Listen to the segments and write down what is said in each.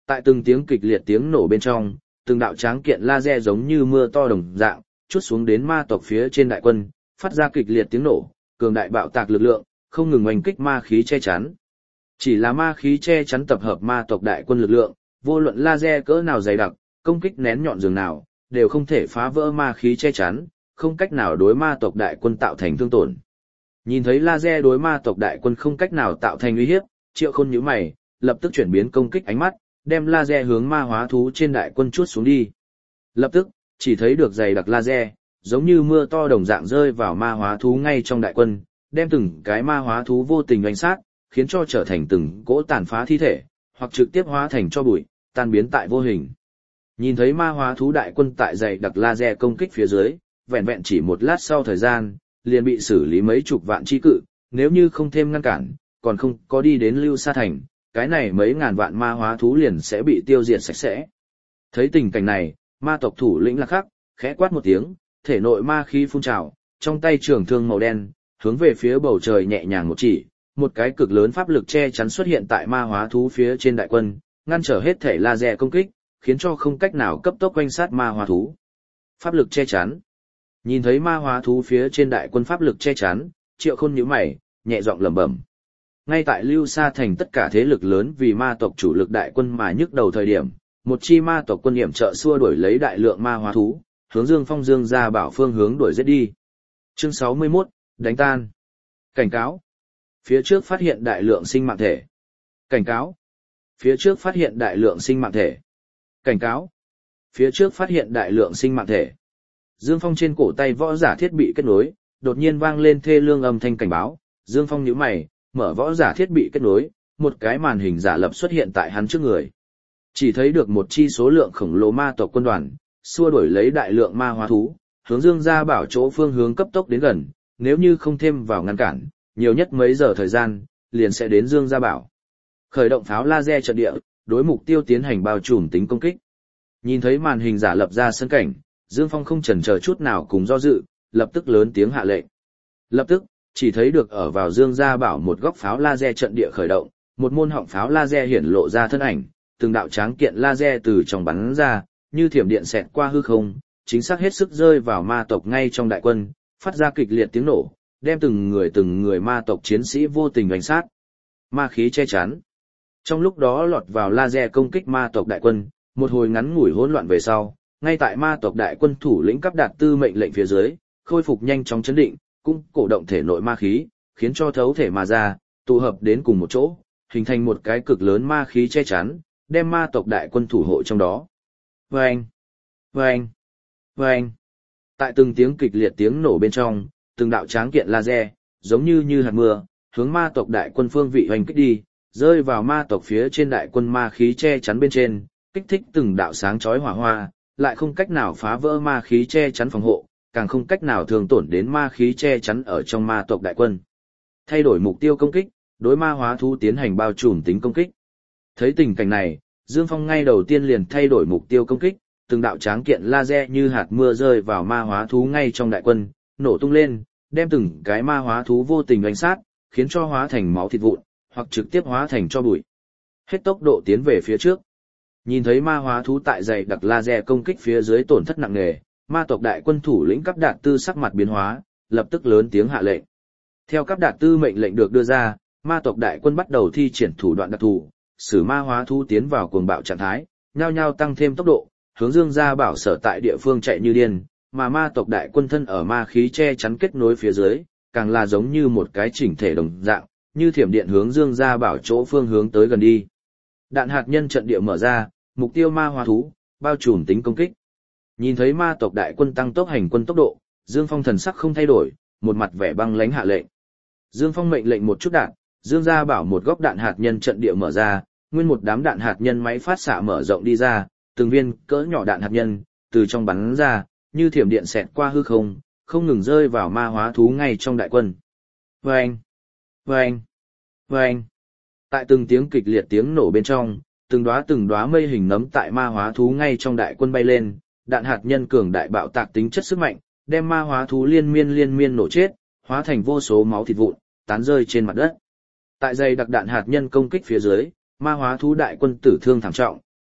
Tại từng tiếng kịch liệt tiếng nổ bên trong, từng đạo tráng kiện laser giống như mưa to đồng dạng, chút xuống đến ma tộc phía trên đại quân, phát ra kịch liệt tiếng nổ, cường đại bạo tạc lực lượng, không ngừng oanh kích ma khí che chắn. Chỉ là ma khí che chắn tập hợp ma tộc đại quân lực lượng, vô luận laser cỡ nào dày đặc, công kích nén nhọn dường nào, đều không thể phá vỡ ma khí che chắn, không cách nào đối ma tộc đại quân tạo thành thương tổn. Nhìn thấy laser đối ma tộc đại quân không cách nào tạo thành uy hiếp, Triệu Khôn nhíu mày, lập tức chuyển biến công kích ánh mắt, đem laser hướng ma hóa thú trên đại quân chuốt xuống đi. Lập tức, chỉ thấy được dày đặc laser, giống như mưa to đồng dạng rơi vào ma hóa thú ngay trong đại quân, đem từng cái ma hóa thú vô tình đánh sát, khiến cho trở thành từng cỗ tàn phá thi thể, hoặc trực tiếp hóa thành tro bụi, tan biến tại vô hình. Nhìn thấy ma hóa thú đại quân tại dày đặc laser công kích phía dưới, vẹn vẹn chỉ một lát sau thời gian, liền bị xử lý mấy chục vạn chi cự, nếu như không thêm ngăn cản, còn không có đi đến Lưu Sa Thành, cái này mấy ngàn vạn ma hóa thú liền sẽ bị tiêu diệt sạch sẽ. Thấy tình cảnh này, ma tộc thủ lĩnh Lạc Khắc, khẽ quát một tiếng, thể nội ma khí phun trào, trong tay trường thương màu đen, hướng về phía bầu trời nhẹ nhàng một chỉ, một cái cực lớn pháp lực che chắn xuất hiện tại ma hóa thú phía trên đại quân, ngăn trở hết thể laser công kích, khiến cho không cách nào cấp tốc quanh sát ma hóa thú. Pháp lực che chắn. Nhìn thấy ma hóa thú phía trên đại quân pháp lực che chắn, Triệu Khôn nhíu mày, nhẹ giọng lẩm bẩm. Ngay tại Lưu Sa Thành tất cả thế lực lớn vì ma tộc chủ lực đại quân mà nhức đầu thời điểm, một chi ma tộc quân yểm trợ xua đuổi lấy đại lượng ma hóa thú, hướng Dương Phong Dương ra bảo phương hướng đuổi giết đi. Chương 61, đánh tan. Cảnh cáo. Phía trước phát hiện đại lượng sinh mạng thể. Cảnh cáo. Phía trước phát hiện đại lượng sinh mạng thể. Cảnh cáo. Phía trước phát hiện đại lượng sinh mạng thể. Dương Phong trên cổ tay võ giả thiết bị kết nối, đột nhiên vang lên thê lương âm thanh cảnh báo. Dương Phong nhíu mày, mở võ giả thiết bị kết nối, một cái màn hình giả lập xuất hiện tại hắn trước người. Chỉ thấy được một chi số lượng khổng lồ ma tộc quân đoàn, xua đuổi lấy đại lượng ma hóa thú, hướng Dương gia bảo chỗ phương hướng cấp tốc đến gần, nếu như không thêm vào ngăn cản, nhiều nhất mấy giờ thời gian, liền sẽ đến Dương gia bảo. Khởi động pháo laser trận địa, đối mục tiêu tiến hành bao trùm tính công kích. Nhìn thấy màn hình giả lập ra sân cảnh, Dương Phong không chần chờ chút nào cùng do dự, lập tức lớn tiếng hạ lệnh. Lập tức, chỉ thấy được ở vào Dương gia bảo một góc pháo laser trận địa khởi động, một môn họng pháo laser hiển lộ ra thân ảnh, từng đạo tráng kiện laser từ trong bắn ra, như thiểm điện xẹt qua hư không, chính xác hết sức rơi vào ma tộc ngay trong đại quân, phát ra kịch liệt tiếng nổ, đem từng người ma tộc chiến sĩ vô tình đánh sát. Ma khí che chắn. Trong lúc đó lọt vào laser công kích ma tộc đại quân, một hồi ngắn ngủi hỗn loạn về sau, ngay tại ma tộc đại quân thủ lĩnh cấp đạt tư mệnh lệnh phía dưới, khôi phục nhanh chóng chấn định, cũng cổ động thể nội ma khí, khiến cho thấu thể mà ra, tụ hợp đến cùng một chỗ, hình thành một cái cực lớn ma khí che chắn, đem ma tộc đại quân thủ hộ trong đó. Vâng! Vâng! Vâng! Tại từng tiếng kịch liệt tiếng nổ bên trong, từng đạo tráng kiện laser, giống như hạt mưa, hướng ma tộc đại quân phương vị hoành kích đi, rơi vào ma tộc phía trên đại quân ma khí che chắn bên trên, kích thích từng đạo sáng chói hỏa hoa, lại không cách nào phá vỡ ma khí che chắn phòng hộ, càng không cách nào thương tổn đến ma khí che chắn ở trong ma tộc đại quân. Thay đổi mục tiêu công kích, đối ma hóa thú tiến hành bao trùm tính công kích. Thấy tình cảnh này, Dương Phong ngay đầu tiên liền thay đổi mục tiêu công kích, từng đạo tráng kiện laser như hạt mưa rơi vào ma hóa thú ngay trong đại quân, nổ tung lên, đem từng cái ma hóa thú vô tình đánh sát, khiến cho hóa thành máu thịt vụn, hoặc trực tiếp hóa thành tro bụi. Hết tốc độ tiến về phía trước. Nhìn thấy ma hóa thú tại dày đặc laser công kích phía dưới tổn thất nặng nề, ma tộc đại quân thủ lĩnh Cấp Đạt Tư sắc mặt biến hóa, lập tức lớn tiếng hạ lệnh. Theo Cấp Đạt Tư mệnh lệnh được đưa ra, ma tộc đại quân bắt đầu thi triển thủ đoạn đặc thù, sử ma hóa thú tiến vào cuồng bạo trạng thái, nhao nhao tăng thêm tốc độ, hướng Dương gia bảo sở tại địa phương chạy như điên, mà ma tộc đại quân thân ở ma khí che chắn kết nối phía dưới, càng là giống như một cái chỉnh thể đồng dạng, như thiểm điện hướng Dương gia bảo chỗ phương hướng tới gần đi. Đạn hạt nhân trận địa mở ra, mục tiêu ma hóa thú, bao trùm tính công kích. Nhìn thấy ma tộc đại quân tăng tốc hành quân tốc độ, Dương Phong thần sắc không thay đổi, một mặt vẻ băng lãnh hạ lệnh. Dương Phong mệnh lệnh một chút đạn, Dương gia bảo một góc đạn hạt nhân trận địa mở ra, nguyên một đám đạn hạt nhân máy phát xạ mở rộng đi ra, từng viên cỡ nhỏ đạn hạt nhân từ trong bắn ra, như thiểm điện xẹt qua hư không, không ngừng rơi vào ma hóa thú ngay trong đại quân. Vâng! Vâng! Vâng! Tại từng tiếng kịch liệt tiếng nổ bên trong, từng đóa mây hình nấm tại ma hóa thú ngay trong đại quân bay lên, đạn hạt nhân cường đại bạo tạc tính chất sức mạnh, đem ma hóa thú liên miên nổ chết, hóa thành vô số máu thịt vụn, tán rơi trên mặt đất. Tại dày đặc đạn hạt nhân công kích phía dưới, ma hóa thú đại quân tử thương thảm trọng,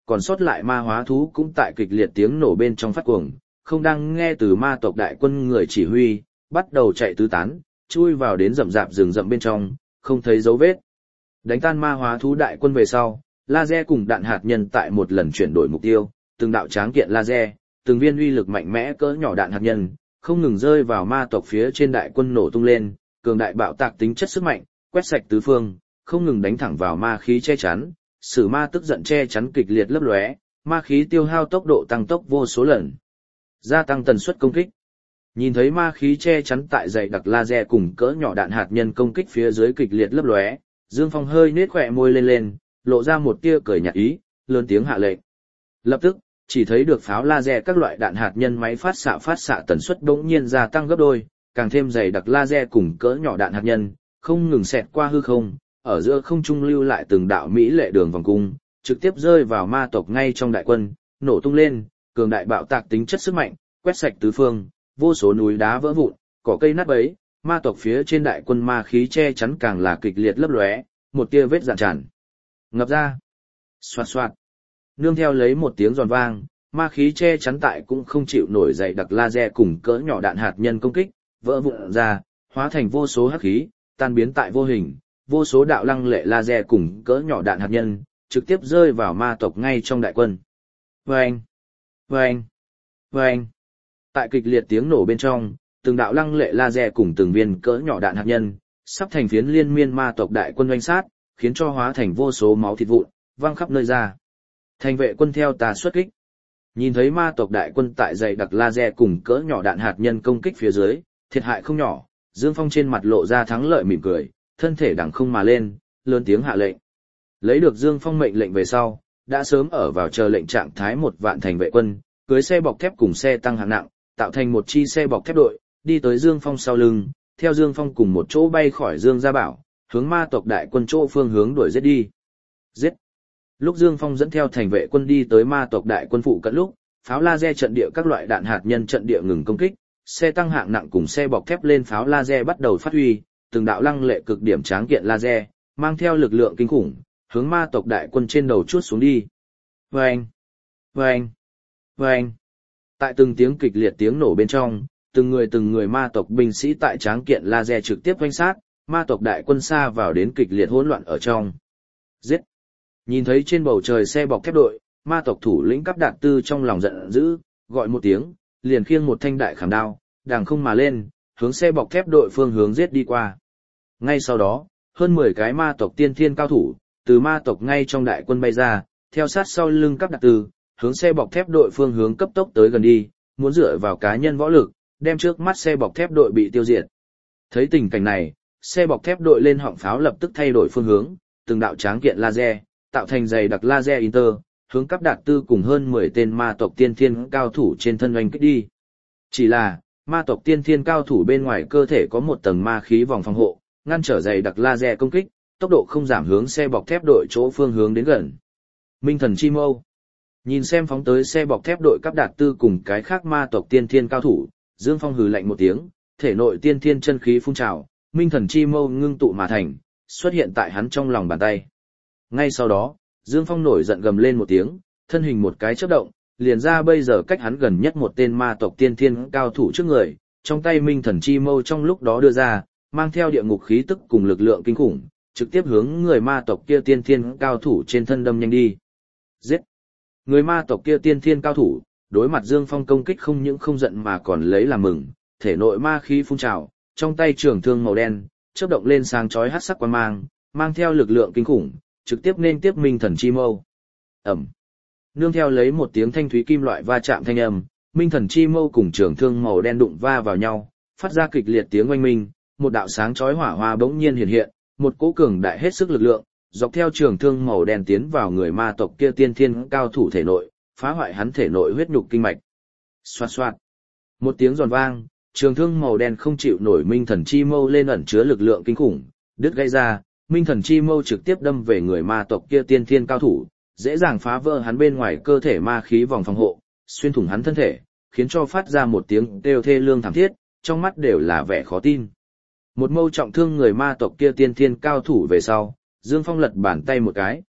còn sót lại ma hóa thú cũng tại kịch liệt tiếng nổ bên trong phát cuồng, không đang nghe từ ma tộc đại quân người chỉ huy, bắt đầu chạy tứ tán, chui vào đến rậm rạp rừng rậm bên trong, không thấy dấu vết. Đánh tan ma hóa thú đại quân về sau, laser cùng đạn hạt nhân tại một lần chuyển đổi mục tiêu, từng đạo tráng kiện laser, từng viên uy lực mạnh mẽ cỡ nhỏ đạn hạt nhân, không ngừng rơi vào ma tộc phía trên đại quân nổ tung lên, cường đại bạo tạc tính chất sức mạnh, quét sạch tứ phương, không ngừng đánh thẳng vào ma khí che chắn, sử ma tức giận che chắn kịch liệt lấp lóe, ma khí tiêu hao tốc độ tăng tốc vô số lần, gia tăng tần suất công kích. Nhìn thấy ma khí che chắn tại dày đặc laser cùng cỡ nhỏ đạn hạt nhân công kích phía dưới kịch liệt lấp lóe, Dương Phong hơi nết khỏe môi lên, lộ ra một tia cười nhạt ý, lớn tiếng hạ lệnh. Lập tức, chỉ thấy được pháo laser các loại đạn hạt nhân máy phát xạ tần suất bỗng nhiên gia tăng gấp đôi, càng thêm dày đặc laser cùng cỡ nhỏ đạn hạt nhân, không ngừng xẹt qua hư không, ở giữa không trung lưu lại từng đạo mỹ lệ đường vòng cung, trực tiếp rơi vào ma tộc ngay trong đại quân, nổ tung lên, cường đại bạo tạc tính chất sức mạnh, quét sạch tứ phương, vô số núi đá vỡ vụn, cỏ cây nát bấy, ma tộc phía trên đại quân ma khí che chắn càng là kịch liệt lấp lóe, một tia vết dạn tràn ngập ra. Xoạt xoạt. Nương theo lấy một tiếng giòn vang, ma khí che chắn tại cũng không chịu nổi dày đặc laser cùng cỡ nhỏ đạn hạt nhân công kích, vỡ vụn ra, hóa thành vô số hắc khí, tan biến tại vô hình, vô số đạo lăng lệ laser cùng cỡ nhỏ đạn hạt nhân, trực tiếp rơi vào ma tộc ngay trong đại quân. Vâng! Vâng! Vâng! Tại kịch liệt tiếng nổ bên trong, từng đạo lăng lệ laser cùng từng viên cỡ nhỏ đạn hạt nhân, sắp thành phiến liên miên ma tộc đại quân oanh sát, khiến cho hóa thành vô số máu thịt vụn, văng khắp nơi ra. Thành vệ quân theo ta xuất kích. Nhìn thấy ma tộc đại quân tại dày đặc laser cùng cỡ nhỏ đạn hạt nhân công kích phía dưới, thiệt hại không nhỏ, Dương Phong trên mặt lộ ra thắng lợi mỉm cười, thân thể đằng không mà lên, lớn tiếng hạ lệnh. Lấy được Dương Phong mệnh lệnh về sau, đã sớm ở vào chờ lệnh trạng thái 1.000 thành vệ quân, cưới xe bọc thép cùng xe tăng hạng nặng, tạo thành một chi xe bọc thép đội, đi tới Dương Phong sau lưng, theo Dương Phong cùng một chỗ bay khỏi Dương Gia Bảo, hướng ma tộc đại quân chỗ phương hướng đuổi giết đi. Giết! Lúc Dương Phong dẫn theo thành vệ quân đi tới ma tộc đại quân phụ cận lúc, pháo laser trận địa các loại đạn hạt nhân trận địa ngừng công kích, xe tăng hạng nặng cùng xe bọc thép lên pháo laser bắt đầu phát huy, từng đạo lăng lệ cực điểm tráng kiện laser, mang theo lực lượng kinh khủng, hướng ma tộc đại quân trên đầu chuốt xuống đi. Vâng! Vâng! Vâng! Tại từng tiếng kịch liệt tiếng nổ bên trong, từng người ma tộc binh sĩ tại tráng kiện laser trực tiếp oanh sát, ma tộc đại quân xa vào đến kịch liệt hỗn loạn ở trong. Giết! Nhìn thấy trên bầu trời xe bọc thép đội, ma tộc thủ lĩnh Cáp Đạt Tư trong lòng giận dữ, gọi một tiếng, liền khiêng một thanh đại khảm đao, đằng không mà lên, hướng xe bọc thép đội phương hướng giết đi qua. Ngay sau đó, hơn 10 cái ma tộc tiên thiên cao thủ, từ ma tộc ngay trong đại quân bay ra, theo sát sau lưng Cáp Đạt Tư, hướng xe bọc thép đội phương hướng cấp tốc tới gần đi, muốn dựa vào cá nhân võ lực, đem trước mắt xe bọc thép đội bị tiêu diệt. Thấy tình cảnh này, xe bọc thép đội lên họng pháo lập tức thay đổi phương hướng, từng đạo tráng kiện laser, tạo thành dày đặc laser inter, hướng Cáp Đạt Tư cùng hơn 10 tên ma tộc tiên thiên cao thủ trên thân oanh kích đi. Chỉ là, ma tộc tiên thiên cao thủ bên ngoài cơ thể có một tầng ma khí vòng phòng hộ, ngăn trở dày đặc laser công kích, tốc độ không giảm hướng xe bọc thép đội chỗ phương hướng đến gần. Minh thần chi mâu. Nhìn xem phóng tới xe bọc thép đội Cáp Đạt Tư cùng cái khác ma tộc tiên thiên cao thủ, Dương Phong hừ lạnh một tiếng, thể nội tiên thiên chân khí phun trào, minh thần chi mâu ngưng tụ mà thành, xuất hiện tại hắn trong lòng bàn tay. Ngay sau đó, Dương Phong nổi giận gầm lên một tiếng, thân hình một cái chớp động, liền ra bây giờ cách hắn gần nhất một tên ma tộc tiên thiên cao thủ trước người, trong tay minh thần chi mâu trong lúc đó đưa ra, mang theo địa ngục khí tức cùng lực lượng kinh khủng, trực tiếp hướng người ma tộc kia tiên thiên cao thủ trên thân đâm nhanh đi. Giết! Người ma tộc kia tiên thiên cao thủ, đối mặt Dương Phong công kích không những không giận mà còn lấy làm mừng, thể nội ma khí phun trào, trong tay trường thương màu đen, chớp động lên sáng chói hắc sắc quang mang, mang theo lực lượng kinh khủng, trực tiếp nên tiếp minh thần chi mâu. Ẩm. Nương theo lấy một tiếng thanh thúy kim loại va chạm thanh âm, minh thần chi mâu cùng trường thương màu đen đụng va vào nhau, phát ra kịch liệt tiếng oanh minh, một đạo sáng chói hỏa hoa bỗng nhiên hiện hiện, một cỗ cường đại hết sức lực lượng, dọc theo trường thương màu đen tiến vào người ma tộc kia tiên thiên cao thủ thể nội, phá hoại hắn thể nội huyết nhục kinh mạch. Xoạt xoạt. Một tiếng giòn vang, trường thương màu đen không chịu nổi minh thần chi mâu lên ẩn chứa lực lượng kinh khủng, đứt gãy ra, minh thần chi mâu trực tiếp đâm về người ma tộc kia tiên thiên cao thủ, dễ dàng phá vỡ hắn bên ngoài cơ thể ma khí vòng phòng hộ, xuyên thủng hắn thân thể, khiến cho phát ra một tiếng kêu thê lương thảm thiết, trong mắt đều là vẻ khó tin. Một mâu trọng thương người ma tộc kia tiên thiên cao thủ về sau, Dương Phong lật bàn tay một cái,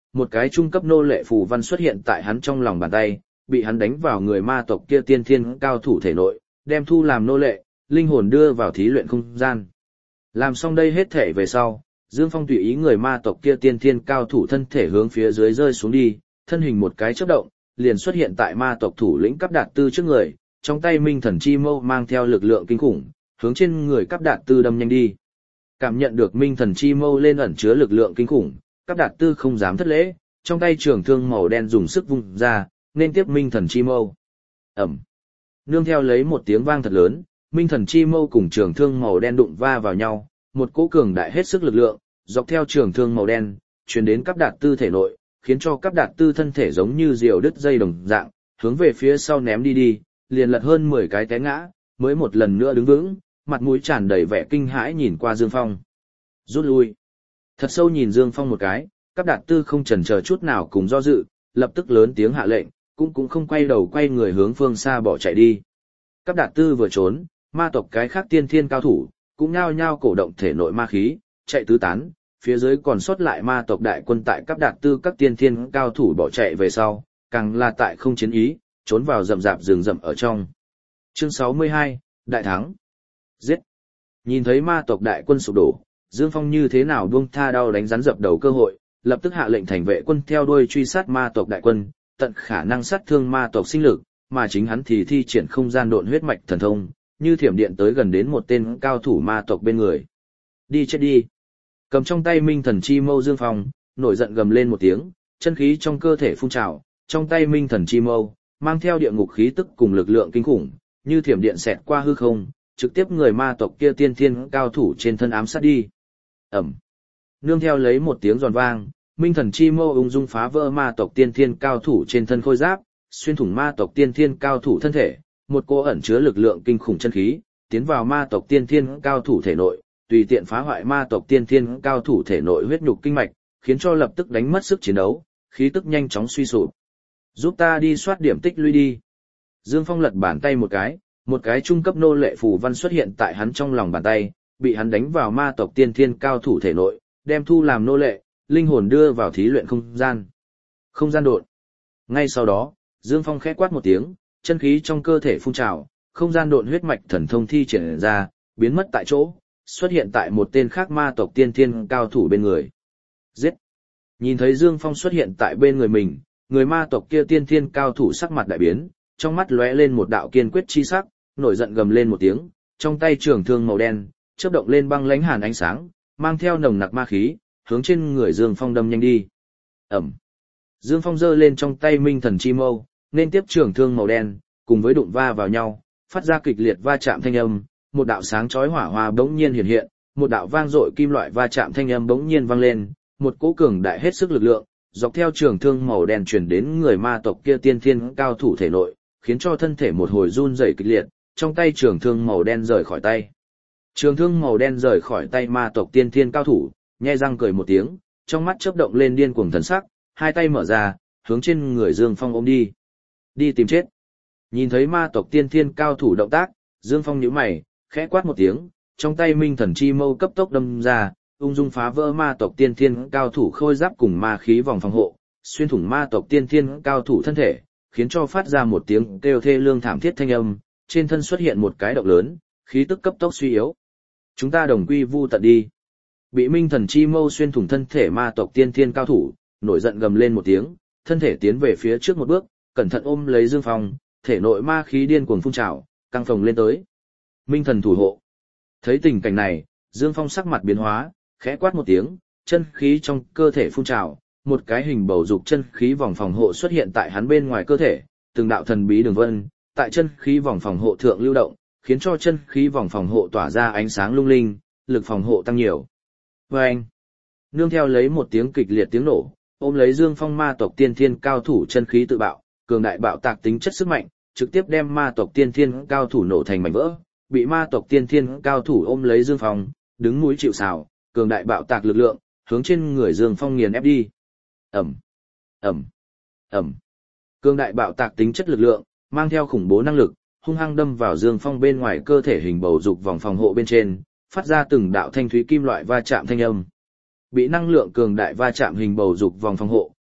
một cái trung cấp nô lệ phù văn xuất hiện tại hắn trong lòng bàn tay, bị hắn đánh vào người ma tộc kia tiên thiên cao thủ thể nội, đem thu làm nô lệ, linh hồn đưa vào thí luyện không gian. Làm xong đây hết thể về sau, Dương Phong tùy ý người ma tộc kia tiên thiên cao thủ thân thể hướng phía dưới rơi xuống đi, thân hình một cái chớp động, liền xuất hiện tại ma tộc thủ lĩnh Cáp Đạt Tư trước người, trong tay Minh Thần Chi Mâu mang theo lực lượng kinh khủng, hướng trên người Cáp Đạt Tư đâm nhanh đi. Cảm nhận được Minh Thần Chi Mâu lên ẩn chứa lực lượng kinh khủng, Cáp Đạt Tư không dám thất lễ, trong tay trường thương màu đen dùng sức vung ra, nên tiếp Minh Thần Chi Mâu. Ầm. Nương theo lấy một tiếng vang thật lớn, Minh Thần Chi Mâu cùng trường thương màu đen đụng va vào nhau, một cỗ cường đại hết sức lực lượng, dọc theo trường thương màu đen, truyền đến Cáp Đạt Tư thể nội, khiến cho Cáp Đạt Tư thân thể giống như diều đứt dây đồng dạng, hướng về phía sau ném đi, liền lật hơn 10 cái té ngã, mới một lần nữa đứng vững, mặt mũi tràn đầy vẻ kinh hãi nhìn qua Dương Phong. Rút lui. Thật sâu nhìn Dương Phong một cái, Cáp Đạt Tư không chần chờ chút nào cùng do dự, lập tức lớn tiếng hạ lệnh, cũng không quay đầu quay người hướng phương xa bỏ chạy đi. Cáp Đạt Tư vừa trốn, ma tộc cái khác tiên thiên cao thủ, cũng nhao nhao cổ động thể nội ma khí, chạy tứ tán, phía dưới còn sót lại ma tộc đại quân tại Cáp Đạt Tư các tiên thiên cao thủ bỏ chạy về sau, càng là tại không chiến ý, trốn vào rậm rạp rừng rậm ở trong. Chương 62, Đại thắng. Giết. Nhìn thấy ma tộc đại quân sụp đổ, Dương Phong như thế nào buông tha đau đánh rắn dập đầu cơ hội, lập tức hạ lệnh thành vệ quân theo đuôi truy sát ma tộc đại quân, tận khả năng sát thương ma tộc sinh lực, mà chính hắn thì thi triển không gian độn huyết mạch thần thông, như thiểm điện tới gần đến một tên cao thủ ma tộc bên người. Đi chết đi. Cầm trong tay Minh Thần Chi Mâu Dương Phong, nổi giận gầm lên một tiếng, chân khí trong cơ thể phun trào, trong tay Minh Thần Chi Mâu mang theo địa ngục khí tức cùng lực lượng kinh khủng, như thiểm điện xẹt qua hư không, trực tiếp người ma tộc kia tiên thiên cao thủ trên thân ám sát đi. Ẩm. Nương theo lấy một tiếng giòn vang, Minh Thần Chi Mâu ung dung phá vỡ ma tộc tiên thiên cao thủ trên thân khôi giáp, xuyên thủng ma tộc tiên thiên cao thủ thân thể, một cô ẩn chứa lực lượng kinh khủng chân khí, tiến vào ma tộc tiên thiên cao thủ thể nội, tùy tiện phá hoại ma tộc tiên thiên cao thủ thể nội huyết nhục kinh mạch, khiến cho lập tức đánh mất sức chiến đấu, khí tức nhanh chóng suy sụp. Giúp ta đi soát điểm tích lũy đi. Dương Phong lật bàn tay một cái trung cấp nô lệ phù văn xuất hiện tại hắn trong lòng bàn tay, bị hắn đánh vào ma tộc tiên thiên cao thủ thể nội, đem thu làm nô lệ, linh hồn đưa vào thí luyện không gian. Không gian độn. Ngay sau đó, Dương Phong khẽ quát một tiếng, chân khí trong cơ thể phun trào, không gian độn huyết mạch thần thông thi triển ra, biến mất tại chỗ, xuất hiện tại một tên khác ma tộc tiên thiên cao thủ bên người. Giết! Nhìn thấy Dương Phong xuất hiện tại bên người mình, người ma tộc kia tiên thiên cao thủ sắc mặt đại biến, trong mắt lóe lên một đạo kiên quyết chi sắc, nổi giận gầm lên một tiếng, trong tay trường thương màu đen, chớp động lên băng lãnh hàn ánh sáng, mang theo nồng nặc ma khí, hướng trên người Dương Phong đâm nhanh đi. Ẩm. Dương Phong giơ lên trong tay Minh Thần Chi Mâu, nên tiếp trường thương màu đen, cùng với đụng va vào nhau, phát ra kịch liệt va chạm thanh âm, một đạo sáng chói hỏa hoa bỗng nhiên hiện hiện, một đạo vang dội kim loại va chạm thanh âm bỗng nhiên vang lên, một cỗ cường đại hết sức lực lượng, dọc theo trường thương màu đen truyền đến người ma tộc kia tiên thiên cao thủ thể nội, khiến cho thân thể một hồi run rẩy kịch liệt, trong tay trường thương màu đen rời khỏi tay. Trường thương màu đen rời khỏi tay ma tộc tiên thiên cao thủ, nhe răng cười một tiếng, trong mắt chớp động lên điên cuồng thần sắc, hai tay mở ra, hướng trên người Dương Phong ôm đi. Đi tìm chết. Nhìn thấy ma tộc tiên thiên cao thủ động tác, Dương Phong nhíu mày, khẽ quát một tiếng, trong tay Minh Thần Chi Mâu cấp tốc đâm ra, ung dung phá vỡ ma tộc tiên thiên cao thủ khôi giáp cùng ma khí vòng phòng hộ, xuyên thủng ma tộc tiên thiên cao thủ thân thể, khiến cho phát ra một tiếng kêu thê lương thảm thiết thanh âm, trên thân xuất hiện một cái động lớn, khí tức cấp tốc suy yếu. Chúng ta đồng quy vu tận đi. Bị Minh Thần Chi Mâu xuyên thủng thân thể ma tộc tiên thiên cao thủ, nổi giận gầm lên một tiếng, thân thể tiến về phía trước một bước, cẩn thận ôm lấy Dương Phong, thể nội ma khí điên cuồng phun trào, căng phồng lên tới. Minh Thần thủ hộ. Thấy tình cảnh này, Dương Phong sắc mặt biến hóa, khẽ quát một tiếng, chân khí trong cơ thể phun trào, một cái hình bầu dục chân khí vòng phòng hộ xuất hiện tại hắn bên ngoài cơ thể, từng đạo thần bí đường vân, tại chân khí vòng phòng hộ thượng lưu động, khiến cho chân khí vòng phòng hộ tỏa ra ánh sáng lung linh, lực phòng hộ tăng nhiều. Vâng! Nương theo lấy một tiếng kịch liệt tiếng nổ, ôm lấy Dương Phong ma tộc tiên thiên cao thủ chân khí tự bạo, cường đại bạo tạc tính chất sức mạnh, trực tiếp đem ma tộc tiên thiên cao thủ nổ thành mảnh vỡ, bị ma tộc tiên thiên cao thủ ôm lấy Dương Phong, đứng mũi chịu sào, cường đại bạo tạc lực lượng, hướng trên người Dương Phong nghiền ép đi. Ầm, ầm, ầm. Cường đại bạo tạc tính chất lực lượng, mang theo khủng bố năng lực, hung hăng đâm vào Dương Phong bên ngoài cơ thể hình bầu dục vòng phòng hộ bên trên, phát ra từng đạo thanh thúy kim loại va chạm thanh âm. Bị năng lượng cường đại va chạm hình bầu dục vòng phòng hộ,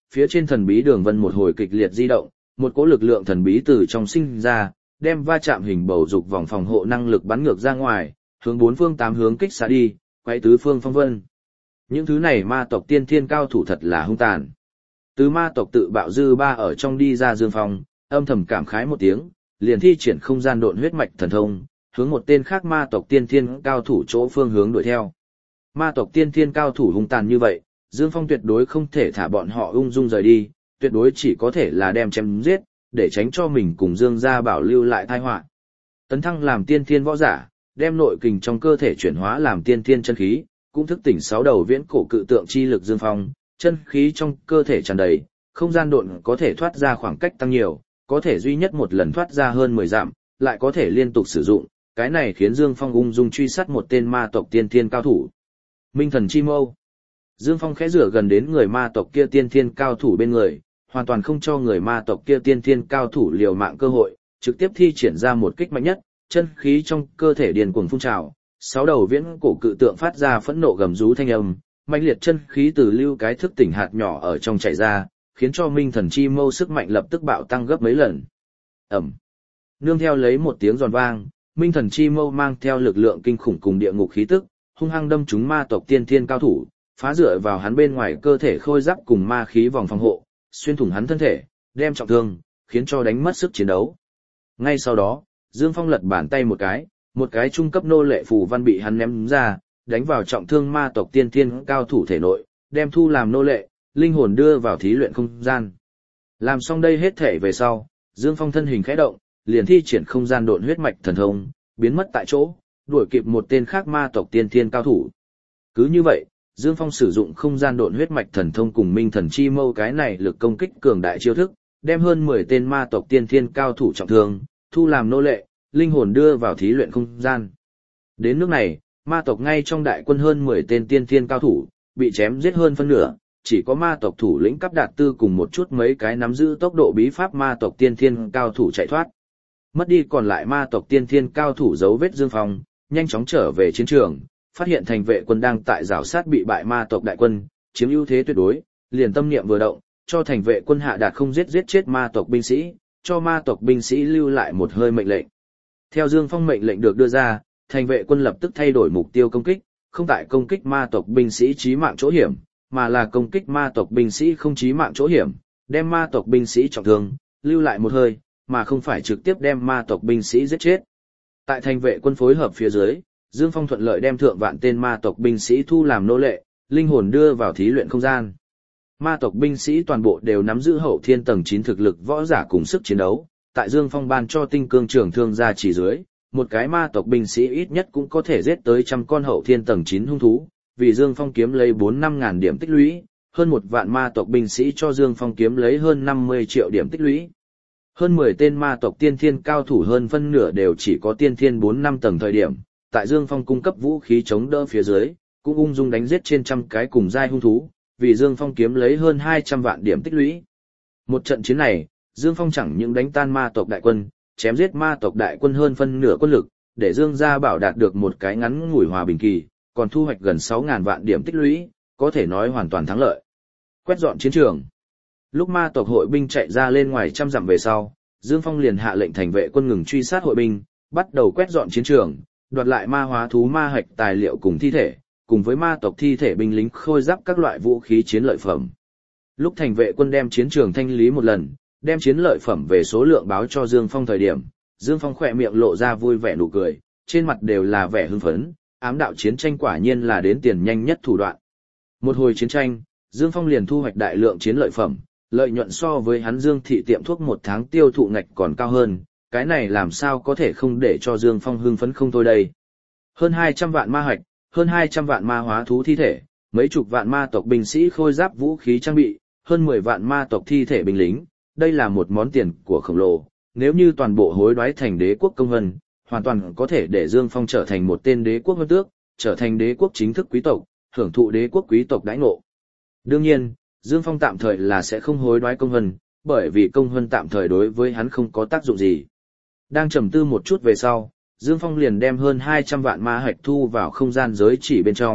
phía trên thần bí đường vân một hồi kịch liệt di động, một cỗ lực lượng thần bí từ trong sinh ra, đem va chạm hình bầu dục vòng phòng hộ năng lực bắn ngược ra ngoài, hướng bốn phương tám hướng kích xạ đi, quay tứ phương phong vân. Những thứ này ma tộc tiên thiên cao thủ thật là hung tàn. Từ ma tộc tự bạo dư ba ở trong đi ra Dương Phong, âm thầm cảm khái một tiếng, liền thi triển không gian độn huyết mạch thần thông, hướng một tên khác ma tộc tiên thiên cao thủ chỗ phương hướng đuổi theo. Ma tộc tiên thiên cao thủ hung tàn như vậy, Dương Phong tuyệt đối không thể thả bọn họ ung dung rời đi, tuyệt đối chỉ có thể là đem chém giết, để tránh cho mình cùng Dương gia bảo lưu lại tai họa. Tấn thăng làm tiên thiên võ giả, đem nội kình trong cơ thể chuyển hóa làm tiên thiên chân khí, cũng thức tỉnh sáu đầu viễn cổ cự tượng chi lực Dương Phong, chân khí trong cơ thể tràn đầy, không gian độn có thể thoát ra khoảng cách tăng nhiều, có thể duy nhất một lần thoát ra hơn 10 dặm, lại có thể liên tục sử dụng, cái này khiến Dương Phong ung dung truy sát một tên ma tộc tiên thiên cao thủ. Minh thần chi mâu. Dương Phong khẽ rửa gần đến người ma tộc kia tiên thiên cao thủ bên người, hoàn toàn không cho người ma tộc kia tiên thiên cao thủ liều mạng cơ hội, trực tiếp thi triển ra một kích mạnh nhất, chân khí trong cơ thể điền cuồng phun trào, sáu đầu viễn cổ cự tượng phát ra phẫn nộ gầm rú thanh âm, mạnh liệt chân khí từ lưu cái thức tỉnh hạt nhỏ ở trong chạy ra, khiến cho Minh thần chi mâu sức mạnh lập tức bạo tăng gấp mấy lần. Ầm. Nương theo lấy một tiếng giòn vang, Minh thần chi mâu mang theo lực lượng kinh khủng cùng địa ngục khí tức, hung hăng đâm trúng ma tộc tiên thiên cao thủ, phá rửa vào hắn bên ngoài cơ thể khôi giáp cùng ma khí vòng phòng hộ, xuyên thủng hắn thân thể, đem trọng thương, khiến cho đánh mất sức chiến đấu. Ngay sau đó, Dương Phong lật bàn tay một cái trung cấp nô lệ phù văn bị hắn ném ra, đánh vào trọng thương ma tộc tiên thiên cao thủ thể nội, đem thu làm nô lệ, linh hồn đưa vào thí luyện không gian. Làm xong đây hết thể về sau, Dương Phong thân hình khẽ động, liền thi triển không gian độn huyết mạch thần thông, biến mất tại chỗ, đuổi kịp một tên khác ma tộc tiên thiên cao thủ. Cứ như vậy, Dương Phong sử dụng không gian độn huyết mạch thần thông cùng Minh thần chi mâu cái này lực công kích cường đại chiêu thức, đem hơn 10 tên ma tộc tiên thiên cao thủ trọng thương, thu làm nô lệ, linh hồn đưa vào thí luyện không gian. Đến nước này, ma tộc ngay trong đại quân hơn 10 tên tiên thiên cao thủ, bị chém giết hơn phân nửa, chỉ có ma tộc thủ lĩnh Cấp Đạt Tư cùng một chút mấy cái nắm giữ tốc độ bí pháp ma tộc tiên thiên cao thủ chạy thoát. Mất đi còn lại ma tộc tiên thiên cao thủ dấu vết Dương Phong, nhanh chóng trở về chiến trường, phát hiện thành vệ quân đang tại rào sát bị bại ma tộc đại quân, chiếm ưu thế tuyệt đối, liền tâm niệm vừa động, cho thành vệ quân hạ đạt không giết chết ma tộc binh sĩ, cho ma tộc binh sĩ lưu lại một hơi mệnh lệnh. Theo Dương Phong mệnh lệnh được đưa ra, thành vệ quân lập tức thay đổi mục tiêu công kích, không tại công kích ma tộc binh sĩ chí mạng chỗ hiểm, mà là công kích ma tộc binh sĩ không chí mạng chỗ hiểm, đem ma tộc binh sĩ trọng thương, lưu lại một hơi, mà không phải trực tiếp đem ma tộc binh sĩ giết chết. Tại thành vệ quân phối hợp phía dưới, Dương Phong thuận lợi đem thượng vạn tên ma tộc binh sĩ thu làm nô lệ, linh hồn đưa vào thí luyện không gian. Ma tộc binh sĩ toàn bộ đều nắm giữ hậu thiên tầng 9 thực lực võ giả cùng sức chiến đấu, tại Dương Phong ban cho tinh cương trường thương ra chỉ dưới, một cái ma tộc binh sĩ ít nhất cũng có thể giết tới trăm con hậu thiên tầng 9 hung thú, vì Dương Phong kiếm lấy 4-5 ngàn điểm tích lũy, hơn một vạn ma tộc binh sĩ cho Dương Phong kiếm lấy hơn 50 triệu điểm tích lũy. Hơn 10 tên ma tộc tiên thiên cao thủ hơn phân nửa đều chỉ có tiên thiên 4-5 tầng thời điểm, tại Dương Phong cung cấp vũ khí chống đỡ phía dưới, cũng ung dung đánh giết trên trăm cái cùng giai hung thú, vì Dương Phong kiếm lấy hơn 200 vạn điểm tích lũy. Một trận chiến này, Dương Phong chẳng những đánh tan ma tộc đại quân, chém giết ma tộc đại quân hơn phân nửa quân lực, để Dương gia bảo đạt được một cái ngắn ngủi hòa bình kỳ, còn thu hoạch gần 6.000 vạn điểm tích lũy, có thể nói hoàn toàn thắng lợi. Quét dọn chiến trường. Lúc ma tộc hội binh chạy ra lên ngoài trăm dặm về sau, Dương Phong liền hạ lệnh thành vệ quân ngừng truy sát hội binh, bắt đầu quét dọn chiến trường, đoạt lại ma hóa thú ma hạch tài liệu cùng thi thể, cùng với ma tộc thi thể binh lính khôi giáp các loại vũ khí chiến lợi phẩm. Lúc thành vệ quân đem chiến trường thanh lý một lần, đem chiến lợi phẩm về số lượng báo cho Dương Phong thời điểm, Dương Phong khỏe miệng lộ ra vui vẻ nụ cười, trên mặt đều là vẻ hưng phấn, ám đạo chiến tranh quả nhiên là đến tiền nhanh nhất thủ đoạn. Một hồi chiến tranh, Dương Phong liền thu hoạch đại lượng chiến lợi phẩm, lợi nhuận so với hắn Dương thị tiệm thuốc một tháng tiêu thụ ngạch còn cao hơn, cái này làm sao có thể không để cho Dương Phong hưng phấn không thôi đây. Hơn 200 vạn ma hạch, hơn 200 vạn ma hóa thú thi thể, mấy chục vạn ma tộc binh sĩ khôi giáp vũ khí trang bị, hơn 10 vạn ma tộc thi thể binh lính, đây là một món tiền của khổng lồ, nếu như toàn bộ hối đoái thành đế quốc công vân, hoàn toàn có thể để Dương Phong trở thành một tên đế quốc vân tước, trở thành đế quốc chính thức quý tộc, hưởng thụ đế quốc quý tộc đãi ngộ. Đương nhiên, Dương Phong tạm thời là sẽ không hối đoái công vân, bởi vì công vân tạm thời đối với hắn không có tác dụng gì. Đang trầm tư một chút về sau, Dương Phong liền đem hơn 200 vạn ma hạch thu vào không gian giới chỉ bên trong,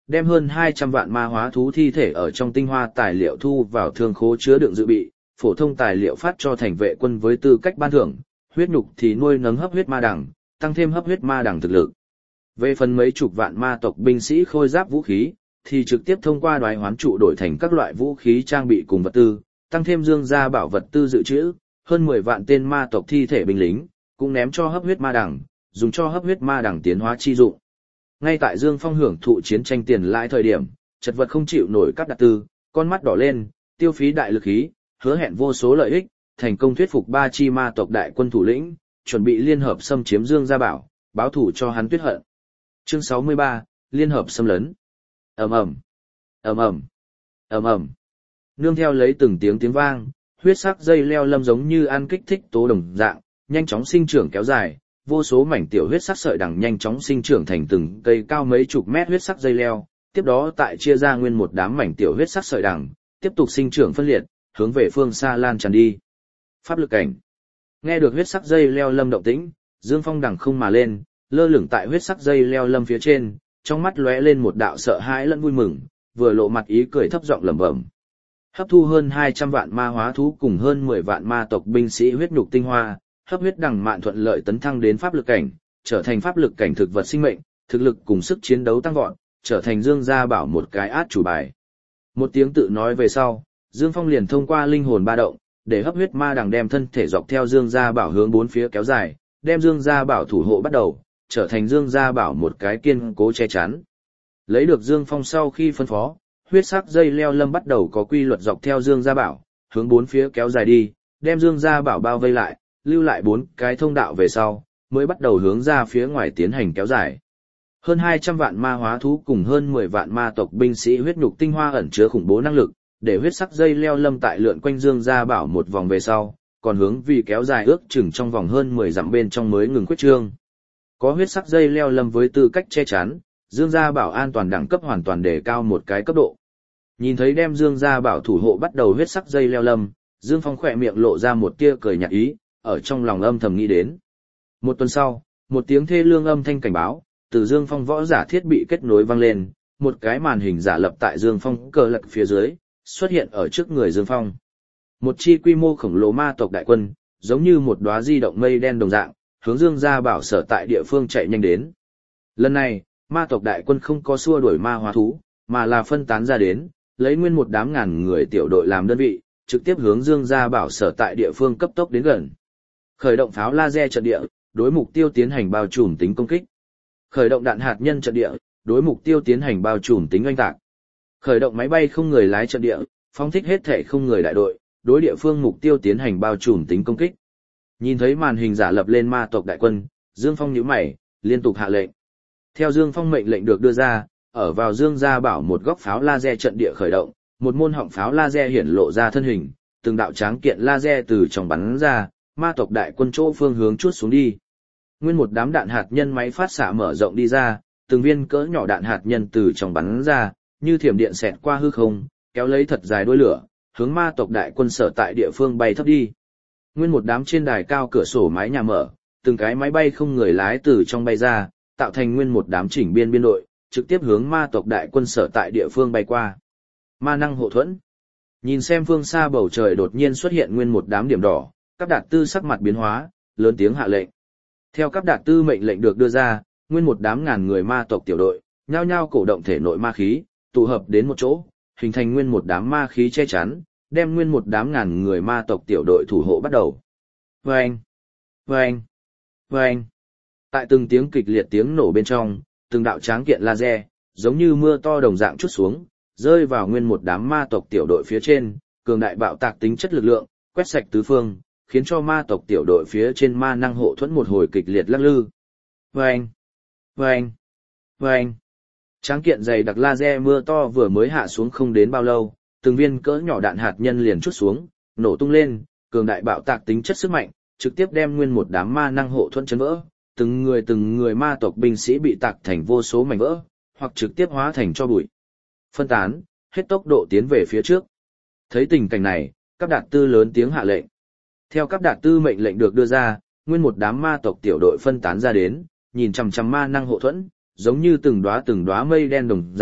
đem hơn 200 vạn ma hóa thú thi thể ở trong tinh hoa tài liệu thu vào thương khố chứa đựng dự bị, phổ thông tài liệu phát cho thành vệ quân với tư cách ban thưởng, huyết nhục thì nuôi nấng hấp huyết ma đằng, tăng thêm hấp huyết ma đằng thực lực. Về phần mấy chục vạn ma tộc binh sĩ khôi giáp vũ khí, thì trực tiếp thông qua đoái hoán trụ đổi thành các loại vũ khí trang bị cùng vật tư, tăng thêm dương gia bảo vật tư dự trữ, hơn 10 vạn tên ma tộc thi thể binh lính, cũng ném cho hấp huyết ma đằng, dùng cho hấp huyết ma đằng tiến hóa chi dụng. Ngay tại Dương Phong hưởng thụ chiến tranh tiền lãi thời điểm, chật vật không chịu nổi các đặc tư, con mắt đỏ lên, tiêu phí đại lực khí, hứa hẹn vô số lợi ích, thành công thuyết phục 3 chi ma tộc đại quân thủ lĩnh, chuẩn bị liên hợp xâm chiếm Dương Gia Bảo, báo thủ cho hắn Tuyết Hận. Chương 63, liên hợp xâm lấn. Ầm ầm, ầm ầm, ầm ầm. Nương theo lấy từng tiếng vang, huyết sắc dây leo lâm giống như ăn kích thích tố đồng dạng, nhanh chóng sinh trưởng kéo dài, vô số mảnh tiểu huyết sắc sợi đằng nhanh chóng sinh trưởng thành từng cây cao mấy chục mét huyết sắc dây leo, tiếp đó tại chia ra nguyên một đám mảnh tiểu huyết sắc sợi đằng, tiếp tục sinh trưởng phân liệt, hướng về phương xa lan tràn đi. Pháp lực cảnh. Nghe được huyết sắc dây leo lâm động tĩnh, Dương Phong đằng không mà lên, lơ lửng tại huyết sắc dây leo lâm phía trên, trong mắt lóe lên một đạo sợ hãi lẫn vui mừng, vừa lộ mặt ý cười thấp giọng lẩm bẩm. Hấp thu hơn 200 vạn ma hóa thú cùng hơn 10 vạn ma tộc binh sĩ huyết nhục tinh hoa, hấp huyết đằng mạn thuận lợi tấn thăng đến pháp lực cảnh, trở thành pháp lực cảnh thực vật sinh mệnh, thực lực cùng sức chiến đấu tăng vọt, trở thành Dương Gia Bảo một cái át chủ bài. Một tiếng tự nói về sau, Dương Phong liền thông qua linh hồn ba động, để hấp huyết ma đằng đem thân thể dọc theo Dương Gia Bảo hướng bốn phía kéo dài, đem Dương Gia Bảo thủ hộ bắt đầu, trở thành Dương Gia Bảo một cái kiên cố che chắn. Lấy được Dương Phong sau khi phân phó, huyết sắc dây leo lâm bắt đầu có quy luật dọc theo Dương Gia Bảo, hướng bốn phía kéo dài đi, đem Dương Gia Bảo bao vây lại, lưu lại 4 cái thông đạo về sau, mới bắt đầu hướng ra phía ngoài tiến hành kéo dài. Hơn 200 vạn ma hóa thú cùng hơn 10 vạn ma tộc binh sĩ huyết nhục tinh hoa ẩn chứa khủng bố năng lực, để huyết sắc dây leo lâm tại lượn quanh Dương Gia Bảo một vòng về sau, còn hướng vì kéo dài ước chừng trong vòng hơn 10 dặm bên trong mới ngừng quyết trương. Có huyết sắc dây leo lâm với tư cách che chắn, Dương Gia Bảo an toàn đẳng cấp hoàn toàn đề cao một cái cấp độ. Nhìn thấy đem Dương Gia Bảo thủ hộ bắt đầu huyết sắc dây leo lâm, Dương Phong khỏe miệng lộ ra một tia cười nhạt ý, ở trong lòng âm thầm nghĩ đến. Một tuần sau, một tiếng thê lương âm thanh cảnh báo, từ Dương Phong võ giả thiết bị kết nối vang lên, một cái màn hình giả lập tại Dương Phong cờ lật phía dưới, xuất hiện ở trước người Dương Phong. Một chi quy mô khổng lồ ma tộc đại quân, giống như một đóa di động mây đen đồng dạng, hướng Dương Gia Bảo sở tại địa phương chạy nhanh đến. Lần này, ma tộc đại quân không có xua đuổi ma hóa thú, mà là phân tán ra đến, lấy nguyên một đám ngàn người tiểu đội làm đơn vị, trực tiếp hướng Dương Gia Bảo sở tại địa phương cấp tốc đến gần. Khởi động pháo laser trận địa, đối mục tiêu tiến hành bao trùm tính công kích. Khởi động đạn hạt nhân trận địa, đối mục tiêu tiến hành bao trùm tính oanh tạc. Khởi động máy bay không người lái trận địa, phóng thích hết thể không người đại đội, đối địa phương mục tiêu tiến hành bao trùm tính công kích. Nhìn thấy màn hình giả lập lên ma tộc đại quân, Dương Phong nhíu mày, liên tục hạ lệnh. Theo Dương Phong mệnh lệnh được đưa ra, ở vào Dương Gia Bảo một góc pháo laser trận địa khởi động, một môn họng pháo laser hiển lộ ra thân hình, từng đạo tráng kiện laser từ trong bắn ra, ma tộc đại quân chỗ phương hướng chuốt xuống đi. Nguyên một đám đạn hạt nhân máy phát xạ mở rộng đi ra, từng viên cỡ nhỏ đạn hạt nhân từ trong bắn ra, như thiểm điện xẹt qua hư không, kéo lấy thật dài đuôi lửa, hướng ma tộc đại quân sở tại địa phương bay thấp đi. Nguyên một đám trên đài cao cửa sổ mái nhà mở, từng cái máy bay không người lái từ trong bay ra, tạo thành nguyên một đám chỉnh biên đội, trực tiếp hướng ma tộc đại quân sở tại địa phương bay qua. Ma năng hộ thuẫn. Nhìn xem phương xa bầu trời đột nhiên xuất hiện nguyên một đám điểm đỏ, Cáp Đạt Tư sắc mặt biến hóa, lớn tiếng hạ lệnh. Theo Cáp Đạt Tư mệnh lệnh được đưa ra, nguyên một đám ngàn người ma tộc tiểu đội, nhao nhao cổ động thể nội ma khí, tụ hợp đến một chỗ, hình thành nguyên một đám ma khí che chắn, đem nguyên một đám ngàn người ma tộc tiểu đội thủ hộ bắt đầu. Vâng! Vâng! Vâng! Tại từng tiếng kịch liệt tiếng nổ bên trong, từng đạo tráng kiện laser, giống như mưa to đồng dạng trút xuống, rơi vào nguyên một đám ma tộc tiểu đội phía trên, cường đại bạo tạc tính chất lực lượng, quét sạch tứ phương, khiến cho ma tộc tiểu đội phía trên ma năng hộ thuẫn một hồi kịch liệt lắc lư. Vâng! Vâng! Vâng! Tráng kiện dày đặc laser mưa to vừa mới hạ xuống không đến bao lâu, từng viên cỡ nhỏ đạn hạt nhân liền trút xuống, nổ tung lên, cường đại bạo tạc tính chất sức mạnh, trực tiếp đem nguyên một đám ma năng hộ thuẫn chấn vỡ, từng người ma tộc binh sĩ bị tạc thành vô số mảnh vỡ, hoặc trực tiếp hóa thành tro bụi. Phân tán, hết tốc độ tiến về phía trước. Thấy tình cảnh này, Cáp Đạt Tư lớn tiếng hạ lệnh. Theo Cáp Đạt Tư mệnh lệnh được đưa ra, nguyên một đám ma tộc tiểu đội phân tán ra đến, nhìn chằm chằm ma năng hộ thuẫn, giống như từng đóa mây đen đồng dạng,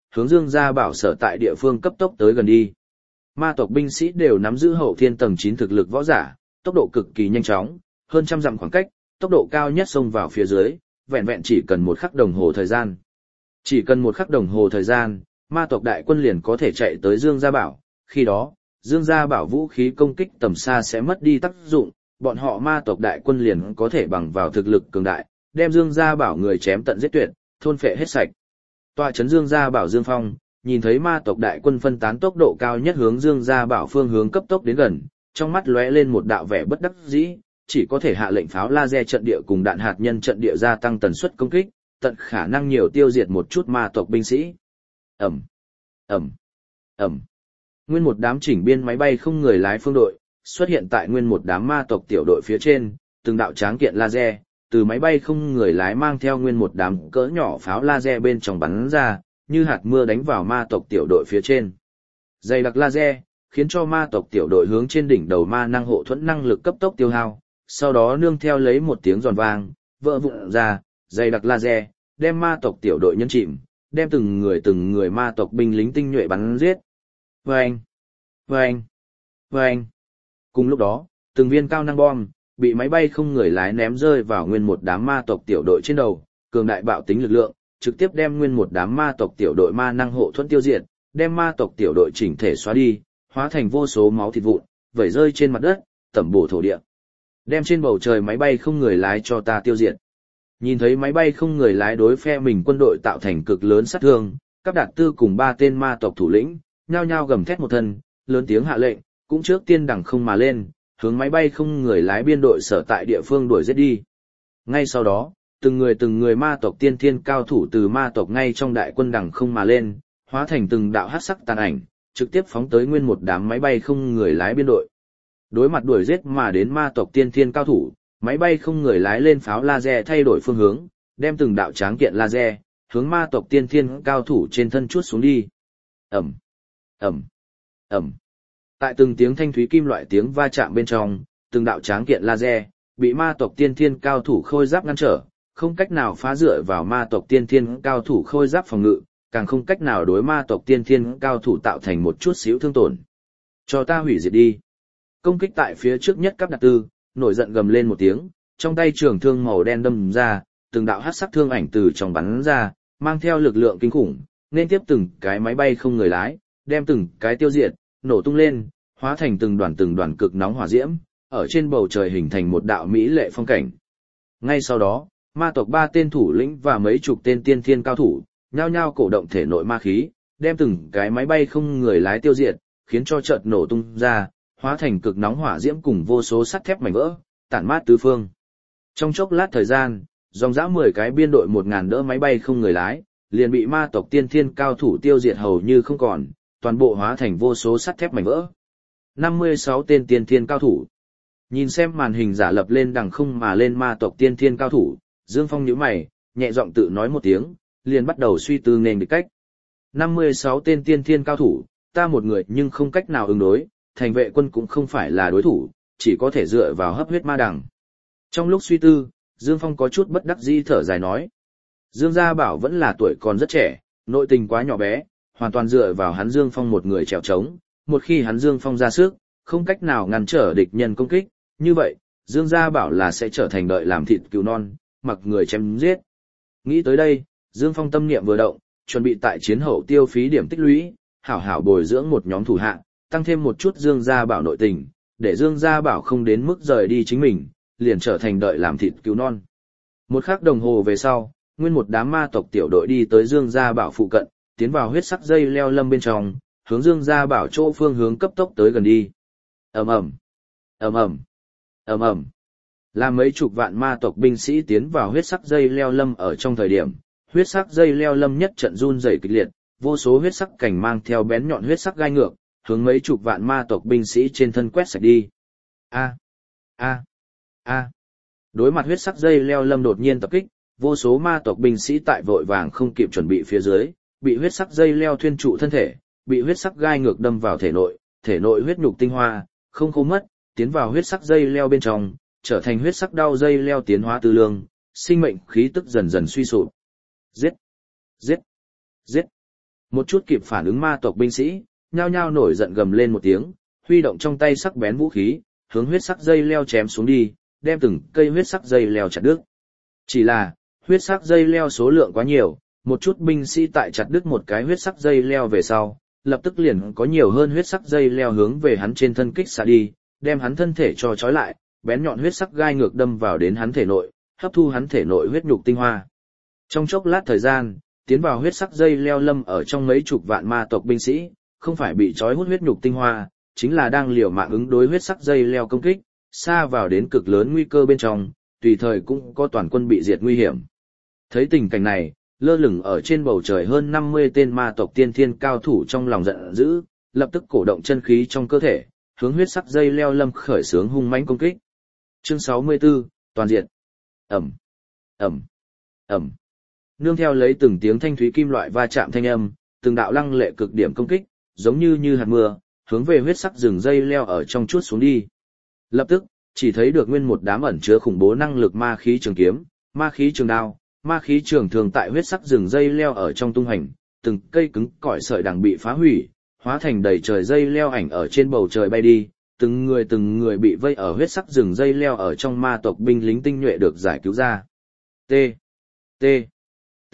hướng Dương Gia Bảo sở tại địa phương cấp tốc tới gần đi. Ma tộc binh sĩ đều nắm giữ hậu thiên tầng 9 thực lực võ giả, tốc độ cực kỳ nhanh chóng, hơn trăm dặm khoảng cách, tốc độ cao nhất xông vào phía dưới, vẹn vẹn chỉ cần 1 khắc đồng hồ thời gian. Chỉ cần 1 khắc đồng hồ thời gian, ma tộc đại quân liền có thể chạy tới Dương Gia Bảo, khi đó, Dương Gia Bảo vũ khí công kích tầm xa sẽ mất đi tác dụng, bọn họ ma tộc đại quân liền có thể bằng vào thực lực cường đại, đem Dương Gia Bảo người chém tận giết tuyệt, thôn phệ hết sạch. Tọa trấn Dương Gia Bảo Dương Phong, nhìn thấy ma tộc đại quân phân tán tốc độ cao nhất hướng Dương Gia Bảo phương hướng cấp tốc đến gần, trong mắt lóe lên một đạo vẻ bất đắc dĩ, chỉ có thể hạ lệnh pháo laser trận địa cùng đạn hạt nhân trận địa gia tăng tần suất công kích, tận khả năng nhiều tiêu diệt một chút ma tộc binh sĩ. Ầm, ầm, ầm. Nguyên một đám chỉnh biên máy bay không người lái phương đội xuất hiện tại nguyên một đám ma tộc tiểu đội phía trên, từng đạo tráng kiện laser từ máy bay không người lái mang theo nguyên một đám cỡ nhỏ pháo laser bên trong bắn ra, như hạt mưa đánh vào ma tộc tiểu đội phía trên. Dày đặc laser khiến cho ma tộc tiểu đội hướng trên đỉnh đầu ma năng hộ thuẫn năng lực cấp tốc tiêu hao, sau đó nương theo lấy một tiếng giòn vang, vỡ vụn ra, dày đặc laser đem ma tộc tiểu đội nhân chìm, đem từng người ma tộc binh lính tinh nhuệ bắn giết. Vâng! Vâng! Vâng! Cùng lúc đó, từng viên cao năng bom bị máy bay không người lái ném rơi vào nguyên một đám ma tộc tiểu đội trên đầu, cường đại bạo tính lực lượng, trực tiếp đem nguyên một đám ma tộc tiểu đội ma năng hộ thuẫn tiêu diệt, đem ma tộc tiểu đội chỉnh thể xóa đi, hóa thành vô số máu thịt vụn, vẩy rơi trên mặt đất, tẩm bổ thổ địa. Đem trên bầu trời máy bay không người lái cho ta tiêu diệt. Nhìn thấy máy bay không người lái đối phe mình quân đội tạo thành cực lớn sát thương, các đạt tư cùng 3 tên ma tộc thủ lĩnh, nhao nhao gầm thét một thân, lớn tiếng hạ lệnh, cũng trước tiên đằng không mà lên, hướng máy bay không người lái biên đội sở tại địa phương đuổi giết đi. Ngay sau đó, từng người ma tộc tiên thiên cao thủ từ ma tộc ngay trong đại quân đằng không mà lên, hóa thành từng đạo hắc sắc tàn ảnh, trực tiếp phóng tới nguyên một đám máy bay không người lái biên đội. Đối mặt đuổi giết mà đến ma tộc tiên thiên cao thủ, máy bay không người lái lên pháo laser thay đổi phương hướng, đem từng đạo tráng kiện laser hướng ma tộc tiên thiên cao thủ trên thân chuốt xuống đi. Ầm, ầm, ầm. Tại từng tiếng thanh thúy kim loại tiếng va chạm bên trong, từng đạo tráng kiện laser bị ma tộc tiên thiên cao thủ khôi giáp ngăn trở, không cách nào phá dựa vào ma tộc tiên thiên cao thủ khôi giáp phòng ngự, càng không cách nào đối ma tộc tiên thiên cao thủ tạo thành một chút xíu thương tổn. Cho ta hủy diệt đi. Công kích tại phía trước nhất cấp đạt tư, nổi giận gầm lên một tiếng, trong tay trường thương màu đen đâm ra, từng đạo hắc sắc thương ảnh từ trong bắn ra, mang theo lực lượng kinh khủng, nên tiếp từng cái máy bay không người lái, đem từng cái tiêu diệt, nổ tung lên, hóa thành từng đoàn cực nóng hỏa diễm, ở trên bầu trời hình thành một đạo mỹ lệ phong cảnh. Ngay sau đó, ma tộc 3 tên thủ lĩnh và mấy chục tên tiên thiên cao thủ, nhao nhao cổ động thể nội ma khí, đem từng cái máy bay không người lái tiêu diệt, khiến cho chợt nổ tung ra, hóa thành cực nóng hỏa diễm cùng vô số sắt thép mảnh vỡ, tản mát tứ phương. Trong chốc lát thời gian, dòng dã 10 cái biên đội 1000 đỡ máy bay không người lái, liền bị ma tộc tiên thiên cao thủ tiêu diệt hầu như không còn, toàn bộ hóa thành vô số sắt thép mảnh vỡ. 56 tên tiên thiên cao thủ. Nhìn xem màn hình giả lập lên đằng không mà lên ma tộc tiên thiên cao thủ, Dương Phong nhíu mày, nhẹ giọng tự nói một tiếng, liền bắt đầu suy tư nên địch cách. 56 tên tiên thiên cao thủ, ta một người nhưng không cách nào ứng đối, thành vệ quân cũng không phải là đối thủ, chỉ có thể dựa vào hấp huyết ma đằng. Trong lúc suy tư, Dương Phong có chút bất đắc dĩ thở dài nói. Dương Gia Bảo vẫn là tuổi còn rất trẻ, nội tình quá nhỏ bé, hoàn toàn dựa vào hắn Dương Phong một người trèo trống, một khi hắn Dương Phong ra sức, không cách nào ngăn trở địch nhân công kích, như vậy, Dương Gia Bảo là sẽ trở thành đợi làm thịt cứu non, mặc người chém giết. Nghĩ tới đây, Dương Phong tâm niệm vừa động, chuẩn bị tại chiến hậu tiêu phí điểm tích lũy, hảo hảo bồi dưỡng một nhóm thủ hạ, tăng thêm một chút Dương Gia Bảo nội tình, để Dương Gia Bảo không đến mức rời đi chính mình, liền trở thành đợi làm thịt cứu non. Một khắc đồng hồ về sau, nguyên một đám ma tộc tiểu đội đi tới Dương Gia Bảo phụ cận, tiến vào huyết sắc dây leo lâm bên trong, hướng Dương Gia Bảo chỗ phương hướng cấp tốc tới gần đi. Ầm ầm, ầm ầm, ầm ầm. Là mấy chục vạn ma tộc binh sĩ tiến vào huyết sắc dây leo lâm ở trong thời điểm, huyết sắc dây leo lâm nhất trận run rẩy kịch liệt, vô số huyết sắc cảnh mang theo bén nhọn huyết sắc gai ngược, hướng mấy chục vạn ma tộc binh sĩ trên thân quét sạch đi. A, a, a. Đối mặt huyết sắc dây leo lâm đột nhiên tập kích, vô số ma tộc binh sĩ tại vội vàng không kịp chuẩn bị phía dưới, bị huyết sắc dây leo thuyên trụ thân thể, bị huyết sắc gai ngược đâm vào thể nội huyết nhục tinh hoa, không khô mất, tiến vào huyết sắc dây leo bên trong, trở thành huyết sắc đao dây leo tiến hóa tư lương, sinh mệnh khí tức dần dần suy sụp. Giết! Giết! Giết! Một chút kịp phản ứng ma tộc binh sĩ, nhao nhao nổi giận gầm lên một tiếng, huy động trong tay sắc bén vũ khí, hướng huyết sắc dây leo chém xuống đi, đem từng cây huyết sắc dây leo chặt đứt. Chỉ là, huyết sắc dây leo số lượng quá nhiều, một chút binh sĩ tại chặt đứt một cái huyết sắc dây leo về sau, lập tức liền có nhiều hơn huyết sắc dây leo hướng về hắn trên thân kích xạ đi, đem hắn thân thể cho trói lại, bén nhọn huyết sắc gai ngược đâm vào đến hắn thể nội, hấp thu hắn thể nội huyết nhục tinh hoa. Trong chốc lát thời gian, tiến vào huyết sắc dây leo lâm ở trong mấy chục vạn ma tộc binh sĩ, không phải bị trói hút huyết nhục tinh hoa, chính là đang liều mạng ứng đối huyết sắc dây leo công kích, xa vào đến cực lớn nguy cơ bên trong, tùy thời cũng có toàn quân bị diệt nguy hiểm. Thấy tình cảnh này, lơ lửng ở trên bầu trời hơn 50 tên ma tộc tiên thiên cao thủ trong lòng giận dữ, lập tức cổ động chân khí trong cơ thể, hướng huyết sắc dây leo lâm khởi xướng hung mãnh công kích. Chương 64, toàn diện. Ầm, ầm, ầm. Nương theo lấy từng tiếng thanh thúy kim loại va chạm thanh âm, từng đạo lăng lệ cực điểm công kích, giống như hạt mưa, hướng về huyết sắc rừng dây leo ở trong chuốt xuống đi. Lập tức, chỉ thấy được nguyên một đám ẩn chứa khủng bố năng lực ma khí trường kiếm, ma khí trường đao, ma khí trường thường tại huyết sắc rừng dây leo ở trong tung hành, từng cây cứng cỏi sợi đằng bị phá hủy, hóa thành đầy trời dây leo ảnh ở trên bầu trời bay đi, từng người bị vây ở huyết sắc rừng dây leo ở trong ma tộc binh lính tinh nhuệ được giải cứu ra. T. T. T.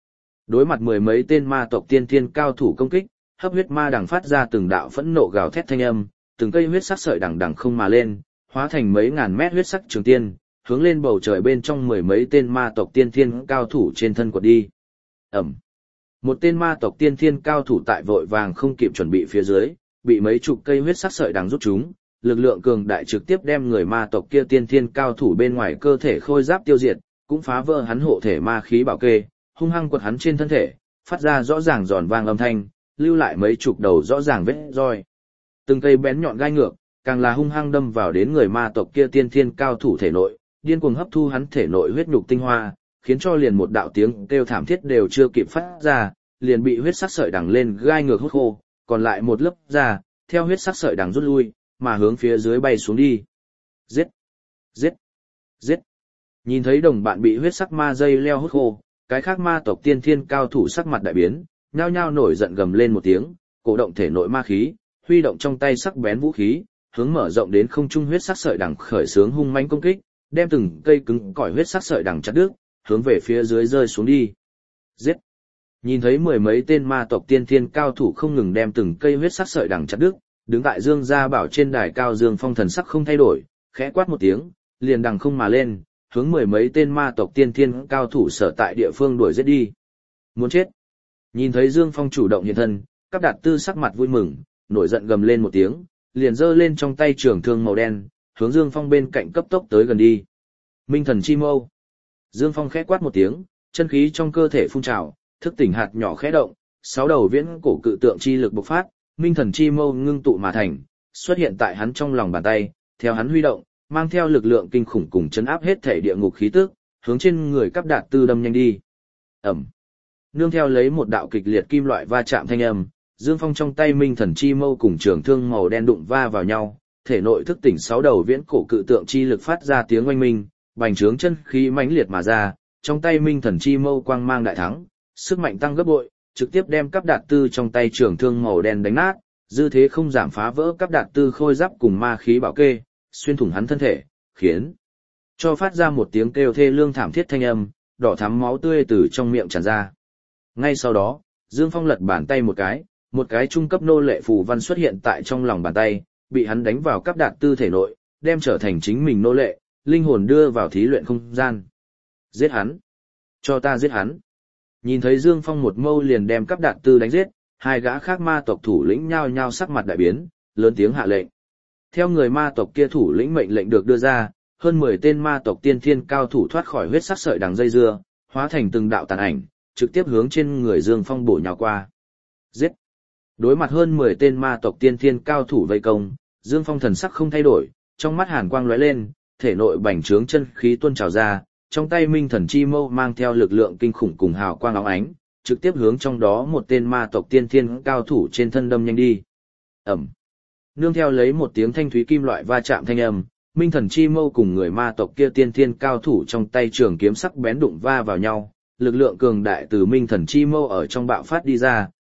Đối mặt mười mấy tên ma tộc tiên thiên cao thủ công kích, hấp huyết ma đằng phát ra từng đạo phẫn nộ gào thét thanh âm, từng cây huyết sắc sợi đằng đằng không mà lên, hóa thành mấy ngàn mét huyết sắc trường tiên, hướng lên bầu trời bên trong mười mấy tên ma tộc tiên thiên cao thủ trên thân quật đi. Ẩm. Một tên ma tộc tiên thiên cao thủ tại vội vàng không kịp chuẩn bị phía dưới, bị mấy chục cây huyết sắc sợi đằng rút chúng, lực lượng cường đại trực tiếp đem người ma tộc kia tiên thiên cao thủ bên ngoài cơ thể khôi giáp tiêu diệt, cũng phá vỡ hắn hộ thể ma khí bảo kê, hung hăng quật hắn trên thân thể, phát ra rõ ràng giòn vang âm thanh, lưu lại mấy chục đầu rõ ràng vết roi. Từng cây bén nhọn gai ngược, càng là hung hăng đâm vào đến người ma tộc kia tiên thiên cao thủ thể nội, điên cuồng hấp thu hắn thể nội huyết nhục tinh hoa, khiến cho liền một đạo tiếng kêu thảm thiết đều chưa kịp phát ra, liền bị huyết sắc sợi đằng lên gai ngược hút khô, còn lại một lớp da, theo huyết sắc sợi đằng rút lui, mà hướng phía dưới bay xuống đi. Giết! Giết! Giết! Nhìn thấy đồng bạn bị huyết sắc ma dây leo hút khô, cái khác ma tộc tiên thiên cao thủ sắc mặt đại biến, nhao nhao nổi giận gầm lên một tiếng, cổ động thể nội ma khí, huy động trong tay sắc bén vũ khí, hướng mở rộng đến không trung huyết sắc sợi đằng khởi xướng hung mãnh công kích, đem từng cây cứng cỏi huyết sắc sợi đằng chặt đứt, hướng về phía dưới rơi xuống đi. Giết! Nhìn thấy mười mấy tên ma tộc tiên thiên cao thủ không ngừng đem từng cây huyết sắc sợi đằng chặt đứt, đứng tại Dương Gia Bảo trên đài cao Dương Phong thần sắc không thay đổi, khẽ quát một tiếng, liền đằng không mà lên, hướng mười mấy tên ma tộc tiên thiên cao thủ sở tại địa phương đuổi giết đi. Muốn chết! Nhìn thấy Dương Phong chủ động hiện thân, Cáp Đạt Tư sắc mặt vui mừng, nổi giận gầm lên một tiếng, liền giơ lên trong tay trường thương màu đen, hướng Dương Phong bên cạnh cấp tốc tới gần đi. Minh thần chi mâu. Dương Phong khẽ quát một tiếng, chân khí trong cơ thể phun trào, thức tỉnh hạt nhỏ khẽ động, sáu đầu viễn cổ cự tượng chi lực bộc phát, minh thần chi mâu ngưng tụ mà thành, xuất hiện tại hắn trong lòng bàn tay, theo hắn huy động, mang theo lực lượng kinh khủng cùng chấn áp hết thể địa ngục khí tức, hướng trên người Cáp Đạt Tư đâm nhanh đi. Ẩm. Nương theo lấy một đạo kịch liệt kim loại va chạm thanh âm, Dương Phong trong tay minh thần chi mâu cùng trường thương màu đen đụng va vào nhau, thể nội thức tỉnh sáu đầu viễn cổ cự tượng chi lực phát ra tiếng oanh minh, bành trướng chân khí mãnh liệt mà ra, trong tay minh thần chi mâu quang mang đại thắng, sức mạnh tăng gấp bội, trực tiếp đem Cáp Đạt Tư trong tay trường thương màu đen đánh nát, dư thế không giảm phá vỡ Cáp Đạt Tư khôi giáp cùng ma khí bảo kê, xuyên thủng hắn thân thể, khiến cho phát ra một tiếng kêu thê lương thảm thiết thanh âm, đỏ thắm máu tươi từ trong miệng tràn ra. Ngay sau đó, Dương Phong lật bàn tay một cái trung cấp nô lệ phù văn xuất hiện tại trong lòng bàn tay, bị hắn đánh vào Cáp Đạt Tư thể nội, đem trở thành chính mình nô lệ, linh hồn đưa vào thí luyện không gian. Giết hắn! Cho ta giết hắn! Nhìn thấy Dương Phong một mâu liền đem Cáp Đạt Tư đánh giết, hai gã khác ma tộc thủ lĩnh nhao nhao sắc mặt đại biến, lớn tiếng hạ lệnh. Theo người ma tộc kia thủ lĩnh mệnh lệnh được đưa ra, hơn 10 tên ma tộc tiên thiên cao thủ thoát khỏi huyết sắc sợi đằng dây dưa, hóa thành từng đạo tàn ảnh, trực tiếp hướng trên người Dương Phong bổ nhào qua. Giết! Đối mặt hơn 10 tên ma tộc tiên thiên cao thủ vây công, Dương Phong thần sắc không thay đổi, trong mắt hàn quang lóe lên, thể nội bành trướng chân khí tuôn trào ra, trong tay minh thần chi mâu mang theo lực lượng kinh khủng cùng hào quang óng ánh, trực tiếp hướng trong đó một tên ma tộc tiên thiên cao thủ trên thân đâm nhanh đi. Ẩm. Nương theo lấy một tiếng thanh thúy kim loại va chạm thanh âm, minh thần chi mâu cùng người ma tộc kia tiên thiên cao thủ trong tay trường kiếm sắc bén đụng va vào nhau, lực lượng cường đại từ minh thần chi mâu ở trong bạo phát đi ra,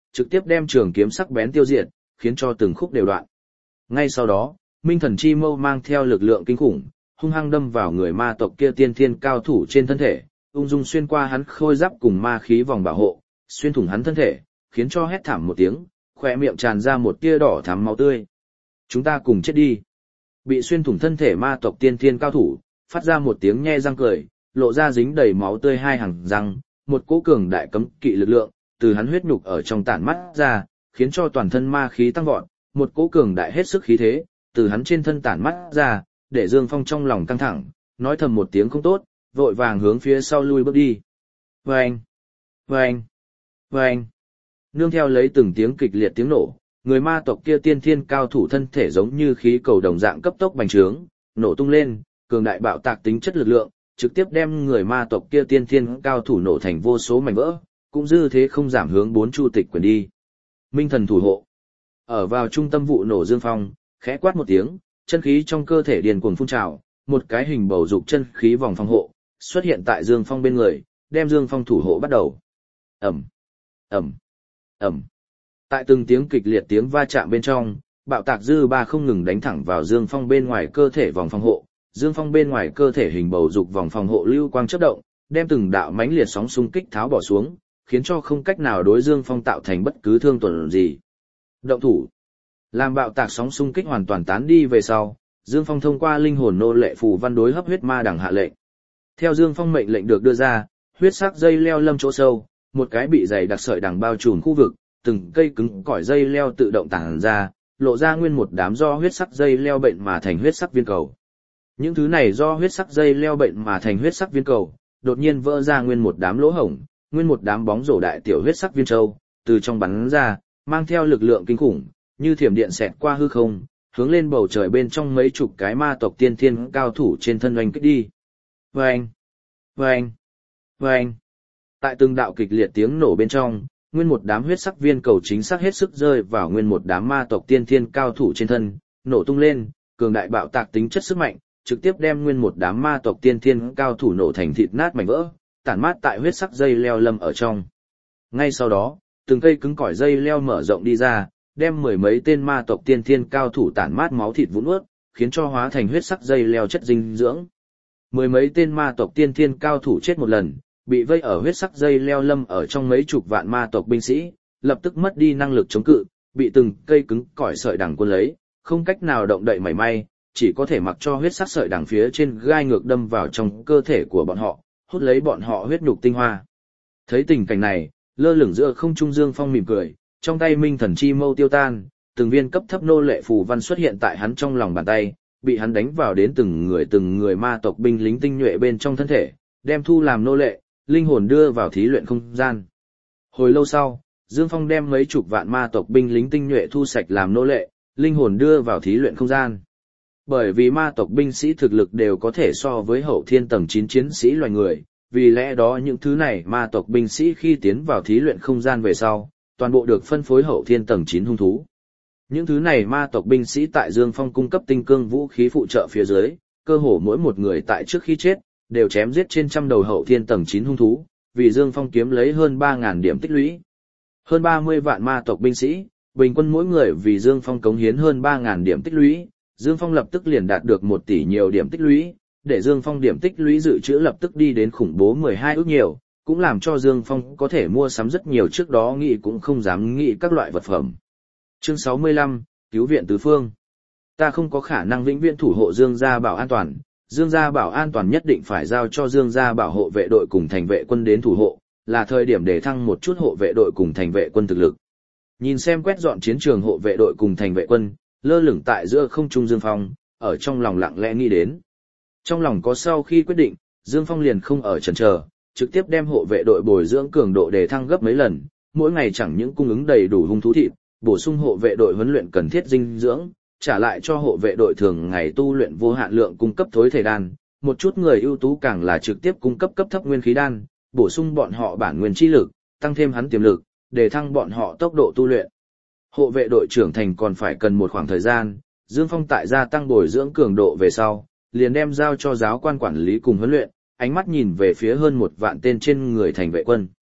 trực tiếp đem trường kiếm sắc bén tiêu diệt, khiến cho từng khúc đều đoạn. Ngay sau đó, Minh Thần Chi Mâu mang theo lực lượng kinh khủng, hung hăng đâm vào người ma tộc kia tiên thiên cao thủ trên thân thể, ung dung xuyên qua hắn khôi giáp cùng ma khí vòng bảo hộ, xuyên thủng hắn thân thể, khiến cho hét thảm một tiếng, khóe miệng tràn ra một tia đỏ thắm máu tươi. Chúng ta cùng chết đi. Bị xuyên thủng thân thể ma tộc tiên thiên cao thủ, phát ra một tiếng nhe răng cười, lộ ra dính đầy máu tươi hai hàng răng, một cỗ cường đại cấm kỵ lực lượng từ hắn huyết nhục ở trong tản mắt ra, khiến cho toàn thân ma khí tăng vọt, một cỗ cường đại hết sức khí thế từ hắn trên thân tản mắt ra, để Dương Phong trong lòng căng thẳng, nói thầm một tiếng không tốt, vội vàng hướng phía sau lui bước đi. Vâng! Vâng! Vâng! Nương theo lấy từng tiếng kịch liệt tiếng nổ, người ma tộc kia tiên thiên cao thủ thân thể giống như khí cầu đồng dạng cấp tốc bành trướng, nổ tung lên, cường đại bạo tạc tính chất lực lượng, trực tiếp đem người ma tộc kia tiên thiên cao thủ nổ thành vô số mảnh vỡ, cũng dư thế không giảm hướng bốn chu tịch quyền đi. Minh thần thủ hộ. Ở vào trung tâm vụ nổ Dương Phong, khẽ quát một tiếng, chân khí trong cơ thể điền cuồng phun trào, một cái hình bầu dục chân khí vòng phòng hộ xuất hiện tại Dương Phong bên người, đem Dương Phong thủ hộ bắt đầu. Ầm, ầm, ầm. Tại từng tiếng kịch liệt tiếng va chạm bên trong, bạo tạc dư ba không ngừng đánh thẳng vào Dương Phong bên ngoài cơ thể vòng phòng hộ. Dương Phong bên ngoài cơ thể hình bầu dục vòng phòng hộ lưu quang chớp động, đem từng đạo mãnh liệt sóng xung kích tháo bỏ xuống, khiến cho không cách nào đối Dương Phong tạo thành bất cứ thương tổn gì. Động thủ. Làm bạo tạc sóng xung kích hoàn toàn tán đi về sau, Dương Phong thông qua linh hồn nô lệ phù văn đối hấp huyết ma đằng hạ lệnh. Theo Dương Phong mệnh lệnh được đưa ra, huyết sắc dây leo lâm chỗ sâu, một cái bị dày đặc sợi đằng bao trùm khu vực, từng cây cứng cỏi dây leo tự động tản ra, lộ ra nguyên một đám do huyết sắc dây leo bệnh mà thành huyết sắc viên cầu. Những thứ này do huyết sắc dây leo bệnh mà thành huyết sắc viên cầu, đột nhiên vỡ ra nguyên một đám lỗ hổng, nguyên một đám bóng rổ đại tiểu huyết sắc viên châu, từ trong bắn ra, mang theo lực lượng kinh khủng, như thiểm điện xẹt qua hư không, hướng lên bầu trời bên trong mấy chục cái ma tộc tiên thiên cao thủ trên thân oanh kích đi. Vâng! Vâng! Vâng! Tại từng đạo kịch liệt tiếng nổ bên trong, nguyên một đám huyết sắc viên cầu chính xác hết sức rơi vào nguyên một đám ma tộc tiên thiên cao thủ trên thân, nổ tung lên, cường đại bạo tạc tính chất sức mạnh, trực tiếp đem nguyên một đám ma tộc tiên thiên cao thủ nổ thành thịt nát mảnh vỡ, tản mát tại huyết sắc dây leo lâm ở trong. Ngay sau đó, từng cây cứng cỏi dây leo mở rộng đi ra, đem mười mấy tên ma tộc tiên thiên cao thủ tản mát máu thịt vụn ướt, khiến cho hóa thành huyết sắc dây leo chất dinh dưỡng. Mười mấy tên ma tộc tiên thiên cao thủ chết một lần, bị vây ở huyết sắc dây leo lâm ở trong mấy chục vạn ma tộc binh sĩ, lập tức mất đi năng lực chống cự, bị từng cây cứng cỏi sợi đằng cuốn lấy, không cách nào động đậy mảy may, chỉ có thể mặc cho huyết sắc sợi đằng phía trên gai ngược đâm vào trong cơ thể của bọn họ, hút lấy bọn họ huyết nhục tinh hoa. Thấy tình cảnh này, lơ lửng giữa không trung Dương Phong mỉm cười, trong tay Minh Thần Chi Mâu tiêu tan, từng viên cấp thấp nô lệ phù văn xuất hiện tại hắn trong lòng bàn tay, bị hắn đánh vào đến từng người ma tộc binh lính tinh nhuệ bên trong thân thể, đem thu làm nô lệ, linh hồn đưa vào thí luyện không gian. Hồi lâu sau, Dương Phong đem mấy chục vạn ma tộc binh lính tinh nhuệ thu sạch làm nô lệ, linh hồn đưa vào thí luyện không gian. Bởi vì ma tộc binh sĩ thực lực đều có thể so với hậu thiên tầng 9 chiến sĩ loài người, vì lẽ đó những thứ này ma tộc binh sĩ khi tiến vào thí luyện không gian về sau, toàn bộ được phân phối hậu thiên tầng 9 hung thú. Những thứ này ma tộc binh sĩ tại Dương Phong cung cấp tinh cương vũ khí phụ trợ phía dưới, cơ hồ mỗi một người tại trước khi chết, đều chém giết trên trăm đầu hậu thiên tầng 9 hung thú, vì Dương Phong kiếm lấy hơn 3.000 điểm tích lũy. Hơn 30 vạn ma tộc binh sĩ, bình quân mỗi người vì Dương Phong cống hiến hơn 3.000 điểm tích lũy, Dương Phong lập tức liền đạt được 1 tỷ nhiều điểm tích lũy, để Dương Phong điểm tích lũy dự trữ lập tức đi đến khủng bố 12 ức nhiều, cũng làm cho Dương Phong có thể mua sắm rất nhiều trước đó nghĩ cũng không dám nghĩ các loại vật phẩm. Chương 65, Cứu viện tứ phương. Ta không có khả năng vĩnh viễn thủ hộ Dương gia bảo an toàn, Dương gia bảo an toàn nhất định phải giao cho Dương gia bảo hộ vệ đội cùng thành vệ quân đến thủ hộ, là thời điểm để thăng một chút hộ vệ đội cùng thành vệ quân thực lực. Nhìn xem quét dọn chiến trường hộ vệ đội cùng thành vệ quân, lơ lửng tại giữa không trung Dương Phong, ở trong lòng lặng lẽ nghĩ đến. Trong lòng có sau khi quyết định, Dương Phong liền không ở chần chờ, trực tiếp đem hộ vệ đội bồi dưỡng cường độ để thăng gấp mấy lần, mỗi ngày chẳng những cung ứng đầy đủ hung thú thịt, bổ sung hộ vệ đội huấn luyện cần thiết dinh dưỡng, trả lại cho hộ vệ đội thường ngày tu luyện vô hạn lượng cung cấp thối thể đan, một chút người ưu tú càng là trực tiếp cung cấp cấp thấp nguyên khí đan, bổ sung bọn họ bản nguyên chi lực, tăng thêm hắn tiềm lực, để thăng bọn họ tốc độ tu luyện. Hộ vệ đội trưởng thành còn phải cần một khoảng thời gian, Dương Phong tại gia tăng bồi dưỡng cường độ về sau, liền đem giao cho giáo quan quản lý cùng huấn luyện, ánh mắt nhìn về phía hơn 1 vạn tên trên người thành vệ quân.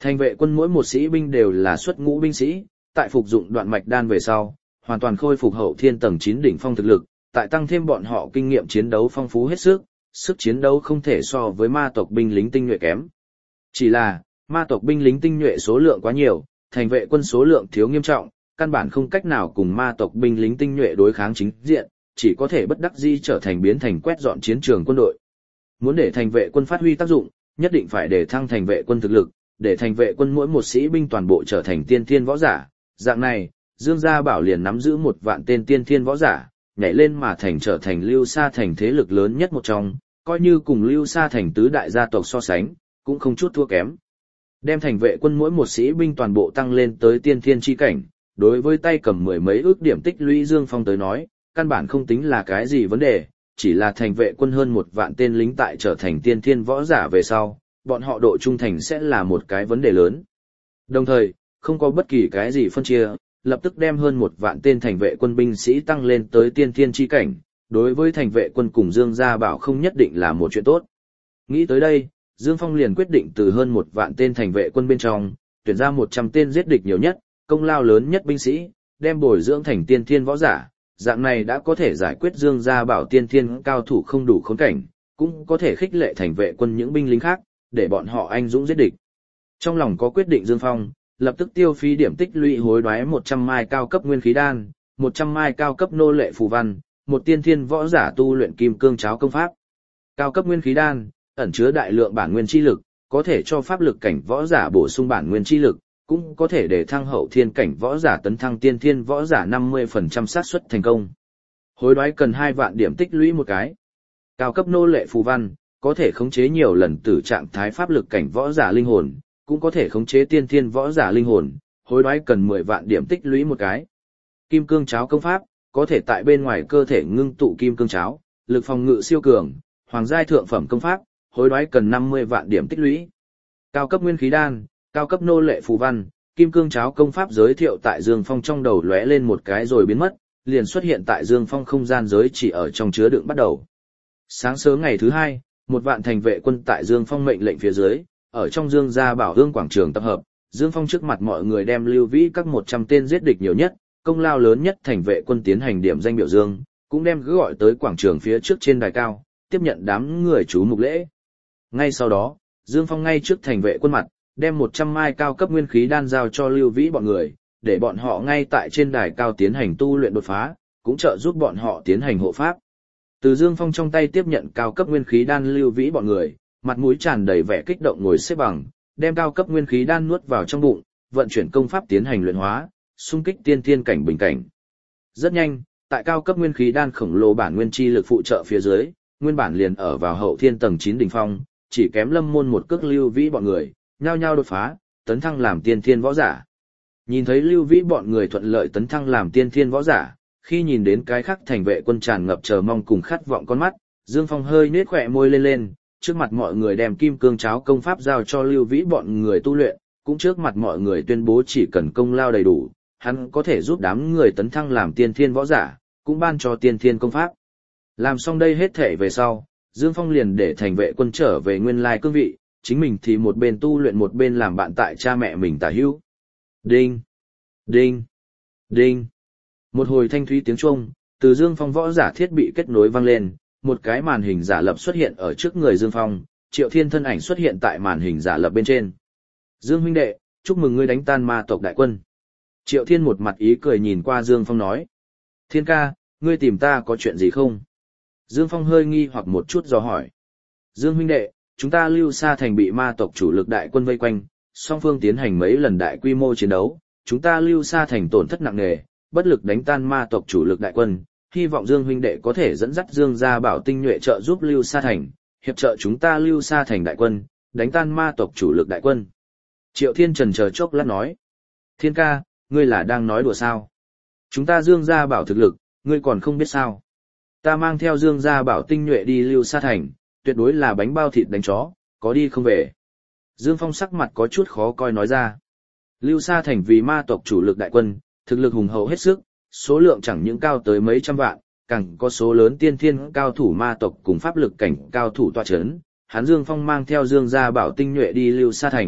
Thành vệ quân mỗi một sĩ binh đều là xuất ngũ binh sĩ, tại phục dụng đoạn mạch đan về sau, hoàn toàn khôi phục hậu thiên tầng 9 đỉnh phong thực lực, tại tăng thêm bọn họ kinh nghiệm chiến đấu phong phú hết sức, sức chiến đấu không thể so với ma tộc binh lính tinh nhuệ kém. Chỉ là, ma tộc binh lính tinh nhuệ số lượng quá nhiều, thành vệ quân số lượng thiếu nghiêm trọng, căn bản không cách nào cùng ma tộc binh lính tinh nhuệ đối kháng chính diện, chỉ có thể bất đắc dĩ trở thành biến thành quét dọn chiến trường quân đội. Muốn để thành vệ quân phát huy tác dụng, nhất định phải để thăng thành vệ quân thực lực, để thành vệ quân mỗi một sĩ binh toàn bộ trở thành tiên thiên võ giả. Dạng này, Dương Gia Bảo liền nắm giữ 1 vạn tên tiên thiên võ giả, nhảy lên mà thành trở thành Lưu Sa thành thế lực lớn nhất một trong, coi như cùng Lưu Sa thành tứ đại gia tộc so sánh, cũng không chút thua kém. Đem thành vệ quân mỗi một sĩ binh toàn bộ tăng lên tới tiên thiên chi cảnh, đối với tay cầm 10 mấy ước điểm tích lũy Dương Phong tới nói, căn bản không tính là cái gì vấn đề, chỉ là thành vệ quân hơn 1 vạn tên lính tại trở thành tiên thiên võ giả về sau, bọn họ độ trung thành sẽ là một cái vấn đề lớn. Đồng thời, không có bất kỳ cái gì phân chia, lập tức đem hơn 1 vạn tên thành vệ quân binh sĩ tăng lên tới tiên thiên chi cảnh, đối với thành vệ quân cùng Dương Gia Bảo không nhất định là một chuyện tốt. Nghĩ tới đây, Dương Phong liền quyết định từ hơn 1 vạn tên thành vệ quân bên trong, tuyển ra 100 tên giết địch nhiều nhất, công lao lớn nhất binh sĩ, đem bồi dưỡng thành tiên thiên võ giả, dạng này đã có thể giải quyết Dương Gia Bảo tiên thiên cao thủ không đủ khốn cảnh, cũng có thể khích lệ thành vệ quân những binh lính khác, để bọn họ anh dũng giết địch. Trong lòng có quyết định Dương Phong, lập tức tiêu phí điểm tích lũy hối đoái 100 mai cao cấp nguyên khí đan, 100 mai cao cấp nô lệ phù văn, một tiên thiên võ giả tu luyện kim cương cháo công pháp. Cao cấp nguyên khí đan ẩn chứa đại lượng bản nguyên chi lực, có thể cho pháp lực cảnh võ giả bổ sung bản nguyên chi lực, cũng có thể để thăng hậu thiên cảnh võ giả tấn thăng tiên thiên võ giả 50% xác suất thành công. Hối đoái cần 2 vạn điểm tích lũy một cái. Cao cấp nô lệ phù văn, có thể khống chế nhiều lần từ trạng thái pháp lực cảnh võ giả linh hồn, cũng có thể khống chế tiên thiên võ giả linh hồn, hối đoái cần 10 vạn điểm tích lũy một cái. Kim cương cháo công pháp, có thể tại bên ngoài cơ thể ngưng tụ kim cương cháo, lực phòng ngự siêu cường, hoàng giai thượng phẩm công pháp, hối đoái cần 50 vạn điểm tích lũy. Cao cấp nguyên khí đan, cao cấp nô lệ phù văn, kim cương cháo công pháp giới thiệu tại Dương Phong trong đầu lóe lên một cái rồi biến mất, liền xuất hiện tại Dương Phong không gian giới chỉ ở trong chứa đựng bắt đầu. Sáng sớm ngày thứ 2, 1 vạn thành vệ quân tại Dương Phong mệnh lệnh phía dưới, ở trong Dương Gia Bảo Hương quảng trường tập hợp, Dương Phong trước mặt mọi người đem Lưu Vĩ các 100 tên giết địch nhiều nhất, công lao lớn nhất thành vệ quân tiến hành điểm danh biểu dương, cũng đem cứ gọi tới quảng trường phía trước trên đài cao, tiếp nhận đám người chú mục lễ. Ngay sau đó, Dương Phong ngay trước thành vệ quân mặt, đem 100 mai cao cấp nguyên khí đan giao cho Lưu Vĩ bọn người, để bọn họ ngay tại trên đài cao tiến hành tu luyện đột phá, cũng trợ giúp bọn họ tiến hành hộ pháp. Từ Dương Phong trong tay tiếp nhận cao cấp nguyên khí đan Lưu Vĩ bọn người, mặt mũi tràn đầy vẻ kích động ngồi xếp bằng, đem cao cấp nguyên khí đan nuốt vào trong bụng, vận chuyển công pháp tiến hành luyện hóa, xung kích tiên thiên cảnh bình cảnh. Rất nhanh, tại cao cấp nguyên khí đan khổng lồ bản nguyên chi lực phụ trợ phía dưới, nguyên bản liền ở vào hậu thiên tầng 9 đỉnh phong, chỉ kém Lâm Môn một cước Lưu Vĩ bọn người, nhao nhao đột phá, tấn thăng làm tiên thiên võ giả. Nhìn thấy Lưu Vĩ bọn người thuận lợi tấn thăng làm tiên thiên võ giả, khi nhìn đến cái khác thành vệ quân tràn ngập chờ mong cùng khát vọng con mắt, Dương Phong hơi nhếch khóe môi lên, trước mặt mọi người đem kim cương cháo công pháp giao cho Lưu Vĩ bọn người tu luyện, cũng trước mặt mọi người tuyên bố chỉ cần công lao đầy đủ, hắn có thể giúp đám người tấn thăng làm tiên thiên võ giả, cũng ban cho tiên thiên công pháp. Làm xong đây hết thể về sau, Dương Phong liền để thành vệ quân trở về nguyên lai cương vị, chính mình thì một bên tu luyện một bên làm bạn tại cha mẹ mình tả hữu. Đinh! Đinh! Đinh! Một hồi thanh thúy tiếng chuông, từ Dương Phong võ giả thiết bị kết nối vang lên, một cái màn hình giả lập xuất hiện ở trước người Dương Phong, Triệu Thiên thân ảnh xuất hiện tại màn hình giả lập bên trên. Dương huynh đệ, chúc mừng ngươi đánh tan ma tộc đại quân. Triệu Thiên một mặt ý cười nhìn qua Dương Phong nói. Thiên ca, ngươi tìm ta có chuyện gì không? Dương Phong hơi nghi hoặc một chút dò hỏi. Dương huynh đệ, chúng ta Lưu Sa thành bị ma tộc chủ lực đại quân vây quanh, song phương tiến hành mấy lần đại quy mô chiến đấu, chúng ta Lưu Sa thành tổn thất nặng nề, bất lực đánh tan ma tộc chủ lực đại quân, hy vọng Dương huynh đệ có thể dẫn dắt Dương Gia Bảo tinh nhuệ trợ giúp Lưu Sa thành, hiệp trợ chúng ta Lưu Sa thành đại quân, đánh tan ma tộc chủ lực đại quân. Triệu Thiên trần chờ chốc lát nói. Thiên ca, ngươi là đang nói đùa sao? Chúng ta Dương Gia Bảo thực lực, ngươi còn không biết sao? Ta mang theo Dương Gia Bảo tinh nhuệ đi Lưu Sa thành, tuyệt đối là bánh bao thịt đánh chó, có đi không về. Dương Phong sắc mặt có chút khó coi nói ra. Lưu Sa thành vì ma tộc chủ lực đại quân, thực lực hùng hậu hết sức, số lượng chẳng những cao tới mấy trăm vạn, càng có số lớn tiên thiên cao thủ ma tộc cùng pháp lực cảnh cao thủ tọa chấn. Hắn Dương Phong mang theo Dương Gia Bảo tinh nhuệ đi Lưu Sa thành,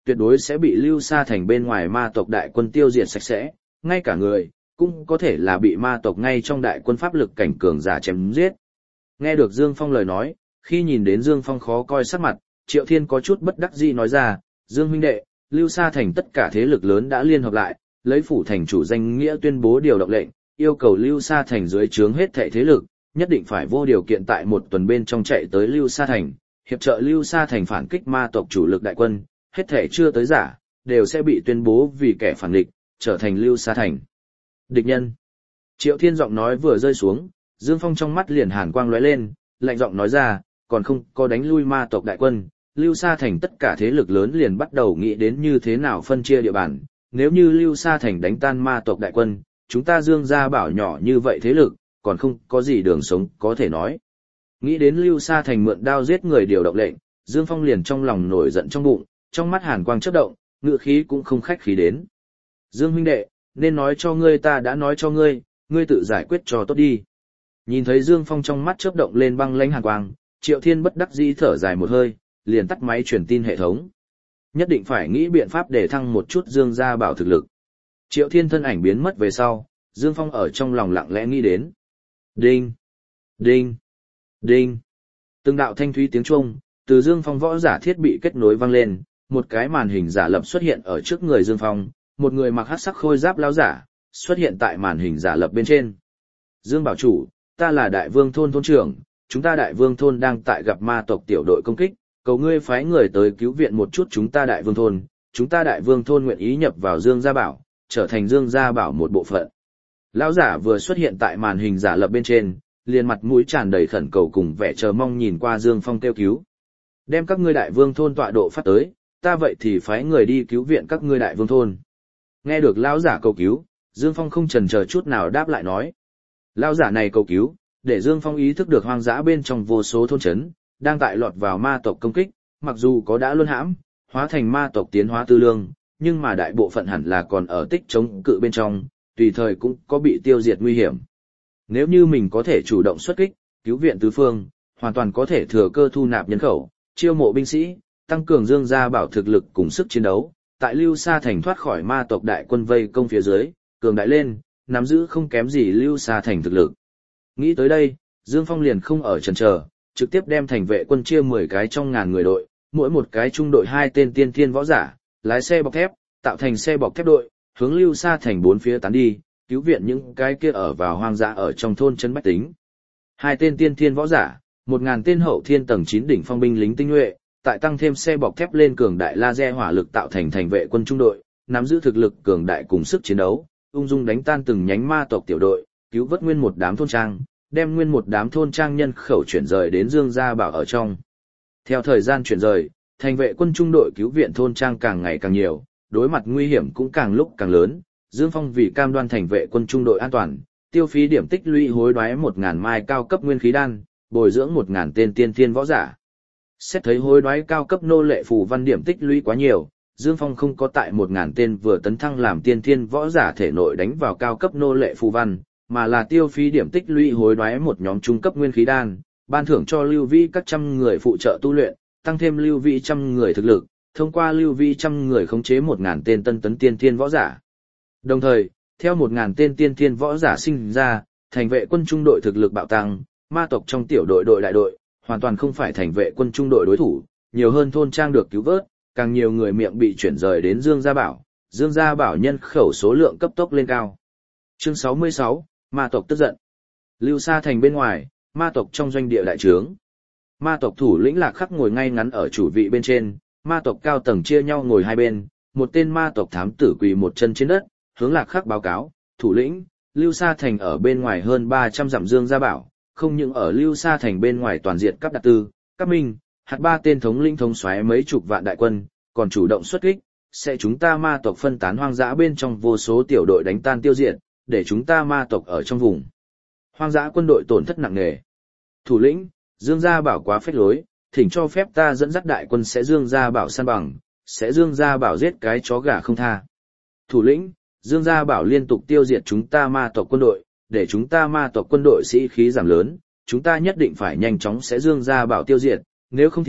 tuyệt đối sẽ bị Lưu Sa Thành bên ngoài ma tộc đại quân tiêu diệt sạch sẽ, ngay cả người, cũng có thể là bị ma tộc ngay trong đại quân pháp lực cảnh cường giả chém giết. Nghe được Dương Phong lời nói, khi nhìn đến Dương Phong khó coi sắc mặt, Triệu Thiên có chút bất đắc dĩ nói ra, Dương huynh đệ, Lưu Sa Thành tất cả thế lực lớn đã liên hợp lại, lấy phủ thành chủ danh nghĩa tuyên bố điều động lệnh, yêu cầu Lưu Sa Thành dưới trướng hết thảy thế lực, nhất định phải vô điều kiện tại một tuần bên trong chạy tới Lưu Sa Thành, hiệp trợ Lưu Sa Thành phản kích ma tộc chủ lực đại quân, hết thảy chưa tới giả, đều sẽ bị tuyên bố vì kẻ phản địch, trở thành Lưu Sa Thành địch nhân. Triệu Thiên giọng nói vừa rơi xuống, Dương Phong trong mắt liền hàn quang lóe lên, lạnh giọng nói ra, còn không có đánh lui ma tộc đại quân, Lưu Sa Thành tất cả thế lực lớn liền bắt đầu nghĩ đến như thế nào phân chia địa bàn, nếu như Lưu Sa Thành đánh tan ma tộc đại quân, chúng ta Dương gia bảo nhỏ như vậy thế lực, còn không có gì đường sống có thể nói. Nghĩ đến Lưu Sa Thành mượn đao giết người điều động lệnh, Dương Phong liền trong lòng nổi giận trong bụng, trong mắt hàn quang chớp động, ngựa khí cũng không khách khí đến. Dương huynh đệ, nên nói cho ngươi ta đã nói cho ngươi, ngươi tự giải quyết cho tốt đi. Nhìn thấy Dương Phong trong mắt chớp động lên băng lãnh hàn quang, Triệu Thiên bất đắc dĩ thở dài một hơi, liền tắt máy truyền tin hệ thống. Nhất định phải nghĩ biện pháp để thăng một chút Dương gia bảo thực lực. Triệu Thiên thân ảnh biến mất về sau, Dương Phong ở trong lòng lặng lẽ nghĩ đến. Đinh, đinh, đinh. Từng đạo thanh thúy tiếng chuông từ Dương Phong võ giả thiết bị kết nối vang lên, một cái màn hình giả lập xuất hiện ở trước người Dương Phong, một người mặc hắc sắc khôi giáp lão giả xuất hiện tại màn hình giả lập bên trên. Dương bảo chủ, ta là Đại Vương thôn thôn trưởng, chúng ta Đại Vương thôn đang tại gặp ma tộc tiểu đội công kích, cầu ngươi phái người tới cứu viện một chút chúng ta Đại Vương thôn, chúng ta Đại Vương thôn nguyện ý nhập vào Dương gia bảo, trở thành Dương gia bảo một bộ phận. Lão giả vừa xuất hiện tại màn hình giả lập bên trên, liền mặt mũi tràn đầy khẩn cầu cùng vẻ chờ mong nhìn qua Dương Phong kêu cứu. Đem các ngươi Đại Vương thôn tọa độ phát tới, ta vậy thì phái người đi cứu viện các ngươi Đại Vương thôn. Nghe được lão giả cầu cứu, Dương Phong không chần chờ chút nào đáp lại nói. Lão giả này cầu cứu, để Dương Phong ý thức được hoang dã bên trong vô số thôn trấn đang tại lọt vào ma tộc công kích, mặc dù có đã luân hãm, hóa thành ma tộc tiến hóa tư lương, nhưng mà đại bộ phận hẳn là còn ở tích chống cự bên trong, tùy thời cũng có bị tiêu diệt nguy hiểm. Nếu như mình có thể chủ động xuất kích, cứu viện tứ phương, hoàn toàn có thể thừa cơ thu nạp nhân khẩu, chiêu mộ binh sĩ, tăng cường Dương gia bảo thực lực cùng sức chiến đấu, tại Lưu Sa Thành thoát khỏi ma tộc đại quân vây công phía dưới, cường đại lên, nắm giữ không kém gì Lưu Sa Thành thực lực. Nghĩ tới đây, Dương Phong liền không ở chần chờ, trực tiếp đem thành vệ quân chia 10 cái trong ngàn người đội, mỗi một cái trung đội 2 tên tiên thiên võ giả, lái xe bọc thép, tạo thành xe bọc thép đội, hướng Lưu Sa Thành 4 phía tán đi, cứu viện những cái kia ở vào hoang dã ở trong thôn trấn bách tính. 2 tên tiên thiên võ giả, 1000 tên hậu thiên tầng 9 đỉnh phong binh lính tinh nhuệ, tại tăng thêm xe bọc thép lên cường đại laser hỏa lực tạo thành thành vệ quân trung đội, nắm giữ thực lực cường đại cùng sức chiến đấu, ung dung đánh tan từng nhánh ma tộc tiểu đội, cứu vớt nguyên một đám thôn trang, đem nguyên một đám thôn trang nhân khẩu chuyển rời đến Dương gia bảo ở trong. Theo thời gian chuyển rời, thành vệ quân trung đội cứu viện thôn trang càng ngày càng nhiều, đối mặt nguy hiểm cũng càng lúc càng lớn. Dương Phong vì cam đoan thành vệ quân trung đội an toàn, tiêu phí điểm tích lũy hối đoái 1000 mai cao cấp nguyên khí đan, bồi dưỡng 1000 tên tiên thiên võ giả. Xét thấy hối đoái cao cấp nô lệ phù văn điểm tích lũy quá nhiều, Dương Phong không có tại 1000 tên vừa tấn thăng làm tiên thiên võ giả thể nội đánh vào cao cấp nô lệ phù văn, mà là tiêu phí điểm tích lũy hối đoái một nhóm trung cấp nguyên khí đan, ban thưởng cho Lưu Vĩ các trăm người phụ trợ tu luyện, tăng thêm Lưu Vĩ trăm người thực lực, thông qua Lưu Vĩ trăm người khống chế 1000 tên tân tấn tiên thiên võ giả. Đồng thời, theo 1000 tên tiên thiên võ giả sinh ra, thành vệ quân trung đội thực lực bạo tăng, ma tộc trong tiểu đội đội đại đội, hoàn toàn không phải thành vệ quân trung đội đối thủ, nhiều hơn thôn trang được cứu vớt, càng nhiều người miệng bị chuyển rời đến Dương gia bảo, Dương gia bảo nhân khẩu số lượng cấp tốc lên cao. Chương 66, ma tộc tức giận. Lưu Sa Thành bên ngoài, ma tộc trong doanh địa đại trướng. Ma tộc thủ lĩnh Lạc Khắc ngồi ngay ngắn ở chủ vị bên trên, ma tộc cao tầng chia nhau ngồi hai bên, một tên ma tộc thám tử quỳ một chân trên đất, hướng Lạc Khắc báo cáo, thủ lĩnh, Lưu Sa Thành ở bên ngoài hơn 300 dặm Dương gia bảo, không những ở Lưu Sa Thành bên ngoài toàn diện cấp đạt tư, các minh, hạt 3 tên thống lĩnh thống soái mấy chục vạn đại quân, còn chủ động xuất kích, sẽ chúng ta ma tộc phân tán hoang dã bên trong vô số tiểu đội đánh tan tiêu diệt, để chúng ta ma tộc ở trong vùng hoang dã quân đội tổn thất nặng nề. Thủ lĩnh, Dương gia bảo quá phách lối, thỉnh cho phép ta dẫn dắt đại quân sẽ Dương gia bảo săn bằng, sẽ Dương gia bảo giết cái chó gà không tha. Thủ lĩnh, Dương gia bảo liên tục tiêu diệt chúng ta ma tộc quân đội, để chúng ta ma tộc quân đội sĩ khí giảm lớn, chúng ta nhất định phải nhanh chóng sẽ Dương gia bảo tiêu diệt, nếu không thì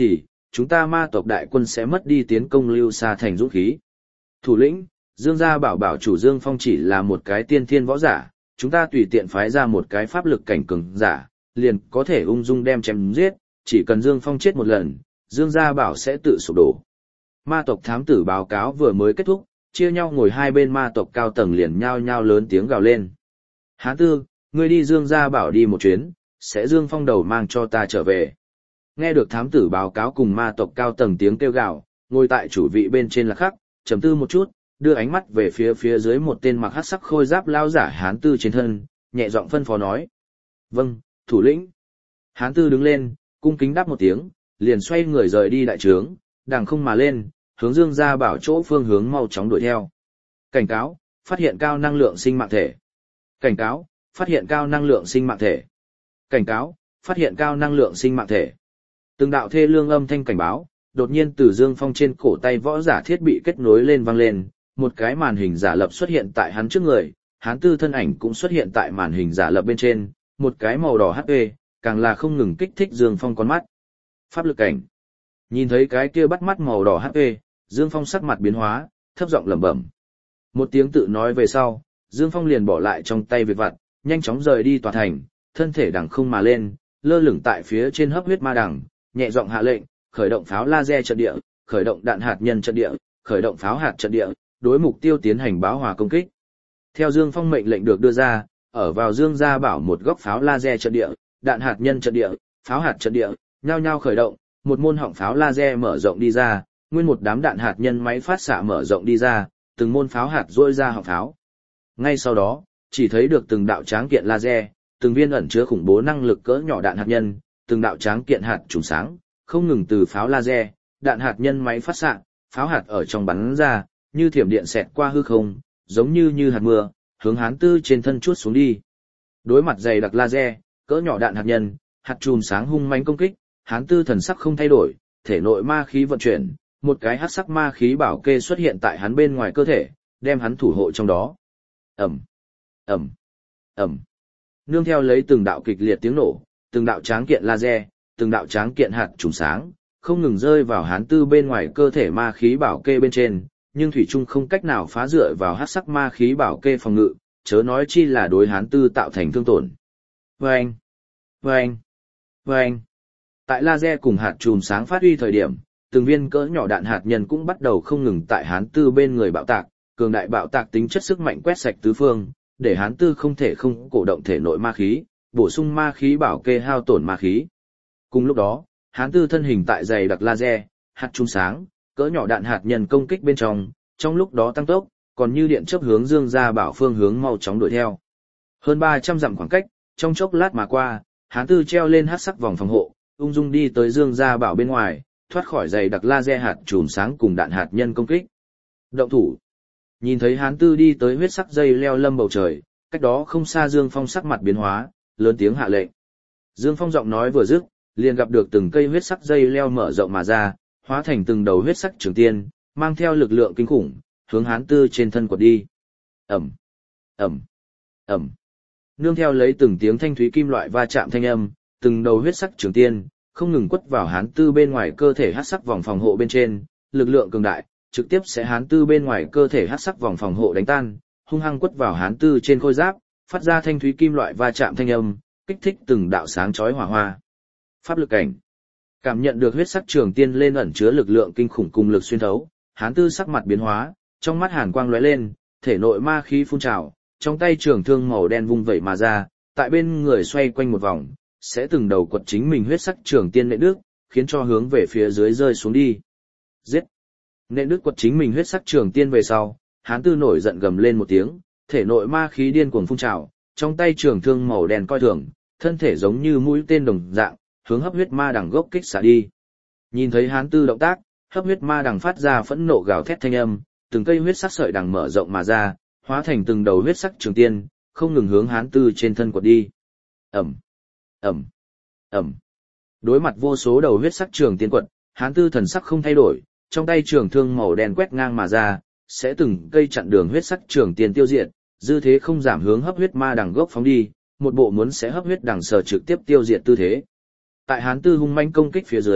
chúng ta ma tộc đại quân sẽ mất đi tiến công Lưu Sa thành dũng khí. Thủ lĩnh, Dương gia bảo bảo chủ Dương Phong chỉ là một cái tiên thiên võ giả, chúng ta tùy tiện phái ra một cái pháp lực cảnh cường giả, liền có thể ung dung đem chém giết, chỉ cần Dương Phong chết một lần, Dương gia bảo sẽ tự sụp đổ. Ma tộc thám tử báo cáo vừa mới kết thúc, chia nhau ngồi hai bên ma tộc cao tầng liền nhao nhao lớn tiếng gào lên. Hán Tư, ngươi đi Dương gia bảo đi một chuyến, sẽ Dương Phong đầu mang cho ta trở về. Nghe được thám tử báo cáo cùng ma tộc cao tầng tiếng kêu gào, ngồi tại chủ vị bên trên là khắc, trầm tư một chút, đưa ánh mắt về phía dưới một tên mặc hắc sắc khôi giáp lao giả Hán Tư trên thân, nhẹ giọng phân phó nói. Vâng, thủ lĩnh. Hán Tư đứng lên, cung kính đáp một tiếng, liền xoay người rời đi đại trướng, đằng không mà lên, hướng Dương gia bảo chỗ phương hướng mau chóng đuổi theo. Cảnh cáo, phát hiện cao năng lượng sinh mạng thể. Cảnh cáo, phát hiện cao năng lượng sinh mạng thể. Cảnh cáo, phát hiện cao năng lượng sinh mạng thể. Từng đạo thê lương âm thanh cảnh báo, đột nhiên từ Dương Phong trên cổ tay võ giả thiết bị kết nối lên vang lên, một cái màn hình giả lập xuất hiện tại hắn trước người, Hán Tư thân ảnh cũng xuất hiện tại màn hình giả lập bên trên, một cái màu đỏ HP, càng là không ngừng kích thích Dương Phong con mắt. Pháp lực cảnh. Nhìn thấy cái kia bắt mắt màu đỏ HP, Dương Phong sắc mặt biến hóa, thấp giọng lẩm bẩm. Một tiếng tự nói về sau, Dương Phong liền bỏ lại trong tay việc vặt, nhanh chóng rời đi tòa thành, thân thể đằng không mà lên, lơ lửng tại phía trên hấp huyết ma đằng, nhẹ giọng hạ lệnh, khởi động pháo laser trận địa, khởi động đạn hạt nhân trận địa, khởi động pháo hạt trận địa, đối mục tiêu tiến hành báo hòa công kích. Theo Dương Phong mệnh lệnh được đưa ra, ở vào Dương gia bảo một góc pháo laser trận địa, đạn hạt nhân trận địa, pháo hạt trận địa, nhao nhao khởi động, một môn họng pháo laser mở rộng đi ra, nguyên một đám đạn hạt nhân máy phát xạ mở rộng đi ra, từng môn pháo hạt rôi ra họng pháo. Ngay sau đó, chỉ thấy được từng đạo tráng kiện laser, từng viên ẩn chứa khủng bố năng lực cỡ nhỏ đạn hạt nhân, từng đạo tráng kiện hạt trùng sáng, không ngừng từ pháo laser, đạn hạt nhân máy phát xạ, pháo hạt ở trong bắn ra, như thiểm điện xẹt qua hư không, giống như hạt mưa, hướng Hán Tư trên thân chuốt xuống đi. Đối mặt dày đặc laser, cỡ nhỏ đạn hạt nhân, hạt chùm sáng hung mãnh công kích, Hán Tư thần sắc không thay đổi, thể nội ma khí vận chuyển, một cái hắc sắc ma khí bảo kê xuất hiện tại hắn bên ngoài cơ thể, đem hắn thủ hộ trong đó. Ầm, ầm, ầm. Nương theo lấy từng đạo kịch liệt tiếng nổ, từng đạo tráng kiện laser, từng đạo tráng kiện hạt trùng sáng, không ngừng rơi vào Hán Tư bên ngoài cơ thể ma khí bảo kê bên trên, nhưng thủy chung không cách nào phá dựa vào hắc sắc ma khí bảo kê phòng ngự, chớ nói chi là đối Hán Tư tạo thành thương tổn. Vâng, vâng, vâng. Tại laser cùng hạt chùm sáng phát huy thời điểm, từng viên cỡ nhỏ đạn hạt nhân cũng bắt đầu không ngừng tại Hán Tư bên người bạo tạc, cường đại bạo tạc tính chất sức mạnh quét sạch tứ phương, để Hán Tư không thể không cổ động thể nội ma khí, bổ sung ma khí bảo kê hao tổn ma khí. Cùng lúc đó, Hán Tư thân hình tại dày đặc laser, hạt chùm sáng, cỡ nhỏ đạn hạt nhân công kích bên trong lúc đó tăng tốc, còn như điện chớp hướng Dương gia bảo phương hướng mau chóng đuổi theo. Hơn 300 dặm khoảng cách, trong chốc lát mà qua, Hán Tư treo lên hắc sắc vòng phòng hộ, ung dung đi tới Dương gia bảo bên ngoài, thoát khỏi dày đặc laser hạt chùm sáng cùng đạn hạt nhân công kích. Động thủ. Nhìn thấy Hán Tư đi tới huyết sắc dây leo lâm bầu trời, cách đó không xa Dương Phong sắc mặt biến hóa, lớn tiếng hạ lệnh. Dương Phong giọng nói vừa dứt, liền gặp được từng cây huyết sắc dây leo mở rộng mà ra, hóa thành từng đầu huyết sắc trường tiên, mang theo lực lượng kinh khủng, hướng Hán Tư trên thân quật đi. Ầm, ầm, ầm. Nương theo lấy từng tiếng thanh thúy kim loại va chạm thanh âm, từng đầu huyết sắc trường tiên không ngừng quất vào Hán Tư bên ngoài cơ thể hắc sắc vòng phòng hộ bên trên, lực lượng cường đại, trực tiếp sẽ Hán Tư bên ngoài cơ thể hắc sắc vòng phòng hộ đánh tan, hung hăng quất vào Hán Tư trên khôi giáp, phát ra thanh thúy kim loại va chạm thanh âm, kích thích từng đạo sáng chói hỏa hoa. Pháp lực cảnh. Cảm nhận được huyết sắc trường tiên lên ẩn chứa lực lượng kinh khủng cùng lực xuyên thấu, Hán Tư sắc mặt biến hóa, trong mắt hàn quang lóe lên, thể nội ma khí phun trào, trong tay trường thương màu đen vung vẩy mà ra, tại bên người xoay quanh một vòng, sẽ từng đầu quật chính mình huyết sắc trường tiên nện đứt, khiến cho hướng về phía dưới rơi xuống đi. Giết! Nện đứt quật chính mình huyết sắc trường tiên về sau, Hán Tư nổi giận gầm lên một tiếng, thể nội ma khí điên cuồng phun trào, trong tay trường thương màu đen coi thường, thân thể giống như mũi tên đồng dạng, hướng hấp huyết ma đằng gốc kích xả đi. Nhìn thấy Hán Tư động tác, hấp huyết ma đằng phát ra phẫn nộ gào thét thanh âm, từng cây huyết sắc sợi đằng mở rộng mà ra, hóa thành từng đầu huyết sắc trường tiên, không ngừng hướng Hán Tư trên thân quật đi. Ầm, ầm, ầm. Đối mặt vô số đầu huyết sắc trường tiên quật, Hán Tư thần sắc không thay đổi, trong tay trường thương màu đen quét ngang mà ra, sẽ từng cây chặn đường huyết sắc trường tiên tiêu diệt, dư thế không giảm hướng hấp huyết ma đằng gốc phóng đi, một bộ muốn sẽ hấp huyết đằng sở trực tiếp tiêu diệt tư thế. Tại Hán Tư hung manh công kích phía dưới,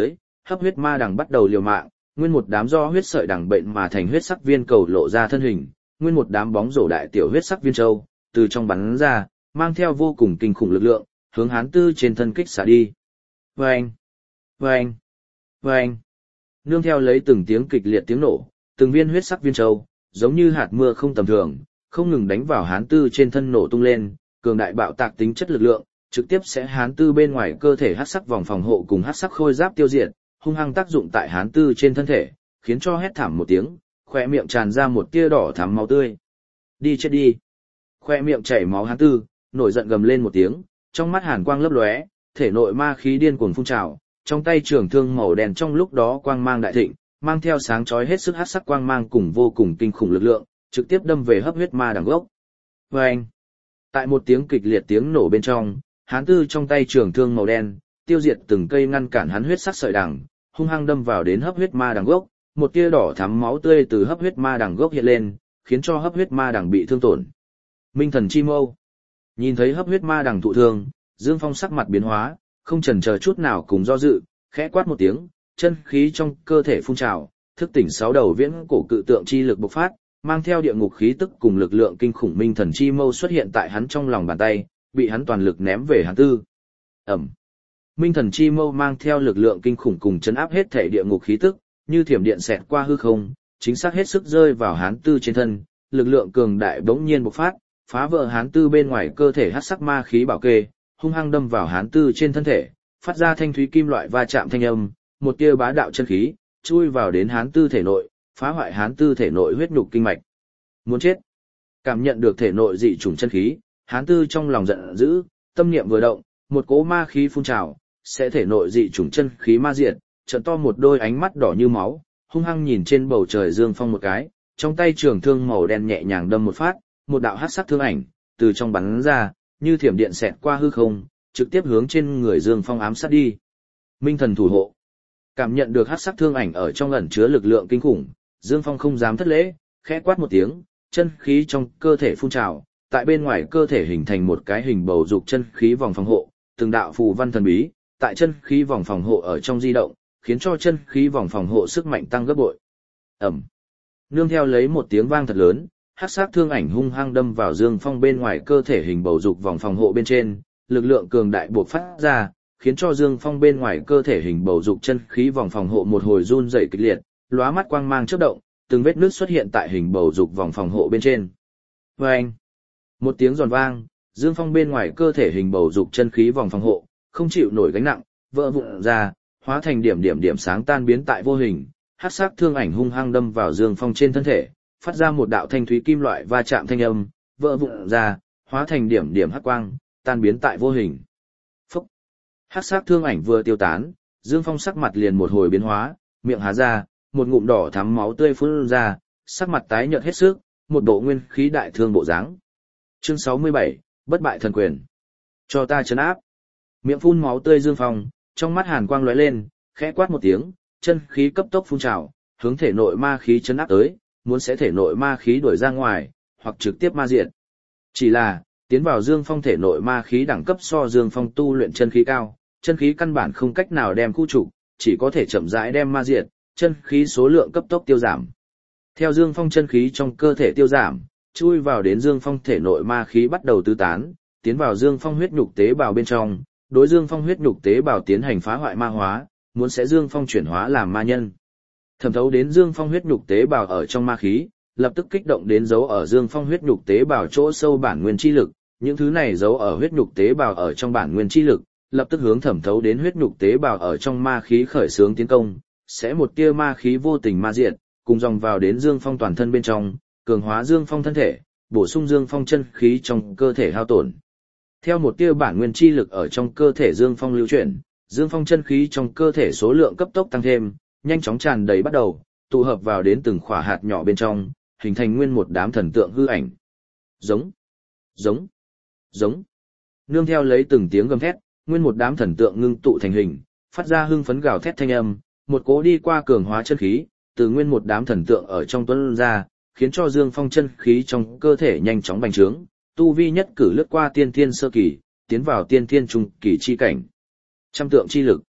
hấp huyết ma đằng bắt đầu liều mạng, nguyên một đám do huyết sợi đằng bệnh mà thành huyết sắc viên cầu lộ ra thân hình, nguyên một đám bóng rổ đại tiểu huyết sắc viên châu, từ trong bắn ra, mang theo vô cùng kinh khủng lực lượng, hướng Hán Tư trên thân kích xả đi. Vâng! Vâng! Vâng! Nương theo lấy từng tiếng kịch liệt tiếng nổ, từng viên huyết sắc viên châu, giống như hạt mưa không tầm thường, không ngừng đánh vào Hán Tư trên thân nổ tung lên, cường đại bạo tạc tính chất lực lượng, trực tiếp sẽ Hán Tư bên ngoài cơ thể hắc sắc vòng phòng hộ cùng hắc sắc khôi giáp tiêu diệt, hung hăng tác dụng tại Hán Tư trên thân thể, khiến cho hét thảm một tiếng, khóe miệng tràn ra một tia đỏ thắm máu tươi. Đi chết đi! Khóe miệng chảy máu Hán Tư, nổi giận gầm lên một tiếng, trong mắt hàn quang lấp lóe, thể nội ma khí điên cuồng phun trào, trong tay trường thương màu đen trong lúc đó quang mang đại thịnh, mang theo sáng chói hết sức hắc sắc quang mang cùng vô cùng kinh khủng lực lượng, trực tiếp đâm về hấp huyết ma đằng gốc. Vâng! Tại một tiếng kịch liệt tiếng nổ bên trong, Hán Tư trong tay trường thương màu đen, tiêu diệt từng cây ngăn cản hắn huyết sắc sợi đằng, hung hăng đâm vào đến hấp huyết ma đằng gốc, một tia đỏ thắm máu tươi từ hấp huyết ma đằng gốc hiện lên, khiến cho hấp huyết ma đằng bị thương tổn. Minh thần chi mâu. Nhìn thấy hấp huyết ma đằng thụ thương, Dương Phong sắc mặt biến hóa, không chần chờ chút nào cùng do dự, khẽ quát một tiếng, chân khí trong cơ thể phun trào, thức tỉnh 6 đầu viễn cổ cự tượng chi lực bộc phát, mang theo địa ngục khí tức cùng lực lượng kinh khủng minh thần chi mâu xuất hiện tại hắn trong lòng bàn tay, bị hắn toàn lực ném về Hán Tư. Ẩm. Minh thần chi mâu mang theo lực lượng kinh khủng cùng chấn áp hết thể địa ngục khí tức, như thiểm điện xẹt qua hư không, chính xác hết sức rơi vào Hán Tư trên thân, lực lượng cường đại bỗng nhiên bộc phát, phá vỡ Hán Tư bên ngoài cơ thể hắc sắc ma khí bảo kê, hung hăng đâm vào Hán Tư trên thân thể, phát ra thanh thúy kim loại va chạm thanh âm, một tia bá đạo chân khí chui vào đến Hán Tư thể nội, phá hoại Hán Tư thể nội huyết nhục kinh mạch. Muốn chết. Cảm nhận được thể nội dị chủng chân khí, Hán Tư trong lòng giận dữ, tâm niệm vừa động, một cỗ ma khí phun trào, sẽ thể nội dị chủng chân khí ma diệt, trợn to một đôi ánh mắt đỏ như máu, hung hăng nhìn trên bầu trời Dương Phong một cái, trong tay trường thương màu đen nhẹ nhàng đâm một phát, một đạo hắc sắc thương ảnh từ trong bắn ra, như thiểm điện xẹt qua hư không, trực tiếp hướng trên người Dương Phong ám sát đi. Minh thần thủ hộ. Cảm nhận được hắc sắc thương ảnh ở trong ẩn chứa lực lượng kinh khủng, Dương Phong không dám thất lễ, khẽ quát một tiếng, chân khí trong cơ thể phun trào, tại bên ngoài cơ thể hình thành một cái hình bầu dục chân khí vòng phòng hộ, từng đạo phù văn thần bí, tại chân khí vòng phòng hộ ở trong di động, khiến cho chân khí vòng phòng hộ sức mạnh tăng gấp bội. Ẩm. Nương theo lấy một tiếng vang thật lớn, hắc sắc thương ảnh hung hăng đâm vào Dương Phong bên ngoài cơ thể hình bầu dục vòng phòng hộ bên trên, lực lượng cường đại buộc phát ra, khiến cho Dương Phong bên ngoài cơ thể hình bầu dục chân khí vòng phòng hộ một hồi run rẩy kịch liệt, lóa mắt quang mang chớp động, từng vết nứt xuất hiện tại hình bầu dục vòng phòng hộ bên trên. Vâng! Một tiếng giòn vang, Dương Phong bên ngoài cơ thể hình bầu dục chân khí vòng phòng hộ, không chịu nổi gánh nặng, vỡ vụn ra, hóa thành điểm sáng tan biến tại vô hình, hắc sắc thương ảnh hung hăng đâm vào Dương Phong trên thân thể, phát ra một đạo thanh thúy kim loại va chạm thanh âm, vỡ vụn ra, hóa thành điểm hắc quang, tan biến tại vô hình. Phúc! Hắc sắc thương ảnh vừa tiêu tán, Dương Phong sắc mặt liền một hồi biến hóa, miệng há ra, một ngụm đỏ thắm máu tươi phun ra, sắc mặt tái nhợt hết sức, một bộ nguyên khí đại thương bộ dáng. Chương 67, bất bại thần quyền. Cho ta trấn áp. Miệng phun máu tươi Dương Phong, trong mắt hàn quang lóe lên, khẽ quát một tiếng, chân khí cấp tốc phun trào, hướng thể nội ma khí trấn áp tới, muốn sẽ thể nội ma khí đuổi ra ngoài, hoặc trực tiếp ma diệt. Chỉ là, tiến vào Dương Phong thể nội ma khí đẳng cấp so Dương Phong tu luyện chân khí cao, chân khí căn bản không cách nào đem khu trục, chỉ có thể chậm rãi đem ma diệt, chân khí số lượng cấp tốc tiêu giảm. Theo Dương Phong chân khí trong cơ thể tiêu giảm, chui vào đến Dương Phong thể nội ma khí bắt đầu tứ tán, tiến vào Dương Phong huyết nhục tế bào bên trong, đối Dương Phong huyết nhục tế bào tiến hành phá hoại ma hóa, muốn sẽ Dương Phong chuyển hóa làm ma nhân. Thẩm thấu đến Dương Phong huyết nhục tế bào ở trong ma khí, lập tức kích động đến dấu ở Dương Phong huyết nhục tế bào chỗ sâu bản nguyên chi lực, những thứ này dấu ở huyết nhục tế bào ở trong bản nguyên chi lực, lập tức hướng thẩm thấu đến huyết nhục tế bào ở trong ma khí khởi xướng tiến công, sẽ một tia ma khí vô tình ma diệt, cùng dòng vào đến Dương Phong toàn thân bên trong, cường hóa Dương Phong thân thể, bổ sung Dương Phong chân khí trong cơ thể hao tổn. Theo một tia bản nguyên chi lực ở trong cơ thể Dương Phong lưu chuyển, Dương Phong chân khí trong cơ thể số lượng cấp tốc tăng thêm, nhanh chóng tràn đầy bắt đầu, tụ hợp vào đến từng khỏa hạt nhỏ bên trong, hình thành nguyên một đám thần tượng hư ảnh. Giống, giống, giống. Nương theo lấy từng tiếng gầm thét, nguyên một đám thần tượng ngưng tụ thành hình, phát ra hưng phấn gào thét thanh âm, một cỗ đi qua cường hóa chân khí, từ nguyên một đám thần tượng ở trong tuấn ra, khiến cho Dương Phong chân khí trong cơ thể nhanh chóng bành trướng, tu vi nhất cử lướt qua tiên thiên sơ kỳ, tiến vào tiên thiên trung kỳ chi cảnh. Trăm tượng chi lực.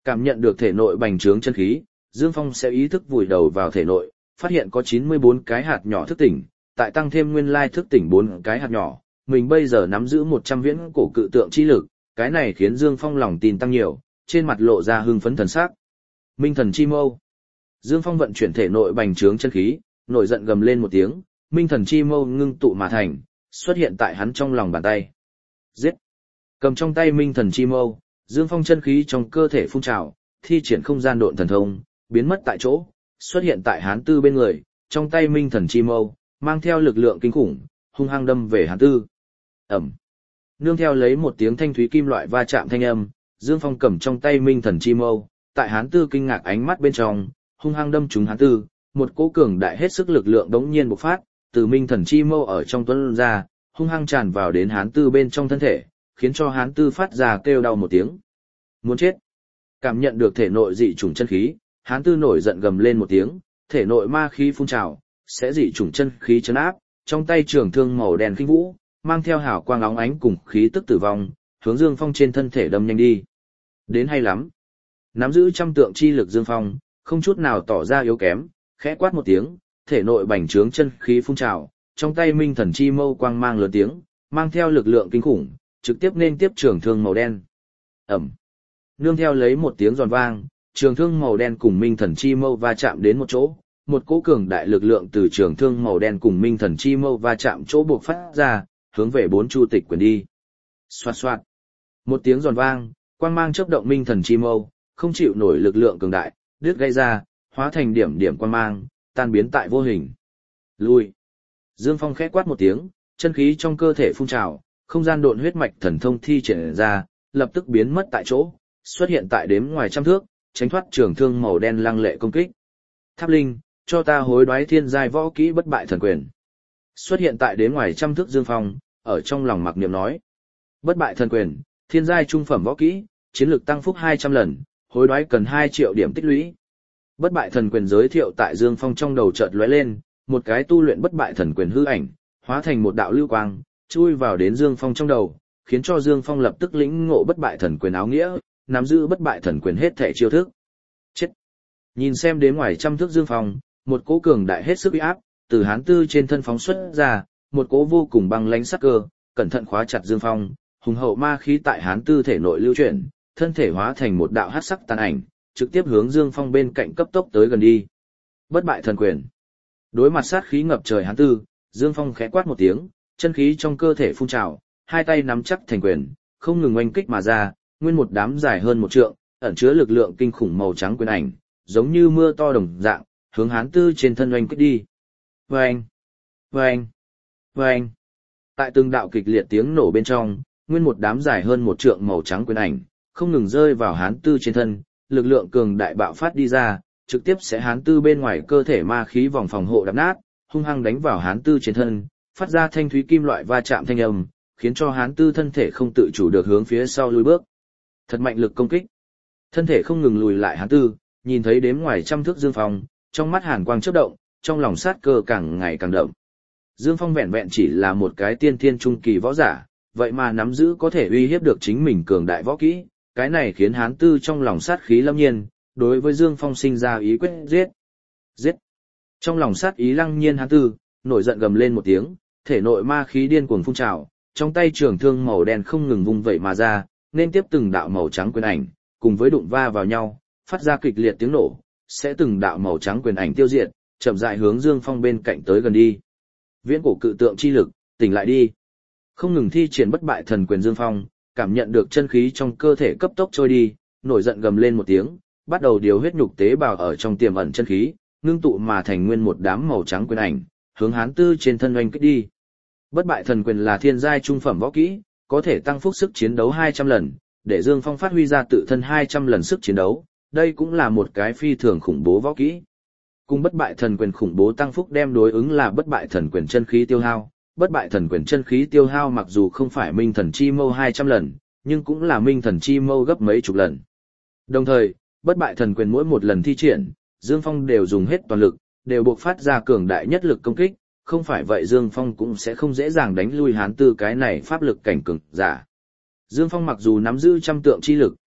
Cảm nhận được thể nội bành trướng chân khí, Dương Phong sẽ ý thức vùi đầu vào thể nội, phát hiện có 94 cái hạt nhỏ thức tỉnh, tại tăng thêm nguyên lai thức tỉnh 4 cái hạt nhỏ, mình bây giờ nắm giữ 100 viễn cổ cự tượng chi lực, cái này khiến Dương Phong lòng tin tăng nhiều, trên mặt lộ ra hưng phấn thần sắc. Minh thần chi mâu. Dương Phong vận chuyển thể nội bành trướng chân khí, nổi giận gầm lên một tiếng, minh thần chi mâu ngưng tụ mà thành, xuất hiện tại hắn trong lòng bàn tay. Giết! Cầm trong tay minh thần chi mâu, Dương Phong chân khí trong cơ thể phun trào, thi triển không gian độn thần thông, biến mất tại chỗ, xuất hiện tại Hán Tư bên người, trong tay minh thần chi mâu, mang theo lực lượng kinh khủng, hung hăng đâm về Hán Tư. Ẩm. Nương theo lấy một tiếng thanh thúy kim loại va chạm thanh âm, Dương Phong cầm trong tay minh thần chi mâu, tại Hán Tư kinh ngạc ánh mắt bên trong, hung hăng đâm trúng Hán Tư, một cỗ cường đại hết sức lực lượng đống nhiên bộc phát, từ minh thần chi mâu ở trong tuấn ra, hung hăng tràn vào đến Hán Tư bên trong thân thể, khiến cho Hán Tư phát ra kêu đau một tiếng. Muốn chết. Cảm nhận được thể nội dị chủng chân khí, Hán Tư nổi giận gầm lên một tiếng, thể nội ma khí phun trào, sẽ dị chủng chân khí chấn áp, trong tay trường thương màu đen khinh vũ, mang theo hào quang óng ánh cùng khí tức tử vong, hướng Dương Phong trên thân thể đâm nhanh đi. Đến hay lắm. Nắm giữ trăm tượng chi lực Dương Phong, không chút nào tỏ ra yếu kém, khẽ quát một tiếng, thể nội bành trướng chân khí phun trào, trong tay minh thần chi mâu quang mang lớn tiếng, mang theo lực lượng kinh khủng, trực tiếp nên tiếp trường thương màu đen. Ẩm. Nương theo lấy một tiếng giòn vang, trường thương màu đen cùng minh thần chi mâu va chạm đến một chỗ, một cỗ cường đại lực lượng từ trường thương màu đen cùng minh thần chi mâu va chạm chỗ buộc phát ra, hướng về 4 chu tịch quyền đi. Xoạt xoạt. Một tiếng giòn vang, quang mang chớp động minh thần chi mâu, không chịu nổi lực lượng cường đại, đứt gây ra, hóa thành điểm điểm quang mang, tan biến tại vô hình. Lui. Dương Phong khẽ quát một tiếng, chân khí trong cơ thể phun trào, không gian độn huyết mạch thần thông thi triển ra, lập tức biến mất tại chỗ, xuất hiện tại đếm ngoài trăm thước, tránh thoát trường thương màu đen lăng lệ công kích. Tháp Linh, cho ta hối đoái thiên giai võ kỹ bất bại thần quyền. Xuất hiện tại đếm ngoài trăm thước Dương Phong, ở trong lòng mặc niệm nói. Bất bại thần quyền, thiên giai trung phẩm võ kỹ, chiến lược tăng phúc 200 lần, hối đoái cần 2 triệu điểm tích lũy. Bất bại thần quyền giới thiệu tại Dương Phong trong đầu chợt lóe lên, một cái tu luyện bất bại thần quyền hư ảnh, hóa thành một đạo lưu quang, chui vào đến Dương Phong trong đầu, khiến cho Dương Phong lập tức lĩnh ngộ bất bại thần quyền áo nghĩa, nắm giữ bất bại thần quyền hết thảy chiêu thức. Chết. Nhìn xem đến ngoài trăm thước Dương Phong, một cỗ cường đại hết sức uy áp, từ Hán Tư trên thân phóng xuất ra, một cỗ vô cùng băng lãnh sắc cơ, cẩn thận khóa chặt Dương Phong, hùng hậu ma khí tại Hán Tư thể nội lưu chuyển, thân thể hóa thành một đạo hắc sắc tàn ảnh, trực tiếp hướng Dương Phong bên cạnh cấp tốc tới gần đi. Bất bại thần quyền. Đối mặt sát khí ngập trời Hán Tư, Dương Phong khẽ quát một tiếng, chân khí trong cơ thể phun trào, hai tay nắm chắc thành quyền, không ngừng oanh kích mà ra, nguyên một đám dài hơn 1 trượng, ẩn chứa lực lượng kinh khủng màu trắng quyền ảnh, giống như mưa to đồng dạng, hướng Hán Tư trên thân oanh kích đi. Oanh, oanh, oanh. Tại từng đạo kịch liệt tiếng nổ bên trong, nguyên một đám dài hơn 1 trượng màu trắng quyền ảnh, không ngừng rơi vào Hán Tư trên thân, lực lượng cường đại bạo phát đi ra, trực tiếp sẽ Hán Tư bên ngoài cơ thể ma khí vòng phòng hộ đập nát, hung hăng đánh vào Hán Tư trên thân, phát ra thanh thúy kim loại va chạm thanh âm, khiến cho Hán Tư thân thể không tự chủ được hướng phía sau lùi bước. Thật mạnh lực công kích. Thân thể không ngừng lùi lại Hán Tư, nhìn thấy đếm ngoài trăm thước Dương Phong, trong mắt hàn quang chớp động, trong lòng sát cơ càng ngày càng đậm. Dương Phong vẹn vẹn chỉ là một cái tiên thiên trung kỳ võ giả, vậy mà nắm giữ có thể uy hiếp được chính mình cường đại võ kỹ, cái này khiến Hán Tư trong lòng sát khí lâm nhiên, đối với Dương Phong sinh ra ý quyết giết. Giết. Trong lòng sát ý lăng nhiên Hán Tư, nổi giận gầm lên một tiếng, thể nội ma khí điên cuồng phun trào, trong tay trường thương màu đen không ngừng vung vẩy mà ra, nên tiếp từng đạo màu trắng quyền ảnh, cùng với đụng va vào nhau, phát ra kịch liệt tiếng nổ, sẽ từng đạo màu trắng quyền ảnh tiêu diệt, chậm rãi hướng Dương Phong bên cạnh tới gần đi. Viễn cổ cự tượng chi lực, tỉnh lại đi. Không ngừng thi triển bất bại thần quyền Dương Phong, cảm nhận được chân khí trong cơ thể cấp tốc trôi đi, nổi giận gầm lên một tiếng, bắt đầu điều huyết nhục tế bào ở trong tiềm ẩn chân khí, ngưng tụ mà thành nguyên một đám màu trắng quyền ảnh, hướng Hán Tư trên thân oanh kích đi. Bất bại thần quyền là thiên giai trung phẩm võ kỹ, có thể tăng phúc sức chiến đấu 200 lần, để Dương Phong phát huy ra tự thân 200 lần sức chiến đấu, đây cũng là một cái phi thường khủng bố võ kỹ. Cùng bất bại thần quyền khủng bố tăng phúc đem đối ứng là bất bại thần quyền chân khí tiêu hao. Bất bại thần quyền chân khí tiêu hao mặc dù không phải minh thần chi mâu 200 lần, nhưng cũng là minh thần chi mâu gấp mấy chục lần. Đồng thời, bất bại thần quyền mỗi một lần thi triển, Dương Phong đều dùng hết toàn lực, đều buộc phát ra cường đại nhất lực công kích, không phải vậy Dương Phong cũng sẽ không dễ dàng đánh lui Hán Tư cái này pháp lực cảnh cường giả. Dương Phong mặc dù nắm giữ trăm tượng chi lực,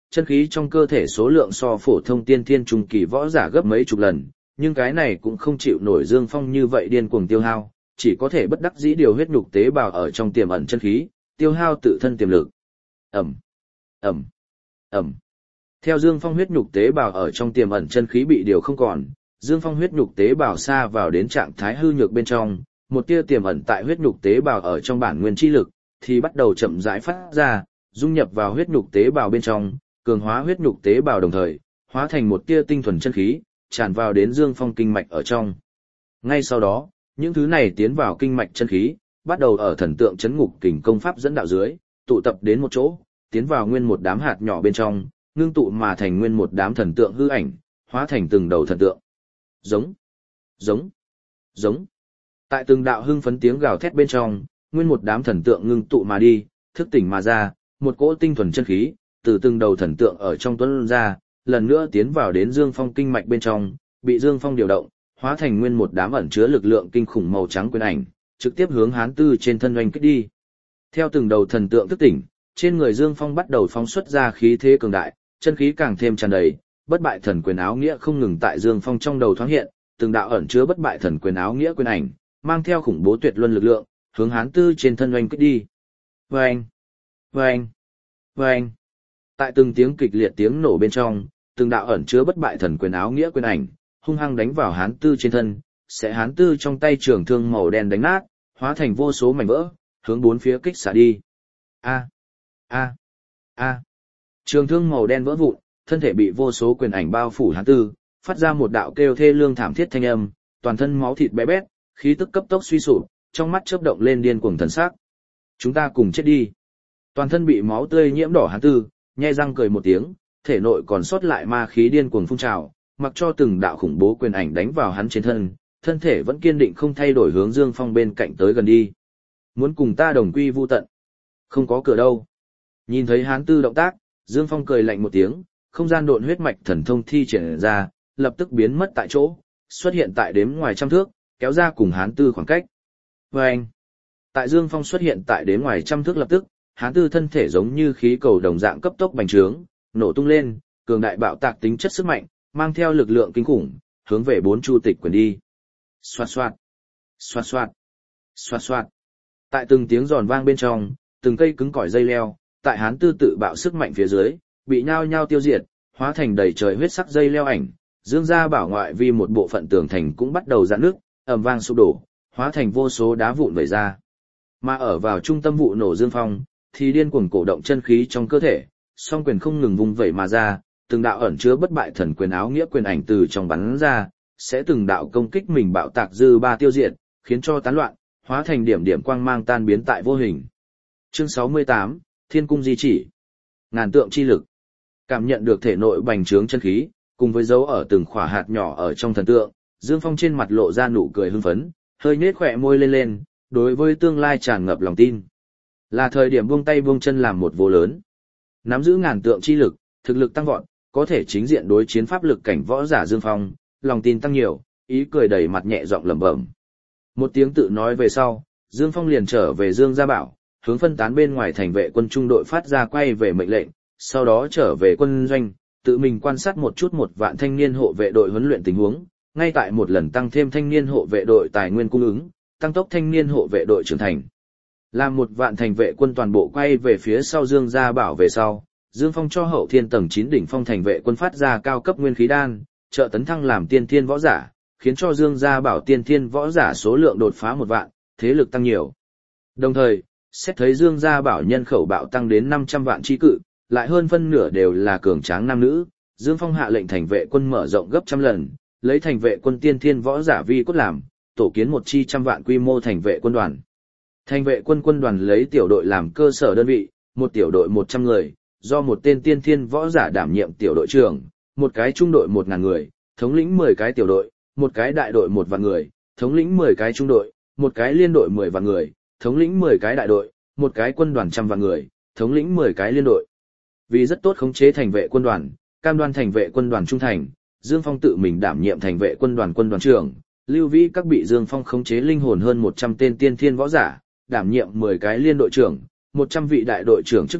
chân khí trong cơ thể số lượng so phổ thông tiên thiên trung kỳ võ giả gấp mấy chục lần, nhưng cái này cũng không chịu nổi Dương Phong như vậy điên cuồng tiêu hao, chỉ có thể bất đắc dĩ điều huyết nhục tế bào ở trong tiềm ẩn chân khí, tiêu hao tự thân tiềm lực. Ầm, ầm, ầm. Theo Dương Phong huyết nhục tế bào ở trong tiềm ẩn chân khí bị điều không còn, Dương Phong huyết nhục tế bào xa vào đến trạng thái hư nhược bên trong, một tia tiềm ẩn tại huyết nhục tế bào ở trong bản nguyên chi lực thì bắt đầu chậm rãi phát ra, dung nhập vào huyết nhục tế bào bên trong, cường hóa huyết nhục tế bào đồng thời, hóa thành một tia tinh thuần chân khí, tràn vào đến Dương Phong kinh mạch ở trong. Ngay sau đó, những thứ này tiến vào kinh mạch chân khí, bắt đầu ở thần tượng chấn ngục kình công pháp dẫn đạo dưới, tụ tập đến một chỗ, tiến vào nguyên một đám hạt nhỏ bên trong, ngưng tụ mà thành nguyên một đám thần tượng hư ảnh, hóa thành từng đầu thần tượng. Giống, giống, giống. Tại từng đạo hưng phấn tiếng gào thét bên trong, nguyên một đám thần tượng ngưng tụ mà đi, thức tỉnh mà ra, một cỗ tinh thuần chân khí, từ từng đầu thần tượng ở trong tuấn ra, lần nữa tiến vào đến Dương Phong kinh mạch bên trong, bị Dương Phong điều động, hóa thành nguyên một đám ẩn chứa lực lượng kinh khủng màu trắng quyền ảnh, trực tiếp hướng Hán Tư trên thân oanh kích đi. Theo từng đầu thần tượng thức tỉnh, trên người Dương Phong bắt đầu phóng xuất ra khí thế cường đại, chân khí càng thêm tràn đầy, bất bại thần quyền áo nghĩa không ngừng tại Dương Phong trong đầu thoáng hiện, từng đạo ẩn chứa bất bại thần quyền áo nghĩa quyền ảnh, mang theo khủng bố tuyệt luân lực lượng, hướng Hán Tư trên thân oanh kích đi. Oanh, oanh, oanh. Tại từng tiếng kịch liệt tiếng nổ bên trong, từng đạo ẩn chứa bất bại thần quyền áo nghĩa quyền ảnh, hung hăng đánh vào Hán Tư trên thân, sẽ Hán Tư trong tay trường thương màu đen đánh nát, hóa thành vô số mảnh vỡ, hướng bốn phía kích xả đi. A, a, a. Trường thương màu đen vỡ vụn, thân thể bị vô số quyền ảnh bao phủ Hán Tư, phát ra một đạo kêu thê lương thảm thiết thanh âm, toàn thân máu thịt bé bét, khí tức cấp tốc suy sụp, trong mắt chớp động lên điên cuồng thần sắc. Chúng ta cùng chết đi. Toàn thân bị máu tươi nhiễm đỏ Hán Tư, nhe răng cười một tiếng, thể nội còn sót lại ma khí điên cuồng phun trào, mặc cho từng đạo khủng bố quyền ảnh đánh vào hắn trên thân, thân thể vẫn kiên định không thay đổi hướng Dương Phong bên cạnh tới gần đi. Muốn cùng ta đồng quy vu tận? Không có cửa đâu. Nhìn thấy Hán Tư động tác, Dương Phong cười lạnh một tiếng, không gian độn huyết mạch thần thông thi triển ra, lập tức biến mất tại chỗ, xuất hiện tại đếm ngoài trăm thước, kéo ra cùng Hán Tư khoảng cách. Vâng! Tại Dương Phong xuất hiện tại đếm ngoài trăm thước lập tức, Hán Tư thân thể giống như khí cầu đồng dạng cấp tốc bành trướng, nổ tung lên, cường đại bạo tạc tính chất sức mạnh, mang theo lực lượng kinh khủng, hướng về bốn chu tịch quyền đi. Xoạt xoạt, xoạt xoạt, xoạt xoạt. Tại từng tiếng giòn vang bên trong, từng cây cứng cỏi dây leo, tại Hán Tư tự bạo sức mạnh phía dưới, bị nhao nhao tiêu diệt, hóa thành đầy trời huyết sắc dây leo ảnh. Dương gia bảo ngoại vi một bộ phận tường thành cũng bắt đầu rạn nước, ầm vang sụp đổ, hóa thành vô số đá vụn vẩy ra. Mà ở vào trung tâm vụ nổ Dương Phong, thì điên cuồng cổ động chân khí trong cơ thể, song quyền không ngừng vung vẩy mà ra, từng đạo ẩn chứa bất bại thần quyền áo nghĩa quyền ảnh từ trong bắn ra, sẽ từng đạo công kích mình bạo tạc dư ba tiêu diệt, khiến cho tán loạn, hóa thành điểm điểm quang mang tan biến tại vô hình. Chương 68, Thiên cung di chỉ. Ngàn tượng chi lực. Cảm nhận được thể nội bành trướng chân khí, cùng với dấu ở từng khỏa hạt nhỏ ở trong thần tượng, Dương Phong trên mặt lộ ra nụ cười hưng phấn, hơi nhếch khóe môi lên lên, đối với tương lai tràn ngập lòng tin. Là thời điểm buông tay buông chân làm một vô lớn. Nắm giữ ngàn tượng chi lực, thực lực tăng vọt, có thể chính diện đối chiến pháp lực cảnh võ giả Dương Phong, lòng tin tăng nhiều, ý cười đầy mặt nhẹ giọng lẩm bẩm. Một tiếng tự nói về sau, Dương Phong liền trở về Dương Gia Bảo, hướng phân tán bên ngoài thành vệ quân trung đội phát ra quay về mệnh lệnh, sau đó trở về quân doanh, tự mình quan sát một chút 1 vạn thanh niên hộ vệ đội huấn luyện tình huống, ngay tại một lần tăng thêm thanh niên hộ vệ đội tài nguyên cung ứng, tăng tốc thanh niên hộ vệ đội trưởng thành. Làm 1 vạn thành vệ quân toàn bộ quay về phía sau Dương Gia Bảo về sau, Dương Phong cho hậu thiên tầng 9 đỉnh phong thành vệ quân phát ra cao cấp nguyên khí đan, trợ tấn thăng làm tiên thiên võ giả, khiến cho Dương Gia Bảo tiên thiên võ giả số lượng đột phá 1 vạn, thế lực tăng nhiều. Đồng thời, xét thấy Dương Gia Bảo nhân khẩu bạo tăng đến 500 vạn chi cự, lại hơn phân nửa đều là cường tráng nam nữ, Dương Phong hạ lệnh thành vệ quân mở rộng gấp trăm lần, lấy thành vệ quân tiên thiên võ giả vi cốt làm, tổ kiến một chi 100 vạn quy mô thành vệ quân đoàn. Thành vệ quân quân đoàn lấy tiểu đội làm cơ sở đơn vị, một tiểu đội 100 người, do một tên tiên thiên võ giả đảm nhiệm tiểu đội trưởng, một cái trung đội 1000 người, thống lĩnh 10 cái tiểu đội, một cái đại đội 1 vạn người, thống lĩnh 10 cái trung đội, một cái liên đội 10 vạn người, thống lĩnh 10 cái đại đội, một cái quân đoàn 100 vạn người, thống lĩnh 10 cái liên đội. Vì rất tốt khống chế thành vệ quân đoàn, cam đoan thành vệ quân đoàn trung thành, Dương Phong tự mình đảm nhiệm thành vệ quân đoàn trưởng, Lưu Vĩ các bị Dương Phong khống chế linh hồn hơn 100 tên tiên thiên võ giả, đảm nhiệm 10 cái liên đội trưởng, 100 vị đại đội trưởng chức vị,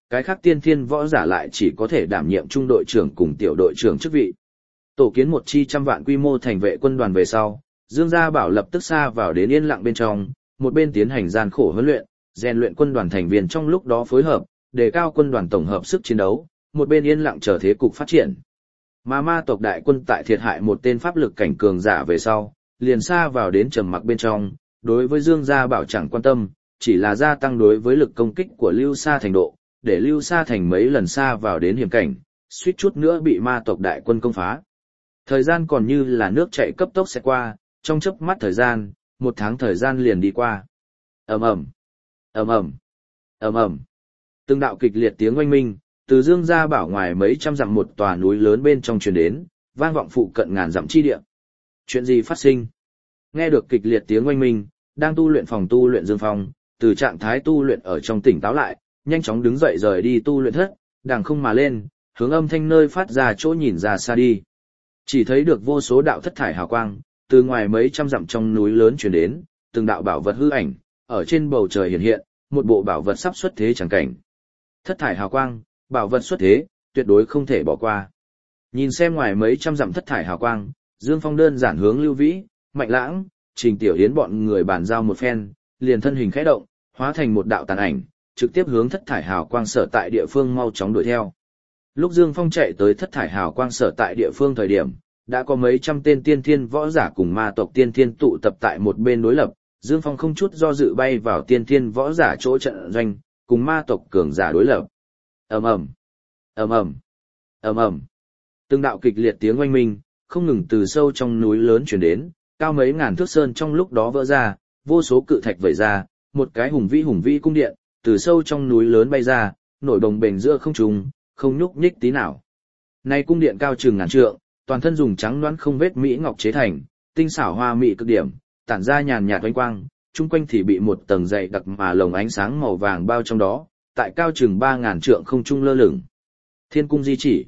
cái khác tiên thiên võ giả lại chỉ có thể đảm nhiệm trung đội trưởng cùng tiểu đội trưởng chức vị. Tổ kiến một chi 100 vạn quy mô thành vệ quân đoàn về sau, Dương Gia Bảo lập tức xa vào đến yên lặng bên trong, một bên tiến hành gian khổ huấn luyện, rèn luyện quân đoàn thành viên trong lúc đó phối hợp, đề cao quân đoàn tổng hợp sức chiến đấu, một bên yên lặng chờ thế cục phát triển. Mà ma tộc đại quân tại thiệt hại một tên pháp lực cảnh cường giả về sau, liền xa vào đến trầm mặc bên trong, đối với Dương Gia Bảo chẳng quan tâm, chỉ là gia tăng đối với lực công kích của Lưu Sa Thành độ, để Lưu Sa Thành mấy lần xa vào đến hiểm cảnh, suýt chút nữa bị ma tộc đại quân công phá. Thời gian còn như là nước chảy cấp tốc sẽ qua, trong chớp mắt thời gian, 1 tháng thời gian liền đi qua. Ầm ầm, ầm ầm, ầm ầm. Từng đạo kịch liệt tiếng oanh minh, từ Dương Gia Bảo ngoài mấy trăm dặm một tòa núi lớn bên trong truyền đến, vang vọng phụ cận ngàn dặm chi địa. Chuyện gì phát sinh? Nghe được kịch liệt tiếng oanh minh, đang tu luyện phòng tu luyện Dương Phong, từ trạng thái tu luyện ở trong tỉnh táo lại, nhanh chóng đứng dậy rời đi tu luyện thất, đằng không mà lên, hướng âm thanh nơi phát ra chỗ nhìn ra xa đi. Chỉ thấy được vô số đạo thất thải hào quang, từ ngoài mấy trăm dặm trong núi lớn truyền đến, từng đạo bảo vật hư ảnh, ở trên bầu trời hiện hiện, một bộ bảo vật sắp xuất thế chẳng cảnh. Thất thải hào quang, bảo vật xuất thế, tuyệt đối không thể bỏ qua. Nhìn xem ngoài mấy trăm dặm thất thải hào quang, Dương Phong đơn giản hướng Lưu Vĩ, Mạnh Lãng, Trình Tiểu Yến bọn người bàn giao một phen, liền thân hình khẽ động, hóa thành một đạo tàn ảnh, trực tiếp hướng thất thải hào quang sở tại địa phương mau chóng đuổi theo. Lúc Dương Phong chạy tới thất thải hào quang sở tại địa phương thời điểm, đã có mấy trăm tên tiên thiên võ giả cùng ma tộc tiên thiên tụ tập tại một bên đối lập, Dương Phong không chút do dự bay vào tiên thiên võ giả chỗ trận doanh, cùng ma tộc cường giả đối lập. Ầm ầm, ầm ầm, ầm ầm. Từng đạo kịch liệt tiếng oanh minh, không ngừng từ sâu trong núi lớn truyền đến, cao mấy ngàn thước sơn trong lúc đó vỡ ra, vô số cự thạch vẩy ra, một cái hùng vĩ cung điện, từ sâu trong núi lớn bay ra, nổi đồng bềnh giữa không trung, không nhúc nhích tí nào. Này cung điện cao chừng ngàn trượng, toàn thân dùng trắng loãng không vết mỹ ngọc chế thành, tinh xảo hoa mỹ cực điểm, tản ra nhàn nhạt oanh quang, chung quanh thì bị một tầng dày đặc mà lồng ánh sáng màu vàng bao trong đó, tại cao chừng 3000 trượng không trung lơ lửng. Thiên cung di chỉ.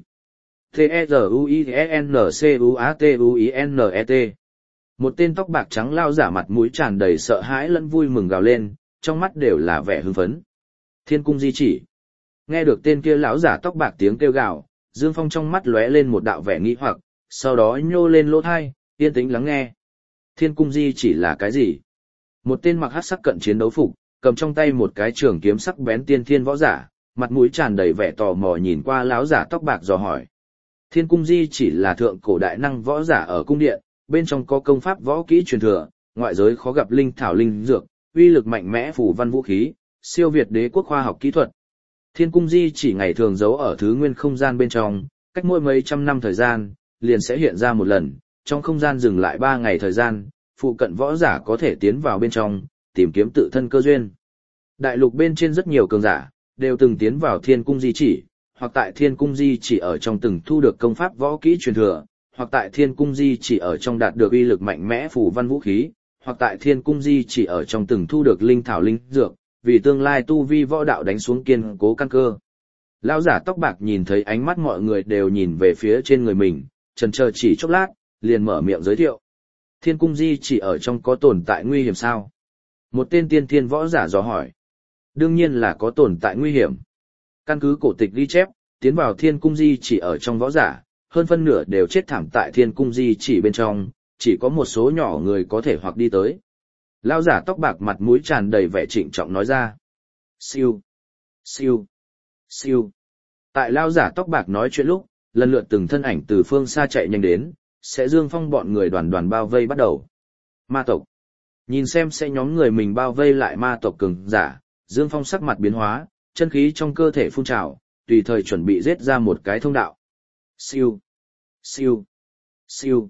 T-E-Z-U-I-N-C-U-A-T-U-I-N-E-T. Một tên tóc bạc trắng lao giả mặt mũi tràn đầy sợ hãi lẫn vui mừng gào lên, trong mắt đều là vẻ hưng phấn. Thiên cung di chỉ. Nghe được tên kia lão giả tóc bạc tiếng kêu gào, Dương Phong trong mắt lóe lên một đạo vẻ nghi hoặc, sau đó nhô lên lỗ tai, yên tĩnh lắng nghe. Thiên cung di chỉ là cái gì? Một tên mặc hắc sắc cận chiến đấu phục, cầm trong tay một cái trường kiếm sắc bén tiên thiên võ giả, mặt mũi tràn đầy vẻ tò mò nhìn qua lão giả tóc bạc dò hỏi. Thiên cung di chỉ là thượng cổ đại năng võ giả ở cung điện, bên trong có công pháp võ kỹ truyền thừa, ngoại giới khó gặp linh thảo linh dược, uy lực mạnh mẽ phù văn vũ khí, siêu việt đế quốc khoa học kỹ thuật. Thiên cung di chỉ ngày thường giấu ở thứ nguyên không gian bên trong, cách mỗi mấy trăm năm thời gian, liền sẽ hiện ra một lần, trong không gian dừng lại 3 ngày thời gian, phụ cận võ giả có thể tiến vào bên trong, tìm kiếm tự thân cơ duyên. Đại lục bên trên rất nhiều cường giả, đều từng tiến vào thiên cung di chỉ, hoặc tại thiên cung di chỉ ở trong từng thu được công pháp võ kỹ truyền thừa, hoặc tại thiên cung di chỉ ở trong đạt được uy lực mạnh mẽ phù văn vũ khí, hoặc tại thiên cung di chỉ ở trong từng thu được linh thảo linh dược, vì tương lai tu vi võ đạo đánh xuống kiên cố căn cơ. Lão giả tóc bạc nhìn thấy ánh mắt mọi người đều nhìn về phía trên người mình, chần chờ chỉ chốc lát, liền mở miệng giới thiệu. Thiên cung di chỉ ở trong có tồn tại nguy hiểm sao? Một tên tiên thiên võ giả dò hỏi. Đương nhiên là có tồn tại nguy hiểm. Căn cứ cổ tịch ghi chép, tiến vào thiên cung di chỉ ở trong võ giả, hơn phân nửa đều chết thảm tại thiên cung di chỉ bên trong, chỉ có một số nhỏ người có thể hoặc đi tới. Lão giả tóc bạc mặt mũi tràn đầy vẻ trịnh trọng nói ra. Siêu, siêu, siêu. Tại lão giả tóc bạc nói chuyện lúc, lần lượt từng thân ảnh từ phương xa chạy nhanh đến, sẽ Dương Phong bọn người đoàn đoàn bao vây bắt đầu. Ma tộc. Nhìn xem sẽ nhóm người mình bao vây lại ma tộc cường giả, Dương Phong sắc mặt biến hóa, chân khí trong cơ thể phun trào, tùy thời chuẩn bị giết ra một cái thông đạo. Siêu, siêu, siêu.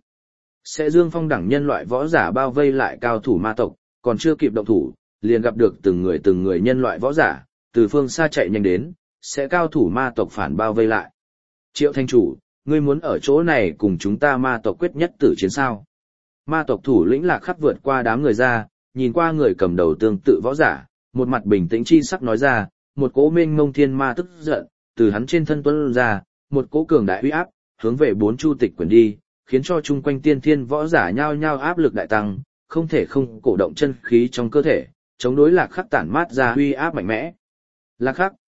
Sẽ Dương Phong đẳng nhân loại võ giả bao vây lại cao thủ ma tộc, còn chưa kịp động thủ, liền gặp được từng người nhân loại võ giả, từ phương xa chạy nhanh đến, sẽ cao thủ ma tộc phản bao vây lại. Triệu Thanh Chủ, ngươi muốn ở chỗ này cùng chúng ta ma tộc quyết nhất tử chiến sao? Ma tộc thủ lĩnh Lạc Khắc vượt qua đám người ra, nhìn qua người cầm đầu tương tự võ giả, một mặt bình tĩnh chi sắc nói ra, một cỗ mênh mông thiên ma tức giận, từ hắn trên thân tuôn ra, một cỗ cường đại uy áp, hướng về 4 chu tịch quyển đi, khiến cho chung quanh tiên thiên võ giả nhao nhao áp lực đại tăng, không thể không cổ động chân khí trong cơ thể, chống đối Lạc Khắc tản mát ra uy áp mạnh mẽ. Lạc Khắc,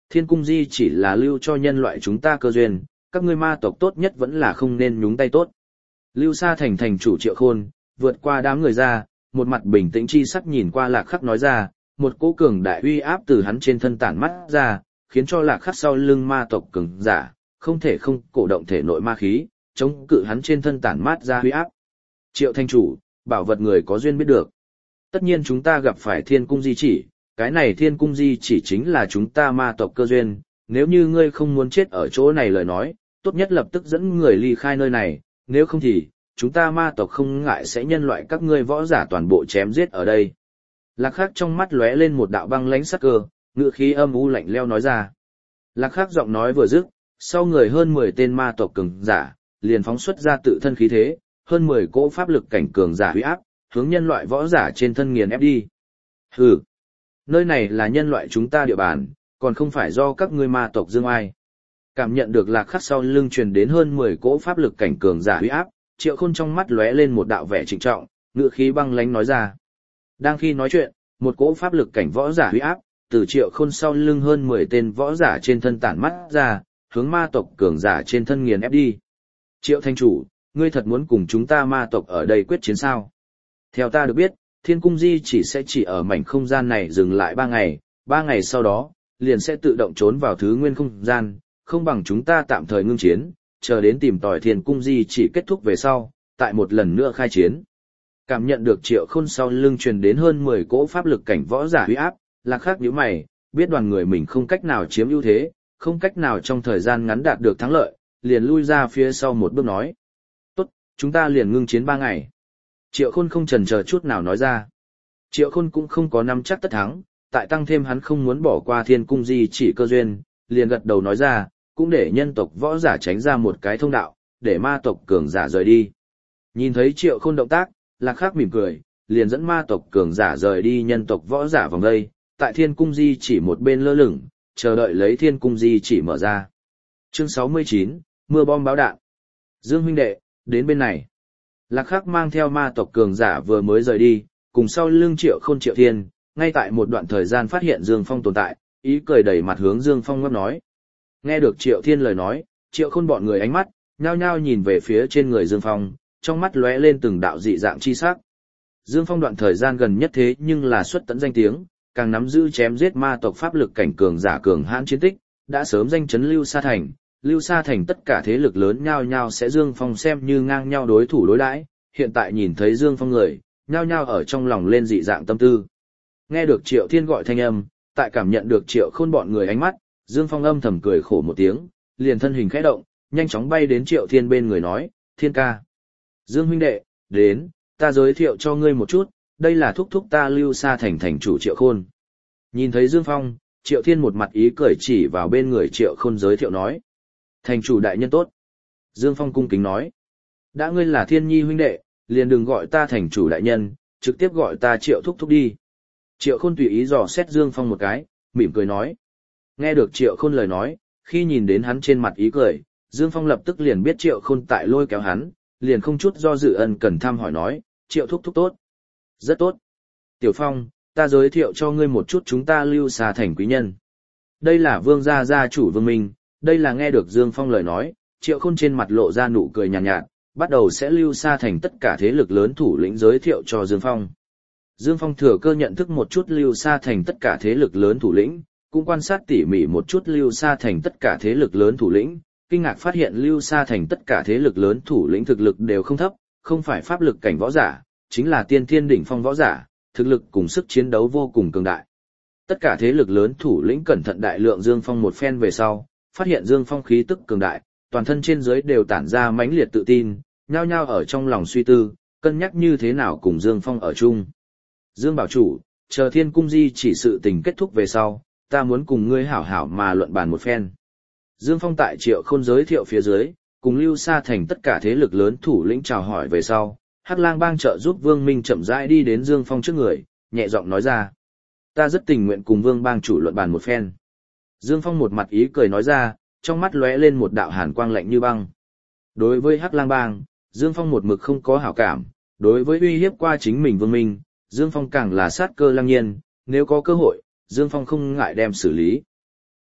Thiên cung di chỉ là lưu cho nhân loại chúng ta cơ duyên, các ngươi ma tộc tốt nhất vẫn là không nên nhúng tay tốt. Lưu Sa Thành thành chủ Triệu Khôn, vượt qua đám người ra, một mặt bình tĩnh chi sắc nhìn qua Lạc Khắc nói ra, một cỗ cường đại uy áp từ hắn trên thân tản mắt ra, khiến cho Lạc Khắc sau lưng ma tộc cường giả, không thể không cổ động thể nội ma khí, chống cự hắn trên thân tản mát ra uy áp. Triệu thành chủ, bảo vật người có duyên biết được. Tất nhiên chúng ta gặp phải thiên cung di chỉ, cái này thiên cung di chỉ chính là chúng ta ma tộc cơ duyên, nếu như ngươi không muốn chết ở chỗ này lời nói, tốt nhất lập tức dẫn người ly khai nơi này, nếu không thì, chúng ta ma tộc không ngại sẽ nhân loại các ngươi võ giả toàn bộ chém giết ở đây. Lạc Khắc trong mắt lóe lên một đạo băng lãnh sắc cơ, ngữ khí âm u lạnh lẽo nói ra. Lạc Khắc giọng nói vừa dứt, sau người hơn 10 tên ma tộc cường giả, liền phóng xuất ra tự thân khí thế, hơn 10 cỗ pháp lực cảnh cường giả uy áp, hướng nhân loại võ giả trên thân nghiền ép đi. Hừ, nơi này là nhân loại chúng ta địa bàn, còn không phải do các ngươi ma tộc dương ai. Cảm nhận được Lạc Khắc sau lưng truyền đến hơn 10 cỗ pháp lực cảnh cường giả uy áp, Triệu Khôn trong mắt lóe lên một đạo vẻ trịnh trọng, ngữ khí băng lãnh nói ra. Đang khi nói chuyện, một cỗ pháp lực cảnh võ giả uy áp, từ Triệu Khôn sau lưng hơn 10 tên võ giả trên thân tản mắt ra, hướng ma tộc cường giả trên thân nghiền ép đi. Triệu thành chủ, ngươi thật muốn cùng chúng ta ma tộc ở đây quyết chiến sao? Theo ta được biết, thiên cung di chỉ ở mảnh không gian này dừng lại 3 ngày sau đó, liền sẽ tự động trốn vào thứ nguyên không gian, không bằng chúng ta tạm thời ngưng chiến, chờ đến tìm tòi thiên cung di chỉ kết thúc về sau, tại một lần nữa khai chiến. Cảm nhận được Triệu Khôn sau lưng truyền đến hơn 10 cỗ pháp lực cảnh võ giả uy áp, Lạc Khắc nhíu mày, biết đoàn người mình không cách nào chiếm ưu thế, không cách nào trong thời gian ngắn đạt được thắng lợi, liền lui ra phía sau một bước nói. Tốt, chúng ta liền ngưng chiến 3 ngày. Triệu Khôn không chần chờ chút nào nói ra. Triệu Khôn cũng không có nắm chắc tất thắng, tại tăng thêm hắn không muốn bỏ qua thiên cung di chỉ cơ duyên, liền gật đầu nói ra, cũng để nhân tộc võ giả tránh ra một cái thông đạo, để ma tộc cường giả rời đi. Nhìn thấy Triệu Khôn động tác, Lạc Khắc mỉm cười, liền dẫn ma tộc cường giả rời đi nhân tộc võ giả vòng đây, tại thiên cung di chỉ một bên lơ lửng, chờ đợi lấy thiên cung di chỉ mở ra. Chương 69, mưa bom báo đạn. Dương huynh đệ, đến bên này. Lạc Khắc mang theo ma tộc cường giả vừa mới rời đi, cùng sau lưng Triệu Khôn Triệu Thiên, ngay tại một đoạn thời gian phát hiện Dương Phong tồn tại, ý cười đầy mặt hướng Dương Phong ngấp nói. Nghe được Triệu Thiên lời nói, Triệu Khôn bọn người ánh mắt, nhao nhao nhìn về phía trên người Dương Phong, trong mắt lóe lên từng đạo dị dạng chi sắc. Dương Phong đoạn thời gian gần nhất thế nhưng là xuất tận danh tiếng, càng nắm giữ chém giết ma tộc pháp lực cảnh cường giả cường hãn chiến tích, đã sớm danh chấn Lưu Sa Thành. Lưu Sa Thành tất cả thế lực lớn nhao nhao sẽ Dương Phong xem như ngang nhau đối thủ đối đãi, hiện tại nhìn thấy Dương Phong người, nhao nhao ở trong lòng lên dị dạng tâm tư. Nghe được Triệu Thiên gọi thanh âm, tại cảm nhận được Triệu Khôn bọn người ánh mắt, Dương Phong âm thầm cười khổ một tiếng, liền thân hình khẽ động, nhanh chóng bay đến Triệu Thiên bên người nói, Thiên ca. Dương huynh đệ, đến, ta giới thiệu cho ngươi một chút, đây là thúc thúc ta Lưu Sa Thành thành chủ Triệu Khôn. Nhìn thấy Dương Phong, Triệu Thiên một mặt ý cười chỉ vào bên người Triệu Khôn giới thiệu nói. Thành chủ đại nhân tốt. Dương Phong cung kính nói. Đã ngươi là Thiên Nhi huynh đệ, liền đừng gọi ta thành chủ đại nhân, trực tiếp gọi ta Triệu thúc thúc đi. Triệu Khôn tùy ý dò xét Dương Phong một cái, mỉm cười nói. Nghe được Triệu Khôn lời nói, khi nhìn đến hắn trên mặt ý cười, Dương Phong lập tức liền biết Triệu Khôn tại lôi kéo hắn, liền không chút do dự ân cần thăm hỏi nói, Triệu thúc thúc tốt. Rất tốt. Tiểu Phong, ta giới thiệu cho ngươi một chút chúng ta Lưu Sa Thành quý nhân. Đây là Vương gia gia chủ Vương Minh, đây là nghe được Dương Phong lời nói, Triệu Khôn trên mặt lộ ra nụ cười nhàn nhạt, bắt đầu sẽ Lưu Sa Thành tất cả thế lực lớn thủ lĩnh giới thiệu cho Dương Phong. Dương Phong thừa cơ nhận thức một chút Lưu Sa Thành tất cả thế lực lớn thủ lĩnh, cũng quan sát tỉ mỉ một chút Lưu Sa Thành tất cả thế lực lớn thủ lĩnh, kinh ngạc phát hiện Lưu Sa Thành tất cả thế lực lớn thủ lĩnh thực lực đều không thấp, không phải pháp lực cảnh võ giả, chính là tiên thiên đỉnh phong võ giả, thực lực cùng sức chiến đấu vô cùng cường đại. Tất cả thế lực lớn thủ lĩnh cẩn thận đại lượng Dương Phong một phen về sau, phát hiện Dương Phong khí tức cường đại, toàn thân trên dưới đều tản ra mãnh liệt tự tin, nhao nhao ở trong lòng suy tư, cân nhắc như thế nào cùng Dương Phong ở chung. Dương bảo chủ, chờ thiên cung di chỉ sự tình kết thúc về sau, ta muốn cùng ngươi hảo hảo mà luận bàn một phen. Dương Phong tại Triệu Khôn giới thiệu phía dưới, cùng Lưu Sa Thành tất cả thế lực lớn thủ lĩnh chào hỏi về sau, Hắc Lang bang trợ giúp Vương Minh chậm rãi đi đến Dương Phong trước người, nhẹ giọng nói ra. Ta rất tình nguyện cùng Vương bang chủ luận bàn một phen. Dương Phong một mặt ý cười nói ra, trong mắt lóe lên một đạo hàn quang lạnh như băng. Đối với Hắc Lang bang, Dương Phong một mực không có hảo cảm, đối với uy hiếp qua chính mình Vương Minh, Dương Phong càng là sát cơ lăng nhiên, nếu có cơ hội, Dương Phong không ngại đem xử lý.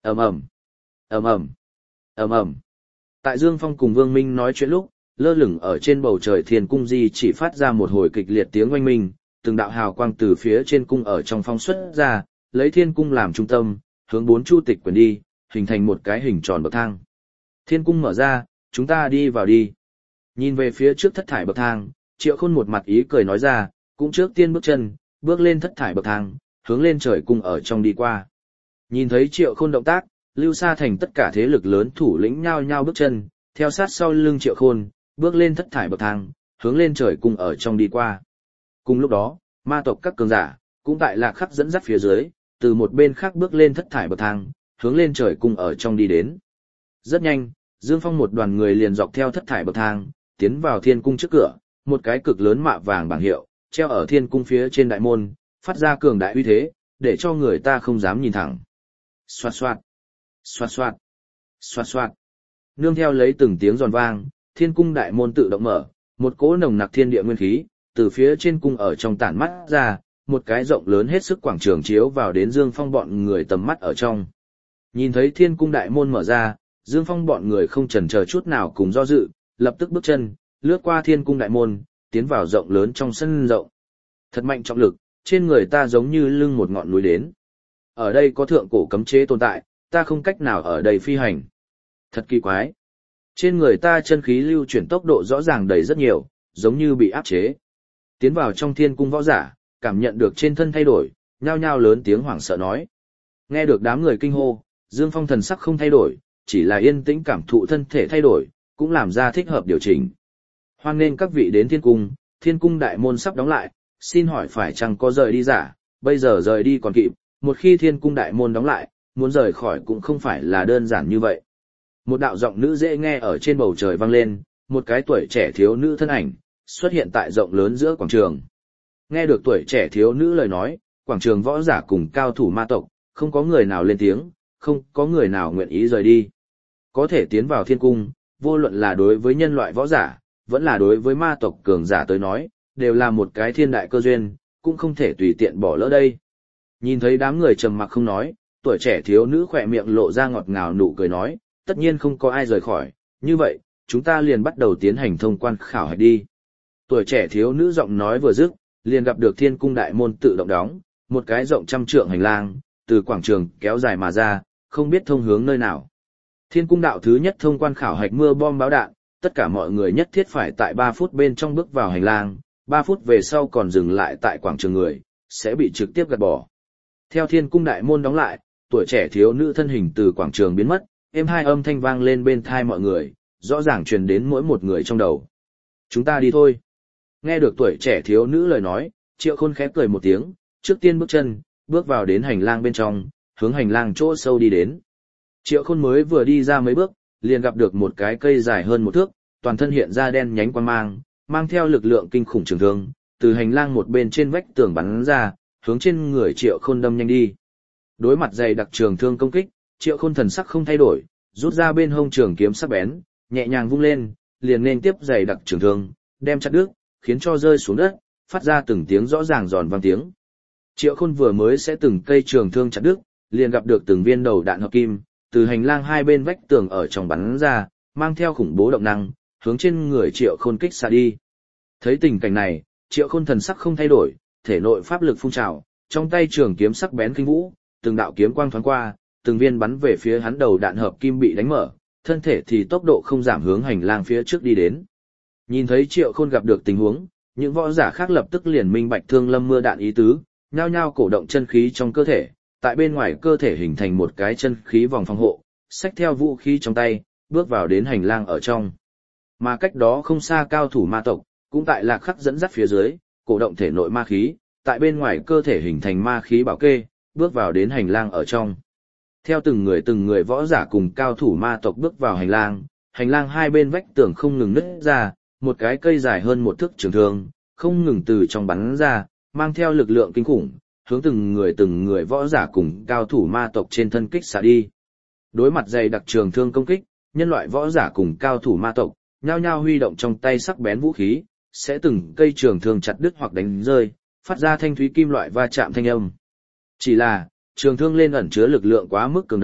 Ầm ầm, ầm ầm, ầm ầm. Tại Dương Phong cùng Vương Minh nói chuyện lúc, lơ lửng ở trên bầu trời Thiên Cung Di chỉ phát ra một hồi kịch liệt tiếng oanh minh, từng đạo hào quang từ phía trên cung ở trong phong xuất ra, lấy Thiên Cung làm trung tâm, hướng bốn chu tịch quyển đi, hình thành một cái hình tròn bậc thang. Thiên Cung mở ra, chúng ta đi vào đi. Nhìn về phía trước thất thải bậc thang, Triệu Khôn một mặt ý cười nói ra, cũng trước tiên bước chân, bước lên thất thải bậc thang, hướng lên trời cung ở trong đi qua. Nhìn thấy Triệu Khôn động tác, Lưu Sa Thành tất cả thế lực lớn thủ lĩnh nhao nhao bước chân, theo sát sau lưng Triệu Khôn, bước lên thất thải bậc thang, hướng lên trời cung ở trong đi qua. Cùng lúc đó, ma tộc các cường giả cũng tại Lạc Khắc dẫn dắt phía dưới, từ một bên khác bước lên thất thải bậc thang, hướng lên trời cung ở trong đi đến. Rất nhanh, Dương Phong một đoàn người liền dọc theo thất thải bậc thang, tiến vào Thiên Cung trước cửa, một cái cực lớn mạ vàng bảng hiệu, treo ở Thiên Cung phía trên đại môn, phát ra cường đại uy thế, để cho người ta không dám nhìn thẳng. Xoạt xoạt, xoạt xoạt, xoạt xoạt. Nương theo lấy từng tiếng giòn vang, Thiên Cung đại môn tự động mở, một cỗ nồng nặc thiên địa nguyên khí từ phía trên cung ở trong tản mắt ra, một cái rộng lớn hết sức quảng trường chiếu vào đến Dương Phong bọn người tầm mắt ở trong. Nhìn thấy Thiên Cung đại môn mở ra, Dương Phong bọn người không chần chờ chút nào cùng do dự, lập tức bước chân, lướt qua Thiên Cung đại môn, tiến vào rộng lớn trong sân rộng. Thật mạnh trọng lực, trên người ta giống như lưng một ngọn núi đến. Ở đây có thượng cổ cấm chế tồn tại, ta không cách nào ở đây phi hành. Thật kỳ quái. Trên người ta chân khí lưu chuyển tốc độ rõ ràng đầy rất nhiều, giống như bị áp chế. Tiến vào trong Thiên Cung võ giả, cảm nhận được trên thân thay đổi, nhao nhao lớn tiếng hoảng sợ nói. Nghe được đám người kinh hô, Dương Phong thần sắc không thay đổi, chỉ là yên tĩnh cảm thụ thân thể thay đổi, cũng làm ra thích hợp điều chỉnh. Hoan nghênh các vị đến Thiên Cung đại môn sắp đóng lại, xin hỏi phải chăng có rời đi giả, bây giờ rời đi còn kịp, một khi Thiên Cung đại môn đóng lại, muốn rời khỏi cũng không phải là đơn giản như vậy. Một đạo giọng nữ dễ nghe ở trên bầu trời vang lên, một cái tuổi trẻ thiếu nữ thân ảnh, xuất hiện tại rộng lớn giữa quảng trường. Nghe được tuổi trẻ thiếu nữ lời nói, quảng trường võ giả cùng cao thủ ma tộc, không có người nào lên tiếng, không có người nào nguyện ý rời đi. Có thể tiến vào Thiên Cung, vô luận là đối với nhân loại võ giả, vẫn là đối với ma tộc cường giả tới nói, đều là một cái thiên đại cơ duyên, cũng không thể tùy tiện bỏ lỡ đây. Nhìn thấy đám người trầm mặc không nói, tuổi trẻ thiếu nữ khỏe miệng lộ ra ngọt ngào nụ cười nói, tất nhiên không có ai rời khỏi, như vậy, chúng ta liền bắt đầu tiến hành thông quan khảo hạch đi. Tuổi trẻ thiếu nữ giọng nói vừa dứt, liền gặp được Thiên Cung đại môn tự động đóng, một cái rộng trăm trượng hành lang, từ quảng trường kéo dài mà ra, không biết thông hướng nơi nào. Thiên Cung đạo thứ nhất thông quan khảo hạch mưa bom báo đạn, tất cả mọi người nhất thiết phải tại 3 phút bên trong bước vào hành lang, 3 phút về sau còn dừng lại tại quảng trường người, sẽ bị trực tiếp gạt bỏ. Theo Thiên Cung đại môn đóng lại, tuổi trẻ thiếu nữ thân hình từ quảng trường biến mất, êm hai âm thanh vang lên bên tai mọi người, rõ ràng truyền đến mỗi một người trong đầu. Chúng ta đi thôi. Nghe được tuổi trẻ thiếu nữ lời nói, Triệu Khôn khẽ cười một tiếng, trước tiên bước chân, bước vào đến hành lang bên trong, hướng hành lang chỗ sâu đi đến. Triệu Khôn mới vừa đi ra mấy bước, liền gặp được một cái cây dài hơn 1 thước, toàn thân hiện ra đen nhánh quang mang, mang theo lực lượng kinh khủng trường thương, từ hành lang một bên trên vách tường bắn ra, hướng trên người Triệu Khôn đâm nhanh đi. Đối mặt dày đặc trường thương công kích, Triệu Khôn thần sắc không thay đổi, rút ra bên hông trường kiếm sắc bén, nhẹ nhàng vung lên, liền nên tiếp dày đặc trường thương, đem chặt đứt, khiến cho rơi xuống đất, phát ra từng tiếng rõ ràng giòn vang tiếng. Triệu Khôn vừa mới sẽ từng cây trường thương chặt đứt, liền gặp được từng viên đầu đạn hợp kim, từ hành lang hai bên vách tường ở trong bắn ra, mang theo khủng bố động năng, hướng trên người Triệu Khôn kích xạ đi. Thấy tình cảnh này, Triệu Khôn thần sắc không thay đổi, thể nội pháp lực phun trào, trong tay trường kiếm sắc bén kinh vũ, từng đạo kiếm quang thoáng qua, từng viên bắn về phía hắn đầu đạn hợp kim bị đánh mở, thân thể thì tốc độ không giảm hướng hành lang phía trước đi đến. Nhìn thấy Triệu Khôn gặp được tình huống, những võ giả khác lập tức liền minh bạch Thương Lâm mưa đạn ý tứ, nhao nhao cổ động chân khí trong cơ thể, tại bên ngoài cơ thể hình thành một cái chân khí vòng phòng hộ, xách theo vũ khí trong tay, bước vào đến hành lang ở trong. Mà cách đó không xa cao thủ ma tộc, cũng tại Lạc Khắc dẫn dắt phía dưới, cổ động thể nội ma khí, tại bên ngoài cơ thể hình thành ma khí bảo kê, bước vào đến hành lang ở trong. Theo từng người võ giả cùng cao thủ ma tộc bước vào hành lang hai bên vách tường không ngừng nứt ra, một cái cây dài hơn 1 thước trường thương, không ngừng từ trong bắn ra, mang theo lực lượng kinh khủng, hướng từng người võ giả cùng cao thủ ma tộc trên thân kích xạ đi. Đối mặt dày đặc trường thương công kích, nhân loại võ giả cùng cao thủ ma tộc, nhao nhao huy động trong tay sắc bén vũ khí, sẽ từng cây trường thương chặt đứt hoặc đánh rơi, phát ra thanh thúy kim loại va chạm thanh âm. Chỉ là, trường thương lên ẩn chứa lực lượng quá mức cường đại,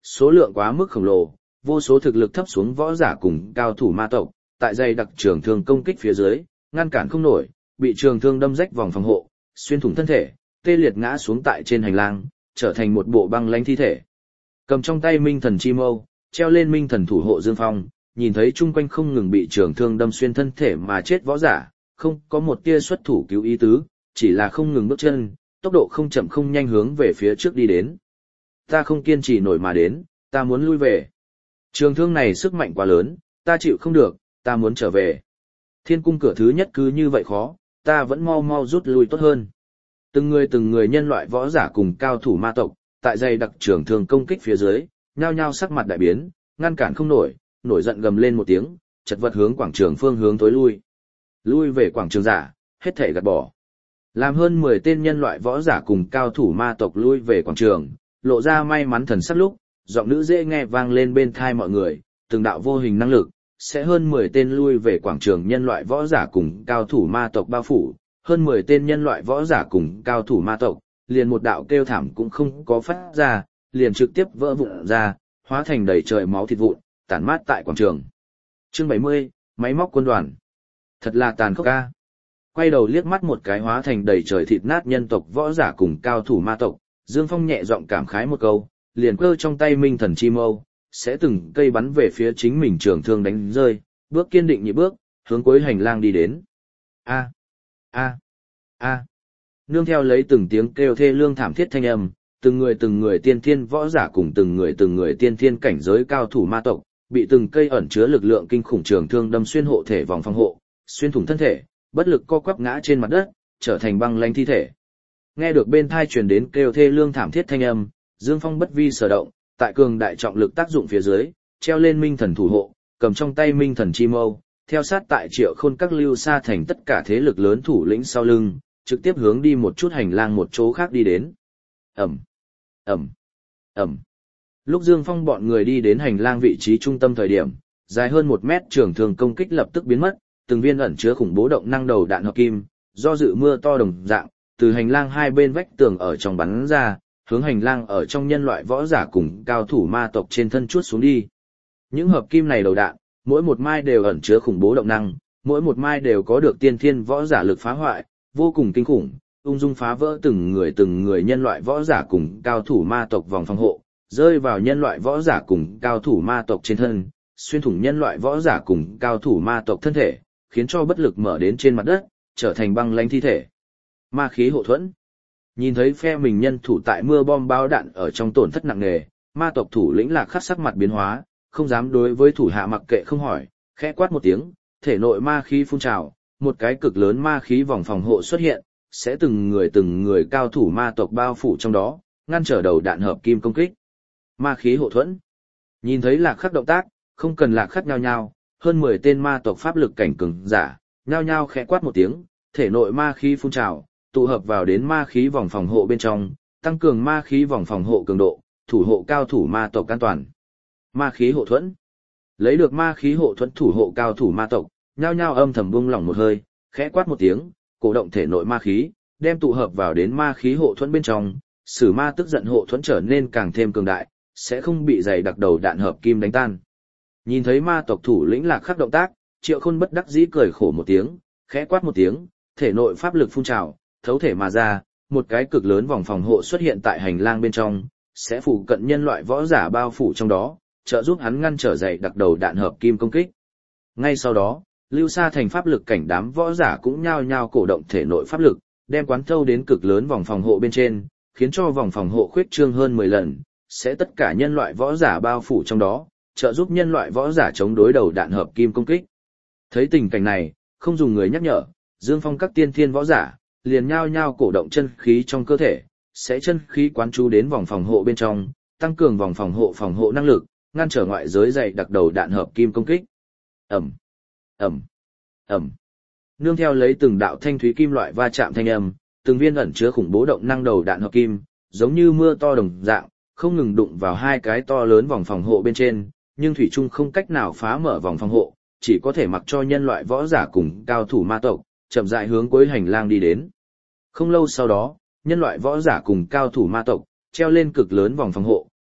số lượng quá mức khổng lồ, vô số thực lực thấp xuống võ giả cùng cao thủ ma tộc, tại dày đặc trường thương công kích phía dưới, ngăn cản không nổi, bị trường thương đâm rách vòng phòng hộ, xuyên thủng thân thể, tê liệt ngã xuống tại trên hành lang, trở thành một bộ băng lãnh thi thể. Cầm trong tay Minh Thần Chi Mâu, treo lên Minh Thần thủ hộ Dương Phong, nhìn thấy chung quanh không ngừng bị trường thương đâm xuyên thân thể mà chết võ giả, không có một tia xuất thủ cứu ý tứ, chỉ là không ngừng bước chân, tốc độ không chậm không nhanh hướng về phía trước đi đến. Ta không kiên trì nổi mà đến, ta muốn lui về. Trường thương này sức mạnh quá lớn, ta chịu không được, ta muốn trở về. Thiên cung cửa thứ nhất cứ như vậy khó, ta vẫn mau mau rút lui tốt hơn. Từng người nhân loại võ giả cùng cao thủ ma tộc, tại dày đặc trường thương công kích phía dưới, nhao nhao sắc mặt đại biến, ngăn cản không nổi, nổi giận gầm lên một tiếng, chật vật hướng quảng trường phương hướng tối lui. Lui về quảng trường giả, hết thể gạt bỏ. Làm hơn 10 tên nhân loại võ giả cùng cao thủ ma tộc lui về quảng trường, lộ ra may mắn thần sắc lúc, giọng nữ dễ nghe vang lên bên thai mọi người, từng đạo vô hình năng lực, sẽ hơn 10 tên lui về quảng trường nhân loại võ giả cùng cao thủ ma tộc bao phủ, hơn 10 tên nhân loại võ giả cùng cao thủ ma tộc, liền một đạo kêu thảm cũng không có phát ra, liền trực tiếp vỡ vụn ra, hóa thành đầy trời máu thịt vụn, tản mát tại quảng trường. Chương 70, máy móc quân đoàn. Thật là tàn khốc ca. Quay đầu liếc mắt một cái hóa thành đầy trời thịt nát nhân tộc võ giả cùng cao thủ ma tộc, Dương Phong nhẹ giọng cảm khái một câu, liền cơ trong tay Minh Thần Chi Mâu, sẽ từng cây bắn về phía chính mình trường thương đánh rơi, bước kiên định nhị bước, hướng cuối hành lang đi đến. A, a, a. Nương theo lấy từng tiếng kêu thê lương thảm thiết thanh âm, từng người tiên thiên võ giả cùng từng người tiên thiên cảnh giới cao thủ ma tộc, bị từng cây ẩn chứa lực lượng kinh khủng trường thương đâm xuyên hộ thể vòng phòng hộ, xuyên thủng thân thể, bất lực co quắp ngã trên mặt đất, trở thành băng lãnh thi thể. Nghe được bên thai truyền đến kêu thê lương thảm thiết thanh âm, Dương Phong bất vi sở động, tại cường đại trọng lực tác dụng phía dưới, treo lên Minh Thần thủ hộ, cầm trong tay Minh Thần Chi Mâu, theo sát tại Triệu Khôn các lưu xa thành tất cả thế lực lớn thủ lĩnh sau lưng, trực tiếp hướng đi một chút hành lang một chỗ khác đi đến. Ầm, ầm, ầm. Lúc Dương Phong bọn người đi đến hành lang vị trí trung tâm thời điểm, dài hơn 1 mét trường thương công kích lập tức biến mất, từng viên ẩn chứa khủng bố động năng đầu đạn hợp kim, do dự mưa to đồng dạng, từ hành lang hai bên vách tường ở trong bắn ra, hướng hành lang ở trong nhân loại võ giả cùng cao thủ ma tộc trên thân chuốt xuống đi. Những hợp kim này đầu đạn, mỗi một mai đều ẩn chứa khủng bố động năng, mỗi một mai đều có được tiên thiên võ giả lực phá hoại, vô cùng kinh khủng, ung dung phá vỡ từng người nhân loại võ giả cùng cao thủ ma tộc vòng phòng hộ, rơi vào nhân loại võ giả cùng cao thủ ma tộc trên thân, xuyên thủng nhân loại võ giả cùng cao thủ ma tộc thân thể, khiến cho bất lực mở đến trên mặt đất, trở thành băng lãnh thi thể. Ma khí hộ thuẫn. Nhìn thấy phe mình nhân thủ tại mưa bom bao đạn ở trong tổn thất nặng nề, ma tộc thủ lĩnh Lạc Khắc sắc mặt biến hóa, không dám đối với thủ hạ mặc kệ không hỏi, khẽ quát một tiếng, thể nội ma khí phun trào, một cái cực lớn ma khí vòng phòng hộ xuất hiện, sẽ từng người cao thủ ma tộc bao phủ trong đó, ngăn trở đầu đạn hợp kim công kích. Ma khí hộ thuẫn. Nhìn thấy Lạc Khắc động tác, không cần Lạc Khắc nhao nhao, hơn 10 tên ma tộc pháp lực cảnh cường giả, nhao nhao khẽ quát một tiếng, thể nội ma khí phun trào, tụ hợp vào đến ma khí vòng phòng hộ bên trong, tăng cường ma khí vòng phòng hộ cường độ, thủ hộ cao thủ ma tộc an toàn. Ma khí hộ thuẫn. Lấy được ma khí hộ thuẫn thủ hộ cao thủ ma tộc, nhao nhao âm thầm buông lỏng một hơi, khẽ quát một tiếng, cổ động thể nội ma khí, đem tụ hợp vào đến ma khí hộ thuẫn bên trong, sử ma tức giận hộ thuẫn trở nên càng thêm cường đại, sẽ không bị dày đặc đầu đạn hợp kim đánh tan. Nhìn thấy ma tộc thủ lĩnh Lạc Khắc động tác, Triệu Khôn bất đắc dĩ cười khổ một tiếng, khẽ quát một tiếng, thể nội pháp lực phun trào, thấu thể mà ra, một cái cực lớn vòng phòng hộ xuất hiện tại hành lang bên trong, sẽ phủ cận nhân loại võ giả bao phủ trong đó, trợ giúp hắn ngăn trở dày đặc đầu đạn hợp kim công kích. Ngay sau đó, lưu xa thành pháp lực cảnh đám võ giả cũng nhao nhao cổ động thể nội pháp lực, đem quán thâu đến cực lớn vòng phòng hộ bên trên, khiến cho vòng phòng hộ khuyết trương hơn 10 lần, sẽ tất cả nhân loại võ giả bao phủ trong đó, trợ giúp nhân loại võ giả chống đối đầu đạn hợp kim công kích. Thấy tình cảnh này, không dùng người nhắc nhở, Dương Phong các tiên thiên võ giả, liền nhao nhao cổ động chân khí trong cơ thể, sẽ chân khí quán chú đến vòng phòng hộ bên trong, tăng cường vòng phòng hộ năng lực, ngăn trở ngoại giới dày đặc đầu đạn hợp kim công kích. Ầm, ầm, ầm. Nương theo lấy từng đạo thanh thúy kim loại va chạm thanh âm, từng viên ẩn chứa khủng bố động năng đầu đạn hợp kim, giống như mưa to đồng dạng, không ngừng đụng vào hai cái to lớn vòng phòng hộ bên trên, nhưng thủy chung không cách nào phá mở vòng phòng hộ, chỉ có thể mặc cho nhân loại võ giả cùng cao thủ ma tộc chậm rãi hướng cuối hành lang đi đến. Không lâu sau đó, nhân loại võ giả cùng cao thủ ma tộc treo lên cực lớn vòng phòng hộ,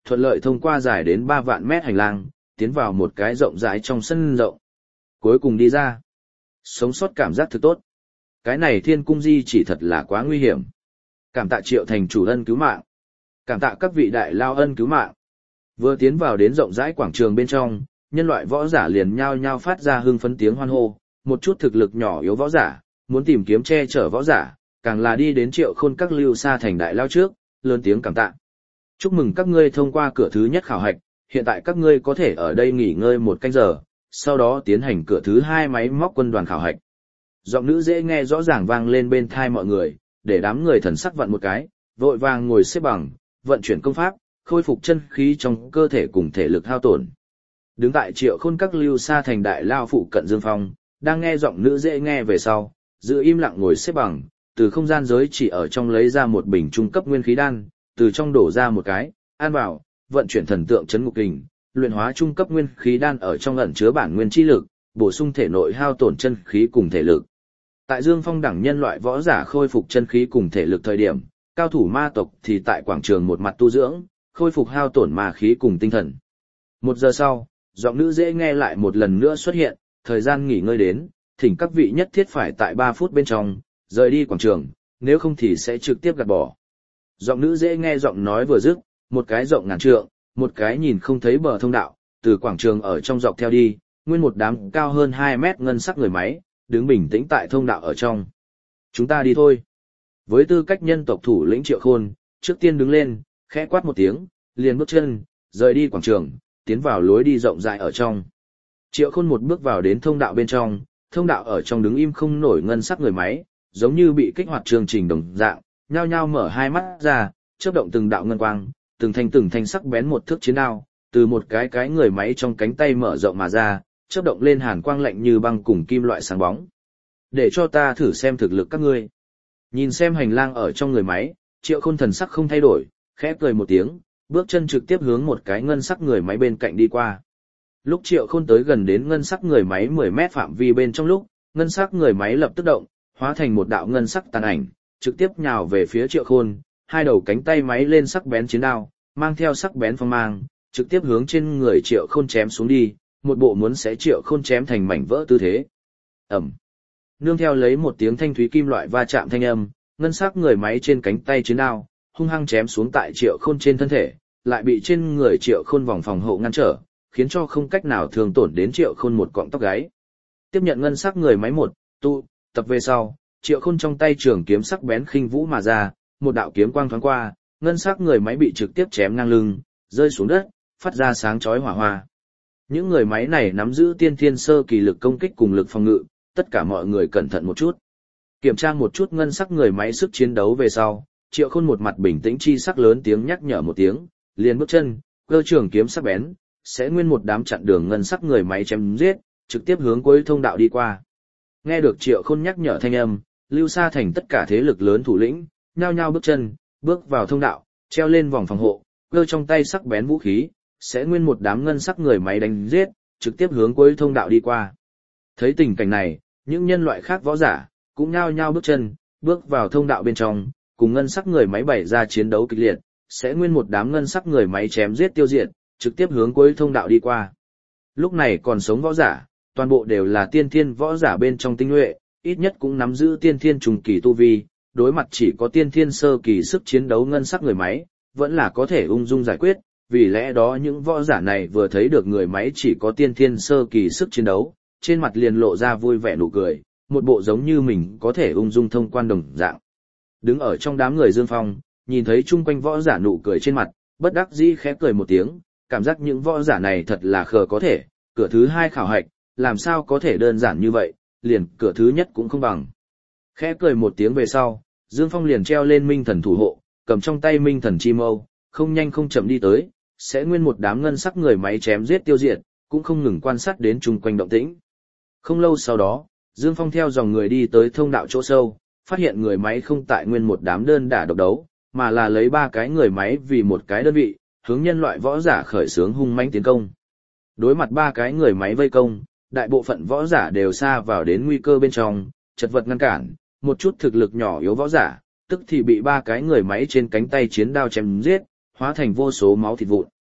thuận lợi thông qua dài đến 3 vạn mét hành lang, tiến vào một cái rộng rãi trong sân rộng. Cuối cùng đi ra. Sống sót cảm giác thực tốt. Cái này thiên cung di chỉ thật là quá nguy hiểm. Cảm tạ Triệu thành chủ ân cứu mạng. Cảm tạ các vị đại lao ân cứu mạng. Vừa tiến vào đến rộng rãi quảng trường bên trong, nhân loại võ giả liền nhao nhao phát ra hưng phấn tiếng hoan hô, một chút thực lực nhỏ yếu võ giả, muốn tìm kiếm che chở võ giả, càng là đi đến Triệu Khôn các lưu xa thành đại lao trước, lớn tiếng cảm tạ. Chúc mừng các ngươi thông qua cửa thứ nhất khảo hạch, hiện tại các ngươi có thể ở đây nghỉ ngơi 1 canh giờ, sau đó tiến hành cửa thứ 2 máy móc quân đoàn khảo hạch. Giọng nữ dễ nghe rõ ràng vang lên bên tai mọi người, để đám người thần sắc vặn một cái, vội vàng ngồi xếp bằng, vận chuyển công pháp, khôi phục chân khí trong cơ thể cùng thể lực hao tổn. Đứng tại Triệu Khôn các lưu xa thành đại lao phụ cận Dương Phong, đang nghe giọng nữ dễ nghe về sau, giữ im lặng ngồi xếp bằng, từ không gian giới chỉ ở trong lấy ra một bình trung cấp nguyên khí đan, từ trong đổ ra một cái, ăn vào, vận chuyển thần tượng chấn ngục kình, luyện hóa trung cấp nguyên khí đan ở trong ẩn chứa bản nguyên chi lực, bổ sung thể nội hao tổn chân khí cùng thể lực. Tại Dương Phong đẳng nhân loại võ giả khôi phục chân khí cùng thể lực thời điểm, cao thủ ma tộc thì tại quảng trường một mặt tu dưỡng, khôi phục hao tổn ma khí cùng tinh thần. 1 giờ sau, giọng nữ dễ nghe lại một lần nữa xuất hiện, thời gian nghỉ ngơi đến, thỉnh các vị nhất thiết phải tại 3 phút bên trong, rời đi quảng trường, nếu không thì sẽ trực tiếp gạt bỏ. Giọng nữ dễ nghe giọng nói vừa dứt, một cái rộng ngàn trượng, một cái nhìn không thấy bờ thông đạo, từ quảng trường ở trong dọc theo đi, nguyên một đám cao hơn 2 mét ngân sắc người máy, đứng bình tĩnh tại thông đạo ở trong. Chúng ta đi thôi. Với tư cách nhân tộc thủ lĩnh Triệu Khôn, trước tiên đứng lên, khẽ quát một tiếng, liền bước chân, rời đi quảng trường, tiến vào lối đi rộng rãi ở trong. Triệu Khôn một bước vào đến thông đạo bên trong, thông đạo ở trong đứng im không nổi ngân sắc người máy, giống như bị kích hoạt chương trình đồng dạng, nhao nhao mở hai mắt ra, chớp động từng đạo ngân quang, từng thanh sắc bén một thước chiến đao, từ một cái người máy trong cánh tay mở rộng mà ra, chớp động lên hàn quang lạnh như băng cùng kim loại sáng bóng. Để cho ta thử xem thực lực các ngươi. Nhìn xem hành lang ở trong người máy, Triệu Khôn thần sắc không thay đổi, khẽ cười một tiếng, bước chân trực tiếp hướng một cái ngân sắc người máy bên cạnh đi qua. Lúc Triệu Khôn tới gần đến ngân sắc người máy 10 mét phạm vi bên trong lúc, ngân sắc người máy lập tức động, hóa thành một đạo ngân sắc tàn ảnh, trực tiếp nhào về phía Triệu Khôn, hai đầu cánh tay máy lên sắc bén chiến đao, mang theo sắc bén phong mang, trực tiếp hướng trên người Triệu Khôn chém xuống đi, một bộ muốn sẽ Triệu Khôn chém thành mảnh vỡ tư thế. Ầm. Nương theo lấy một tiếng thanh thúy kim loại va chạm thanh âm, ngân sắc người máy trên cánh tay chiến đao, hung hăng chém xuống tại Triệu Khôn trên thân thể, lại bị trên người Triệu Khôn vòng phòng hộ ngăn trở, khiến cho không cách nào thương tổn đến Triệu Khôn một cọng tóc gáy. Tiếp nhận ngân sắc người máy tập về sau, Triệu Khôn trong tay trường kiếm sắc bén khinh vũ mà ra, một đạo kiếm quang thoáng qua, ngân sắc người máy bị trực tiếp chém ngang lưng, rơi xuống đất, phát ra sáng chói hỏa hoa. Những người máy này nắm giữ tiên thiên sơ kỳ lực công kích cùng lực phòng ngự, tất cả mọi người cẩn thận một chút. Kiểm tra một chút ngân sắc người máy sức chiến đấu về sau, Triệu Khôn một mặt bình tĩnh chi sắc lớn tiếng nhắc nhở một tiếng, liền bước chân, cơ trường kiếm sắc bén, sẽ nguyên một đám chặn đường ngân sắc người máy chém giết, trực tiếp hướng cuối thông đạo đi qua. Nghe được Triệu Khôn nhắc nhở thanh âm, lưu xa thành tất cả thế lực lớn thủ lĩnh, nhao nhao bước chân, bước vào thông đạo, treo lên vòng phòng hộ, cơ trong tay sắc bén vũ khí, sẽ nguyên một đám ngân sắc người máy đánh giết, trực tiếp hướng cuối thông đạo đi qua. Thấy tình cảnh này, những nhân loại khác võ giả cũng nhao nhao bước chân, bước vào thông đạo bên trong, cùng ngân sắc người máy bày ra chiến đấu kịch liệt, sẽ nguyên một đám ngân sắc người máy chém giết tiêu diệt, trực tiếp hướng cuối thông đạo đi qua. Lúc này còn sống võ giả, toàn bộ đều là tiên thiên võ giả bên trong tinh nhuệ, ít nhất cũng nắm giữ tiên thiên trùng kỳ tu vi, đối mặt chỉ có tiên thiên sơ kỳ sức chiến đấu ngân sắc người máy, vẫn là có thể ung dung giải quyết, vì lẽ đó những võ giả này vừa thấy được người máy chỉ có tiên thiên sơ kỳ sức chiến đấu, trên mặt liền lộ ra vui vẻ nụ cười, một bộ giống như mình có thể ung dung thông quan đồng dạng. Đứng ở trong đám người Dương Phong, nhìn thấy chung quanh võ giả nụ cười trên mặt, bất đắc dĩ khẽ cười một tiếng, cảm giác những võ giả này thật là khờ có thể, cửa thứ 2 khảo hạch, làm sao có thể đơn giản như vậy, liền cửa thứ nhất cũng không bằng. Khẽ cười một tiếng về sau, Dương Phong liền treo lên minh thần thủ hộ, cầm trong tay minh thần chi mâu, không nhanh không chậm đi tới, sẽ nguyên một đám ngân sắc người máy chém giết tiêu diệt, cũng không ngừng quan sát đến chung quanh động tĩnh. Không lâu sau đó, Dương Phong theo dòng người đi tới thông đạo chỗ sâu, phát hiện người máy không tại nguyên một đám đơn đả độc đấu, mà là lấy 3 cái người máy vì một cái đơn vị, hướng nhân loại võ giả khởi xướng hung mãnh tiến công. Đối mặt 3 cái người máy vây công, đại bộ phận võ giả đều xa vào đến nguy cơ bên trong, chật vật ngăn cản, một chút thực lực nhỏ yếu võ giả, tức thì bị 3 cái người máy trên cánh tay chiến đao chém giết, hóa thành vô số máu thịt vụn,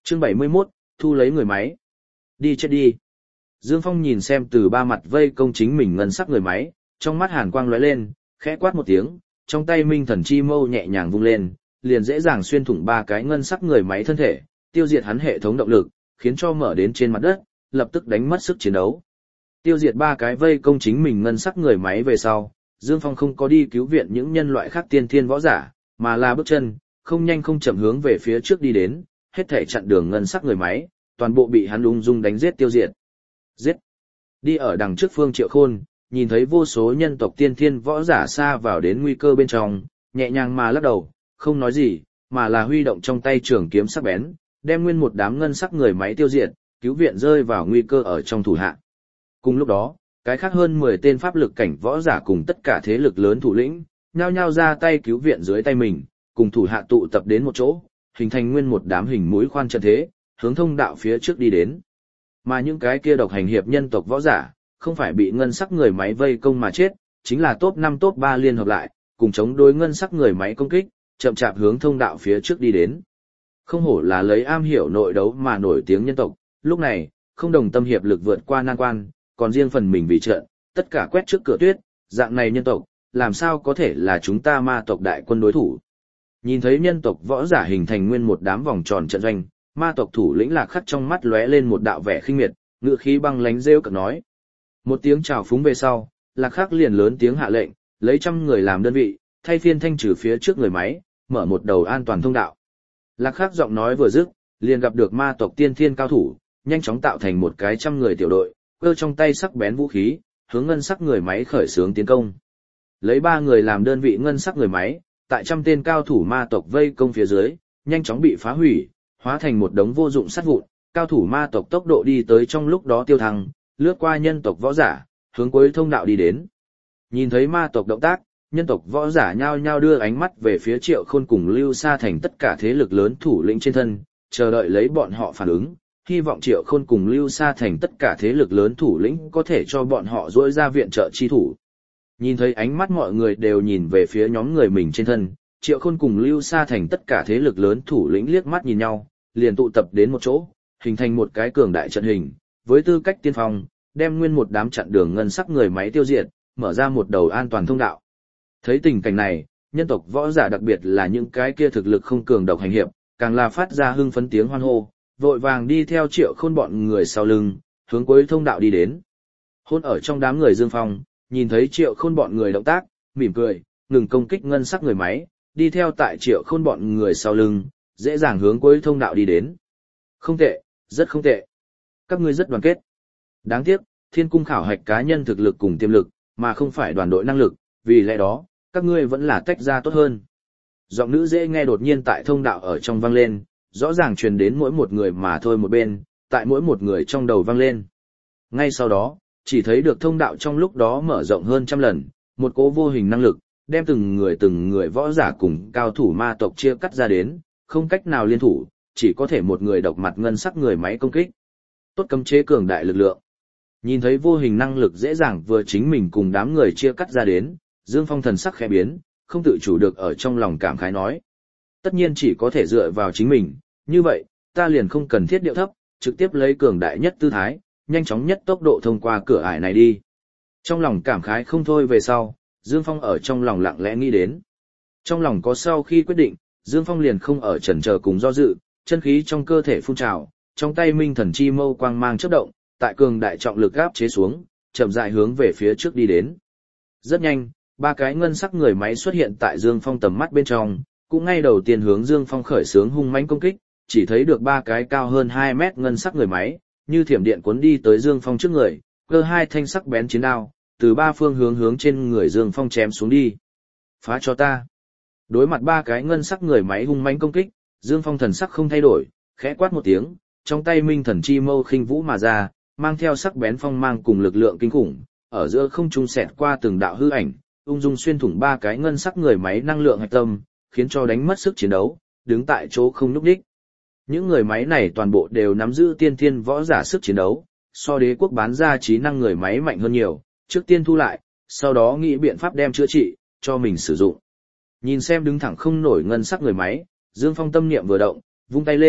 Chương 71, thu lấy người máy. Đi chết đi. Dương Phong nhìn xem từ ba mặt vây công chính mình ngân sắc người máy, trong mắt hàn quang lóe lên, khẽ quát một tiếng, trong tay minh thần chi mâu nhẹ nhàng vung lên, liền dễ dàng xuyên thủng ba cái ngân sắc người máy thân thể, tiêu diệt hắn hệ thống động lực, khiến cho mở đến trên mặt đất, lập tức đánh mất sức chiến đấu. Tiêu diệt ba cái vây công chính mình ngân sắc người máy về sau, Dương Phong không có đi cứu viện những nhân loại khác tiên thiên võ giả, mà là bước chân, không nhanh không chậm hướng về phía trước đi đến, hết thể chặn đường ngân sắc người máy, toàn bộ bị hắn ung dung đánh giết tiêu diệt. Giết! Đi ở đằng trước Phương Triệu Khôn, nhìn thấy vô số nhân tộc tiên thiên võ giả xa vào đến nguy cơ bên trong, nhẹ nhàng mà lắc đầu, không nói gì, mà là huy động trong tay trường kiếm sắc bén, đem nguyên một đám ngân sắc người máy tiêu diệt, cứu viện rơi vào nguy cơ ở trong thủ hạ. Cùng lúc đó, cái khác hơn 10 tên pháp lực cảnh võ giả cùng tất cả thế lực lớn thủ lĩnh, nhao nhao ra tay cứu viện dưới tay mình, cùng thủ hạ tụ tập đến một chỗ, hình thành nguyên một đám hình mũi khoan trận thế, hướng thông đạo phía trước đi đến. Mà những cái kia độc hành hiệp nhân tộc võ giả, không phải bị ngân sắc người máy vây công mà chết, chính là top 5 top 3 liên hợp lại, cùng chống đối ngân sắc người máy công kích, chậm chạp hướng thông đạo phía trước đi đến. Không hổ là lấy am hiểu nội đấu mà nổi tiếng nhân tộc, lúc này, không đồng tâm hiệp lực vượt qua nan quan, còn riêng phần mình vì trận, tất cả quét trước cửa tuyết, dạng này nhân tộc, làm sao có thể là chúng ta ma tộc đại quân đối thủ. Nhìn thấy nhân tộc võ giả hình thành nguyên một đám vòng tròn trận doanh, ma tộc thủ lĩnh Lạc Khắc trong mắt lóe lên một đạo vẻ khinh miệt, ngựa khí băng lánh rêu cợt nói. Một tiếng chào phúng về sau, Lạc Khắc liền lớn tiếng hạ lệnh, lấy 100 người làm đơn vị, thay phiên thanh trừ phía trước người máy, mở một đầu an toàn thông đạo. Lạc Khắc giọng nói vừa dứt, liền gặp được ma tộc tiên thiên cao thủ, nhanh chóng tạo thành một cái 100 người tiểu đội, cơ trong tay sắc bén vũ khí, hướng ngân sắc người máy khởi xướng tiến công. Lấy 3 người làm đơn vị ngân sắc người máy, tại 100 tên cao thủ ma tộc vây công phía dưới, nhanh chóng bị phá hủy, hóa thành một đống vô dụng sắt vụn, cao thủ ma tộc tốc độ đi tới trong lúc đó tiêu thăng, lướt qua nhân tộc võ giả, hướng cuối thông đạo đi đến. Nhìn thấy ma tộc động tác, nhân tộc võ giả nhao nhao đưa ánh mắt về phía Triệu Khôn cùng Lưu Sa Thành tất cả thế lực lớn thủ lĩnh trên thân, chờ đợi lấy bọn họ phản ứng, hy vọng Triệu Khôn cùng Lưu Sa Thành tất cả thế lực lớn thủ lĩnh có thể cho bọn họ duỗi ra viện trợ chi thủ. Nhìn thấy ánh mắt mọi người đều nhìn về phía nhóm người mình trên thân, Triệu Khôn cùng Lưu Sa Thành tất cả thế lực lớn thủ lĩnh liếc mắt nhìn nhau, liền tụ tập đến một chỗ, hình thành một cái cường đại trận hình, với tư cách tiên phong, đem nguyên một đám chặn đường ngân sắc người máy tiêu diệt, mở ra một đầu an toàn thông đạo. Thấy tình cảnh này, nhân tộc võ giả đặc biệt là những cái kia thực lực không cường độc hành hiệp, càng là phát ra hưng phấn tiếng hoan hô, vội vàng đi theo Triệu Khôn bọn người sau lưng, hướng cuối thông đạo đi đến. Hôn ở trong đám người Dương Phong, nhìn thấy Triệu Khôn bọn người động tác, mỉm cười, ngừng công kích ngân sắc người máy, đi theo tại Triệu Khôn bọn người sau lưng, dễ dàng hướng cuối thông đạo đi đến. Không tệ, rất không tệ. Các ngươi rất đoàn kết. Đáng tiếc, Thiên Cung khảo hạch cá nhân thực lực cùng tiềm lực, mà không phải đoàn đội năng lực, vì lẽ đó, các ngươi vẫn là tách ra tốt hơn. Giọng nữ dễ nghe đột nhiên tại thông đạo ở trong vang lên, rõ ràng truyền đến mỗi một người mà thôi một bên, tại mỗi một người trong đầu vang lên. Ngay sau đó, chỉ thấy được thông đạo trong lúc đó mở rộng hơn 100 lần, một cỗ vô hình năng lực, đem từng người võ giả cùng cao thủ ma tộc chia cắt ra đến, không cách nào liên thủ, chỉ có thể một người độc mặt ngân sắc người máy công kích. Tốt cấm chế cường đại lực lượng. Nhìn thấy vô hình năng lực dễ dàng vừa chính mình cùng đám người chia cắt ra đến, Dương Phong thần sắc khẽ biến, không tự chủ được ở trong lòng cảm khái nói. Tất nhiên chỉ có thể dựa vào chính mình, như vậy, ta liền không cần thiết điệu thấp, trực tiếp lấy cường đại nhất tư thái, nhanh chóng nhất tốc độ thông qua cửa ải này đi. Trong lòng cảm khái không thôi về sau, Dương Phong ở trong lòng lặng lẽ nghĩ đến. Trong lòng có sau khi quyết định, Dương Phong liền không ở chần chờ cùng do dự, chân khí trong cơ thể phun trào, trong tay minh thần chi mâu quang mang chớp động, tại cường đại trọng lực áp chế xuống, chậm rãi hướng về phía trước đi đến. Rất nhanh, 3 cái ngân sắc người máy xuất hiện tại Dương Phong tầm mắt bên trong, cũng ngay đầu tiên hướng Dương Phong khởi xướng hung mãnh công kích, chỉ thấy được 3 cái cao hơn 2 mét ngân sắc người máy, như thiểm điện cuốn đi tới Dương Phong trước người, cơ 2 thanh sắc bén chiến đao, từ 3 phương hướng trên người Dương Phong chém xuống đi. Phá cho ta. Đối mặt 3 cái ngân sắc người máy hung mãnh công kích, Dương Phong thần sắc không thay đổi, khẽ quát một tiếng, trong tay minh thần chi mâu khinh vũ mà ra, mang theo sắc bén phong mang cùng lực lượng kinh khủng, ở giữa không trung xẹt qua từng đạo hư ảnh, ung dung xuyên thủng 3 cái ngân sắc người máy năng lượng hạch tâm, khiến cho đánh mất sức chiến đấu, đứng tại chỗ không nhúc nhích. Những người máy này toàn bộ đều nắm giữ tiên thiên võ giả sức chiến đấu, so đế quốc bán ra trí năng người máy mạnh hơn nhiều, trước tiên thu lại, sau đó nghĩ biện pháp đem chữa trị, cho mình sử dụng. Nhìn xem đứng thẳng không nổi ngân sắc người máy, Dương Phong tâm niệm vừa động, vung tay lên,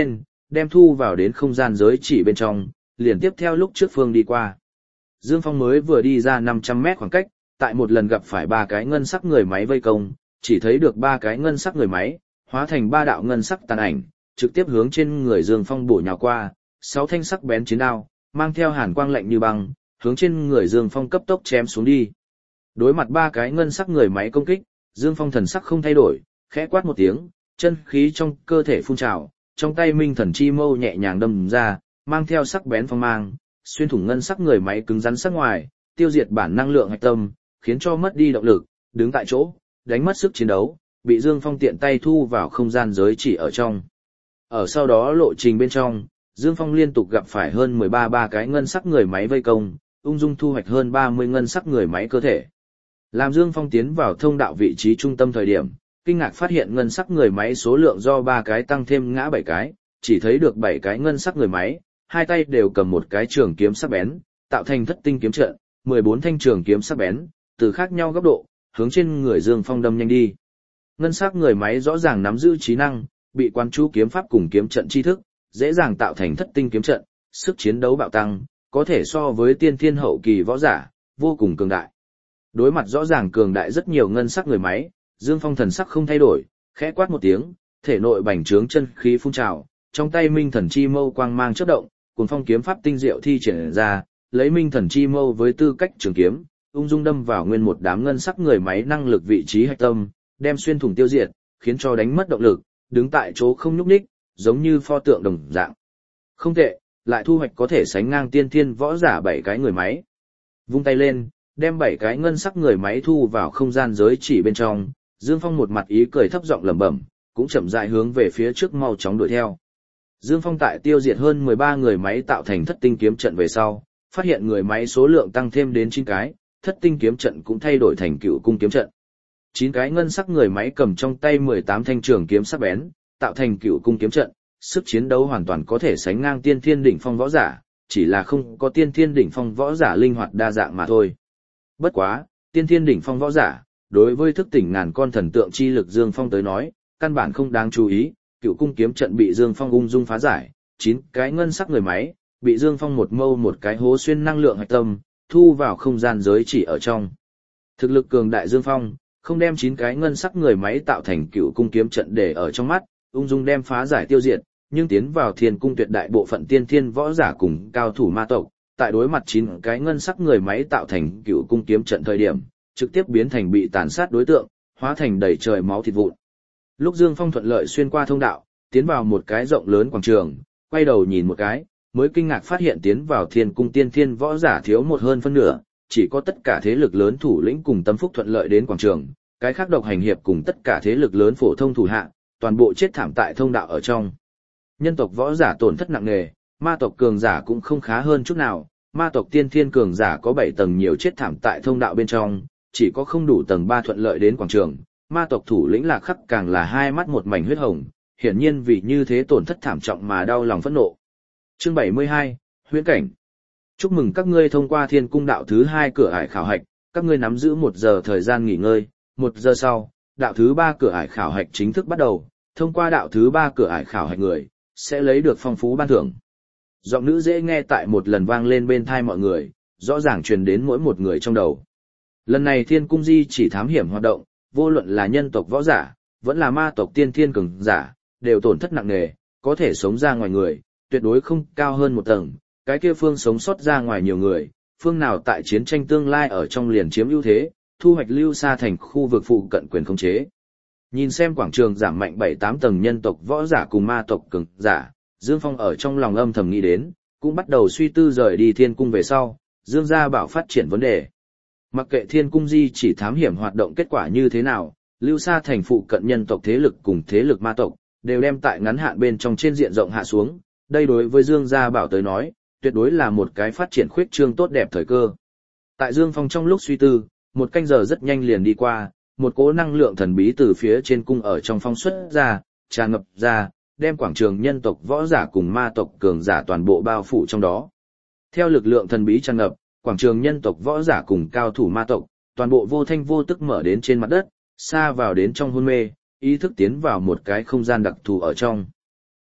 đem thu vào đến không gian giới chỉ bên trong, liền tiếp theo lúc trước phương đi qua. Dương Phong mới vừa đi ra 500 mét khoảng cách, tại một lần gặp phải ba cái ngân sắc người máy vây công, chỉ thấy được ba cái ngân sắc người máy, hóa thành ba đạo ngân sắc tàn ảnh, trực tiếp hướng trên người Dương Phong bổ nhào qua, 6 thanh sắc bén chiến đao, mang theo hàn quang lạnh như băng, hướng trên người Dương Phong cấp tốc chém xuống đi. Đối mặt ba cái ngân sắc người máy công kích, Dương Phong thần sắc không thay đổi, khẽ quát một tiếng, chân khí trong cơ thể phun trào, trong tay minh thần chi mâu nhẹ nhàng đâm ra, mang theo sắc bén phong mang, xuyên thủng ngân sắc người máy cứng rắn sắc ngoài, tiêu diệt bản năng lượng hạch tâm, khiến cho mất đi động lực, đứng tại chỗ, đánh mất sức chiến đấu, bị Dương Phong tiện tay thu vào không gian giới chỉ ở trong. Ở sau đó lộ trình bên trong, Dương Phong liên tục gặp phải hơn 13 cái ngân sắc người máy vây công, ung dung thu hoạch hơn 30 ngân sắc người máy cơ thể. Làm Dương Phong tiến vào thông đạo vị trí trung tâm thời điểm, kinh ngạc phát hiện ngân sắc người máy số lượng do 3 cái tăng thêm ngã 7 cái, chỉ thấy được 7 cái ngân sắc người máy, hai tay đều cầm một cái trường kiếm sắc bén, tạo thành thất tinh kiếm trận, 14 thanh trường kiếm sắc bén, từ khác nhau góc độ, hướng trên người Dương Phong đâm nhanh đi. Ngân sắc người máy rõ ràng nắm giữ trí năng, bị quán chú kiếm pháp cùng kiếm trận tri thức, dễ dàng tạo thành thất tinh kiếm trận, sức chiến đấu bạo tăng, có thể so với tiên thiên hậu kỳ võ giả, vô cùng cường đại. Đối mặt rõ ràng cường đại rất nhiều ngân sắc người máy, Dương Phong thần sắc không thay đổi, khẽ quát một tiếng, thể nội bành trướng chân khí phun trào, trong tay minh thần chi mâu quang mang chớp động, cuốn phong kiếm pháp tinh diệu thi triển ra, lấy minh thần chi mâu với tư cách trường kiếm, ung dung đâm vào nguyên một đám ngân sắc người máy năng lực vị trí hạch tâm, đem xuyên thủng tiêu diệt, khiến cho đánh mất động lực, đứng tại chỗ không nhúc nhích, giống như pho tượng đồng dạng. Không tệ, lại thu hoạch có thể sánh ngang tiên thiên võ giả 7 cái người máy. Vung tay lên, đem 7 cái ngân sắc người máy thu vào không gian giới chỉ bên trong, Dương Phong một mặt ý cười thấp giọng lẩm bẩm, cũng chậm rãi hướng về phía trước mau chóng đuổi theo. Dương Phong tại tiêu diệt hơn 13 người máy tạo thành thất tinh kiếm trận về sau, phát hiện người máy số lượng tăng thêm đến 9 cái, thất tinh kiếm trận cũng thay đổi thành cựu cung kiếm trận. 9 cái ngân sắc người máy cầm trong tay 18 thanh trường kiếm sắc bén, tạo thành cựu cung kiếm trận, sức chiến đấu hoàn toàn có thể sánh ngang tiên thiên đỉnh phong võ giả, chỉ là không có tiên thiên đỉnh phong võ giả linh hoạt đa dạng mà thôi. Bất quá, tiên thiên đỉnh phong võ giả, đối với thức tỉnh ngàn con thần tượng chi lực Dương Phong tới nói, căn bản không đáng chú ý, cựu cung kiếm trận bị Dương Phong ung dung phá giải, 9 cái ngân sắc người máy, bị Dương Phong một mâu một cái hố xuyên năng lượng hạch tâm, thu vào không gian giới chỉ ở trong. Thực lực cường đại Dương Phong, không đem 9 cái ngân sắc người máy tạo thành cựu cung kiếm trận để ở trong mắt, ung dung đem phá giải tiêu diệt, nhưng tiến vào thiên cung tuyệt đại bộ phận tiên thiên võ giả cùng cao thủ ma tộc, tại đối mặt 9 cái ngân sắc người máy tạo thành cựu cung kiếm trận thời điểm, trực tiếp biến thành bị tàn sát đối tượng, hóa thành đầy trời máu thịt vụn. Lúc Dương Phong thuận lợi xuyên qua thông đạo, tiến vào một cái rộng lớn quảng trường, quay đầu nhìn một cái, mới kinh ngạc phát hiện tiến vào thiên cung tiên thiên võ giả thiếu một hơn phân nửa, chỉ có tất cả thế lực lớn thủ lĩnh cùng tâm phúc thuận lợi đến quảng trường, cái khác độc hành hiệp cùng tất cả thế lực lớn phổ thông thủ hạ, toàn bộ chết thảm tại thông đạo ở trong. Nhân tộc võ giả tổn thất nặng nề, ma tộc cường giả cũng không khá hơn chút nào, ma tộc tiên thiên cường giả có 7 tầng nhiều chết thảm tại thông đạo bên trong, chỉ có không đủ tầng 3 thuận lợi đến quảng trường, ma tộc thủ lĩnh Lạc Khắc càng là hai mắt một mảnh huyết hồng, hiển nhiên vì như thế tổn thất thảm trọng mà đau lòng phẫn nộ. Chương 72, Huyễn cảnh. Chúc mừng các ngươi thông qua Thiên Cung đạo thứ 2 cửa ải khảo hạch, các ngươi nắm giữ 1 giờ thời gian nghỉ ngơi, 1 giờ sau, đạo thứ 3 cửa ải khảo hạch chính thức bắt đầu, thông qua đạo thứ 3 cửa ải khảo hạch người sẽ lấy được phong phú ban thưởng. Giọng nữ dễ nghe tại một lần vang lên bên tai mọi người, rõ ràng truyền đến mỗi một người trong đầu. Lần này Thiên Cung Di chỉ thám hiểm hoạt động, vô luận là nhân tộc võ giả, vẫn là ma tộc tiên thiên cường giả, đều tổn thất nặng nề, có thể sống ra ngoài người, tuyệt đối không cao hơn 1 tầng, cái kia phương sống sót ra ngoài nhiều người, phương nào tại chiến tranh tương lai ở trong liền chiếm ưu thế, thu hoạch lưu xa thành khu vực phụ cận quyền khống chế. Nhìn xem quảng trường giảm mạnh 7-8 tầng nhân tộc võ giả cùng ma tộc cường giả, Dương Phong ở trong lòng âm thầm nghĩ đến, cũng bắt đầu suy tư rời đi Thiên Cung về sau, Dương gia bảo phát triển vấn đề. Mặc kệ Thiên Cung Di chỉ thám hiểm hoạt động kết quả như thế nào, lưu xa thành phụ cận nhân tộc thế lực cùng thế lực ma tộc, đều đem tại ngắn hạn bên trong trên diện rộng hạ xuống, đây đối với Dương gia bảo tới nói, tuyệt đối là một cái phát triển khuyết trương tốt đẹp thời cơ. Tại Dương Phong trong lúc suy tư, 1 canh giờ rất nhanh liền đi qua, một cỗ năng lượng thần bí từ phía trên cung ở trong phong xuất ra, tràn ngập ra, đem quảng trường nhân tộc võ giả cùng ma tộc cường giả toàn bộ bao phủ trong đó. Theo lực lượng thần bí tràn ngập, quảng trường nhân tộc võ giả cùng cao thủ ma tộc, toàn bộ vô thanh vô tức mở đến trên mặt đất, xa vào đến trong hôn mê, ý thức tiến vào một cái không gian đặc thù ở trong.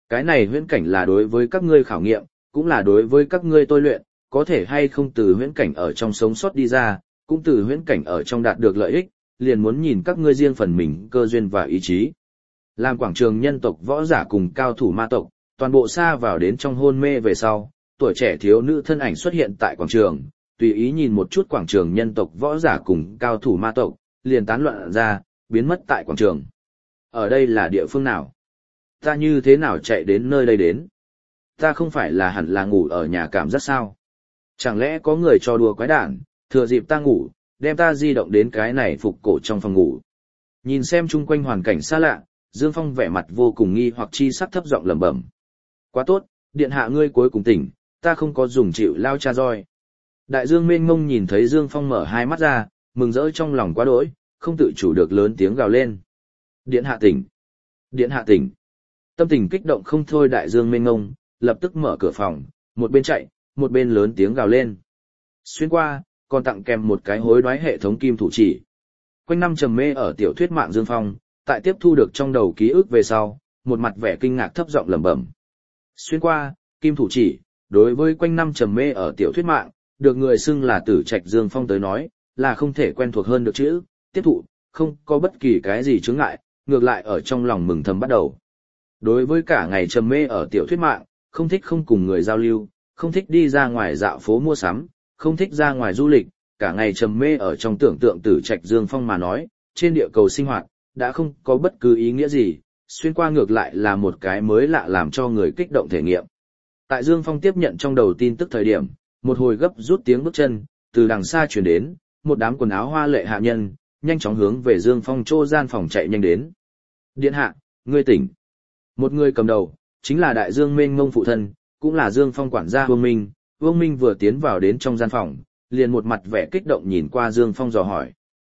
Cái này huyễn cảnh là đối với các ngươi khảo nghiệm, cũng là đối với các ngươi tôi luyện, có thể hay không từ huyễn cảnh ở trong sống sót đi ra, cũng từ huyễn cảnh ở trong đạt được lợi ích, liền muốn nhìn các ngươi riêng phần mình cơ duyên và ý chí. Làm quảng trường nhân tộc võ giả cùng cao thủ ma tộc, toàn bộ xa vào đến trong hôn mê về sau, tuổi trẻ thiếu nữ thân ảnh xuất hiện tại quảng trường, tùy ý nhìn một chút quảng trường nhân tộc võ giả cùng cao thủ ma tộc, liền tán loạn ra, biến mất tại quảng trường. Ở đây là địa phương nào? Ta như thế nào chạy đến nơi đây đến? Ta không phải là hẳn là ngủ ở nhà cảm giác sao? Chẳng lẽ có người cho đùa quái đản, thừa dịp ta ngủ, đem ta di động đến cái này phục cổ trong phòng ngủ. Nhìn xem chung quanh hoàn cảnh xa lạ, Dương Phong vẻ mặt vô cùng nghi hoặc chi sắc thấp giọng lẩm bẩm. Quá tốt, điện hạ ngươi cuối cùng tỉnh, ta không có dùng chịu lao cha roi. Đại Dương mênh mông nhìn thấy Dương Phong mở hai mắt ra, mừng rỡ trong lòng quá đỗi, không tự chủ được lớn tiếng gào lên. Điện hạ tỉnh! Điện hạ tỉnh! Tâm tình kích động không thôi đại Dương mênh mông, lập tức mở cửa phòng, một bên chạy, một bên lớn tiếng gào lên. Xuyên qua, còn tặng kèm một cái hối đoái hệ thống kim thủ chỉ. Quanh năm trầm mê ở tiểu thuyết mạng Dương Phong, tại tiếp thu được trong đầu ký ức về sau, một mặt vẻ kinh ngạc thấp giọng lẩm bẩm. Xuyên qua, kim thủ chỉ, đối với quanh năm trầm mê ở tiểu thuyết mạng, được người xưng là Tử Trạch Dương Phong tới nói, là không thể quen thuộc hơn được chữ, tiếp thụ, không có bất kỳ cái gì chướng ngại, ngược lại ở trong lòng mừng thầm bắt đầu. Đối với cả ngày trầm mê ở tiểu thuyết mạng, không thích không cùng người giao lưu, không thích đi ra ngoài dạo phố mua sắm, không thích ra ngoài du lịch, cả ngày trầm mê ở trong tưởng tượng Tử Trạch Dương Phong mà nói, trên địa cầu sinh hoạt, đã không có bất cứ ý nghĩa gì, xuyên qua ngược lại là một cái mới lạ làm cho người kích động thể nghiệm. Tại Dương Phong tiếp nhận trong đầu tin tức thời điểm, một hồi gấp rút tiếng bước chân, từ đằng xa chuyển đến, một đám quần áo hoa lệ hạ nhân, nhanh chóng hướng về Dương Phong chô gian phòng chạy nhanh đến. Điện hạ, ngươi tỉnh. Một người cầm đầu, chính là đại Dương mênh mông phụ thân, cũng là Dương Phong quản gia Vương Minh. Vương Minh vừa tiến vào đến trong gian phòng, liền một mặt vẻ kích động nhìn qua Dương Phong dò hỏi.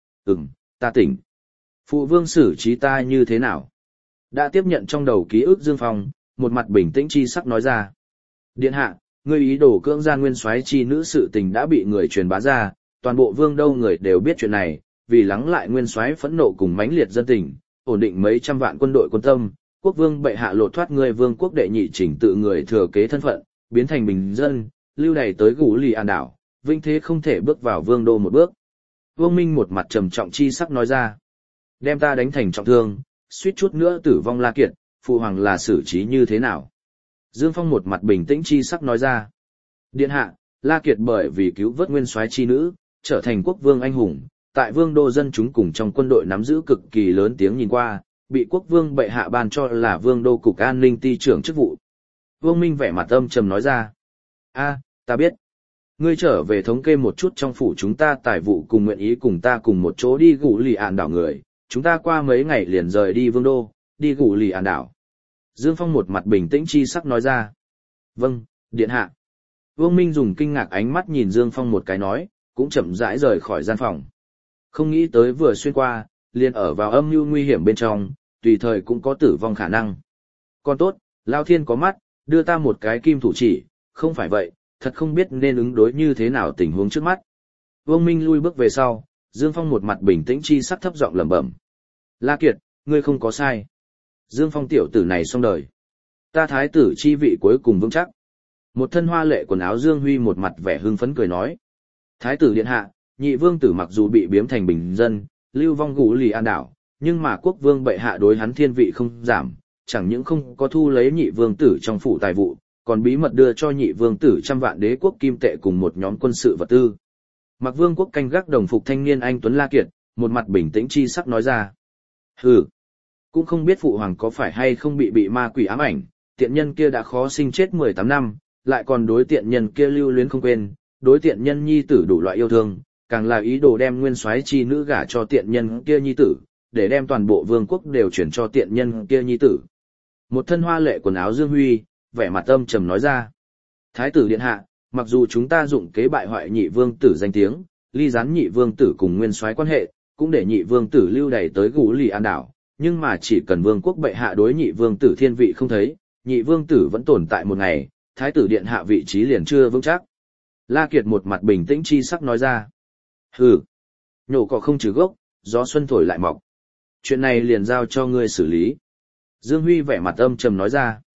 Ta tỉnh. Phụ vương xử trí ta như thế nào? Đã tiếp nhận trong đầu ký ức Dương Phong, một mặt bình tĩnh chi sắc nói ra. Điện hạ, ngươi ý đồ cưỡng gian nguyên soái chi nữ sự tình đã bị người truyền bá ra, toàn bộ vương đâu người đều biết chuyện này, vì lắng lại nguyên soái phẫn nộ cùng mãnh liệt dân tình, ổn định mấy trăm vạn quân đội quân tâm, quốc vương bệ hạ lột thoát ngươi vương quốc đệ nhị chỉnh tự người thừa kế thân phận, biến thành bình dân, lưu đày tới Gù Lì An đảo, vinh thế không thể bước vào vương đô một bước. Vương Minh một mặt trầm trọng chi sắc nói ra. Đem ta đánh thành trọng thương, suýt chút nữa tử vong La Kiệt, phụ hoàng là xử trí như thế nào? Dương Phong một mặt bình tĩnh chi sắc nói ra. Điện hạ, La Kiệt bởi vì cứu vớt nguyên soái chi nữ, trở thành quốc vương anh hùng, tại vương đô dân chúng cùng trong quân đội nắm giữ cực kỳ lớn tiếng nhìn qua, bị quốc vương bệ hạ ban cho là vương đô cục an ninh ty trưởng chức vụ. Vương Minh vẻ mặt âm trầm nói ra. Ta biết. Ngươi trở về thống kê một chút trong phủ chúng ta tài vụ cùng nguyện ý cùng ta cùng một chỗ đi Gù Lì An đảo người, chúng ta qua mấy ngày liền rời đi vương đô, đi Gù Lì An đảo. Dương Phong một mặt bình tĩnh chi sắc nói ra. Vâng, điện hạ. Vương Minh dùng kinh ngạc ánh mắt nhìn Dương Phong một cái nói, cũng chậm rãi rời khỏi gian phòng. Không nghĩ tới vừa xuyên qua, liền ở vào âm mưu nguy hiểm bên trong, tùy thời cũng có tử vong khả năng. Còn tốt, Lao Thiên có mắt, đưa ta một cái kim thủ chỉ, không phải vậy, thật không biết nên ứng đối như thế nào tình huống trước mắt. Vương Minh lui bước về sau, Dương Phong một mặt bình tĩnh chi sắc thấp giọng lẩm bẩm. La Kiệt, ngươi không có sai. Dương Phong tiểu tử này xong đời. Ta thái tử chi vị cuối cùng vững chắc. Một thân hoa lệ quần áo Dương Huy một mặt vẻ hưng phấn cười nói. Thái tử điện hạ, nhị vương tử mặc dù bị biếm thành bình dân, lưu vong Gù Lì An đảo, nhưng mà quốc vương bệ hạ đối hắn thiên vị không giảm, chẳng những không có thu lấy nhị vương tử trong phủ tài vụ, còn bí mật đưa cho nhị vương tử 100 vạn đế quốc kim tệ cùng một nhóm quân sự vật tư. Mặc vương quốc canh gác đồng phục thanh niên anh Tuấn La Kiệt, một mặt bình tĩnh chi sắc nói ra. Hừ, cũng không biết phụ hoàng có phải hay không bị ma quỷ ám ảnh, tiện nhân kia đã khó sinh chết 18 năm, lại còn đối tiện nhân kia lưu luyến không quên, đối tiện nhân nhi tử đủ loại yêu thương, càng là ý đồ đem nguyên soái chi nữ gả cho tiện nhân kia nhi tử, để đem toàn bộ vương quốc đều chuyển cho tiện nhân kia nhi tử. Một thân hoa lệ quần áo Dương Huy, vẻ mặt âm trầm nói ra. Thái tử điện hạ, mặc dù chúng ta dụng kế bại hoại nhị vương tử danh tiếng, ly gián nhị vương tử cùng nguyên soái quan hệ, cũng để nhị vương tử lưu đày tới Gù Lì An đảo, nhưng mà chỉ cần vương quốc bệ hạ đối nhị vương tử thiên vị không thấy, nhị vương tử vẫn tồn tại một ngày, thái tử điện hạ vị trí liền chưa vững chắc. La Kiệt một mặt bình tĩnh chi sắc nói ra. Hừ, nhổ cỏ không trừ gốc, gió xuân thổi lại mọc. Chuyện này liền giao cho ngươi xử lý. Dương Huy vẻ mặt âm trầm nói ra.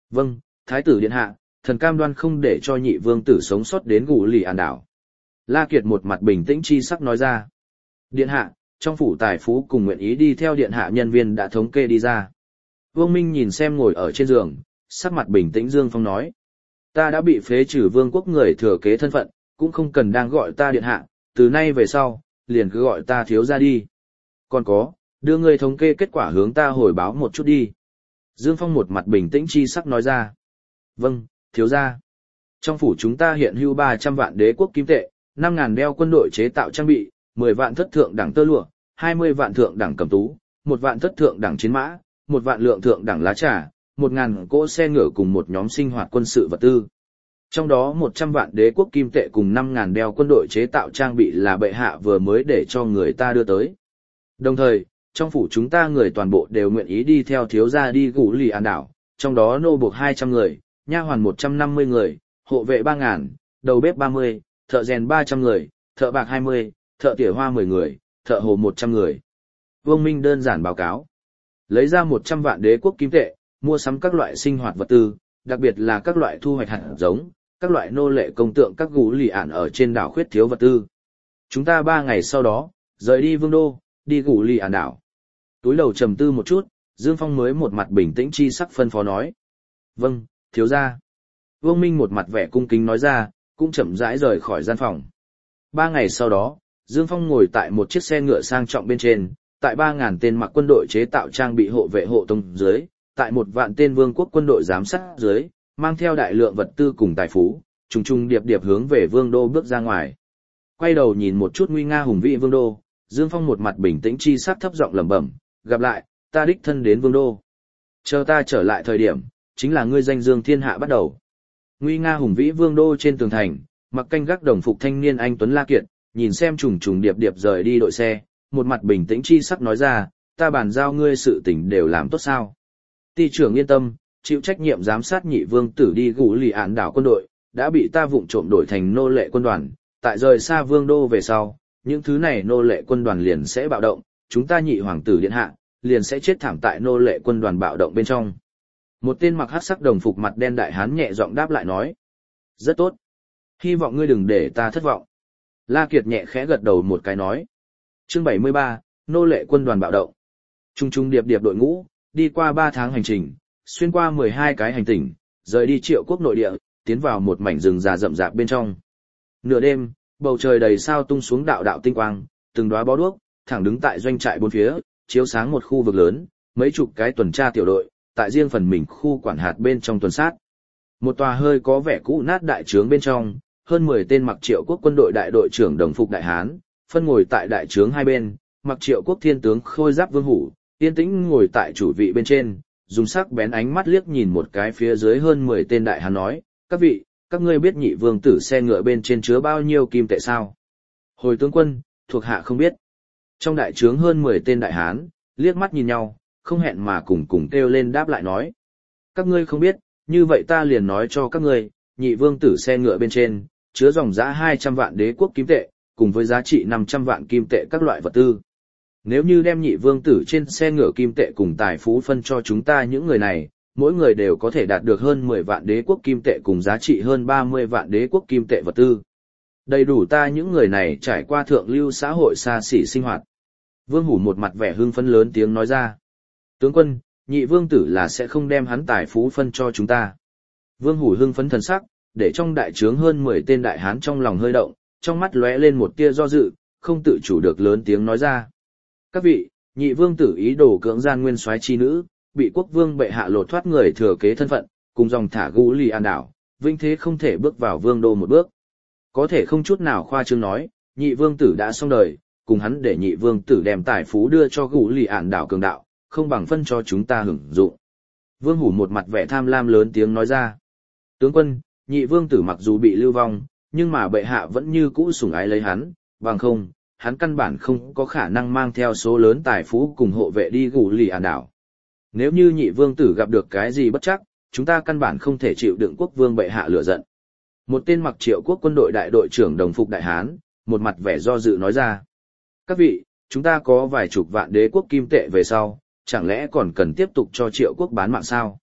Vâng, Thái tử điện hạ, thần cam đoan không để cho nhị vương tử sống sót đến Gù Lì Ản đảo. La Kiệt một mặt bình tĩnh chi sắc nói ra. Điện hạ, trong phủ tài phú cùng nguyện ý đi theo điện hạ nhân viên đã thống kê đi ra. Vương Minh nhìn xem ngồi ở trên giường, sắc mặt bình tĩnh Dương Phong nói. Ta đã bị phế trừ vương quốc người thừa kế thân phận, cũng không cần đang gọi ta điện hạ, từ nay về sau, liền cứ gọi ta thiếu gia đi. Còn có, đưa người thống kê kết quả hướng ta hồi báo một chút đi. Dương Phong một mặt bình tĩnh chi sắc nói ra. Vâng, thiếu gia. Trong phủ chúng ta hiện hữu 300 vạn đế quốc kim tệ, 5.000 đeo quân đội chế tạo trang bị, 10 vạn thất thượng đẳng tơ lụa, 20 vạn thượng đẳng cầm tú, 1 vạn thất thượng đẳng chiến mã, 1 vạn lượng thượng đẳng lá trà, 1.000 cỗ xe ngựa cùng một nhóm sinh hoạt quân sự vật tư. Trong đó 100 vạn đế quốc kim tệ cùng 5.000 đeo quân đội chế tạo trang bị là bệ hạ vừa mới để cho người ta đưa tới. Đồng thời, trong phủ chúng ta người toàn bộ đều nguyện ý đi theo thiếu gia đi Gù Lì Ản đảo, trong đó nô buộc 200 người, nha hoàn 150 người, hộ vệ 3.000, đầu bếp 30, thợ rèn 300 người, thợ bạc 20, thợ tỉa hoa 10 người, thợ hồ 100 người. Vương Minh đơn giản báo cáo. Lấy ra 100 vạn đế quốc kim tệ, mua sắm các loại sinh hoạt vật tư, đặc biệt là các loại thu hoạch hạt giống, các loại nô lệ công tượng các Gù Lì Ản ở trên đảo khuyết thiếu vật tư. Chúng ta 3 ngày sau đó, rời đi vương đô, đi Gù Lì Ản đảo. Túi đầu trầm tư một chút, Dương Phong mới một mặt bình tĩnh chi sắc phân phó nói. Vâng, thiếu gia. Vương Minh một mặt vẻ cung kính nói ra, cũng chậm rãi rời khỏi gian phòng. 3 ngày sau đó, Dương Phong ngồi tại một chiếc xe ngựa sang trọng bên trên, tại 3.000 tên mặc quân đội chế tạo trang bị hộ vệ hộ tông dưới, tại 1 vạn tên vương quốc quân đội giám sát dưới, mang theo đại lượng vật tư cùng tài phú, trùng trùng điệp điệp hướng về vương đô bước ra ngoài. Quay đầu nhìn một chút nguy nga hùng vĩ vương đô, Dương Phong một mặt bình tĩnh chi sắc thấp giọng lẩm bẩm, gặp lại, ta đích thân đến vương đô. Chờ ta trở lại thời điểm, chính là ngươi danh dương thiên hạ bắt đầu. Nguy nga hùng vĩ vương đô trên tường thành, mặc canh gác đồng phục thanh niên anh Tuấn La Kiệt, nhìn xem trùng trùng điệp điệp rời đi đội xe, một mặt bình tĩnh chi sắc nói ra, ta bàn giao ngươi sự tình đều làm tốt sao. Ty trưởng yên tâm, chịu trách nhiệm giám sát nhị vương tử đi Gù Lì Ản đảo quân đội, đã bị ta vụng trộm đổi thành nô lệ quân đoàn, tại rời xa vương đô về sau, những thứ này nô lệ quân đoàn liền sẽ bạo động, chúng ta nhị hoàng tử điện hạ, liền sẽ chết thảm tại nô lệ quân đoàn bạo động bên trong. Một tên mặc hắc sắc đồng phục mặt đen đại hán nhẹ giọng đáp lại nói. Rất tốt. Hy vọng ngươi đừng để ta thất vọng. La Kiệt nhẹ khẽ gật đầu một cái nói. Chương 73, nô lệ quân đoàn bạo động. Trung trung điệp điệp đội ngũ, đi qua 3 tháng hành trình, xuyên qua 12 cái hành tỉnh, rời đi Triệu quốc nội địa, tiến vào một mảnh rừng già rậm rạp bên trong. Nửa đêm, bầu trời đầy sao tung xuống đạo đạo tinh quang, từng đóa bó đuốc, thẳng đứng tại doanh trại bốn phía, chiếu sáng một khu vực lớn, mấy chục cái tuần tra tiểu đội, tại riêng phần mình khu quản hạt bên trong tuần sát. Một tòa hơi có vẻ cũ nát đại trướng bên trong, hơn 10 tên mặc Triệu quốc quân đội đại đội trưởng đồng phục đại hán, phân ngồi tại đại trướng hai bên, mặc Triệu quốc thiên tướng khôi giáp Vương Hủ, yên tĩnh ngồi tại chủ vị bên trên, dùng sắc bén ánh mắt liếc nhìn một cái phía dưới hơn 10 tên đại hán nói, các vị, các ngươi biết nhị vương tử xe ngựa bên trên chứa bao nhiêu kim tệ sao? Hồi tướng quân, thuộc hạ không biết. Trong đại trướng hơn 10 tên đại hán, liếc mắt nhìn nhau, không hẹn mà cùng cùng kêu lên đáp lại nói. Các ngươi không biết, như vậy ta liền nói cho các ngươi, nhị vương tử xe ngựa bên trên, chứa dòng giá 200 vạn đế quốc kim tệ, cùng với giá trị 500 vạn kim tệ các loại vật tư. Nếu như đem nhị vương tử trên xe ngựa kim tệ cùng tài phú phân cho chúng ta những người này, mỗi người đều có thể đạt được hơn 10 vạn đế quốc kim tệ cùng giá trị hơn 30 vạn đế quốc kim tệ vật tư. Đầy đủ ta những người này trải qua thượng lưu xã hội xa xỉ sinh hoạt. Vương Hủ một mặt vẻ hưng phấn lớn tiếng nói ra. Tướng quân, nhị vương tử là sẽ không đem hắn tài phú phân cho chúng ta. Vương Hủ hưng phấn thần sắc, để trong đại trướng hơn 10 tên đại hán trong lòng hơi động, trong mắt lóe lên một tia do dự, không tự chủ được lớn tiếng nói ra. Các vị, nhị vương tử ý đồ cưỡng gian nguyên soái chi nữ, bị quốc vương bệ hạ lột thoát người thừa kế thân phận, cùng dòng thả Gù Lì Ản đảo, vinh thế không thể bước vào vương đô một bước. Có thể không chút nào khoa trương nói, nhị vương tử đã xong đời, cùng hắn để nhị vương tử đem tài phú đưa cho Gù Lì Ản đảo cường đạo, không bằng phân cho chúng ta hưởng dụng. Vương Hủ một mặt vẻ tham lam lớn tiếng nói ra. Tướng quân, nhị vương tử mặc dù bị lưu vong, nhưng mà bệ hạ vẫn như cũ sủng ái lấy hắn, bằng không, hắn căn bản không có khả năng mang theo số lớn tài phú cùng hộ vệ đi Gù Lì Ản đảo. Nếu như nhị vương tử gặp được cái gì bất chắc, chúng ta căn bản không thể chịu đựng quốc vương bệ hạ lửa giận. Một tên mặc Triệu quốc quân đội đại đội trưởng đồng phục đại hán, một mặt vẻ do dự nói ra. Các vị, chúng ta có vài chục vạn đế quốc kim tệ về sau, chẳng lẽ còn cần tiếp tục cho Triệu quốc bán mạng sao?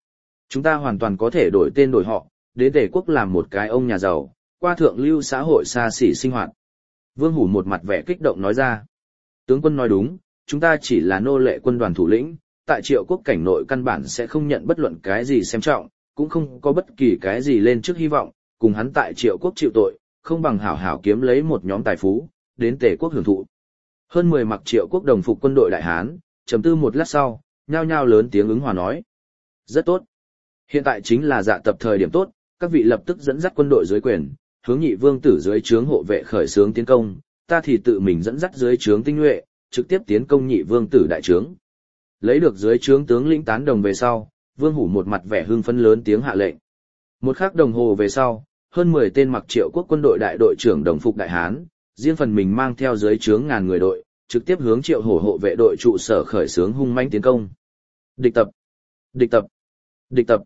Chúng ta hoàn toàn có thể đổi tên đổi họ, đến Tề quốc làm một cái ông nhà giàu, qua thượng lưu xã hội xa xỉ sinh hoạt. Vương Hủ một mặt vẻ kích động nói ra. Tướng quân nói đúng, chúng ta chỉ là nô lệ quân đoàn thủ lĩnh, tại Triệu quốc cảnh nội căn bản sẽ không nhận bất luận cái gì xem trọng, cũng không có bất kỳ cái gì lên trước hy vọng, cùng hắn tại Triệu quốc chịu tội, không bằng hảo hảo kiếm lấy một nhóm tài phú, đến Tề quốc hưởng thụ. Hơn 10 mặc Triệu quốc đồng phục quân đội đại hán, trầm tư một lát sau, nhao nhao lớn tiếng ứng hòa nói. Rất tốt. Hiện tại chính là dạ tập thời điểm tốt, các vị lập tức dẫn dắt quân đội dưới quyền, hướng nhị vương tử dưới trướng hộ vệ khởi xướng tiến công, ta thì tự mình dẫn dắt dưới trướng tinh nhuệ, trực tiếp tiến công nhị vương tử đại trướng. Lấy được dưới trướng tướng lĩnh tán đồng về sau, Vương Hủ một mặt vẻ hưng phấn lớn tiếng hạ lệnh. Một khắc đồng hồ về sau, hơn 10 tên mặc Triệu quốc quân đội đại đội trưởng đồng phục đại hán, riêng phần mình mang theo dưới trướng ngàn người đội, trực tiếp hướng Triệu Hổ hộ vệ đội trụ sở khởi xướng hung mãnh tiến công. Địch tập, địch tập, địch tập.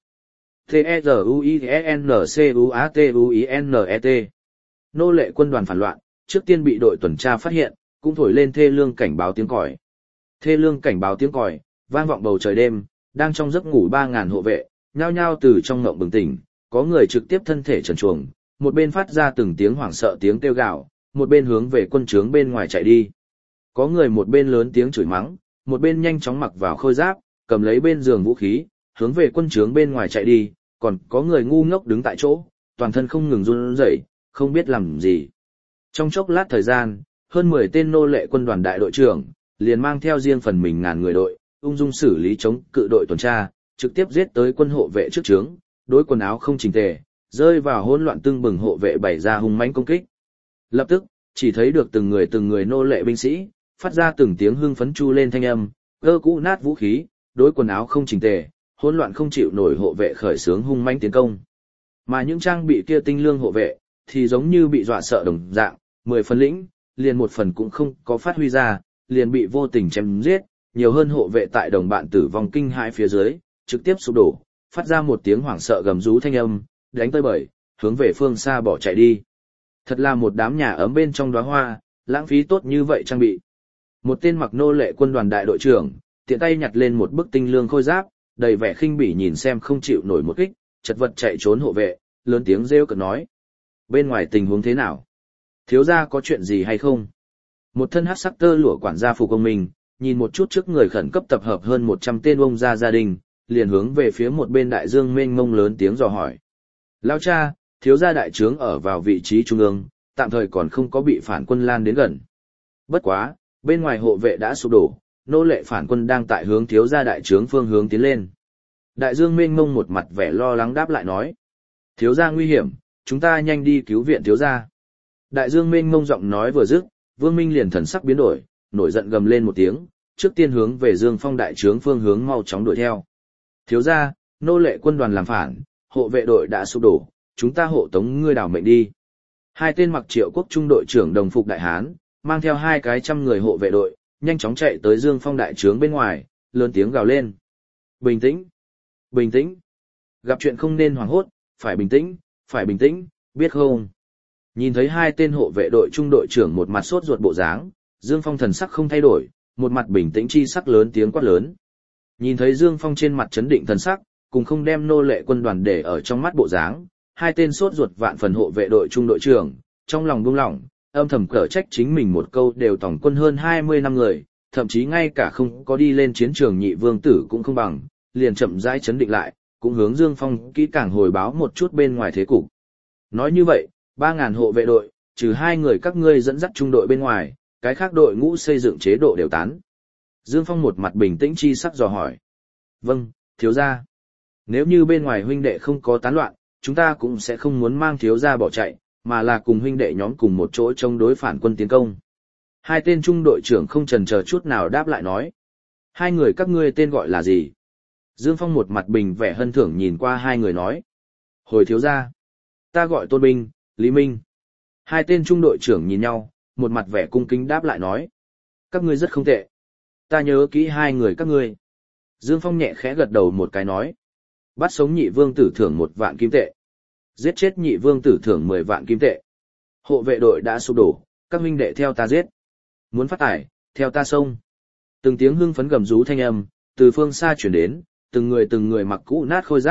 T-E-Z-U-I-N-C-U-A-T-U-I-N-E-T. Nô lệ quân đoàn phản loạn, trước tiên bị đội tuần tra phát hiện, cũng thổi lên thê lương cảnh báo tiếng còi. Thê lương cảnh báo tiếng còi, vang vọng bầu trời đêm, đang trong giấc ngủ 3.000 hộ vệ, nhao nhao từ trong ngộng bừng tỉnh, có người trực tiếp thân thể trần truồng, một bên phát ra từng tiếng hoảng sợ tiếng kêu gào, một bên hướng về quân trướng bên ngoài chạy đi. Có người một bên lớn tiếng chửi mắng, một bên nhanh chóng mặc vào khôi giáp, cầm lấy bên giường vũ khí, hướng về quân trướng bên ngoài chạy đi, còn có người ngu ngốc đứng tại chỗ, toàn thân không ngừng run rẩy, không biết làm gì. Trong chốc lát thời gian, hơn 10 tên nô lệ quân đoàn đại đội trưởng, liền mang theo riêng phần mình ngàn người đội, ung dung xử lý chống cự đội tuần tra, trực tiếp giết tới quân hộ vệ trước trướng, đối quần áo không chỉnh tề, rơi vào hỗn loạn tưng bừng hộ vệ bày ra hung mãnh công kích. Lập tức, chỉ thấy được từng người nô lệ binh sĩ, phát ra từng tiếng hưng phấn chu lên thanh âm, gơ cũ nát vũ khí, đối quần áo không chỉnh tề, hỗn loạn không chịu nổi hộ vệ khởi xướng hung mãnh tiến công. Mà những trang bị kia tinh lương hộ vệ, thì giống như bị dọa sợ đồng dạng, 10 phần lĩnh, liền một phần cũng không có phát huy ra, liền bị vô tình chém giết, nhiều hơn hộ vệ tại đồng bạn tử vong kinh hãi phía dưới, trực tiếp sụp đổ, phát ra một tiếng hoảng sợ gầm rú thanh âm, đánh tơi bời, hướng về phương xa bỏ chạy đi. Thật là một đám nhà ấm bên trong đóa hoa, lãng phí tốt như vậy trang bị. Một tên mặc nô lệ quân đoàn đại đội trưởng, tiện tay nhặt lên một bức tinh lương khôi giáp, đầy vẻ khinh bỉ nhìn xem không chịu nổi một kích, chật vật chạy trốn hộ vệ, lớn tiếng rêu cợt nói: bên ngoài tình huống thế nào? Thiếu gia có chuyện gì hay không? Một thân hắc sắc tơ lụa quản gia phục công mình, nhìn một chút trước người khẩn cấp tập hợp hơn 100 tên ông gia đình, liền hướng về phía một bên đại dương mênh mông lớn tiếng dò hỏi: lão cha, thiếu gia đại trướng ở vào vị trí trung ương, tạm thời còn không có bị phản quân lan đến gần. Bất quá, bên ngoài hộ vệ đã sụp đổ, nô lệ phản quân đang tại hướng thiếu gia đại trướng phương hướng tiến lên. Đại dương mênh mông một mặt vẻ lo lắng đáp lại nói: thiếu gia nguy hiểm, chúng ta nhanh đi cứu viện thiếu gia. Đại dương mênh mông giọng nói vừa dứt, Vương Minh liền thần sắc biến đổi, nổi giận gầm lên một tiếng, trước tiên hướng về Dương Phong đại trướng phương hướng mau chóng đuổi theo. Thiếu gia, nô lệ quân đoàn làm phản, hộ vệ đội đã sụp đổ, chúng ta hộ tống ngươi đảo mệnh đi. Hai tên mặc Triệu quốc trung đội trưởng đồng phục đại hán, mang theo 200 người hộ vệ đội, nhanh chóng chạy tới Dương Phong đại trướng bên ngoài, lớn tiếng gào lên: bình tĩnh, bình tĩnh, gặp chuyện không nên hoảng hốt, phải bình tĩnh, biết không? Nhìn thấy hai tên hộ vệ đội trung đội trưởng một mặt sốt ruột bộ dáng, Dương Phong thần sắc không thay đổi, một mặt bình tĩnh chi sắc lớn tiếng quát lớn. Nhìn thấy Dương Phong trên mặt chấn định thần sắc, cùng không đem nô lệ quân đoàn để ở trong mắt bộ dáng, hai tên sốt ruột vạn phần hộ vệ đội trung đội trưởng, trong lòng buông lỏng, âm thầm cở trách chính mình một câu đều tổng quân hơn 20 năm người, thậm chí ngay cả không có đi lên chiến trường nhị vương tử cũng không bằng, liền chậm rãi chấn định lại, cũng hướng Dương Phong kỹ càng hồi báo một chút bên ngoài thế cục. Nói như vậy, 3.000 hộ vệ đội, trừ 2 người các ngươi dẫn dắt trung đội bên ngoài, cái khác đội ngũ xây dựng chế độ đều tán. Dương Phong một mặt bình tĩnh chi sắc dò hỏi. Vâng, thiếu gia. Nếu như bên ngoài huynh đệ không có tán loạn, chúng ta cũng sẽ không muốn mang thiếu gia bỏ chạy, mà là cùng huynh đệ nhóm cùng một chỗ chống đối phản quân tiến công. Hai tên trung đội trưởng không chần chờ chút nào đáp lại nói. 2 người các ngươi tên gọi là gì? Dương Phong một mặt bình vẻ hân thưởng nhìn qua 2 người nói. Hồi thiếu gia. Ta gọi Tôn Binh, Lý Minh. 2 tên trung đội trưởng nhìn nhau, một mặt vẻ cung kính đáp lại nói. Các ngươi rất không tệ. Ta nhớ kỹ 2 người các ngươi. Dương Phong nhẹ khẽ gật đầu một cái nói. Bắt sống nhị vương tử thưởng 1 vạn kim tệ. Giết chết nhị vương tử thưởng 10 vạn kim tệ. Hộ vệ đội đã sụp đổ, các huynh đệ theo ta giết. Muốn phát tải, theo ta xông. Từng tiếng hưng phấn gầm rú thanh âm, từ phương xa chuyển đến, từng người mặc cũ nát khôi giáp,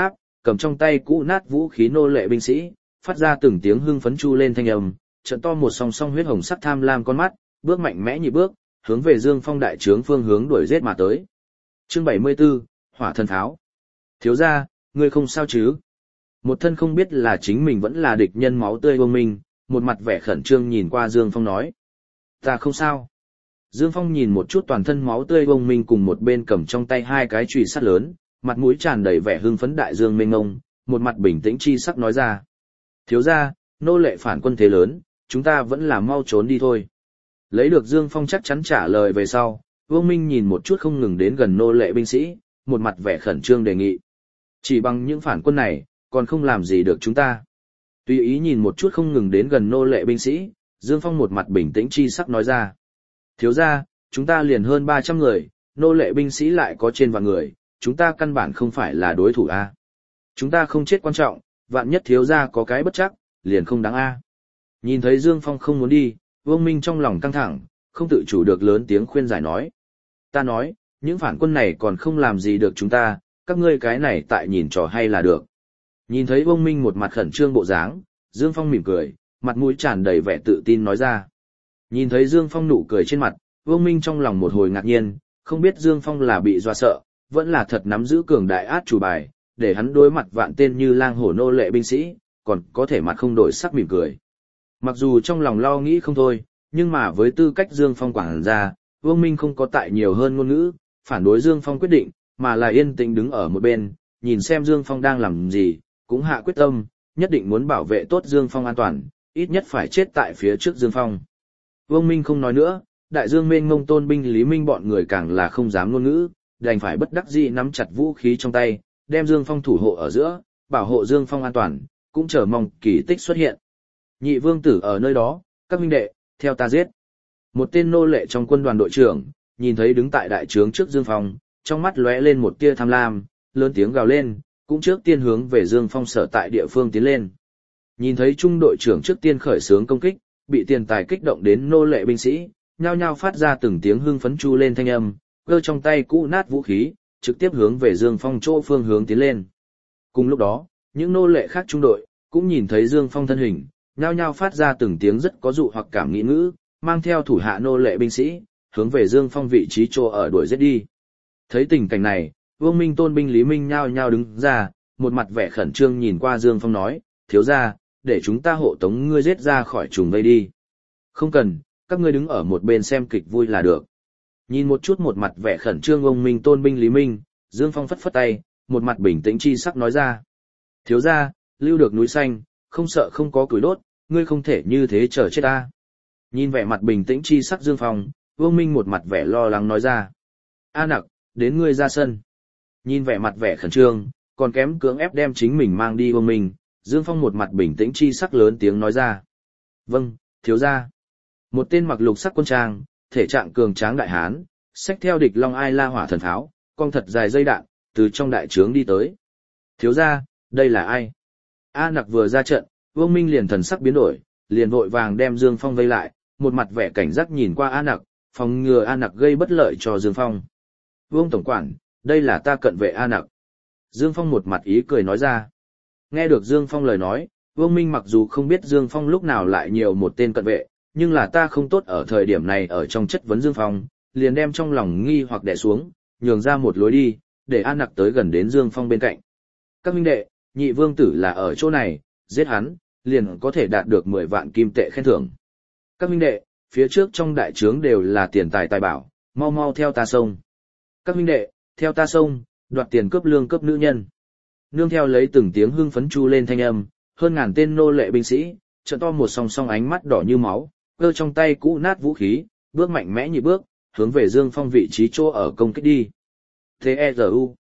cầm trong tay cũ nát vũ khí nô lệ binh sĩ, phát ra từng tiếng hưng phấn chu lên thanh âm, trận to một song song huyết hồng sắc tham lam con mắt, bước mạnh mẽ nhịp bước, hướng về Dương Phong đại trướng phương hướng đuổi giết mà tới. Chương 74, Hỏa thần tháo. Thiếu gia, ngươi không sao chứ? Một thân không biết là chính mình vẫn là địch nhân máu tươi Vương Minh, một mặt vẻ khẩn trương nhìn qua Dương Phong nói. Ta không sao. Dương Phong nhìn một chút toàn thân máu tươi Vương Minh cùng một bên cầm trong tay hai cái chùy sắt lớn, mặt mũi tràn đầy vẻ hưng phấn đại dương mênh mông, một mặt bình tĩnh chi sắc nói ra. Thiếu gia, nô lệ phản quân thế lớn, chúng ta vẫn là mau trốn đi thôi. Lấy được Dương Phong chắc chắn trả lời về sau, Vương Minh nhìn một chút không ngừng đến gần nô lệ binh sĩ, một mặt vẻ khẩn trương đề nghị. Chỉ bằng những phản quân này, còn không làm gì được chúng ta. Tùy ý nhìn một chút không ngừng đến gần nô lệ binh sĩ, Dương Phong một mặt bình tĩnh chi sắc nói ra. Thiếu gia, chúng ta liền hơn 300 người, nô lệ binh sĩ lại có trên vạn người, chúng ta căn bản không phải là đối thủ a. Chúng ta không chết quan trọng, vạn nhất thiếu gia có cái bất chắc, liền không đáng a. Nhìn thấy Dương Phong không muốn đi, Vương Minh trong lòng căng thẳng, không tự chủ được lớn tiếng khuyên giải nói. Ta nói, những phản quân này còn không làm gì được chúng ta, các ngươi cái này tại nhìn trò hay là được. Nhìn thấy Vương Minh một mặt khẩn trương bộ dáng, Dương Phong mỉm cười, mặt mũi tràn đầy vẻ tự tin nói ra. Nhìn thấy Dương Phong nụ cười trên mặt, Vương Minh trong lòng một hồi ngạc nhiên, không biết Dương Phong là bị dọa sợ, vẫn là thật nắm giữ cường đại át chủ bài, để hắn đối mặt vạn tên như lang hổ nô lệ binh sĩ, còn có thể mặt không đổi sắc mỉm cười. Mặc dù trong lòng lo nghĩ không thôi, nhưng mà với tư cách Dương Phong quảng ra, Vương Minh không có tại nhiều hơn ngôn ngữ, phản đối Dương Phong quyết định, mà là yên tĩnh đứng ở một bên, nhìn xem Dương Phong đang làm gì, cũng hạ quyết tâm, nhất định muốn bảo vệ tốt Dương Phong an toàn, ít nhất phải chết tại phía trước Dương Phong. Vương Minh không nói nữa, đại dương mênh mông tôn binh Lý Minh bọn người càng là không dám ngôn ngữ, đành phải bất đắc dĩ nắm chặt vũ khí trong tay, đem Dương Phong thủ hộ ở giữa, bảo hộ Dương Phong an toàn, cũng chờ mong kỳ tích xuất hiện. Nhị vương tử ở nơi đó, các huynh đệ, theo ta giết. Một tên nô lệ trong quân đoàn đội trưởng, nhìn thấy đứng tại đại trướng trước Dương Phong, trong mắt lóe lên một tia tham lam, lớn tiếng gào lên, cũng trước tiên hướng về Dương Phong sở tại địa phương tiến lên. Nhìn thấy trung đội trưởng trước tiên khởi xướng công kích, bị tiền tài kích động đến nô lệ binh sĩ, nhao nhao phát ra từng tiếng hưng phấn chu lên thanh âm, cơ trong tay cũ nát vũ khí, trực tiếp hướng về Dương Phong chỗ phương hướng tiến lên. Cùng lúc đó, những nô lệ khác trung đội, cũng nhìn thấy Dương Phong thân hình, nhao nhao phát ra từng tiếng rất có dụ hoặc cảm nghĩ ngữ, mang theo thủ hạ nô lệ binh sĩ, hướng về Dương Phong vị trí chỗ ở đuổi giết đi. Thấy tình cảnh này, Vương Minh tôn binh Lý Minh nhao nhao đứng ra, một mặt vẻ khẩn trương nhìn qua Dương Phong nói, thiếu gia, để chúng ta hộ tống ngươi giết ra khỏi trùng vây đi. Không cần, các ngươi đứng ở một bên xem kịch vui là được. Nhìn một chút một mặt vẻ khẩn trương Vương Minh tôn binh Lý Minh, Dương Phong phất phất tay, một mặt bình tĩnh chi sắc nói ra. Thiếu gia, lưu được núi xanh, không sợ không có củi đốt, ngươi không thể như thế chờ chết ta. Nhìn vẻ mặt bình tĩnh chi sắc Dương Phong, Vương Minh một mặt vẻ lo lắng nói ra. A Nặc, đến ngươi ra sân. Nhìn vẻ mặt vẻ khẩn trương, còn kém cưỡng ép đem chính mình mang đi Vương Minh, Dương Phong một mặt bình tĩnh chi sắc lớn tiếng nói ra. Vâng, thiếu gia. Một tên mặc lục sắc quân trang, thể trạng cường tráng đại hán, xách theo địch long ai la hỏa thần tháo, cong thật dài dây đạn, từ trong đại trướng đi tới. Thiếu gia, đây là ai? A Nặc vừa ra trận, Vương Minh liền thần sắc biến đổi, liền vội vàng đem Dương Phong vây lại, một mặt vẻ cảnh giác nhìn qua A Nặc, phòng ngừa A Nặc gây bất lợi cho Dương Phong. Vương tổng quản, đây là ta cận vệ A Nặc. Dương Phong một mặt ý cười nói ra. Nghe được Dương Phong lời nói, Vương Minh mặc dù không biết Dương Phong lúc nào lại nhiều một tên cận vệ, nhưng là ta không tốt ở thời điểm này ở trong chất vấn Dương Phong, liền đem trong lòng nghi hoặc đè xuống, nhường ra một lối đi, để A Nặc tới gần đến Dương Phong bên cạnh. Các huynh đệ, nhị vương tử là ở chỗ này, giết hắn, liền có thể đạt được 10 vạn kim tệ khen thưởng. Các huynh đệ, phía trước trong đại trướng đều là tiền tài tài bảo, mau mau theo ta xông. Các huynh đệ, theo ta xông, đoạt tiền cướp lương cướp nữ nhân. Nương theo lấy từng tiếng hưng phấn chu lên thanh âm, hơn ngàn tên nô lệ binh sĩ, trợn to một song song ánh mắt đỏ như máu, cơ trong tay cũ nát vũ khí, bước mạnh mẽ nhịp bước, hướng về Dương Phong vị trí chỗ ở công kích đi. T-E-Z-U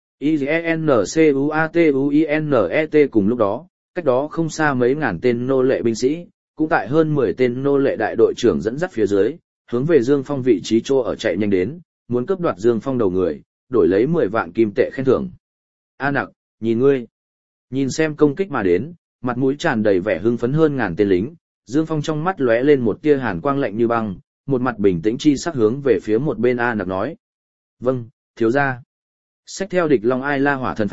I-N-C-U-A-T-U-I-N-E-T cùng lúc đó, cách đó không xa mấy ngàn tên nô lệ binh sĩ, cũng tại hơn 10 tên nô lệ đại đội trưởng dẫn dắt phía dưới, hướng về Dương Phong vị trí chỗ ở chạy nhanh đến, muốn cướp đoạt Dương Phong đầu người, đổi lấy 10 vạn kim tệ khen thưởng. A Nặc, nhìn ngươi. Nhìn xem công kích mà đến, mặt mũi tràn đầy vẻ hưng phấn hơn ngàn tên lính, Dương Phong trong mắt lóe lên một tia hàn quang lạnh như băng, một mặt bình tĩnh chi sắc hướng về phía một bên A Nặc nói. Vâng, thiếu gia. Xách theo địch long ai la hỏa thần tháo,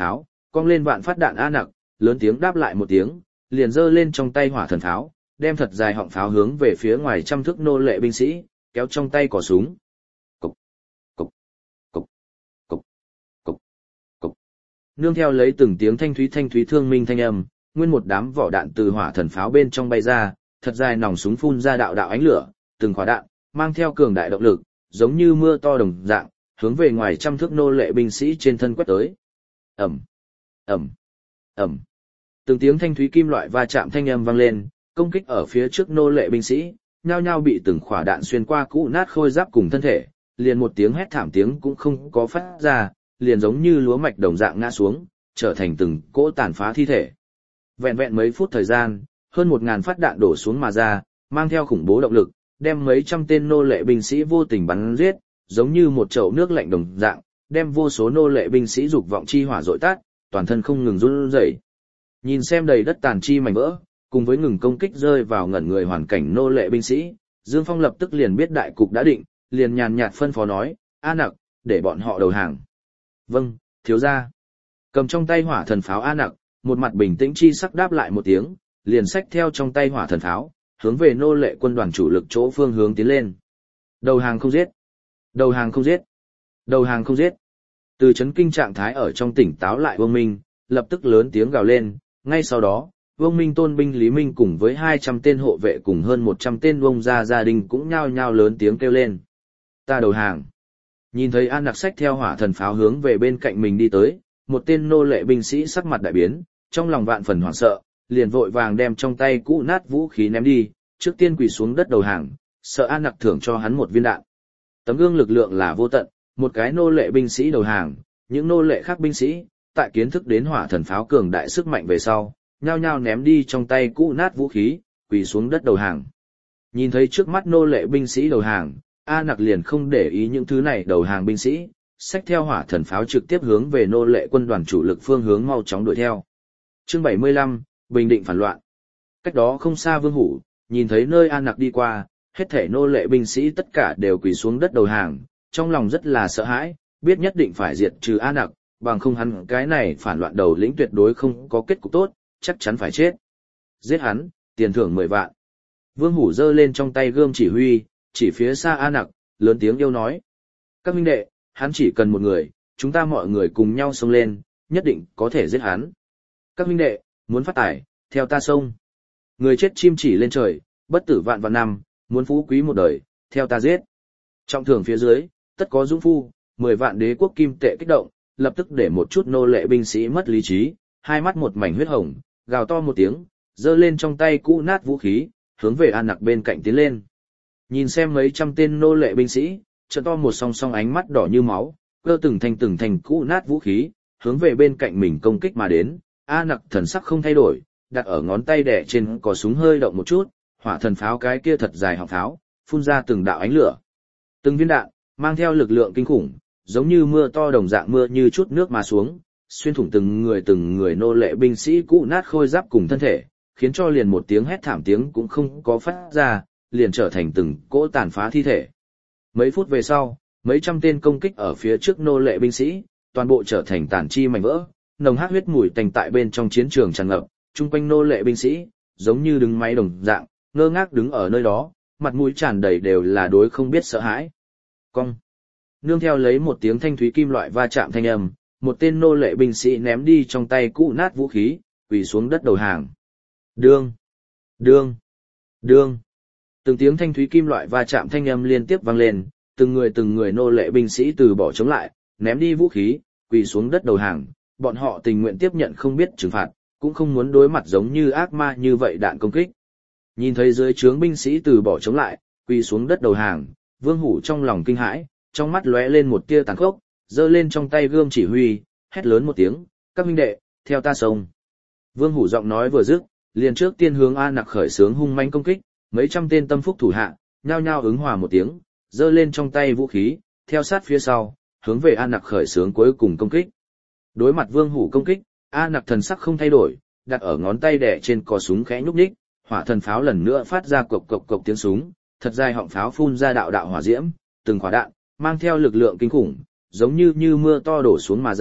cong lên vạn phát đạn A Nặc, lớn tiếng đáp lại một tiếng, liền giơ lên trong tay hỏa thần pháo, đem thật dài họng pháo hướng về phía ngoài trăm thước nô lệ binh sĩ, kéo trong tay cò súng. Cục, cục, cục, cục, cục, cục. Nương theo lấy từng tiếng thanh thúy thương minh thanh âm, nguyên một đám vỏ đạn từ hỏa thần pháo bên trong bay ra, thật dài nòng súng phun ra đạo đạo ánh lửa, từng quả đạn mang theo cường đại động lực, giống như mưa to đồng dạng, hướng về ngoài trăm thước nô lệ binh sĩ trên thân quét tới. Ầm, ầm, ầm. Từng tiếng thanh thúy kim loại va chạm thanh âm vang lên, công kích ở phía trước nô lệ binh sĩ, nhao nhao bị từng quả đạn xuyên qua cũ nát khôi giáp cùng thân thể, liền một tiếng hét thảm tiếng cũng không có phát ra, liền giống như lúa mạch đồng dạng ngã xuống, trở thành từng cỗ tàn phá thi thể. Vẹn vẹn mấy phút thời gian, hơn 1000 phát đạn đổ xuống mà ra, mang theo khủng bố động lực, đem mấy trăm tên nô lệ binh sĩ vô tình bắn giết, giống như một chậu nước lạnh đồng dạng, đem vô số nô lệ binh sĩ dục vọng chi hỏa dội tắt, toàn thân không ngừng run rẩy. Nhìn xem đầy đất tàn chi mảnh vỡ, cùng với ngừng công kích rơi vào ngẩn người hoàn cảnh nô lệ binh sĩ, Dương Phong lập tức liền biết đại cục đã định, liền nhàn nhạt phân phó nói, A Nặc, để bọn họ đầu hàng. Vâng, thiếu gia. Cầm trong tay hỏa thần pháo A Nặc, một mặt bình tĩnh chi sắc đáp lại một tiếng, liền xách theo trong tay hỏa thần pháo, hướng về nô lệ quân đoàn chủ lực chỗ phương hướng tiến lên. Đầu hàng không giết. Đầu hàng không giết. Đầu hàng không giết. Từ chấn kinh trạng thái ở trong tỉnh táo lại Vương Minh, lập tức lớn tiếng gào lên, ngay sau đó, Vương Minh tôn binh Lý Minh cùng với 200 tên hộ vệ cùng hơn 100 tên vông gia đình cũng nhao nhao lớn tiếng kêu lên. Ta đầu hàng. Nhìn thấy An Nặc xách theo hỏa thần pháo hướng về bên cạnh mình đi tới, một tên nô lệ binh sĩ sắc mặt đại biến, trong lòng vạn phần hoảng sợ, liền vội vàng đem trong tay cũ nát vũ khí ném đi, trước tiên quỳ xuống đất đầu hàng, sợ An Nặc thưởng cho hắn một viên đạn. Tấm gương lực lượng là vô tận, một cái nô lệ binh sĩ đầu hàng, những nô lệ khác binh sĩ, tại kiến thức đến hỏa thần pháo cường đại sức mạnh về sau, nhao nhao ném đi trong tay cũ nát vũ khí, quỳ xuống đất đầu hàng. Nhìn thấy trước mắt nô lệ binh sĩ đầu hàng, A Nặc liền không để ý những thứ này đầu hàng binh sĩ, xách theo hỏa thần pháo trực tiếp hướng về nô lệ quân đoàn chủ lực phương hướng mau chóng đuổi theo. Chương 75, Bình Định phản loạn. Cách đó không xa Vương Hủ, nhìn thấy nơi A Nặc đi qua, hết thể nô lệ binh sĩ tất cả đều quỳ xuống đất đầu hàng, trong lòng rất là sợ hãi, biết nhất định phải diệt trừ A Nặc, bằng không hắn cái này phản loạn đầu lĩnh tuyệt đối không có kết cục tốt, chắc chắn phải chết. Giết hắn, tiền thưởng 10 vạn. Vương Hủ giơ lên trong tay gươm chỉ huy, chỉ phía xa A Nặc, lớn tiếng yêu nói. Các huynh đệ, hắn chỉ cần một người, chúng ta mọi người cùng nhau xông lên, nhất định có thể giết hắn. Các huynh đệ, muốn phát tài, theo ta xông. Người chết chim chỉ lên trời, bất tử vạn vạn năm, muốn phú quý một đời, theo ta giết. Trọng thưởng phía dưới, tất có dũng phu, 10 vạn đế quốc kim tệ kích động, lập tức để một chút nô lệ binh sĩ mất lý trí, hai mắt một mảnh huyết hồng, gào to một tiếng, giơ lên trong tay cũ nát vũ khí, hướng về An Nặc bên cạnh tiến lên. Nhìn xem mấy trăm tên nô lệ binh sĩ, trợn to một song song ánh mắt đỏ như máu, cơ từng thành cũ nát vũ khí, hướng về bên cạnh mình công kích mà đến. A Nặc thần sắc không thay đổi, đặt ở ngón tay đẻ trên cò súng hơi động một chút, hỏa thần pháo cái kia thật dài họng pháo, phun ra từng đạo ánh lửa. Từng viên đạn, mang theo lực lượng kinh khủng, giống như mưa to đồng dạng mưa như chút nước mà xuống, xuyên thủng từng người nô lệ binh sĩ cũ nát khôi giáp cùng thân thể, khiến cho liền một tiếng hét thảm tiếng cũng không có phát ra, liền trở thành từng cỗ tàn phá thi thể. Mấy phút về sau, mấy trăm tên công kích ở phía trước nô lệ binh sĩ, toàn bộ trở thành tàn chi mảnh vỡ, nồng hắc huyết mùi tanh tại bên trong chiến trường tràn ngập, chung quanh nô lệ binh sĩ, giống như đứng máy đồng dạng, ngơ ngác đứng ở nơi đó, mặt mũi tràn đầy đều là đối không biết sợ hãi. Cong. Nương theo lấy một tiếng thanh thúy kim loại va chạm thanh âm, một tên nô lệ binh sĩ ném đi trong tay cũ nát vũ khí, quỳ xuống đất đầu hàng. Đương, đương, đương. Từng tiếng thanh thúy kim loại va chạm thanh âm liên tiếp vang lên, từng người nô lệ binh sĩ từ bỏ chống lại, ném đi vũ khí, quỳ xuống đất đầu hàng, bọn họ tình nguyện tiếp nhận không biết trừng phạt, cũng không muốn đối mặt giống như ác ma như vậy đạn công kích. Nhìn thấy dưới trướng binh sĩ từ bỏ chống lại, quỳ xuống đất đầu hàng, Vương Hủ trong lòng kinh hãi, trong mắt lóe lên một tia tàn khốc, giơ lên trong tay gươm chỉ huy, hét lớn một tiếng, các huynh đệ, theo ta xông. Vương Hủ giọng nói vừa dứt, liền trước tiên hướng A Nặc khởi xướng hung manh công kích, mấy trăm tên tâm phúc thủ hạ, nhao nhao ứng hòa một tiếng, giơ lên trong tay vũ khí, theo sát phía sau, hướng về A Nặc khởi xướng cuối cùng công kích. Đối mặt Vương Hủ công kích, A Nặc thần sắc không thay đổi, đặt ở ngón tay đẻ trên cò súng khẽ nhúc nhích, hỏa thần pháo lần nữa phát ra cộc cộc cộc tiếng súng, thật dài họng pháo phun ra đạo đạo hỏa diễm, từng quả đạn mang theo lực lượng kinh khủng, giống như mưa to đổ xuống mà ra,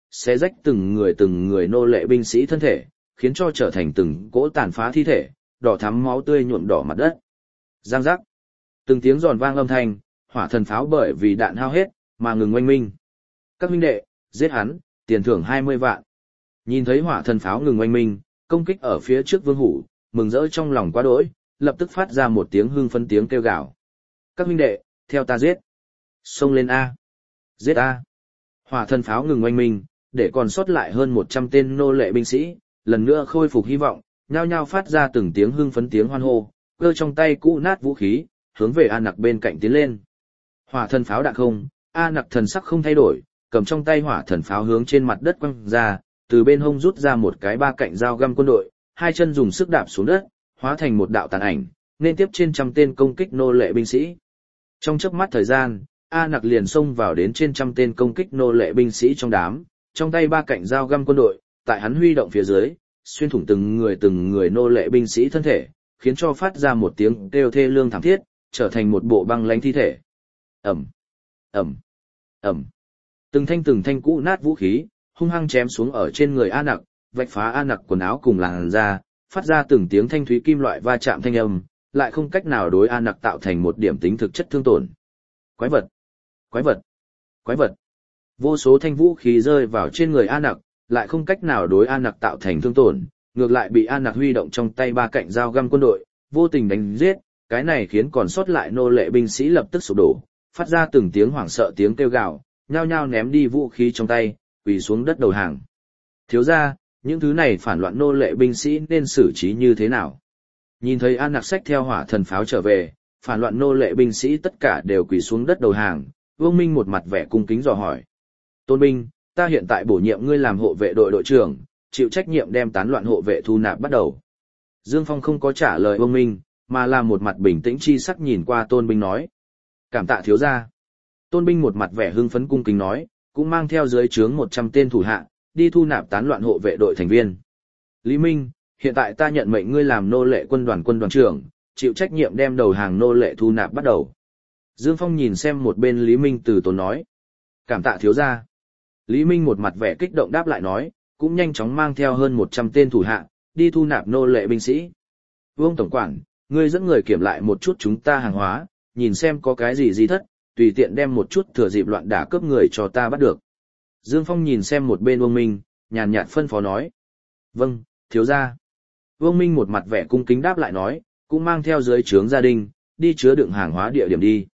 xé rách từng người nô lệ binh sĩ thân thể, khiến cho trở thành từng cỗ tàn phá thi thể, đỏ thắm máu tươi nhuộm đỏ mặt đất. Giang giác. Từng tiếng giòn vang âm thanh, hỏa thần pháo bởi vì đạn hao hết, mà ngừng oanh minh. Các huynh đệ, giết hắn, tiền thưởng 20 vạn. Nhìn thấy hỏa thần pháo ngừng oanh minh, công kích ở phía trước Vương Hủ, mừng rỡ trong lòng quá đỗi, lập tức phát ra một tiếng hưng phấn tiếng kêu gào. Các huynh đệ, theo ta giết. Xông lên A. Giết A. Hỏa thần pháo ngừng oanh minh, để còn sót lại hơn 100 tên nô lệ binh sĩ, lần nữa khôi phục hy vọng, nhao nhao phát ra từng tiếng hưng phấn tiếng hoan hô, cơ trong tay cũ nát vũ khí, hướng về A Nặc bên cạnh tiến lên. Hỏa thần pháo đạn không, A Nặc thần sắc không thay đổi, cầm trong tay hỏa thần pháo hướng trên mặt đất quăng ra, từ bên hông rút ra một cái ba cạnh dao găm quân đội, hai chân dùng sức đạp xuống đất, hóa thành một đạo tàn ảnh, nên tiếp trên trăm tên công kích nô lệ binh sĩ. Trong chớp mắt thời gian, A Nặc liền xông vào đến trên trăm tên công kích nô lệ binh sĩ trong đám, trong tay ba cạnh dao găm quân đội, tại hắn huy động phía dưới, xuyên thủng từng người nô lệ binh sĩ thân thể, khiến cho phát ra một tiếng kêu thê lương thảm thiết, trở thành một bộ băng lãnh thi thể. Ầm, ầm, ầm. Từng thanh cũ nát vũ khí, hung hăng chém xuống ở trên người A Nặc, vạch phá A Nặc quần áo cùng làn da, phát ra từng tiếng thanh thúy kim loại va chạm thanh âm, lại không cách nào đối A Nặc tạo thành một điểm tính thực chất thương tổn. Quái vật, quái vật, quái vật. Vô số thanh vũ khí rơi vào trên người A Nặc, lại không cách nào đối A Nặc tạo thành thương tổn, ngược lại bị A Nặc huy động trong tay ba cạnh dao găm quân đội, vô tình đánh giết, cái này khiến còn sót lại nô lệ binh sĩ lập tức sụp đổ, phát ra từng tiếng hoảng sợ tiếng kêu gào, nhao nhao ném đi vũ khí trong tay, quỳ xuống đất đầu hàng. Thiếu gia, những thứ này phản loạn nô lệ binh sĩ nên xử trí như thế nào? Nhìn thấy A Nặc xách theo hỏa thần pháo trở về, phản loạn nô lệ binh sĩ tất cả đều quỳ xuống đất đầu hàng, Vương Minh một mặt vẻ cung kính dò hỏi. Tôn binh, ta hiện tại bổ nhiệm ngươi làm hộ vệ đội đội trưởng, chịu trách nhiệm đem tán loạn hộ vệ thu nạp bắt đầu. Dương Phong không có trả lời Vương Minh, mà là một mặt bình tĩnh chi sắc nhìn qua Tôn binh nói. Cảm tạ thiếu gia. Tôn binh một mặt vẻ hưng phấn cung kính nói, cũng mang theo dưới trướng 100 tên thủ hạ, đi thu nạp tán loạn hộ vệ đội thành viên. Lý Minh, hiện tại ta nhận mệnh ngươi làm nô lệ quân đoàn trưởng, chịu trách nhiệm đem đầu hàng nô lệ thu nạp bắt đầu. Dương Phong nhìn xem một bên Lý Minh từ tốn nói. Cảm tạ thiếu gia. Lý Minh một mặt vẻ kích động đáp lại nói, cũng nhanh chóng mang theo hơn 100 tên thủ hạ, đi thu nạp nô lệ binh sĩ. Vương Tổng quản, ngươi dẫn người kiểm lại một chút chúng ta hàng hóa, nhìn xem có cái gì thất, tùy tiện đem một chút thừa dịp loạn đả cướp người cho ta bắt được. Dương Phong nhìn xem một bên Vương Minh, nhàn nhạt phân phó nói. Vâng, thiếu gia. Vương Minh một mặt vẻ cung kính đáp lại nói, cũng mang theo dưới trướng gia đình, đi chứa đựng hàng hóa địa điểm đi.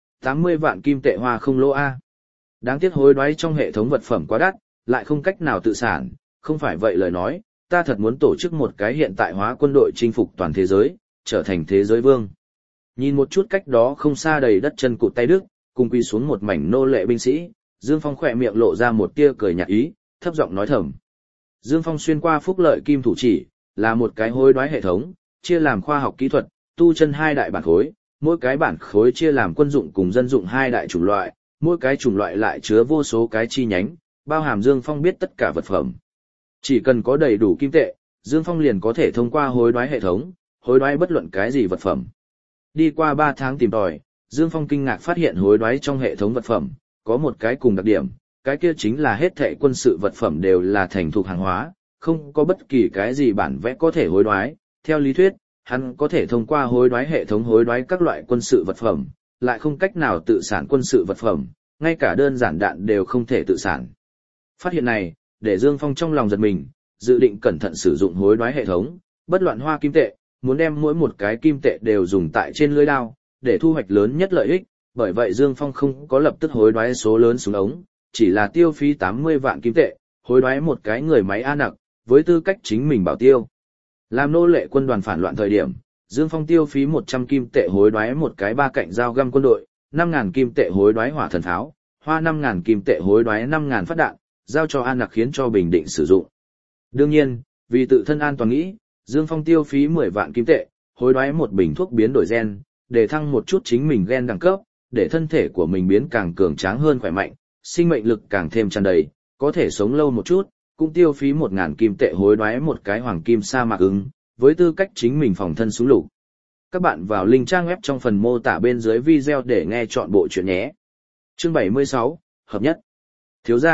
80 vạn kim tệ hoa không lỗ A. Đáng tiếc hối đoái trong hệ thống vật phẩm quá đắt, lại không cách nào tự sản, không phải vậy lời nói, ta thật muốn tổ chức một cái hiện tại hóa quân đội chinh phục toàn thế giới, trở thành thế giới vương. Nhìn một chút cách đó không xa đầy đất chân cụt tay đức, cùng quy xuống một mảnh nô lệ binh sĩ, Dương Phong khỏe miệng lộ ra một tia cười nhạt ý, thấp giọng nói thầm. Dương Phong xuyên qua phúc lợi kim thủ chỉ, là một cái hối đoái hệ thống, chia làm khoa học kỹ thuật, tu chân hai đại bản khối, mỗi cái bản khối chia làm quân dụng cùng dân dụng hai đại chủng loại, mỗi cái chủng loại lại chứa vô số cái chi nhánh, bao hàm Dương Phong biết tất cả vật phẩm. Chỉ cần có đầy đủ kim tệ, Dương Phong liền có thể thông qua hối đoái hệ thống, hối đoái bất luận cái gì vật phẩm. Đi qua 3 tháng tìm tòi, Dương Phong kinh ngạc phát hiện hối đoái trong hệ thống vật phẩm, có một cái cùng đặc điểm, cái kia chính là hết thảy quân sự vật phẩm đều là thành thục hàng hóa, không có bất kỳ cái gì bản vẽ có thể hối đoái. Theo lý thuyết, hắn có thể thông qua hối đoái hệ thống hối đoái các loại quân sự vật phẩm, lại không cách nào tự sản quân sự vật phẩm, ngay cả đơn giản đạn đều không thể tự sản. Phát hiện này, để Dương Phong trong lòng giật mình, dự định cẩn thận sử dụng hối đoái hệ thống, bất loạn hoa kim tệ, muốn đem mỗi một cái kim tệ đều dùng tại trên lưới đao, để thu hoạch lớn nhất lợi ích, bởi vậy Dương Phong không có lập tức hối đoái số lớn súng ống, chỉ là tiêu phí 80 vạn kim tệ, hối đoái một cái người máy A Nặc, với tư cách chính mình bảo tiêu. Làm nô lệ quân đoàn phản loạn thời điểm, Dương Phong tiêu phí 100 kim tệ hối đoái một cái ba cạnh dao găm quân đội, 5.000 kim tệ hối đoái hỏa thần pháo, hoa 5.000 kim tệ hối đoái 5.000 phát đạn, giao cho A Nặc khiến cho bình định sử dụng. Đương nhiên, vì tự thân an toàn nghĩ, Dương Phong tiêu phí 10 vạn kim tệ, hối đoái một bình thuốc biến đổi gen, để thăng một chút chính mình gen đẳng cấp, để thân thể của mình biến càng cường tráng hơn khỏe mạnh, sinh mệnh lực càng thêm tràn đầy, có thể sống lâu một chút, cũng tiêu phí 1.000 kim tệ hối đoái một cái hoàng kim sa mạc ứng, với tư cách chính mình phòng thân súng lục. Các bạn vào link trang web trong phần mô tả bên dưới video để nghe chọn bộ chuyện nhé. Chương 76, hợp nhất. Thiếu gia,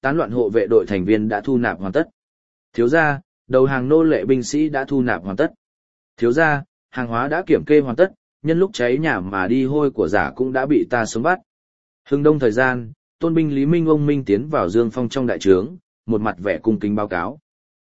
tán loạn hộ vệ đội thành viên đã thu nạp hoàn tất. Thiếu gia, đầu hàng nô lệ binh sĩ đã thu nạp hoàn tất. Thiếu gia, hàng hóa đã kiểm kê hoàn tất, nhân lúc cháy nhà mà đi hôi của giả cũng đã bị ta sống bắt. Hưng đông thời gian, tôn binh Lý Minh ông Minh tiến vào Dương Phong trong đại trướng, một mặt vẻ cung kính báo cáo.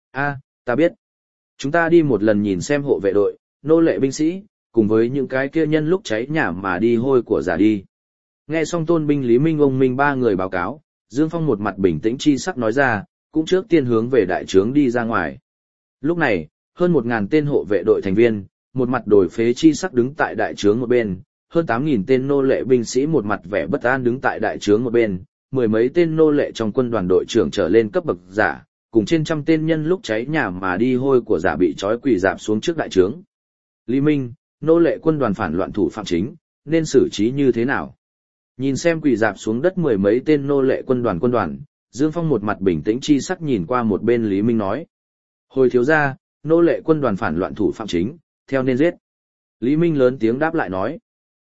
Ta biết. Chúng ta đi một lần nhìn xem hộ vệ đội, nô lệ binh sĩ, cùng với những cái kia nhân lúc cháy nhà mà đi hôi của giả đi. Nghe xong tôn binh Lý Minh ông Minh ba người báo cáo, Dương Phong một mặt bình tĩnh chi sắc nói ra, cũng trước tiên hướng về đại trướng đi ra ngoài. Lúc này, hơn 1.000 tên hộ vệ đội thành viên, một mặt đổi phế chi sắc đứng tại đại trướng một bên, hơn 8.000 tên nô lệ binh sĩ một mặt vẻ bất an đứng tại đại trướng một bên, mười mấy tên nô lệ trong quân đoàn đội trưởng trở lên cấp bậc giả, cùng trên trăm tên nhân lúc cháy nhà mà đi hôi của giả bị trói quỳ rạp xuống trước đại trướng. Lý Minh, nô lệ quân đoàn phản loạn thủ phạm chính, nên xử trí như thế nào? Nhìn xem quỳ rạp xuống đất mười mấy tên nô lệ quân đoàn, Dương Phong một mặt bình tĩnh chi sắc nhìn qua một bên Lý Minh nói. Hồi thiếu gia, nô lệ quân đoàn phản loạn thủ phạm chính, theo nên giết. Lý Minh lớn tiếng đáp lại nói.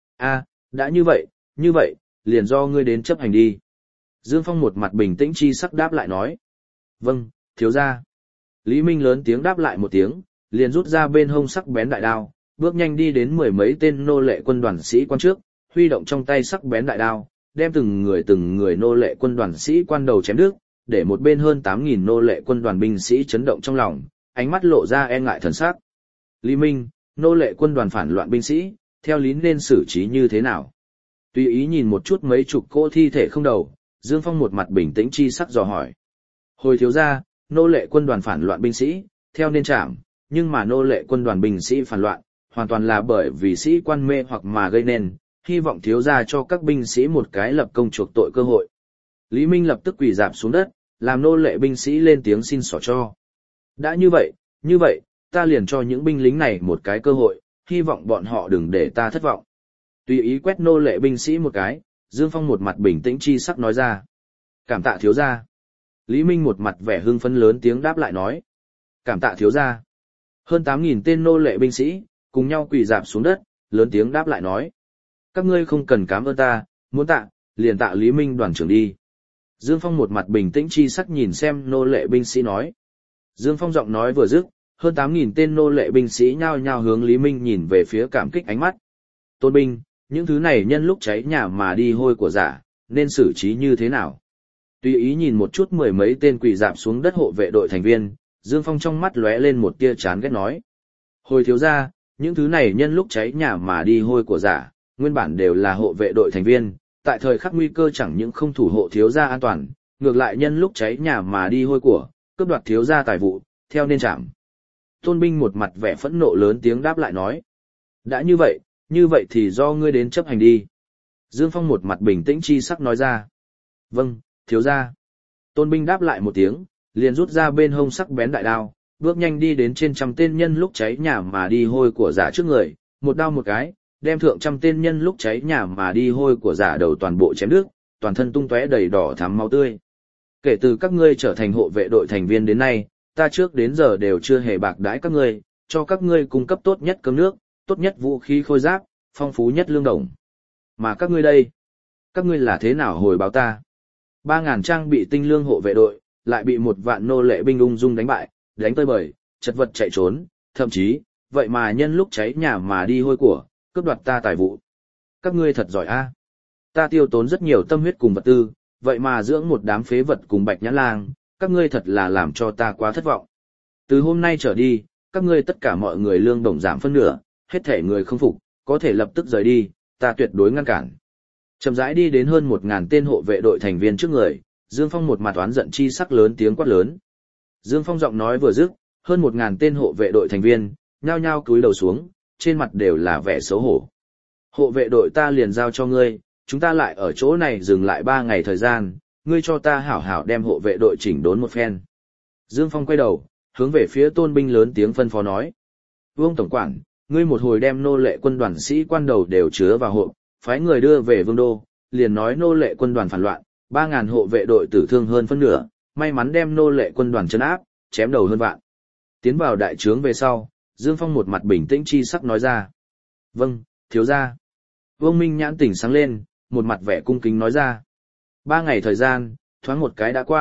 Đã như vậy, liền do ngươi đến chấp hành đi. Dương Phong một mặt bình tĩnh chi sắc đáp lại nói. Vâng, thiếu gia. Lý Minh lớn tiếng đáp lại một tiếng, liền rút ra bên hông sắc bén đại đao, bước nhanh đi đến mười mấy tên nô lệ quân đoàn sĩ quan trước, huy động trong tay sắc bén đại đao, đem từng người nô lệ quân đoàn sĩ quan đầu chém đứt, để một bên hơn 8.000 nô lệ quân đoàn binh sĩ chấn động trong lòng, ánh mắt lộ ra e ngại thần sắc. Lý Minh, nô lệ quân đoàn phản loạn binh sĩ, theo lý nên xử trí như thế nào? Tùy ý nhìn một chút mấy chục cỗ thi thể không đầu, Dương Phong một mặt bình tĩnh chi sắc dò hỏi. Hồi thiếu gia, nô lệ quân đoàn phản loạn binh sĩ, theo nên trảm, nhưng mà nô lệ quân đoàn binh sĩ phản loạn, hoàn toàn là bởi vì sĩ quan mê hoặc mà gây nên, hy vọng thiếu gia cho các binh sĩ một cái lập công chuộc tội cơ hội. Lý Minh lập tức quỳ rạp xuống đất, làm nô lệ binh sĩ lên tiếng xin xỏ cho. Đã như vậy, ta liền cho những binh lính này một cái cơ hội, hy vọng bọn họ đừng để ta thất vọng. Tùy ý quét nô lệ binh sĩ một cái, Dương Phong một mặt bình tĩnh chi sắc nói ra. Cảm tạ thiếu gia. Lý Minh một mặt vẻ hưng phấn lớn tiếng đáp lại nói. Cảm tạ thiếu gia. Hơn 8.000 tên nô lệ binh sĩ, cùng nhau quỳ rạp xuống đất, lớn tiếng đáp lại nói. Các ngươi không cần cảm ơn ta, muốn tạ, liền tạ Lý Minh đoàn trưởng đi. Dương Phong một mặt bình tĩnh chi sắc nhìn xem nô lệ binh sĩ nói. Dương Phong giọng nói vừa dứt, hơn 8.000 tên nô lệ binh sĩ nhao nhao hướng Lý Minh nhìn về phía cảm kích ánh mắt. Tôn binh, những thứ này nhân lúc cháy nhà mà đi hôi của giả, nên xử trí như thế nào? Tùy ý nhìn một chút mười mấy tên quỳ rạp xuống đất hộ vệ đội thành viên, Dương Phong trong mắt lóe lên một tia chán ghét nói. Hồi thiếu gia, những thứ này nhân lúc cháy nhà mà đi hôi của giả, nguyên bản đều là hộ vệ đội thành viên, tại thời khắc nguy cơ chẳng những không thủ hộ thiếu gia an toàn, ngược lại nhân lúc cháy nhà mà đi hôi của, cướp đoạt thiếu gia tài vụ, theo nên trảm. Tôn binh một mặt vẻ phẫn nộ lớn tiếng đáp lại nói. Đã như vậy thì do ngươi đến chấp hành đi. Dương Phong một mặt bình tĩnh chi sắc nói ra. Vâng, thiếu gia. Tôn binh đáp lại một tiếng, liền rút ra bên hông sắc bén đại đao, bước nhanh đi đến trên trăm tên nhân lúc cháy nhà mà đi hôi của giả trước người, một đao một cái, đem thượng trăm tên nhân lúc cháy nhà mà đi hôi của giả đầu toàn bộ chém đứt, toàn thân tung tóe đầy đỏ thắm máu tươi. Kể từ các ngươi trở thành hộ vệ đội thành viên đến nay, ta trước đến giờ đều chưa hề bạc đãi các ngươi, cho các ngươi cung cấp tốt nhất cơm nước, tốt nhất vũ khí khôi giáp, phong phú nhất lương đồng. Mà các ngươi đây, các ngươi là thế nào hồi báo ta? 3.000 trang bị tinh lương hộ vệ đội, lại bị 1 vạn nô lệ binh ung dung đánh bại, đánh tơi bời, chật vật chạy trốn, thậm chí, vậy mà nhân lúc cháy nhà mà đi hôi của, cướp đoạt ta tài vụ. Các ngươi thật giỏi a. Ta tiêu tốn rất nhiều tâm huyết cùng vật tư, vậy mà dưỡng một đám phế vật cùng Bạch Nhãn Lang, các ngươi thật là làm cho ta quá thất vọng. Từ hôm nay trở đi, các ngươi tất cả mọi người lương đồng giảm phân nửa, hết thể người không phục, có thể lập tức rời đi, ta tuyệt đối ngăn cản. Chậm rãi đi đến hơn 1.000 tên hộ vệ đội thành viên trước người, Dương Phong một mặt oán giận chi sắc lớn tiếng quát lớn. Dương Phong giọng nói vừa dứt, hơn 1.000 tên hộ vệ đội thành viên, nhao nhao cúi đầu xuống, trên mặt đều là vẻ xấu hổ. Hộ vệ đội ta liền giao cho ngươi, chúng ta lại ở chỗ này dừng lại 3 ngày thời gian, ngươi cho ta hảo hảo đem hộ vệ đội chỉnh đốn một phen. Dương Phong quay đầu, hướng về phía tôn binh lớn tiếng phân phó nói. Vương tổng quản, ngươi một hồi đem nô lệ quân đoàn sĩ quan đầu đều chứa vào hộp, phái người đưa về vương đô, liền nói nô lệ quân đoàn phản loạn, 3.000 hộ vệ đội tử thương hơn phân nửa, may mắn đem nô lệ quân đoàn trấn áp, chém đầu hơn vạn. Tiến vào đại trướng về sau, Dương Phong một mặt bình tĩnh chi sắc nói ra. Vâng, thiếu gia. Vương Minh nhãn tỉnh sáng lên, một mặt vẻ cung kính nói ra. 3 ngày thời gian, thoáng một cái đã qua,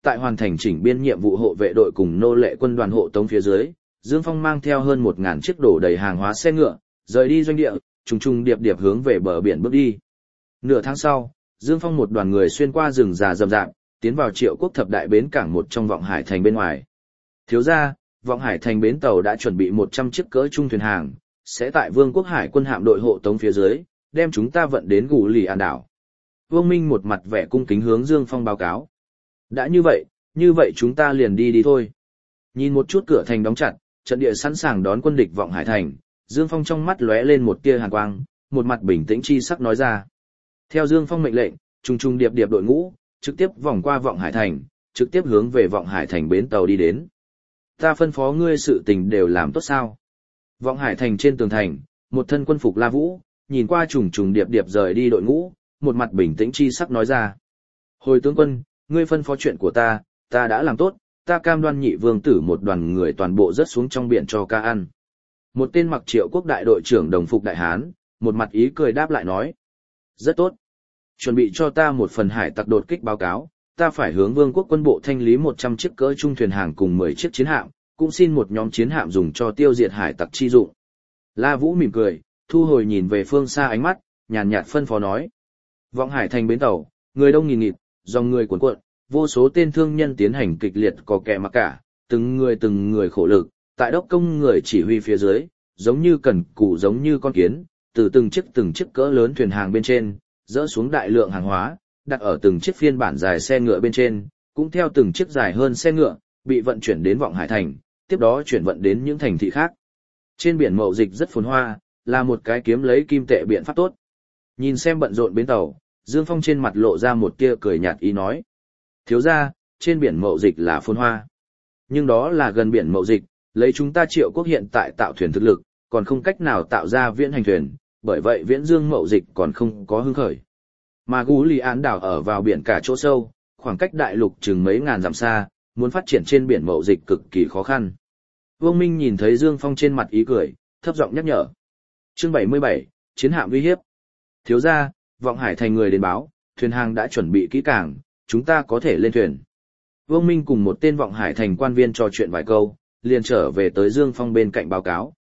tại hoàn thành chỉnh biên nhiệm vụ hộ vệ đội cùng nô lệ quân đoàn hộ tống phía dưới, Dương Phong mang theo hơn 1.000 chiếc đổ đầy hàng hóa xe ngựa, rời đi doanh địa, trùng trùng điệp điệp hướng về bờ biển bước đi. Nửa tháng sau, Dương Phong một đoàn người xuyên qua rừng già rậm rạp, tiến vào Triệu Quốc thập đại bến cảng một trong Vọng Hải thành bên ngoài. Thiếu gia, Vọng Hải thành bến tàu đã chuẩn bị 100 chiếc cỡ trung thuyền hàng, sẽ tại Vương quốc Hải quân hạm đội hộ tống phía dưới, đem chúng ta vận đến Gù Lì An đảo. Vương Minh một mặt vẻ cung kính hướng Dương Phong báo cáo. Đã như vậy chúng ta liền đi thôi. Nhìn một chút cửa thành đóng chặt, trận địa sẵn sàng đón quân địch Vọng Hải thành, Dương Phong trong mắt lóe lên một tia hàn quang, một mặt bình tĩnh chi sắc nói ra. Theo Dương Phong mệnh lệnh, trùng trùng điệp điệp đội ngũ, trực tiếp vòng qua Vọng Hải thành, trực tiếp hướng về Vọng Hải thành bến tàu đi đến. Ta phân phó ngươi sự tình đều làm tốt sao? Vọng Hải thành trên tường thành, một thân quân phục La Vũ, nhìn qua trùng trùng điệp điệp rời đi đội ngũ, một mặt bình tĩnh chi sắc nói ra. Hồi tướng quân, ngươi phân phó chuyện của ta đã làm tốt, ta cam đoan nhị vương tử một đoàn người toàn bộ rớt xuống trong biển cho ca ăn. Một tên mặc Triệu Quốc đại đội trưởng đồng phục đại hán, một mặt ý cười đáp lại nói. Rất tốt. Chuẩn bị cho ta một phần hải tặc đột kích báo cáo, ta phải hướng vương quốc quân bộ thanh lý 100 chiếc cỡ trung thuyền hàng cùng 10 chiếc chiến hạm, cũng xin một nhóm chiến hạm dùng cho tiêu diệt hải tặc chi dụng. La Vũ mỉm cười, thu hồi nhìn về phương xa ánh mắt, nhàn nhạt phân phó nói. Vọng Hải thành bến tàu, người đông nghìn nghịt, dòng người cuồn cuộn, vô số tên thương nhân tiến hành kịch liệt cò kẹ mặc cả, từng người khổ lực, tại đốc công người chỉ huy phía dưới, giống như cần cù giống như con kiến, từ từng chiếc cỡ lớn thuyền hàng bên trên, dỡ xuống đại lượng hàng hóa, đặt ở từng chiếc phiên bản dài xe ngựa bên trên, cũng theo từng chiếc dài hơn xe ngựa, bị vận chuyển đến Vọng Hải thành, tiếp đó chuyển vận đến những thành thị khác. Trên biển mậu dịch rất phồn hoa, là một cái kiếm lấy kim tệ biện pháp tốt. Nhìn xem bận rộn bến tàu, Dương Phong trên mặt lộ ra một tia cười nhạt ý nói. Thiếu ra, trên biển mậu dịch là phồn hoa. Nhưng đó là gần biển mậu dịch, lấy chúng ta Triệu Quốc hiện tại tạo thuyền thực lực, còn không cách nào tạo ra viễn hành thuyền, bởi vậy viễn dương mậu dịch còn không có hưng khởi. Mà Gú Lì Án đảo ở vào biển cả chỗ sâu, khoảng cách đại lục chừng mấy ngàn dặm xa, muốn phát triển trên biển mậu dịch cực kỳ khó khăn. Vương Minh nhìn thấy Dương Phong trên mặt ý cười, thấp giọng nhắc nhở. Chương 77, chiến hạm uy hiếp. Thiếu gia, Vọng Hải thành người đến báo, thuyền hàng đã chuẩn bị kỹ càng, chúng ta có thể lên thuyền. Vương Minh cùng một tên Vọng Hải thành quan viên trò chuyện vài câu, liền trở về tới Dương Phong bên cạnh báo cáo.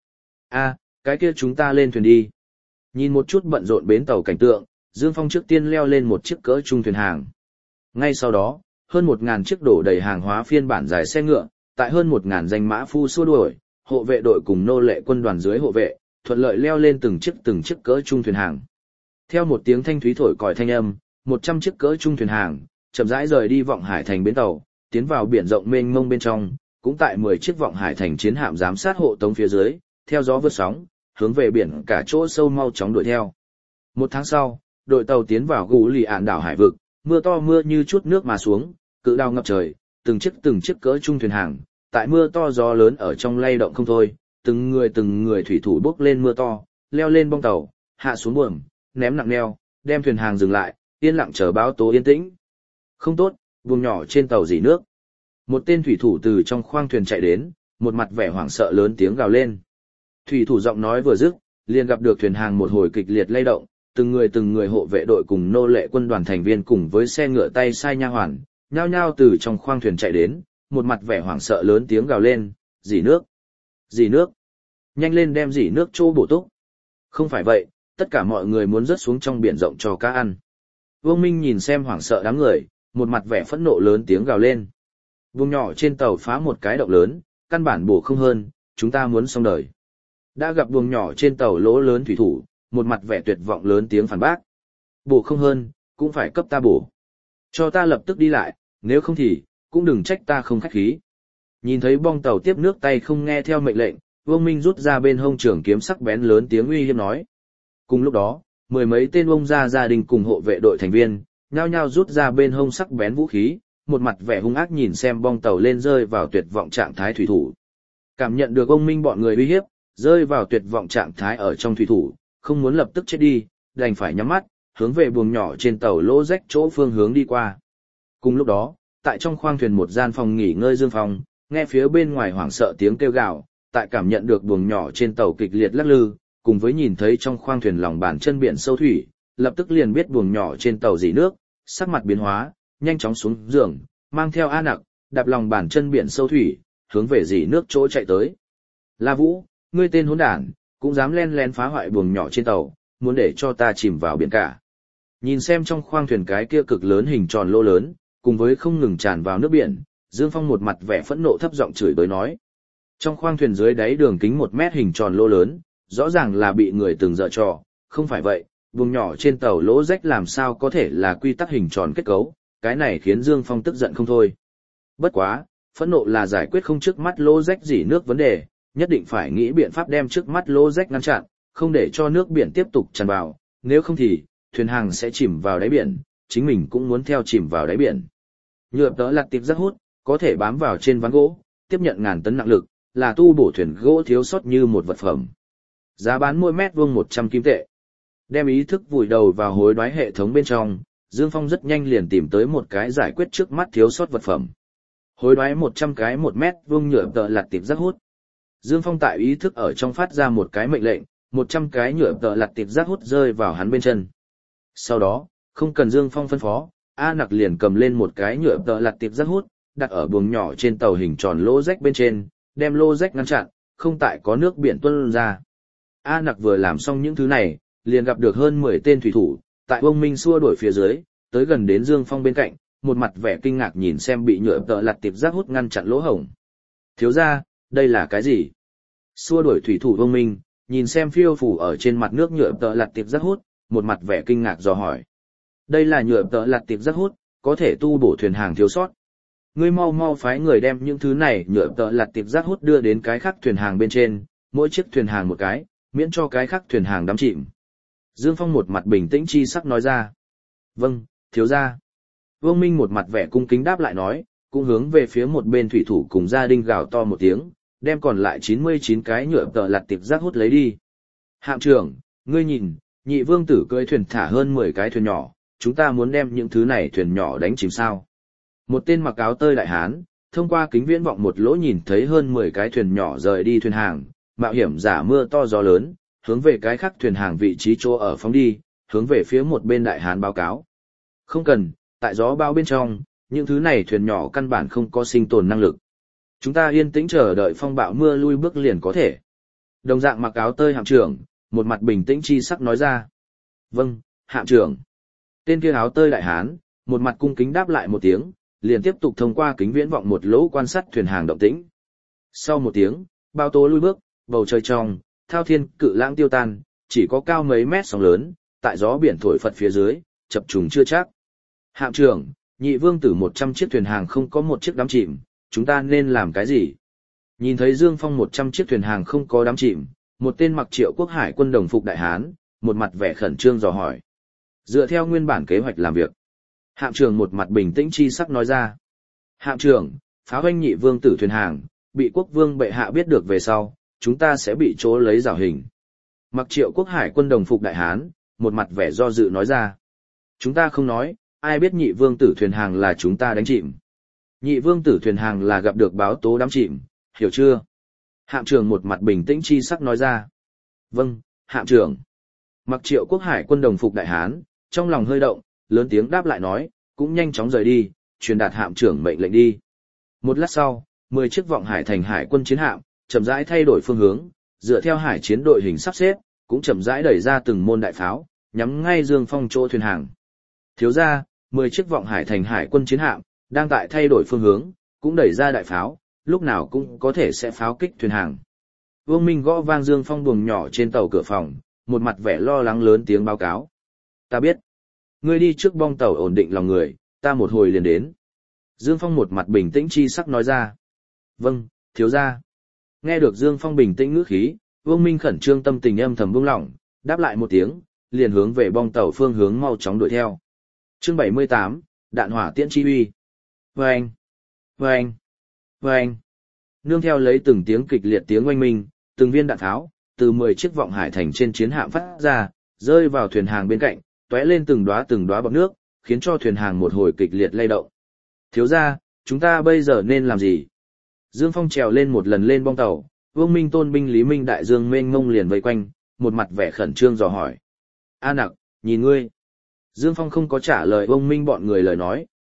Cái kia chúng ta lên thuyền đi. Nhìn một chút bận rộn bến tàu cảnh tượng, Dương Phong trước tiên leo lên một chiếc cỡ trung thuyền hàng. Ngay sau đó, hơn 1.000 chiếc đổ đầy hàng hóa phiên bản dài xe ngựa, tại hơn 1.000 danh mã phu xua đuổi, hộ vệ đội cùng nô lệ quân đoàn dưới hộ vệ, thuận lợi leo lên từng chiếc cỡ trung thuyền hàng. Theo một tiếng thanh thúy thổi còi thanh âm, 100 chiếc cỡ trung thuyền hàng chậm rãi rời đi Vọng Hải thành bến tàu, tiến vào biển rộng mênh mông bên trong, cũng tại 10 chiếc Vọng Hải thành chiến hạm giám sát hộ tống phía dưới, theo gió vượt sóng, hướng về biển cả chỗ sâu mau chóng đuổi theo. Một tháng sau, đội tàu tiến vào Gù Lì Ản đảo hải vực, mưa to mưa như chút nước mà xuống, cự đao ngập trời, từng chiếc cỡ trung thuyền hàng, tại mưa to gió lớn ở trong lay động không thôi, từng người thủy thủ bốc lên mưa to, leo lên bong tàu, hạ xuống buồm, ném nặng neo, đem thuyền hàng dừng lại, yên lặng chờ báo tố yên tĩnh. Không tốt, buồng nhỏ trên tàu dỉ nước. Một tên thủy thủ từ trong khoang thuyền chạy đến, một mặt vẻ hoảng sợ lớn tiếng gào lên. Thủy thủ giọng nói vừa dứt, liền gặp được thuyền hàng một hồi kịch liệt lay động, từng người hộ vệ đội cùng nô lệ quân đoàn thành viên cùng với xe ngựa tay sai nha hoàn, nhao nhao từ trong khoang thuyền chạy đến, một mặt vẻ hoảng sợ lớn tiếng gào lên, dỉ nước, dỉ nước, nhanh lên đem dỉ nước chỗ bổ túc. Không phải vậy, tất cả mọi người muốn rớt xuống trong biển rộng cho cá ăn. Vương Minh nhìn xem hoảng sợ đám người, một mặt vẻ phẫn nộ lớn tiếng gào lên. Vùng nhỏ trên tàu phá một cái động lớn, căn bản bổ không hơn, chúng ta muốn xong đời. Đã gặp buồng nhỏ trên tàu lỗ lớn thủy thủ, một mặt vẻ tuyệt vọng lớn tiếng phản bác. Bổ không hơn, cũng phải cấp ta bổ. Cho ta lập tức đi lại, nếu không thì, cũng đừng trách ta không khách khí. Nhìn thấy bong tàu tiếp nước tay không nghe theo mệnh lệnh, Vương Minh rút ra bên hông trường kiếm sắc bén lớn tiếng uy hiếp nói. Cùng lúc đó, mười mấy tên ông gia đình cùng hộ vệ đội thành viên, nhao nhao rút ra bên hông sắc bén vũ khí, một mặt vẻ hung ác nhìn xem bong tàu lên rơi vào tuyệt vọng trạng thái thủy thủ. Cảm nhận được ông Minh bọn người uy hiếp, rơi vào tuyệt vọng trạng thái ở trong thủy thủ, không muốn lập tức chết đi, đành phải nhắm mắt, hướng về buồng nhỏ trên tàu lỗ rách chỗ phương hướng đi qua. Cùng lúc đó, tại trong khoang thuyền một gian phòng nghỉ ngơi Dương Phong, nghe phía bên ngoài hoảng sợ tiếng kêu gào, tại cảm nhận được buồng nhỏ trên tàu kịch liệt lắc lư, cùng với nhìn thấy trong khoang thuyền lòng bàn chân biển sâu thủy, lập tức liền biết buồng nhỏ trên tàu dỉ nước, sắc mặt biến hóa, nhanh chóng xuống giường, mang theo A Nặc, đạp lòng bàn chân biển sâu thủy, hướng về dỉ nước chỗ chạy tới. La Vũ, ngươi tên hỗn đản, cũng dám len lén phá hoại buồng nhỏ trên tàu, muốn để cho ta chìm vào biển cả. Nhìn xem trong khoang thuyền cái kia cực lớn hình tròn lỗ lớn, cùng với không ngừng tràn vào nước biển, Dương Phong một mặt vẻ phẫn nộ thấp giọng chửi bới nói. Trong khoang thuyền dưới đáy đường kính 1 mét hình tròn lỗ lớn, rõ ràng là bị người từng dở trò, không phải vậy, buồng nhỏ trên tàu lỗ rách làm sao có thể là quy tắc hình tròn kết cấu, cái này khiến Dương Phong tức giận không thôi. Bất quá, phẫn nộ là giải quyết không trước mắt lỗ rách dỉ nước vấn đề, nhất định phải nghĩ biện pháp đem trước mắt lỗ rách ngăn chặn, không để cho nước biển tiếp tục tràn vào, nếu không thì, thuyền hàng sẽ chìm vào đáy biển, chính mình cũng muốn theo chìm vào đáy biển. Nhựa tớ lặt tiệp rất hút, có thể bám vào trên ván gỗ, tiếp nhận ngàn tấn nặng lực, là tu bổ thuyền gỗ thiếu sót như một vật phẩm. Giá bán mỗi mét vuông 100 kim tệ. Đem ý thức vùi đầu vào hối đoái hệ thống bên trong, Dương Phong rất nhanh liền tìm tới một cái giải quyết trước mắt thiếu sót vật phẩm. Hối đoái 100 cái 1 mét vuông nhựa tợ lặt tiệp rất hút. Dương Phong tại ý thức ở trong phát ra một cái mệnh lệnh, 100 cái nhựa tợ lặt tiệp rác hút rơi vào hắn bên chân. Sau đó, không cần Dương Phong phân phó, A Nặc liền cầm lên một cái nhựa tợ lặt tiệp rác hút, đặt ở buồng nhỏ trên tàu hình tròn lỗ rách bên trên, đem lỗ rách ngăn chặn, không tại có nước biển tuôn ra. A Nặc vừa làm xong những thứ này, liền gặp được hơn 10 tên thủy thủ, tại Vương Minh xua đuổi phía dưới, tới gần đến Dương Phong bên cạnh, một mặt vẻ kinh ngạc nhìn xem bị nhựa tợ lặt tiệp rác hút ngăn chặn lỗ hổng. Thiếu gia, đây là cái gì? Xua đuổi thủy thủ Vương Minh, nhìn xem phiêu phủ ở trên mặt nước nhựa tợ lặt tiệp rác hút, một mặt vẻ kinh ngạc dò hỏi. Đây là nhựa tợ lặt tiệp rác hút, có thể tu bổ thuyền hàng thiếu sót. Ngươi mau mau phái người đem những thứ này nhựa tợ lặt tiệp rác hút đưa đến cái khác thuyền hàng bên trên, mỗi chiếc thuyền hàng một cái, miễn cho cái khác thuyền hàng đắm chìm. Dương Phong một mặt bình tĩnh chi sắc nói ra. Vâng, thiếu gia. Vương Minh một mặt vẻ cung kính đáp lại nói, cũng hướng về phía một bên thủy thủ cùng gia đình gào to một tiếng, đem còn lại 99 cái nhựa tợ lặt tiệp rác hút lấy đi. Hạm trưởng, ngươi nhìn, nhị vương tử cưỡi thuyền thả hơn 10 cái thuyền nhỏ, chúng ta muốn đem những thứ này thuyền nhỏ đánh chìm sao. Một tên mặc áo tơi đại hán, thông qua kính viễn vọng một lỗ nhìn thấy hơn 10 cái thuyền nhỏ rời đi thuyền hàng, mạo hiểm giả mưa to gió lớn, hướng về cái khác thuyền hàng vị trí chỗ ở phóng đi, hướng về phía một bên đại hán báo cáo. Không cần, tại gió bão bên trong, những thứ này thuyền nhỏ căn bản không có sinh tồn năng lực. Chúng ta yên tĩnh chờ đợi phong bão mưa lui bước liền có thể. Đồng dạng mặc áo tơi hạm trưởng, một mặt bình tĩnh chi sắc nói ra. Vâng, hạm trưởng. Tên kia áo tơi đại hán, một mặt cung kính đáp lại một tiếng, liền tiếp tục thông qua kính viễn vọng một lỗ quan sát thuyền hàng động tĩnh. Sau một tiếng, bão tố lui bước, bầu trời trong, thao thiên cự lãng tiêu tan, chỉ có cao mấy mét sóng lớn, tại gió biển thổi phật phía dưới, chập trùng chưa chắc. Hạm trưởng, nhị vương tử 100 chiếc thuyền hàng không có một chiếc đắm chìm, chúng ta nên làm cái gì? Nhìn thấy Dương Phong 100 chiếc thuyền hàng không có đắm chìm, một tên mặc Triệu Quốc Hải quân đồng phục đại hán, một mặt vẻ khẩn trương dò hỏi. Dựa theo nguyên bản kế hoạch làm việc, hạm trưởng một mặt bình tĩnh chi sắc nói ra. Hạm trưởng, phá hoanh nhị vương tử thuyền hàng, bị quốc vương bệ hạ biết được về sau, chúng ta sẽ bị chỗ lấy rào hình. Mặc Triệu Quốc Hải quân đồng phục đại hán, một mặt vẻ do dự nói ra. Chúng ta không nói, ai biết nhị vương tử thuyền hàng là chúng ta đánh chìm. Nhị vương tử thuyền hàng là gặp được báo tố đắm chìm, hiểu chưa? Hạm trưởng một mặt bình tĩnh chi sắc nói ra. Vâng, hạm trưởng. Mặc Triệu Quốc Hải quân đồng phục đại hán, trong lòng hơi động, lớn tiếng đáp lại nói, cũng nhanh chóng rời đi, truyền đạt hạm trưởng mệnh lệnh đi. Một lát sau, 10 chiếc vọng hải thành hải quân chiến hạm, chậm rãi thay đổi phương hướng, dựa theo hải chiến đội hình sắp xếp, cũng chậm rãi đẩy ra từng môn đại pháo, nhắm ngay Dương Phong chỗ thuyền hàng. Thiếu gia, 10 chiếc vọng hải thành hải quân chiến hạm, đang tại thay đổi phương hướng, cũng đẩy ra đại pháo, lúc nào cũng có thể sẽ pháo kích thuyền hàng. Vương Minh gõ vang Dương Phong buồng nhỏ trên tàu cửa phòng, một mặt vẻ lo lắng lớn tiếng báo cáo. Ta biết. Ngươi đi trước bong tàu ổn định lòng người, ta một hồi liền đến. Dương Phong một mặt bình tĩnh chi sắc nói ra. Vâng, thiếu gia. Nghe được Dương Phong bình tĩnh ngữ khí, Vương Minh khẩn trương tâm tình âm thầm buông lỏng, đáp lại một tiếng, liền hướng về bong tàu phương hướng mau chóng đuổi theo. Chương 78, đạn hỏa tiễn chi uy. Vâng, vâng, vâng. Nương theo lấy từng tiếng kịch liệt tiếng oanh minh, từng viên đạn tháo, từ 10 chiếc vọng hải thành trên chiến hạm phát ra, rơi vào thuyền hàng bên cạnh, tóe lên từng đóa bọt nước, khiến cho thuyền hàng một hồi kịch liệt lay động. Thiếu gia, chúng ta bây giờ nên làm gì? Dương Phong trèo lên một lần lên bong tàu, Vương Minh tôn binh Lý Minh đại dương mênh mông liền vây quanh, một mặt vẻ khẩn trương dò hỏi. A Nặc, nhìn ngươi. Dương Phong không có trả lời Vương Minh bọn người lời nói,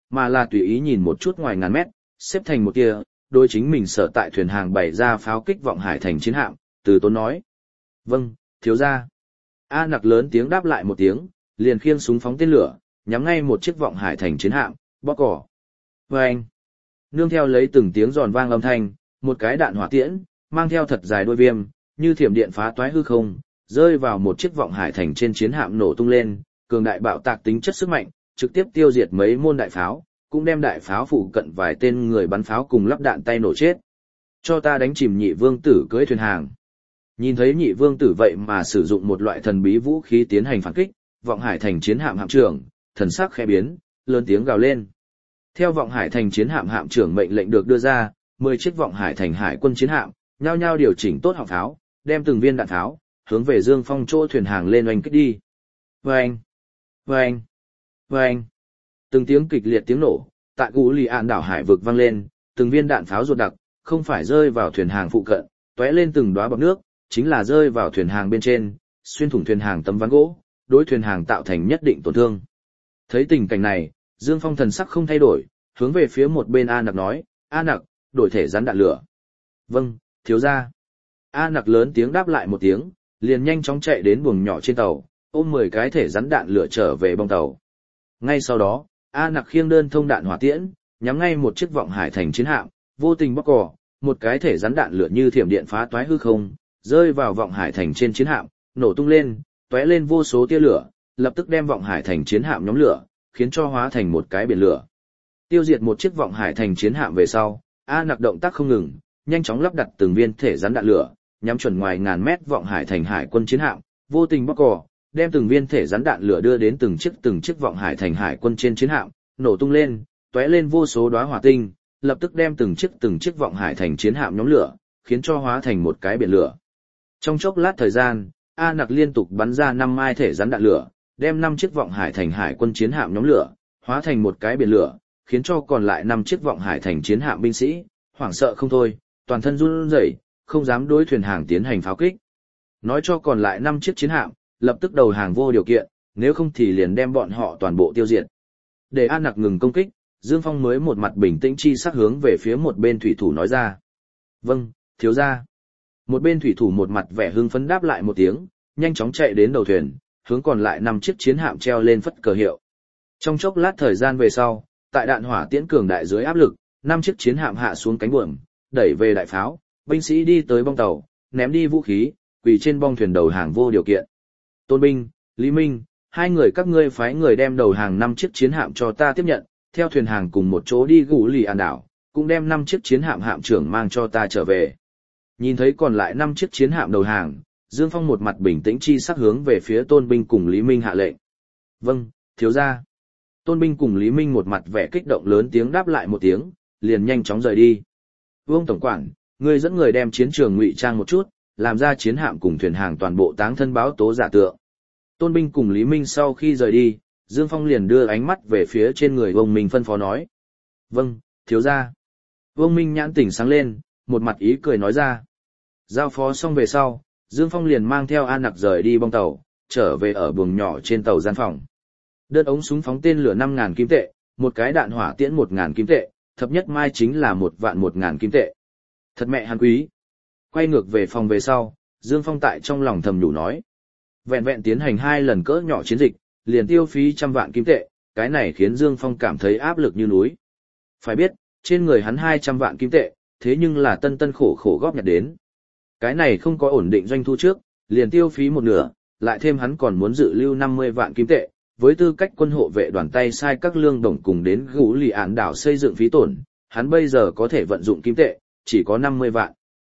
mà là tùy ý nhìn một chút ngoài ngàn mét, xếp thành một tia, đối chính mình sở tại thuyền hàng bày ra pháo kích vọng hải thành chiến hạm, từ tốn nói. Vâng, thiếu gia. A Nặc lớn tiếng đáp lại một tiếng, liền khiêng súng phóng tên lửa, nhắm ngay một chiếc vọng hải thành chiến hạm, bóp cỏ. Vâng! Nương theo lấy từng tiếng giòn vang âm thanh, một cái đạn hỏa tiễn, mang theo thật dài đuôi viêm, như thiểm điện phá toái hư không, rơi vào một chiếc vọng hải thành trên chiến hạm nổ tung lên, cường đại bạo tạc tính chất sức mạnh, trực tiếp tiêu diệt mấy môn đại pháo, cũng đem đại pháo phụ cận vài tên người bắn pháo cùng lắp đạn tay nổ chết. Cho ta đánh chìm nhị vương tử cưỡi thuyền hàng. Nhìn thấy nhị vương tử vậy mà sử dụng một loại thần bí vũ khí tiến hành phản kích, vọng hải thành chiến hạm hạm trưởng, thần sắc khẽ biến, lớn tiếng gào lên. Theo vọng hải thành chiến hạm hạm trưởng mệnh lệnh được đưa ra, 10 chiếc vọng hải thành hải quân chiến hạm, nhao nhao điều chỉnh tốt họng pháo, đem từng viên đạn pháo hướng về Dương Phong chỗ thuyền hàng lên oanh kích đi. Vâng! Vâng! Vâng! Từng tiếng kịch liệt tiếng nổ, tại Gú Lì Ạn đảo hải vực vang lên, từng viên đạn pháo ruột đặc, không phải rơi vào thuyền hàng phụ cận, tóe lên từng đóa bọt nước, chính là rơi vào thuyền hàng bên trên, xuyên thủng thuyền hàng tấm ván gỗ, đối thuyền hàng tạo thành nhất định tổn thương. Thấy tình cảnh này, Dương Phong thần sắc không thay đổi, hướng về phía một bên A Nặc nói, A Nặc, đổi thể rắn đạn lửa. Vâng, thiếu gia. A Nặc lớn tiếng đáp lại một tiếng, liền nhanh chóng chạy đến buồng nhỏ trên tàu, ôm 10 cái thể rắn đạn lửa trở về bong tàu. Ngay sau đó, A Nặc khiêng đơn thông đạn hỏa tiễn, nhắm ngay một chiếc vọng hải thành chiến hạm, vô tình bóc cò, một cái thể rắn đạn lửa như thiểm điện phá toái hư không, rơi vào vọng hải thành trên chiến hạm, nổ tung lên, tóe lên vô số tia lửa, lập tức đem vọng hải thành chiến hạm nhóm lửa, khiến cho hóa thành một cái biển lửa. Tiêu diệt một chiếc vọng hải thành chiến hạm về sau, A Nặc động tác không ngừng, nhanh chóng lắp đặt từng viên thể rắn đạn lửa, nhắm chuẩn ngoài ngàn mét vọng hải thành hải quân chiến hạm, vô tình bóc cò, đem từng viên thể rắn đạn lửa đưa đến từng chiếc vọng hải thành hải quân trên chiến hạm, nổ tung lên, tóe lên vô số đóa hỏa tinh, lập tức đem từng chiếc vọng hải thành chiến hạm nhóm lửa, khiến cho hóa thành một cái biển lửa. Trong chốc lát thời gian, A Nặc liên tục bắn ra 5 mai thể rắn đạn lửa, đem 5 chiếc vọng hải thành hải quân chiến hạm nhóm lửa, hóa thành một cái biển lửa, khiến cho còn lại 5 chiếc vọng hải thành chiến hạm binh sĩ hoảng sợ không thôi, toàn thân run rẩy, không dám đối thuyền hàng tiến hành pháo kích. Nói cho còn lại 5 chiếc chiến hạm lập tức đầu hàng vô điều kiện, nếu không thì liền đem bọn họ toàn bộ tiêu diệt. Để A Nặc ngừng công kích, Dương Phong mới một mặt bình tĩnh chi sắc hướng về phía một bên thủy thủ nói ra. Vâng, thiếu gia. Một bên thủy thủ một mặt vẻ hưng phấn đáp lại một tiếng, nhanh chóng chạy đến đầu thuyền, hướng còn lại 5 chiếc chiến hạm treo lên phất cờ hiệu. Trong chốc lát thời gian về sau, tại đạn hỏa tiễn cường đại dưới áp lực, 5 chiếc chiến hạm hạ xuống cánh buồm, đẩy về đại pháo, binh sĩ đi tới bong tàu, ném đi vũ khí, quỳ trên bong thuyền đầu hàng vô điều kiện. Tôn Binh, Lý Minh, hai người các ngươi phái người đem đầu hàng 5 chiếc chiến hạm cho ta tiếp nhận, theo thuyền hàng cùng một chỗ đi Gú Lì Ạn đảo, cũng đem 5 chiếc chiến hạm hạm trưởng mang cho ta trở về. Nhìn thấy còn lại 5 chiếc chiến hạm đầu hàng, Dương Phong một mặt bình tĩnh chi sắc hướng về phía Tôn Binh cùng Lý Minh hạ lệnh. Vâng, thiếu gia. Tôn Binh cùng Lý Minh một mặt vẻ kích động lớn tiếng đáp lại một tiếng, liền nhanh chóng rời đi. Vương tổng quản, ngươi dẫn người đem chiến trường ngụy trang một chút, làm ra chiến hạm cùng thuyền hàng toàn bộ táng thân báo tố giả tượng. Tôn Binh cùng Lý Minh sau khi rời đi, Dương Phong liền đưa ánh mắt về phía trên người Vương Minh phân phó nói. Vâng, thiếu gia. Vương Minh nhãn tỉnh sáng lên, một mặt ý cười nói ra. Giao phó xong về sau, Dương Phong liền mang theo A Nặc rời đi bong tàu, trở về ở buồng nhỏ trên tàu gian phòng. Đơn ống súng phóng tên lửa 5.000 kim tệ, một cái đạn hỏa tiễn 1.000 kim tệ, thấp nhất mai chính là 1.100.000 kim tệ. Thật mẹ hắn quý. Quay ngược về phòng về sau, Dương Phong tại trong lòng thầm nhủ nói. Vẹn vẹn tiến hành 2 lần cỡ nhỏ chiến dịch, liền tiêu phí 100 vạn kim tệ, cái này khiến Dương Phong cảm thấy áp lực như núi. Phải biết, trên người hắn 200 vạn kim tệ, thế nhưng là tân tân khổ khổ góp nhặt đến. Cái này không có ổn định doanh thu trước, liền tiêu phí một nửa, lại thêm hắn còn muốn dự lưu 50 vạn kim tệ, với tư cách quân hộ vệ đoàn tay sai các lương đồng cùng đến Gú Lì Ạn đảo xây dựng phí tổn, hắn bây giờ có thể vận dụng kim tệ, chỉ có 50 vạn.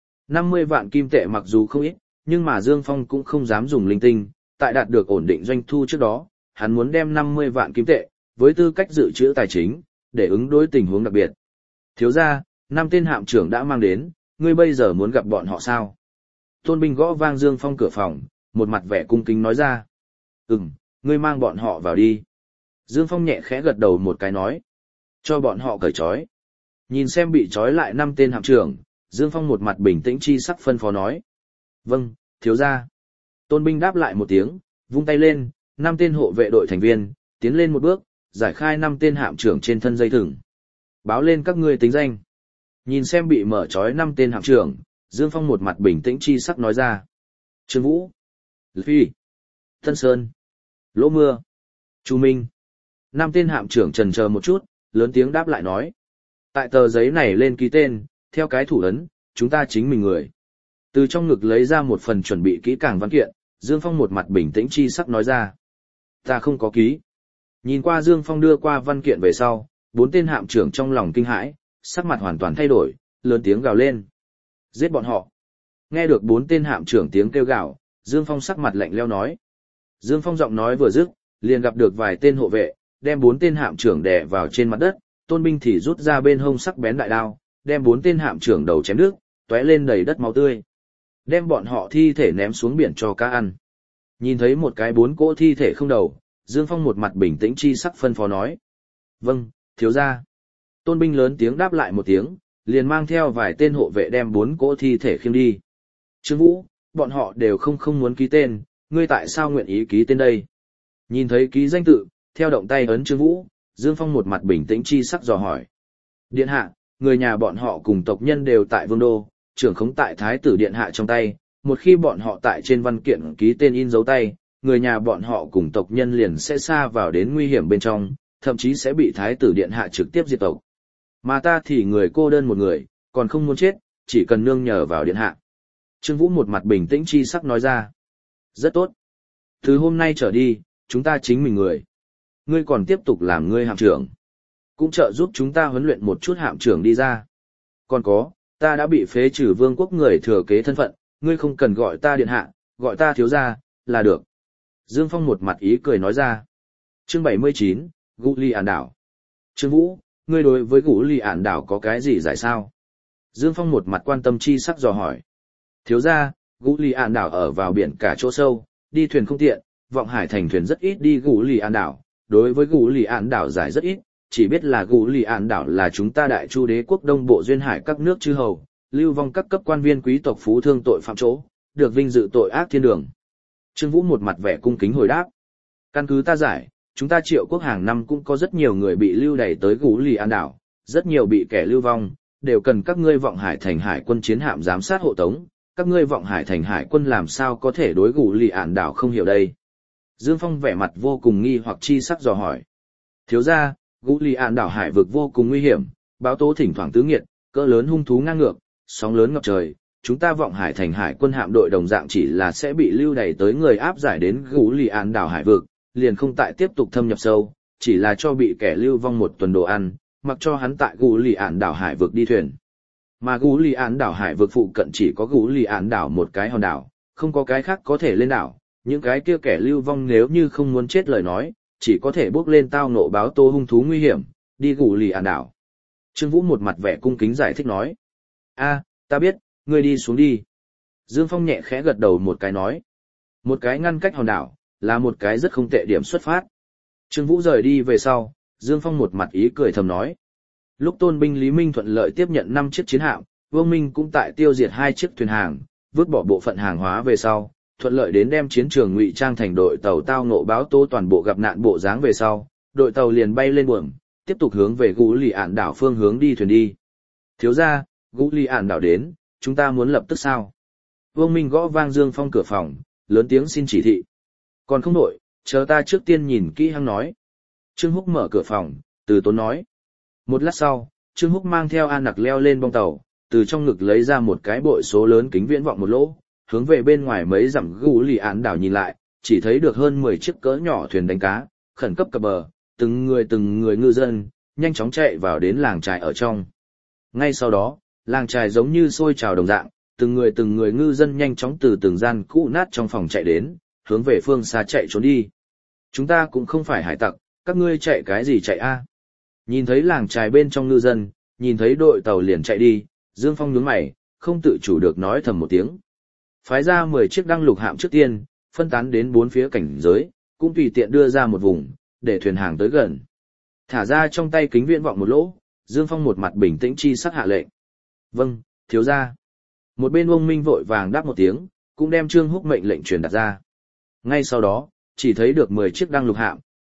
50 vạn kim tệ mặc dù không ít, nhưng mà Dương Phong cũng không dám dùng linh tinh, tại đạt được ổn định doanh thu trước đó, hắn muốn đem 50 vạn kim tệ, với tư cách dự trữ tài chính, để ứng đối tình huống đặc biệt. Thiếu gia, 5 tên hạm trưởng đã mang đến, ngươi bây giờ muốn gặp bọn họ sao? Tôn Binh gõ vang Dương Phong cửa phòng, một mặt vẻ cung kính nói ra. Ngươi mang bọn họ vào đi. Dương Phong nhẹ khẽ gật đầu một cái nói. Cho bọn họ cởi trói. Nhìn xem bị trói lại 5 tên hạm trưởng, Dương Phong một mặt bình tĩnh chi sắc phân phó nói. Vâng, thiếu gia. Tôn Binh đáp lại một tiếng, vung tay lên, 5 tên hộ vệ đội thành viên, tiến lên một bước, giải khai 5 tên hạm trưởng trên thân dây thừng. Báo lên các ngươi tính danh. Nhìn xem bị mở trói 5 tên hạm trưởng, Dương Phong một mặt bình tĩnh chi sắc nói ra. Trương Vũ, Phi, Tân Sơn, Lỗ Mưa, Chu Minh. 5 tên hạm trưởng chần chờ một chút, lớn tiếng đáp lại nói. Tại tờ giấy này lên ký tên, theo cái thủ ấn, chúng ta chính mình người. Từ trong ngực lấy ra một phần chuẩn bị kỹ càng văn kiện, Dương Phong một mặt bình tĩnh chi sắc nói ra. Ta không có ký. Nhìn qua Dương Phong đưa qua văn kiện về sau, 4 tên hạm trưởng trong lòng kinh hãi, sắc mặt hoàn toàn thay đổi, lớn tiếng gào lên. Giết bọn họ. Nghe được 4 tên hạm trưởng tiếng kêu gào, Dương Phong sắc mặt lạnh lẽo nói. Dương Phong giọng nói vừa dứt, liền gặp được vài tên hộ vệ, đem 4 tên hạm trưởng đè vào trên mặt đất, Tôn binh thì rút ra bên hông sắc bén đại đao, đem 4 tên hạm trưởng đầu chém nước, tóe lên đầy đất máu tươi. Đem bọn họ thi thể ném xuống biển cho cá ăn. Nhìn thấy một cái 4 cỗ thi thể không đầu, Dương Phong một mặt bình tĩnh chi sắc phân phó nói. Vâng, thiếu gia. Tôn binh lớn tiếng đáp lại một tiếng, liền mang theo vài tên hộ vệ đem 4 cỗ thi thể khiêng đi. Trương Vũ, bọn họ đều không muốn ký tên, ngươi tại sao nguyện ý ký tên đây? Nhìn thấy ký danh tự, theo động tay ấn Trương Vũ, Dương Phong một mặt bình tĩnh chi sắc dò hỏi. Điện hạ, người nhà bọn họ cùng tộc nhân đều tại Vương Đô, trưởng khống tại Thái tử Điện hạ trong tay, một khi bọn họ tại trên văn kiện ký tên in dấu tay, người nhà bọn họ cùng tộc nhân liền sẽ xa vào đến nguy hiểm bên trong, thậm chí sẽ bị Thái tử Điện hạ trực tiếp diệt tộc. Mà ta thì người cô đơn một người, còn không muốn chết, chỉ cần nương nhờ vào Điện hạ. Trương Vũ một mặt bình tĩnh chi sắc nói ra. Rất tốt. Từ hôm nay trở đi, chúng ta chính mình người. Ngươi còn tiếp tục làm ngươi hạm trưởng. Cũng trợ giúp chúng ta huấn luyện một chút hạm trưởng đi ra. Còn có, ta đã bị phế trừ vương quốc người thừa kế thân phận, ngươi không cần gọi ta điện hạ, gọi ta thiếu gia, là được. Dương Phong một mặt ý cười nói ra. Chương 79, Gũ Ly Ản Đảo. Trương Vũ, ngươi đối với Gũ Ly Ản Đảo có cái gì giải sao? Dương Phong một mặt quan tâm chi sắc dò hỏi. Thiếu gia, Gũ Ly Ản Đảo ở vào biển cả chỗ sâu, đi thuyền không tiện, Vọng Hải thành thuyền rất ít đi Gũ Ly Ản Đảo. Đối với Gũ Ly Ản Đảo giải rất ít, chỉ biết là Gũ Ly Ản Đảo là chúng ta Đại Chu đế quốc đông bộ duyên hải các nước chư hầu, lưu vong các cấp quan viên quý tộc phú thương tội phạm chỗ, được vinh dự tội ác thiên đường. Trương Vũ một mặt vẻ cung kính hồi đáp. Căn cứ ta giải, chúng ta Triệu quốc hàng năm cũng có rất nhiều người bị lưu đày tới Gũ Ly Ản Đảo, rất nhiều bị kẻ lưu vong, đều cần các ngươi Vọng Hải thành hải quân chiến hạm giám sát hộ tống, các ngươi Vọng Hải thành hải quân làm sao có thể đối Gũ Ly Ản Đảo không hiểu đây? Dương Phong vẻ mặt vô cùng nghi hoặc chi sắc dò hỏi. Thiếu gia, Gũ Ly Ản Đảo hải vực vô cùng nguy hiểm, báo tố thỉnh thoảng tứ nghiệt, cỡ lớn hung thú ngang ngược, sóng lớn ngập trời, chúng ta Vọng Hải thành hải quân hạm đội đồng dạng chỉ là sẽ bị lưu đày tới người áp giải đến Gũ Ly Ản Đảo hải vực, liền không tại tiếp tục thâm nhập sâu, chỉ là cho bị kẻ lưu vong một tuần đồ ăn, mặc cho hắn tại Gũ Ly Ản Đảo hải vực đi thuyền. Mà Gũ Ly Ản Đảo hải vực phụ cận chỉ có Gũ Ly Ản Đảo một cái hòn đảo, không có cái khác có thể lên đảo, những cái kia kẻ lưu vong nếu như không muốn chết lời nói, chỉ có thể bước lên tao nộ báo tố hung thú nguy hiểm, đi Gũ Ly Ản Đảo. Trương Vũ một mặt vẻ cung kính giải thích nói. A, ta biết, ngươi đi xuống đi. Dương Phong nhẹ khẽ gật đầu một cái nói. Một cái ngăn cách hòn đảo, là một cái rất không tệ điểm xuất phát. Trương Vũ rời đi về sau, Dương Phong một mặt ý cười thầm nói. Lúc tôn binh Lý Minh thuận lợi tiếp nhận 5 chiếc chiến hạm, Vương Minh cũng tại tiêu diệt 2 chiếc thuyền hàng, vứt bỏ bộ phận hàng hóa về sau, thuận lợi đến đem chiến trường ngụy trang thành đội tàu tao ngộ báo tố toàn bộ gặp nạn bộ dáng về sau, đội tàu liền bay lên buồm, tiếp tục hướng về Gũ Ly Ản Đảo phương hướng đi thuyền đi. Thiếu gia, Gũ Ly Ản Đảo đến, chúng ta muốn lập tức sao? Vương Minh gõ vang Dương Phong cửa phòng, lớn tiếng xin chỉ thị. Còn không nội, chờ ta trước tiên nhìn kỹ hăng nói. Trương Húc mở cửa phòng, từ tốn nói. Một lát sau, Trương Húc mang theo An Nặc leo lên bong tàu, từ trong ngực lấy ra một cái bội số lớn kính viễn vọng một lỗ, hướng về bên ngoài mấy dặm Gũ Ly Ản Đảo nhìn lại, chỉ thấy được hơn 10 chiếc cỡ nhỏ thuyền đánh cá, khẩn cấp cập bờ, từng người ngư dân, nhanh chóng chạy vào đến làng trài ở trong. Ngay sau đó, làng trài giống như sôi trào đồng dạng, từng người ngư dân nhanh chóng từ từng gian cũ nát trong phòng chạy đến, hướng về phương xa chạy trốn đi. Chúng ta cũng không phải hải tặc, các ngươi chạy cái gì chạy a? Nhìn thấy làng trài bên trong ngư dân, nhìn thấy đội tàu liền chạy đi, Dương Phong nhướng mày, không tự chủ được nói thầm một tiếng. Phái ra 10 chiếc đăng lục hạm trước tiên, phân tán đến 4 phía cảnh giới, cũng tùy tiện đưa ra một vùng, để thuyền hàng tới gần. Thả ra trong tay kính viễn vọng một lỗ, Dương Phong một mặt bình tĩnh chi sắc hạ lệnh. Vâng, thiếu gia. Một bên ông Minh vội vàng đáp một tiếng, cũng đem Trương Húc mệnh lệnh truyền đạt ra. Ngay sau đó, chỉ thấy được 10 chiếc đăng lục hạm,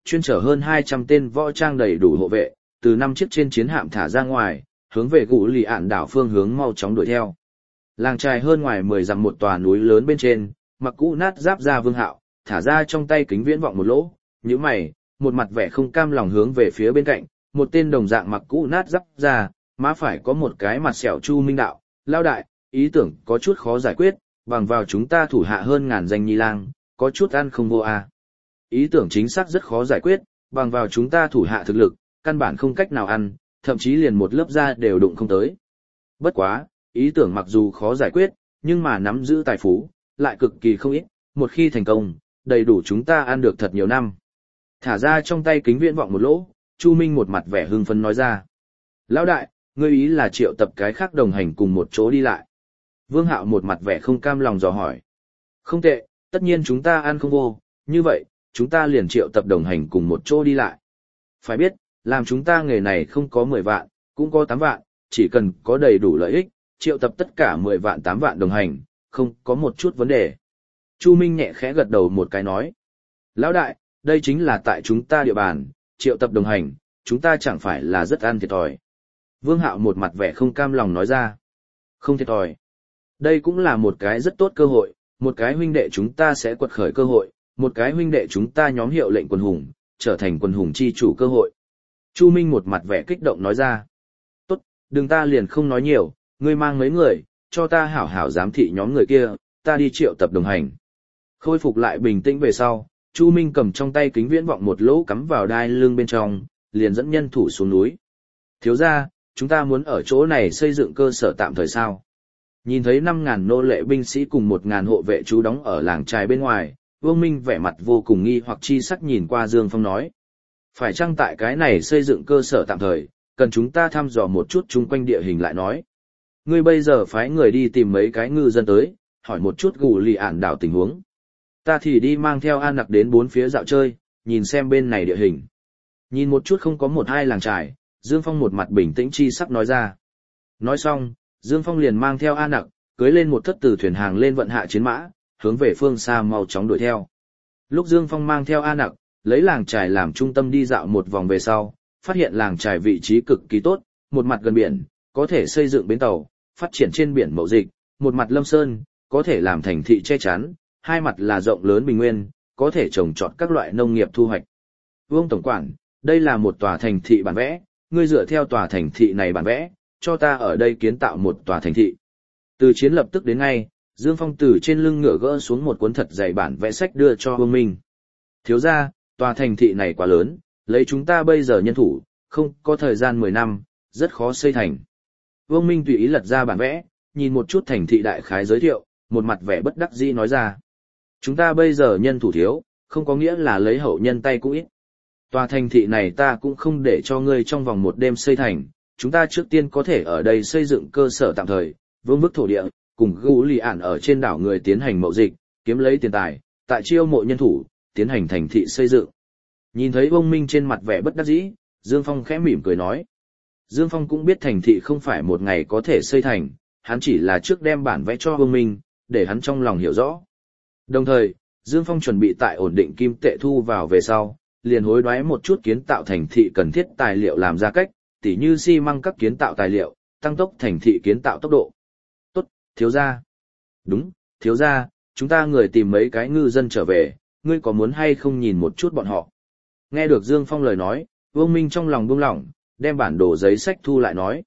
chuyên chở hơn 200 tên võ trang đầy đủ hộ vệ, từ 5 chiếc trên chiến hạm thả ra ngoài, hướng về Gù Lì Ản đảo phương hướng mau chóng đuổi theo. Làng trài hơn ngoài 10 dặm một tòa núi lớn bên trên, mặc cũ nát giáp ra Vương Hạo, thả ra trong tay kính viễn vọng một lỗ, nhíu mày, một mặt vẻ không cam lòng hướng về phía bên cạnh, một tên đồng dạng mặc cũ nát giáp ra, má phải có một cái mặt sẹo Chu Minh đạo, lao đại, ý tưởng có chút khó giải quyết, bằng vào chúng ta thủ hạ hơn ngàn danh nhi lang, có chút ăn không vô à. Ý tưởng chính xác rất khó giải quyết, bằng vào chúng ta thủ hạ thực lực, căn bản không cách nào ăn, thậm chí liền một lớp da đều đụng không tới. Bất quá, ý tưởng mặc dù khó giải quyết, nhưng mà nắm giữ tài phú, lại cực kỳ không ít, một khi thành công, đầy đủ chúng ta ăn được thật nhiều năm. Thả ra trong tay kính viễn vọng một lỗ, Chu Minh một mặt vẻ hưng phấn nói ra. Lão đại, ngươi ý là triệu tập cái khác đồng hành cùng một chỗ đi lại. Vương Hạo một mặt vẻ không cam lòng dò hỏi. Không tệ, tất nhiên chúng ta ăn không vô, như vậy, chúng ta liền triệu tập đồng hành cùng một chỗ đi lại. Phải biết, làm chúng ta nghề này không có 10 vạn, cũng có 8 vạn, chỉ cần có đầy đủ lợi ích, triệu tập tất cả 10 vạn 8 vạn đồng hành, không có một chút vấn đề. Chu Minh nhẹ khẽ gật đầu một cái nói. Lão đại, đây chính là tại chúng ta địa bàn, triệu tập đồng hành, chúng ta chẳng phải là rất ăn thiệt thòi. Vương Hạo một mặt vẻ không cam lòng nói ra. Không thiệt thòi. Đây cũng là một cái rất tốt cơ hội, một cái huynh đệ chúng ta sẽ quật khởi cơ hội, một cái huynh đệ chúng ta nhóm hiệu lệnh quân hùng, trở thành quân hùng chi chủ cơ hội. Chu Minh một mặt vẻ kích động nói ra. Tốt, đừng ta liền không nói nhiều, ngươi mang mấy người, cho ta hảo hảo giám thị nhóm người kia, ta đi triệu tập đồng hành. Khôi phục lại bình tĩnh về sau, Chu Minh cầm trong tay kính viễn vọng một lỗ cắm vào đai lưng bên trong, liền dẫn nhân thủ xuống núi. Thiếu ra, chúng ta muốn ở chỗ này xây dựng cơ sở tạm thời sao? Nhìn thấy 5.000 nô lệ binh sĩ cùng 1.000 hộ vệ trú đóng ở làng trài bên ngoài, Vương Minh vẻ mặt vô cùng nghi hoặc chi sắc nhìn qua Dương Phong nói. Phải chăng tại cái này xây dựng cơ sở tạm thời, cần chúng ta thăm dò một chút chung quanh địa hình lại nói. Ngươi bây giờ phái người đi tìm mấy cái ngư dân tới, hỏi một chút Gù Lì Ản đảo tình huống. Ta thì đi mang theo An Nặc đến bốn phía dạo chơi, nhìn xem bên này địa hình. Nhìn một chút không có một hai làng trài, Dương Phong một mặt bình tĩnh chi sắc nói ra. Nói xong, Dương Phong liền mang theo An Nặc, cưới lên một thất từ thuyền hàng lên vận hạ chiến mã, hướng về phương xa mau chóng đuổi theo. Lúc Dương Phong mang theo An Nặc, lấy làng trài làm trung tâm đi dạo một vòng về sau, phát hiện làng trài vị trí cực kỳ tốt, một mặt gần biển, có thể xây dựng bến tàu, phát triển trên biển mậu dịch, một mặt lâm sơn, có thể làm thành thị che chắn, hai mặt là rộng lớn bình nguyên, có thể trồng trọt các loại nông nghiệp thu hoạch. Vương tổng quản, đây là một tòa thành thị bản vẽ, ngươi dựa theo tòa thành thị này bản vẽ, cho ta ở đây kiến tạo một tòa thành thị. Từ chiến lập tức đến ngay, Dương Phong từ trên lưng ngựa gỡ xuống một cuốn thật dày bản vẽ sách đưa cho Vương Minh. Thiếu ra, tòa thành thị này quá lớn, lấy chúng ta bây giờ nhân thủ, không có thời gian 10 năm, rất khó xây thành. Vương Minh tùy ý lật ra bản vẽ, nhìn một chút thành thị đại khái giới thiệu, một mặt vẻ bất đắc dĩ nói ra. Chúng ta bây giờ nhân thủ thiếu, không có nghĩa là lấy hậu nhân tay cũng ít. Tòa thành thị này ta cũng không để cho ngươi trong vòng một đêm xây thành, chúng ta trước tiên có thể ở đây xây dựng cơ sở tạm thời, vương bức thổ địa, cùng Gù Lì Ản ở trên đảo người tiến hành mậu dịch, kiếm lấy tiền tài, tại chiêu mộ nhân thủ, tiến hành thành thị xây dựng. Nhìn thấy Vương Minh trên mặt vẻ bất đắc dĩ, Dương Phong khẽ mỉm cười nói. Dương Phong cũng biết thành thị không phải một ngày có thể xây thành, hắn chỉ là trước đem bản vẽ cho Vương Minh, để hắn trong lòng hiểu rõ. Đồng thời, Dương Phong chuẩn bị tại ổn định kim tệ thu vào về sau, liền hối đoái một chút kiến tạo thành thị cần thiết tài liệu làm ra cách, tỉ như xi măng các kiến tạo tài liệu, tăng tốc thành thị kiến tạo tốc độ. Tốt, thiếu gia. Đúng, thiếu gia, chúng ta người tìm mấy cái ngư dân trở về, ngươi có muốn hay không nhìn một chút bọn họ. Nghe được Dương Phong lời nói, Vương Minh trong lòng buông lỏng, đem bản đồ giấy sách thu lại nói.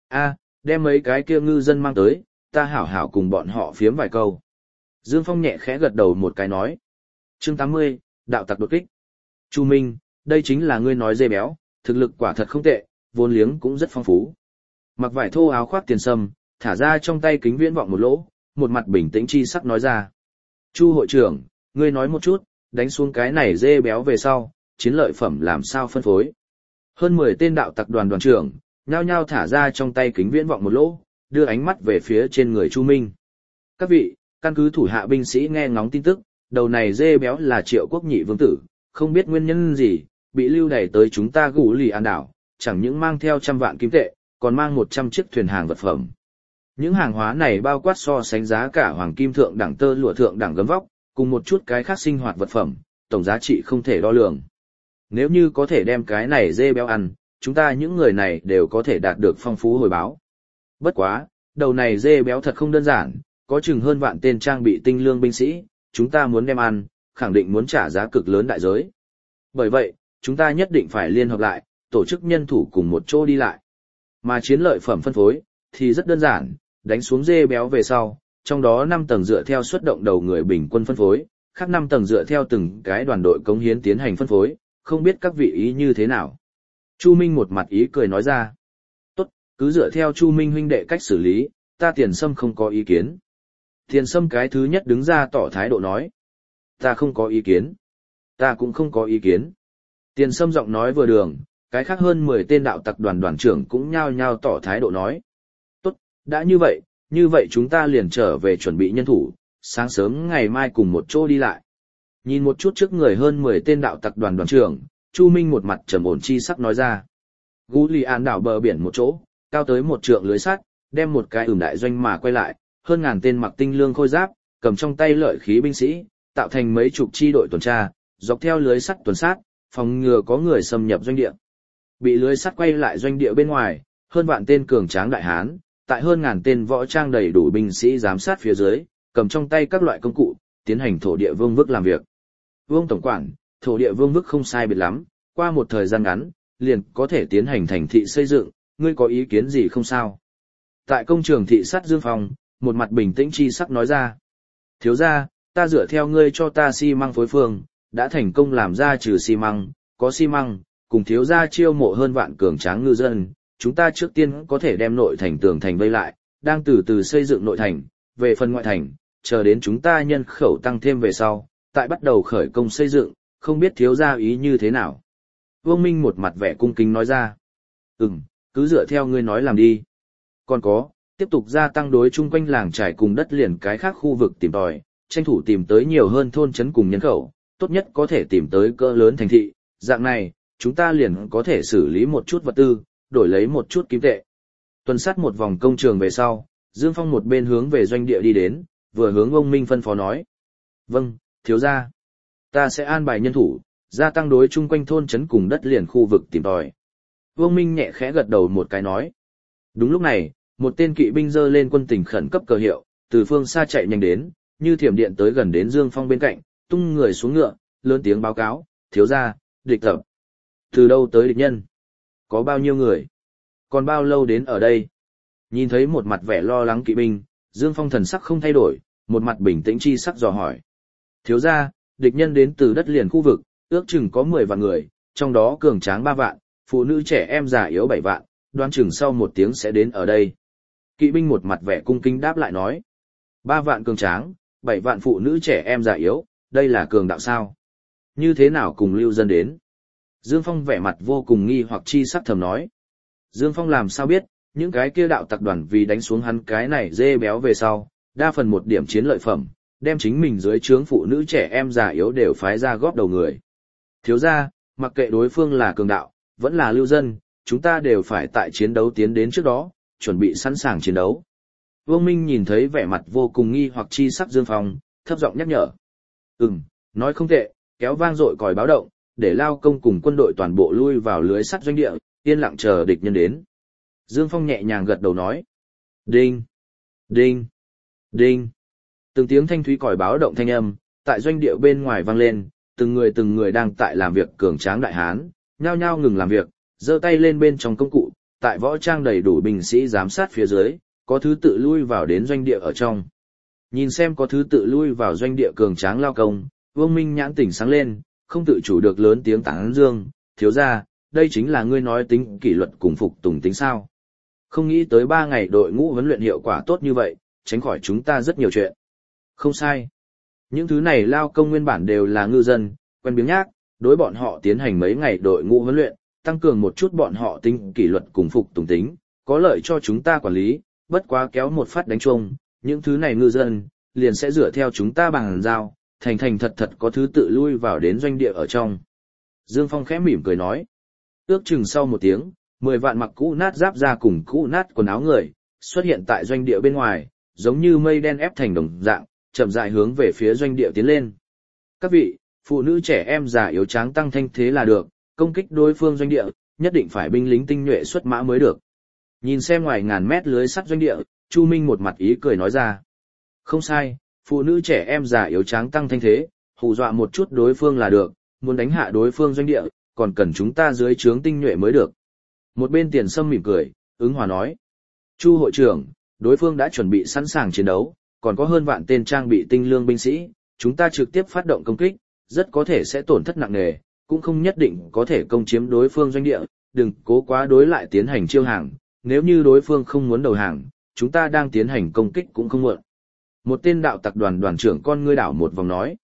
Đem mấy cái kia ngư dân mang tới, ta hảo hảo cùng bọn họ phiếm vài câu. Dương Phong nhẹ khẽ gật đầu một cái nói. Chương 80, đạo tặc đột kích. Chu Minh, đây chính là ngươi nói dê béo, thực lực quả thật không tệ, vốn liếng cũng rất phong phú. Mặc vải thô áo khoác tiền sâm, thả ra trong tay kính viễn vọng một lỗ, một mặt bình tĩnh chi sắc nói ra. Chu hội trưởng, ngươi nói một chút, đánh xuống cái này dê béo về sau, chiến lợi phẩm làm sao phân phối. Hơn 10 tên đạo tặc đoàn đoàn trưởng, nhao nhao thả ra trong tay kính viễn vọng một lỗ, đưa ánh mắt về phía trên người Chu Minh. Các vị, căn cứ thủ hạ binh sĩ nghe ngóng tin tức, đầu này dê béo là Triệu Quốc nhị vương tử, không biết nguyên nhân gì, bị lưu đày tới chúng ta Gù Lì Ản đảo, chẳng những mang theo 100 vạn kim tệ, còn mang 100 chiếc thuyền hàng vật phẩm. Những hàng hóa này bao quát so sánh giá cả hoàng kim thượng đẳng tơ lụa thượng đẳng gấm vóc, cùng một chút cái khác sinh hoạt vật phẩm, tổng giá trị không thể đo lường. Nếu như có thể đem cái này dê béo ăn, chúng ta những người này đều có thể đạt được phong phú hồi báo. Bất quá, đầu này dê béo thật không đơn giản, có chừng hơn vạn tên trang bị tinh lương binh sĩ, chúng ta muốn đem ăn, khẳng định muốn trả giá cực lớn đại giới. Bởi vậy, chúng ta nhất định phải liên hợp lại, tổ chức nhân thủ cùng một chỗ đi lại. Mà chiến lợi phẩm phân phối, thì rất đơn giản, đánh xuống dê béo về sau, trong đó 5 tầng dựa theo xuất động đầu người bình quân phân phối, khác 5 tầng dựa theo từng cái đoàn đội cống hiến tiến hành phân phối, không biết các vị ý như thế nào. Chu Minh một mặt ý cười nói ra. Tốt, cứ dựa theo Chu Minh huynh đệ cách xử lý, ta Tiền Sâm không có ý kiến. Tiền Sâm cái thứ nhất đứng ra tỏ thái độ nói. Ta không có ý kiến. Ta cũng không có ý kiến. Tiền Sâm giọng nói vừa đường, cái khác hơn 10 tên đạo tặc đoàn đoàn trưởng cũng nhao nhao tỏ thái độ nói. Tốt, đã như vậy chúng ta liền trở về chuẩn bị nhân thủ, sáng sớm ngày mai cùng một chỗ đi lại. Nhìn một chút trước người hơn 10 tên đạo tặc đoàn đoàn trưởng, Chu Minh một mặt trầm ổn chi sắc nói ra. Gú Lì An đảo bờ biển một chỗ, cao tới 1 trượng lưới sắt, đem một cái đại doanh mà quay lại, hơn ngàn tên mặc tinh lương khôi giáp, cầm trong tay lợi khí binh sĩ, tạo thành mấy chục chi đội tuần tra, dọc theo lưới sắt tuần sát, phòng ngừa có người xâm nhập doanh địa. Bị lưới sắt quay lại doanh địa bên ngoài, hơn vạn tên cường tráng đại hán, tại hơn ngàn tên võ trang đầy đủ binh sĩ giám sát phía dưới, cầm trong tay các loại công cụ, tiến hành thổ địa vương vức làm việc. Vương tổng quản, thổ địa vương vức không sai biệt lắm, qua một thời gian ngắn, liền có thể tiến hành thành thị xây dựng, ngươi có ý kiến gì không sao? Tại công trường thị sắt Dương Phong, một mặt bình tĩnh chi sắc nói ra. Thiếu gia, ta dựa theo ngươi cho ta xi măng phối phương, đã thành công làm ra trừ xi măng, có xi măng, cùng thiếu gia chiêu mộ hơn vạn cường tráng ngư dân, chúng ta trước tiên có thể đem nội thành tường thành vây lại, đang từ từ xây dựng nội thành, về phần ngoại thành, chờ đến chúng ta nhân khẩu tăng thêm về sau, tại bắt đầu khởi công xây dựng, không biết thiếu gia ý như thế nào. Vương Minh một mặt vẻ cung kính nói ra. Cứ dựa theo ngươi nói làm đi. Còn có, tiếp tục gia tăng đối chung quanh làng trải cùng đất liền cái khác khu vực tìm tòi, tranh thủ tìm tới nhiều hơn thôn trấn cùng nhân khẩu, tốt nhất có thể tìm tới cỡ lớn thành thị, dạng này, chúng ta liền có thể xử lý một chút vật tư, đổi lấy một chút kim tệ. Tuần sát một vòng công trường về sau, Dương Phong một bên hướng về doanh địa đi đến, vừa hướng ông Minh phân phó nói. Vâng, thiếu gia. Ta sẽ an bài nhân thủ, gia tăng đối chung quanh thôn trấn cùng đất liền khu vực tìm tòi. Vương Minh nhẹ khẽ gật đầu một cái nói. Đúng lúc này, một tên kỵ binh giơ lên quân tình khẩn cấp cờ hiệu, từ phương xa chạy nhanh đến, như thiểm điện tới gần đến Dương Phong bên cạnh, tung người xuống ngựa, lớn tiếng báo cáo, thiếu gia, địch tập. Từ đâu tới địch nhân? Có bao nhiêu người? Còn bao lâu đến ở đây? Nhìn thấy một mặt vẻ lo lắng kỵ binh, Dương Phong thần sắc không thay đổi, một mặt bình tĩnh chi sắc dò hỏi. Thiếu gia, địch nhân đến từ đất liền khu vực, ước chừng có 10 vạn người, trong đó cường tráng 3 vạn, phụ nữ trẻ em già yếu 7 vạn, đoán chừng sau 1 tiếng sẽ đến ở đây. Kỵ binh một mặt vẻ cung kính đáp lại nói. 3 vạn cường tráng, 7 vạn phụ nữ trẻ em già yếu, đây là cường đạo sao? Như thế nào cùng lưu dân đến? Dương Phong vẻ mặt vô cùng nghi hoặc chi sắc thầm nói. Dương Phong làm sao biết, những cái kia đạo tặc đoàn vì đánh xuống hắn cái này dê béo về sau, đa phần một điểm chiến lợi phẩm, đem chính mình dưới trướng phụ nữ trẻ em già yếu đều phái ra góp đầu người. Thiếu gia, mặc kệ đối phương là cường đạo, vẫn là lưu dân, chúng ta đều phải tại chiến đấu tiến đến trước đó, chuẩn bị sẵn sàng chiến đấu. Vương Minh nhìn thấy vẻ mặt vô cùng nghi hoặc chi sắc Dương Phong, thấp giọng nhắc nhở. Nói không tệ, kéo vang dội còi báo động, để lao công cùng quân đội toàn bộ lui vào lưới sắt doanh địa, yên lặng chờ địch nhân đến. Dương Phong nhẹ nhàng gật đầu nói. Đinh! Đinh! Đinh! Từng tiếng thanh thúy còi báo động thanh âm, tại doanh địa bên ngoài vang lên, từng người đang tại làm việc cường tráng đại hán, nhao nhao ngừng làm việc, giơ tay lên bên trong công cụ, tại võ trang đầy đủ binh sĩ giám sát phía dưới, có thứ tự lui vào đến doanh địa ở trong. Nhìn xem có thứ tự lui vào doanh địa cường tráng lao công, Vương Minh nhãn tỉnh sáng lên, không tự chủ được lớn tiếng tán dương, thiếu gia, đây chính là ngươi nói tính kỷ luật cùng phục tùng tính sao. Không nghĩ tới 3 ngày đội ngũ huấn luyện hiệu quả tốt như vậy, tránh khỏi chúng ta rất nhiều chuyện. Không sai. Những thứ này lao công nguyên bản đều là ngư dân, quen biếng nhác, đối bọn họ tiến hành mấy ngày đội ngũ huấn luyện, tăng cường một chút bọn họ tính kỷ luật cùng phục tùng tính, có lợi cho chúng ta quản lý, bất quá kéo một phát đánh chuông, những thứ này ngư dân, liền sẽ dựa theo chúng ta bằng giao, thành thật có thứ tự lui vào đến doanh địa ở trong. Dương Phong khẽ mỉm cười nói. Ước chừng sau 1 tiếng, 10 vạn mặc cũ nát giáp ra cùng cũ nát quần áo người, xuất hiện tại doanh địa bên ngoài, giống như mây đen ép thành đồng dạng, chậm rãi hướng về phía doanh địa tiến lên. Các vị, phụ nữ trẻ em già yếu tráng tăng thanh thế là được, công kích đối phương doanh địa, nhất định phải binh lính tinh nhuệ xuất mã mới được. Nhìn xem ngoài ngàn mét lưới sắt doanh địa, Chu Minh một mặt ý cười nói ra. Không sai, phụ nữ trẻ em già yếu tráng tăng thanh thế, hù dọa một chút đối phương là được, muốn đánh hạ đối phương doanh địa, còn cần chúng ta dưới trướng tinh nhuệ mới được. Một bên Tiền Sâm mỉm cười, ứng hòa nói. Chu hội trưởng, đối phương đã chuẩn bị sẵn sàng chiến đấu, còn có hơn vạn tên trang bị tinh lương binh sĩ, chúng ta trực tiếp phát động công kích, rất có thể sẽ tổn thất nặng nề, cũng không nhất định có thể công chiếm đối phương doanh địa, đừng cố quá đối lại tiến hành chiêu hàng, nếu như đối phương không muốn đầu hàng, chúng ta đang tiến hành công kích cũng không muộn. Một tên đạo tặc đoàn đoàn trưởng con ngươi đảo một vòng nói.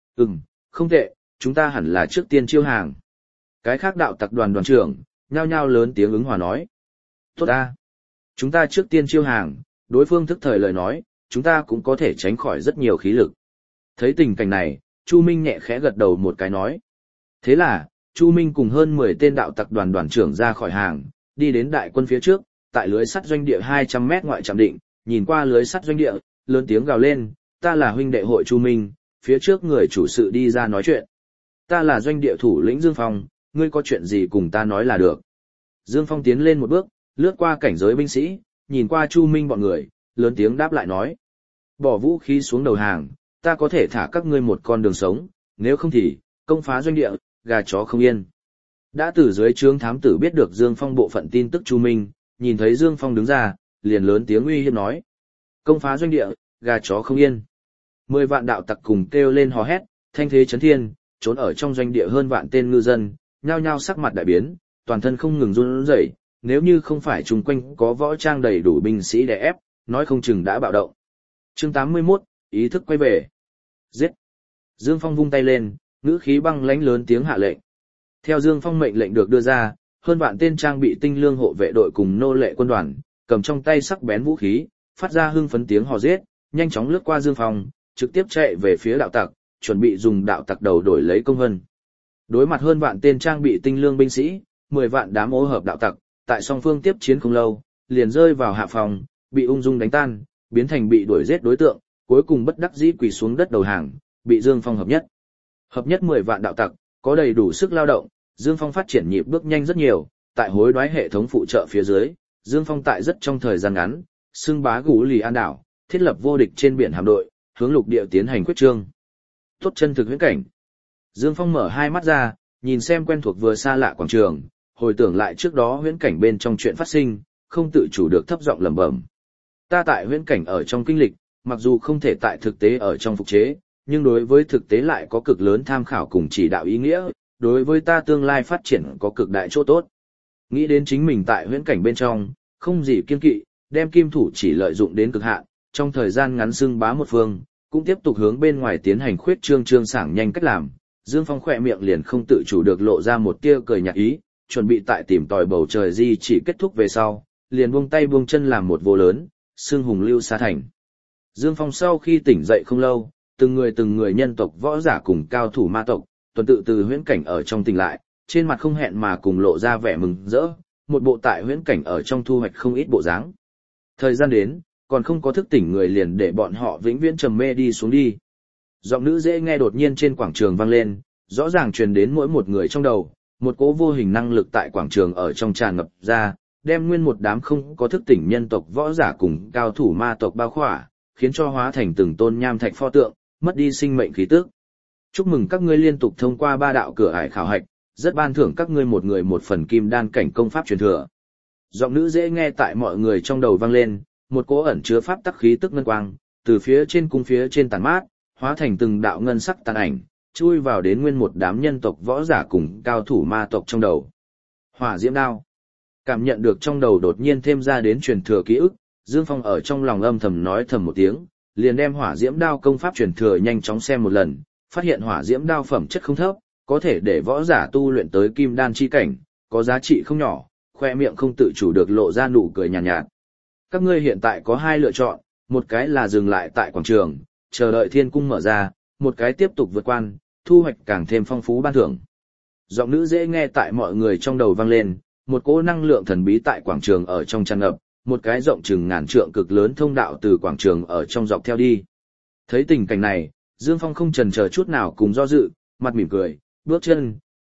Không tệ, chúng ta hẳn là trước tiên chiêu hàng. Cái khác đạo tặc đoàn đoàn trưởng, nhao nhao lớn tiếng ứng hòa nói. Tốt ta. Chúng ta trước tiên chiêu hàng, đối phương thức thời lời nói, chúng ta cũng có thể tránh khỏi rất nhiều khí lực. Thấy tình cảnh này, Chu Minh nhẹ khẽ gật đầu một cái nói. Thế là, Chu Minh cùng hơn 10 tên đạo tặc đoàn đoàn trưởng ra khỏi hàng, đi đến đại quân phía trước, tại lưới sắt doanh địa 200 mét ngoại trạm định, nhìn qua lưới sắt doanh địa, lớn tiếng gào lên, ta là huynh đệ hội Chu Minh, phía trước người chủ sự đi ra nói chuyện. Ta là doanh địa thủ lĩnh Dương Phong, ngươi có chuyện gì cùng ta nói là được. Dương Phong tiến lên một bước, lướt qua cảnh giới binh sĩ, nhìn qua Chu Minh bọn người, lớn tiếng đáp lại nói. Bỏ vũ khí xuống đầu hàng, ta có thể thả các ngươi một con đường sống, nếu không thì, công phá doanh địa, gà chó không yên. Đã từ dưới trướng thám tử biết được Dương Phong bộ phận tin tức Chu Minh, nhìn thấy Dương Phong đứng ra, liền lớn tiếng uy hiếp nói. Công phá doanh địa, gà chó không yên. 10 vạn đạo tặc cùng kêu lên hò hét, thanh thế chấn thiên, trốn ở trong doanh địa hơn vạn tên ngư dân, nhao nhao sắc mặt đại biến, toàn thân không ngừng run rẩy, nếu như không phải chung quanh có võ trang đầy đủ binh sĩ đè ép, nói không chừng đã bạo động. Chương 81, ý thức quay về. Giết. Dương Phong vung tay lên, ngữ khí băng lãnh lớn tiếng hạ lệnh. Theo Dương Phong mệnh lệnh được đưa ra, hơn vạn tên trang bị tinh lương hộ vệ đội cùng nô lệ quân đoàn, cầm trong tay sắc bén vũ khí, phát ra hưng phấn tiếng hò giết, nhanh chóng lướt qua Dương Phong, trực tiếp chạy về phía đạo tặc, chuẩn bị dùng đạo tặc đầu đổi lấy công vân. Đối mặt hơn vạn tên trang bị tinh lương binh sĩ, 10 vạn đám ô hợp đạo tặc, tại song phương tiếp chiến không lâu, liền rơi vào hạ phòng, bị ung dung đánh tan, biến thành bị đuổi giết đối tượng, cuối cùng bất đắc dĩ quỳ xuống đất đầu hàng, bị Dương Phong hợp nhất. Hợp nhất 10 vạn đạo tặc, có đầy đủ sức lao động, Dương Phong phát triển nhịp bước nhanh rất nhiều, tại hối đoái hệ thống phụ trợ phía dưới, Dương Phong tại rất trong thời gian ngắn, xưng bá Gú Lì An đảo, thiết lập vô địch trên biển hạm đội, hướng lục địa tiến hành quyết trương. Tốt chân thực huyễn cảnh. Dương Phong mở hai mắt ra, nhìn xem quen thuộc vừa xa lạ quảng trường, hồi tưởng lại trước đó huyễn cảnh bên trong chuyện phát sinh, không tự chủ được thấp giọng lẩm bẩm. Ta tại huyễn cảnh ở trong kinh lịch, mặc dù không thể tại thực tế ở trong phục chế, nhưng đối với thực tế lại có cực lớn tham khảo cùng chỉ đạo ý nghĩa, đối với ta tương lai phát triển có cực đại chỗ tốt. Nghĩ đến chính mình tại huyễn cảnh bên trong, không gì kiên kỵ, đem kim thủ chỉ lợi dụng đến cực hạn, trong thời gian ngắn xưng bá một phương, cũng tiếp tục hướng bên ngoài tiến hành khuyết trương sảng nhanh cách làm. Dương Phong khỏe miệng liền không tự chủ được lộ ra một tia cười nhạt ý, chuẩn bị tại tìm tòi bầu trời di chỉ kết thúc về sau, liền buông tay buông chân làm một vô lớn, xưng hùng lưu xa thành. Dương Phong sau khi tỉnh dậy không lâu, từng người nhân tộc võ giả cùng cao thủ ma tộc, tuần tự từ huyễn cảnh ở trong tỉnh lại, trên mặt không hẹn mà cùng lộ ra vẻ mừng rỡ, một bộ tại huyễn cảnh ở trong thu hoạch không ít bộ dáng. Thời gian đến, còn không có thức tỉnh người liền để bọn họ vĩnh viễn trầm mê đi xuống đi. Giọng nữ dễ nghe đột nhiên trên quảng trường vang lên, rõ ràng truyền đến mỗi một người trong đầu, một cỗ vô hình năng lực tại quảng trường ở trong tràn ngập ra, đem nguyên một đám không có thức tỉnh nhân tộc võ giả cùng cao thủ ma tộc bao khỏa, khiến cho hóa thành từng tôn nham thạch pho tượng, mất đi sinh mệnh khí tức. Chúc mừng các ngươi liên tục thông qua 3 đạo cửa ải khảo hạch, rất ban thưởng các ngươi một người một phần kim đan cảnh công pháp truyền thừa. Giọng nữ dễ nghe tại mọi người trong đầu vang lên, một cỗ ẩn chứa pháp tắc khí tức ngân quang, từ phía trên cung phía trên tàn mát, hóa thành từng đạo ngân sắc tàn ảnh, chui vào đến nguyên một đám nhân tộc võ giả cùng cao thủ ma tộc trong đầu. Hỏa diễm đao. Cảm nhận được trong đầu đột nhiên thêm ra đến truyền thừa ký ức, Dương Phong ở trong lòng âm thầm nói thầm một tiếng, liền đem hỏa diễm đao công pháp truyền thừa nhanh chóng xem một lần, phát hiện hỏa diễm đao phẩm chất không thấp, có thể để võ giả tu luyện tới kim đan chi cảnh, có giá trị không nhỏ, khoe miệng không tự chủ được lộ ra nụ cười nhàn nhạt. Các ngươi hiện tại có 2 lựa chọn, một cái là dừng lại tại quảng trường, chờ đợi thiên cung mở ra, một cái tiếp tục vượt quan, thu hoạch càng thêm phong phú ban thưởng. Giọng nữ dễ nghe tại mọi người trong đầu vang lên, một cỗ năng lượng thần bí tại quảng trường ở trong tràn ngập, một cái rộng chừng ngàn trượng cực lớn thông đạo từ quảng trường ở trong dọc theo đi. Thấy tình cảnh này, Dương Phong không chần chờ chút nào cùng do dự, mặt mỉm cười, bước chân,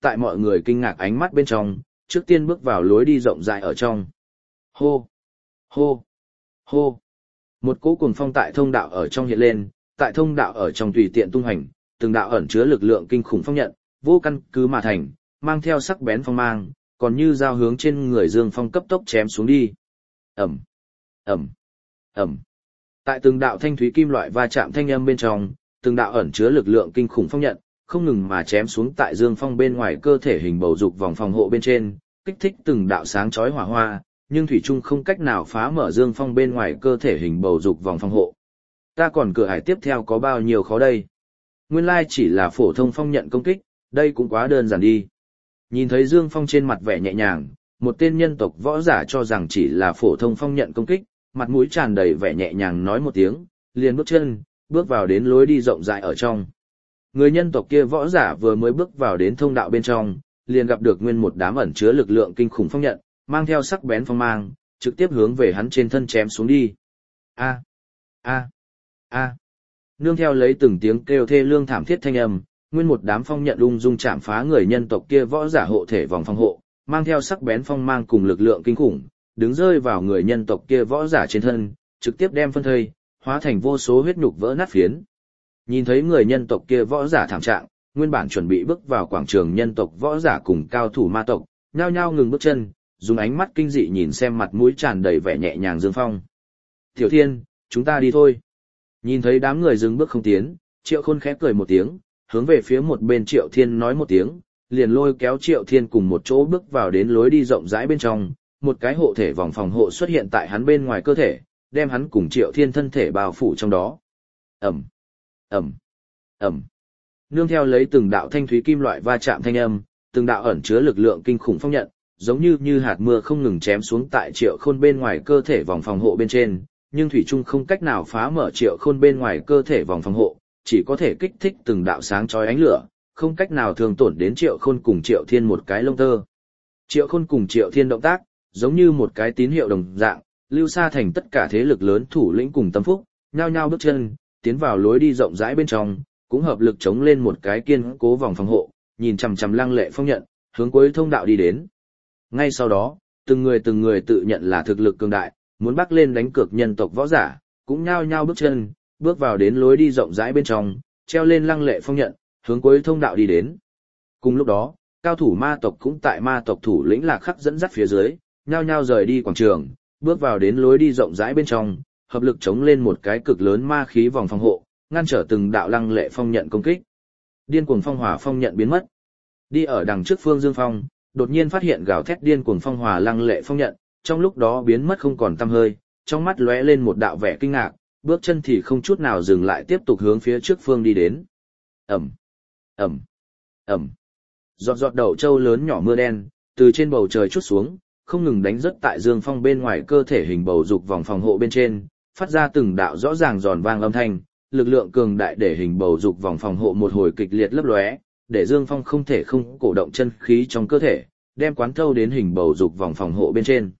tại mọi người kinh ngạc ánh mắt bên trong, trước tiên bước vào lối đi rộng rãi ở trong. Hô! Hô! Hô! Một cỗ cuồng phong tại thông đạo ở trong hiện lên, tại thông đạo ở trong tùy tiện tung hành, từng đạo ẩn chứa lực lượng kinh khủng phong nhận, vô căn cứ mà thành, mang theo sắc bén phong mang, còn như dao hướng trên người Dương Phong cấp tốc chém xuống đi. Ầm, ầm, ầm. Tại từng đạo thanh thúy kim loại va chạm thanh âm bên trong, từng đạo ẩn chứa lực lượng kinh khủng phong nhận, không ngừng mà chém xuống tại Dương Phong bên ngoài cơ thể hình bầu dục vòng phòng hộ bên trên, kích thích từng đạo sáng chói hỏa hoa, nhưng thủy chung không cách nào phá mở Dương Phong bên ngoài cơ thể hình bầu dục vòng phòng hộ. Ta còn cửa hải tiếp theo có bao nhiêu khó đây? Nguyên lai chỉ là phổ thông phong nhận công kích, đây cũng quá đơn giản đi. Nhìn thấy Dương Phong trên mặt vẻ nhẹ nhàng, một tên nhân tộc võ giả cho rằng chỉ là phổ thông phong nhận công kích, mặt mũi tràn đầy vẻ nhẹ nhàng nói một tiếng, liền bước chân, bước vào đến lối đi rộng rãi ở trong. Người nhân tộc kia võ giả vừa mới bước vào đến thông đạo bên trong, liền gặp được nguyên một đám ẩn chứa lực lượng kinh khủng phong nhận, mang theo sắc bén phong mang, trực tiếp hướng về hắn trên thân chém xuống đi. A, a, a. Nương theo lấy từng tiếng kêu thê lương thảm thiết thanh âm, nguyên một đám phong nhận ung dung chạm phá người nhân tộc kia võ giả hộ thể vòng phòng hộ, mang theo sắc bén phong mang cùng lực lượng kinh khủng, đứng rơi vào người nhân tộc kia võ giả trên thân, trực tiếp đem phân thây, hóa thành vô số huyết nhục vỡ nát phiến. Nhìn thấy người nhân tộc kia võ giả thảm trạng, nguyên bản chuẩn bị bước vào quảng trường nhân tộc võ giả cùng cao thủ ma tộc, nhao nhao ngừng bước chân, dùng ánh mắt kinh dị nhìn xem mặt mũi tràn đầy vẻ nhẹ nhàng Dương Phong. Tiểu Thiên, chúng ta đi thôi. Nhìn thấy đám người dừng bước không tiến, Triệu Khôn khẽ cười một tiếng, hướng về phía một bên Triệu Thiên nói một tiếng, liền lôi kéo Triệu Thiên cùng một chỗ bước vào đến lối đi rộng rãi bên trong, một cái hộ thể vòng phòng hộ xuất hiện tại hắn bên ngoài cơ thể, đem hắn cùng Triệu Thiên thân thể bao phủ trong đó. Ầm, ầm, ầm. Nương theo lấy từng đạo thanh thúy kim loại va chạm thanh âm, từng đạo ẩn chứa lực lượng kinh khủng phong nhận, giống như hạt mưa không ngừng chém xuống tại Triệu Khôn bên ngoài cơ thể vòng phòng hộ bên trên, nhưng thủy chung không cách nào phá mở Triệu Khôn bên ngoài cơ thể vòng phòng hộ, chỉ có thể kích thích từng đạo sáng chói ánh lửa, không cách nào thương tổn đến Triệu Khôn cùng Triệu Thiên một cái lông tơ. Triệu Khôn cùng Triệu Thiên động tác, giống như một cái tín hiệu đồng dạng, lưu xa thành tất cả thế lực lớn thủ lĩnh cùng tâm phúc, nhao nhao bước chân, tiến vào lối đi rộng rãi bên trong, cũng hợp lực chống lên một cái kiên cố vòng phòng hộ, nhìn chằm chằm Lăng Lệ Phong nhận, hướng cuối thông đạo đi đến. Ngay sau đó, từng người tự nhận là thực lực cường đại, muốn bắt lên đánh cược nhân tộc võ giả, cũng nhao nhao bước chân, bước vào đến lối đi rộng rãi bên trong, treo lên Lăng Lệ Phong nhận, hướng cuối thông đạo đi đến. Cùng lúc đó, cao thủ ma tộc cũng tại ma tộc thủ lĩnh Lạc Khắc dẫn dắt phía dưới, nhao nhao rời đi quảng trường, bước vào đến lối đi rộng rãi bên trong, hợp lực chống lên một cái cực lớn ma khí vòng phòng hộ, ngăn trở từng đạo Lăng Lệ Phong nhận công kích. Điên cuồng phong hỏa phong nhận biến mất. Đi ở đằng trước Phương Dương Phong, đột nhiên phát hiện gào thét điên cuồng phong hỏa Lăng Lệ Phong nhận, trong lúc đó biến mất không còn tăm hơi, trong mắt lóe lên một đạo vẻ kinh ngạc, bước chân thì không chút nào dừng lại tiếp tục hướng phía trước phương đi đến. Ầm, ầm, ầm. Giọt giọt đậu châu lớn nhỏ mưa đen từ trên bầu trời chút xuống, không ngừng đánh rớt tại Dương Phong bên ngoài cơ thể hình bầu dục vòng phòng hộ bên trên, phát ra từng đạo rõ ràng giòn vang âm thanh, lực lượng cường đại để hình bầu dục vòng phòng hộ một hồi kịch liệt lấp lóe, để Dương Phong không thể không cổ động chân khí trong cơ thể, đem quán thâu đến hình bầu dục vòng phòng hộ bên trên.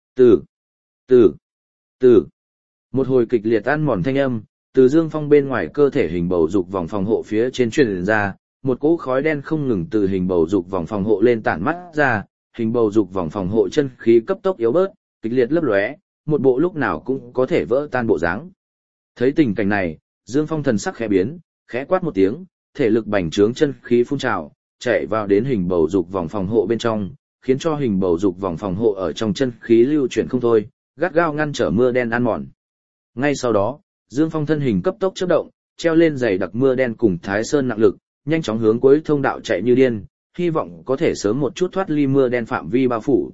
Từ. Một hồi kịch liệt ăn mòn thanh âm, từ Dương Phong bên ngoài cơ thể hình bầu dục vòng phòng hộ phía trên truyền ra, một cỗ khói đen không ngừng từ hình bầu dục vòng phòng hộ lên tản mắt ra, hình bầu dục vòng phòng hộ chân khí cấp tốc yếu bớt, kịch liệt lấp lóe, một bộ lúc nào cũng có thể vỡ tan bộ dáng. Thấy tình cảnh này, Dương Phong thần sắc khẽ biến, khẽ quát một tiếng, thể lực bành trướng chân khí phun trào, chạy vào đến hình bầu dục vòng phòng hộ bên trong, khiến cho hình bầu dục vòng phòng hộ ở trong chân khí lưu chuyển không thôi, gắt gao ngăn trở mưa đen ăn mòn. Ngay sau đó, Dương Phong thân hình cấp tốc chớp động, treo lên dày đặc mưa đen cùng Thái Sơn nặng lực, nhanh chóng hướng cuối thông đạo chạy như điên, hy vọng có thể sớm một chút thoát ly mưa đen phạm vi bao phủ.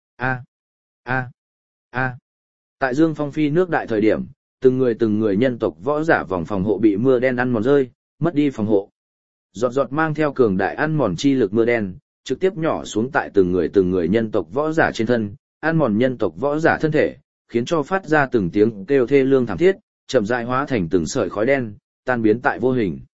Tại Dương Phong phi nước đại thời điểm, từng người nhân tộc võ giả vòng phòng hộ bị mưa đen ăn mòn rơi, mất đi phòng hộ. Giọt giọt mang theo cường đại ăn mòn chi lực mưa đen, trực tiếp nhỏ xuống tại từng người nhân tộc võ giả trên thân, ăn mòn nhân tộc võ giả thân thể, khiến cho phát ra từng tiếng kêu thê lương thảm thiết, chậm rãi hóa thành từng sợi khói đen, tan biến tại vô hình.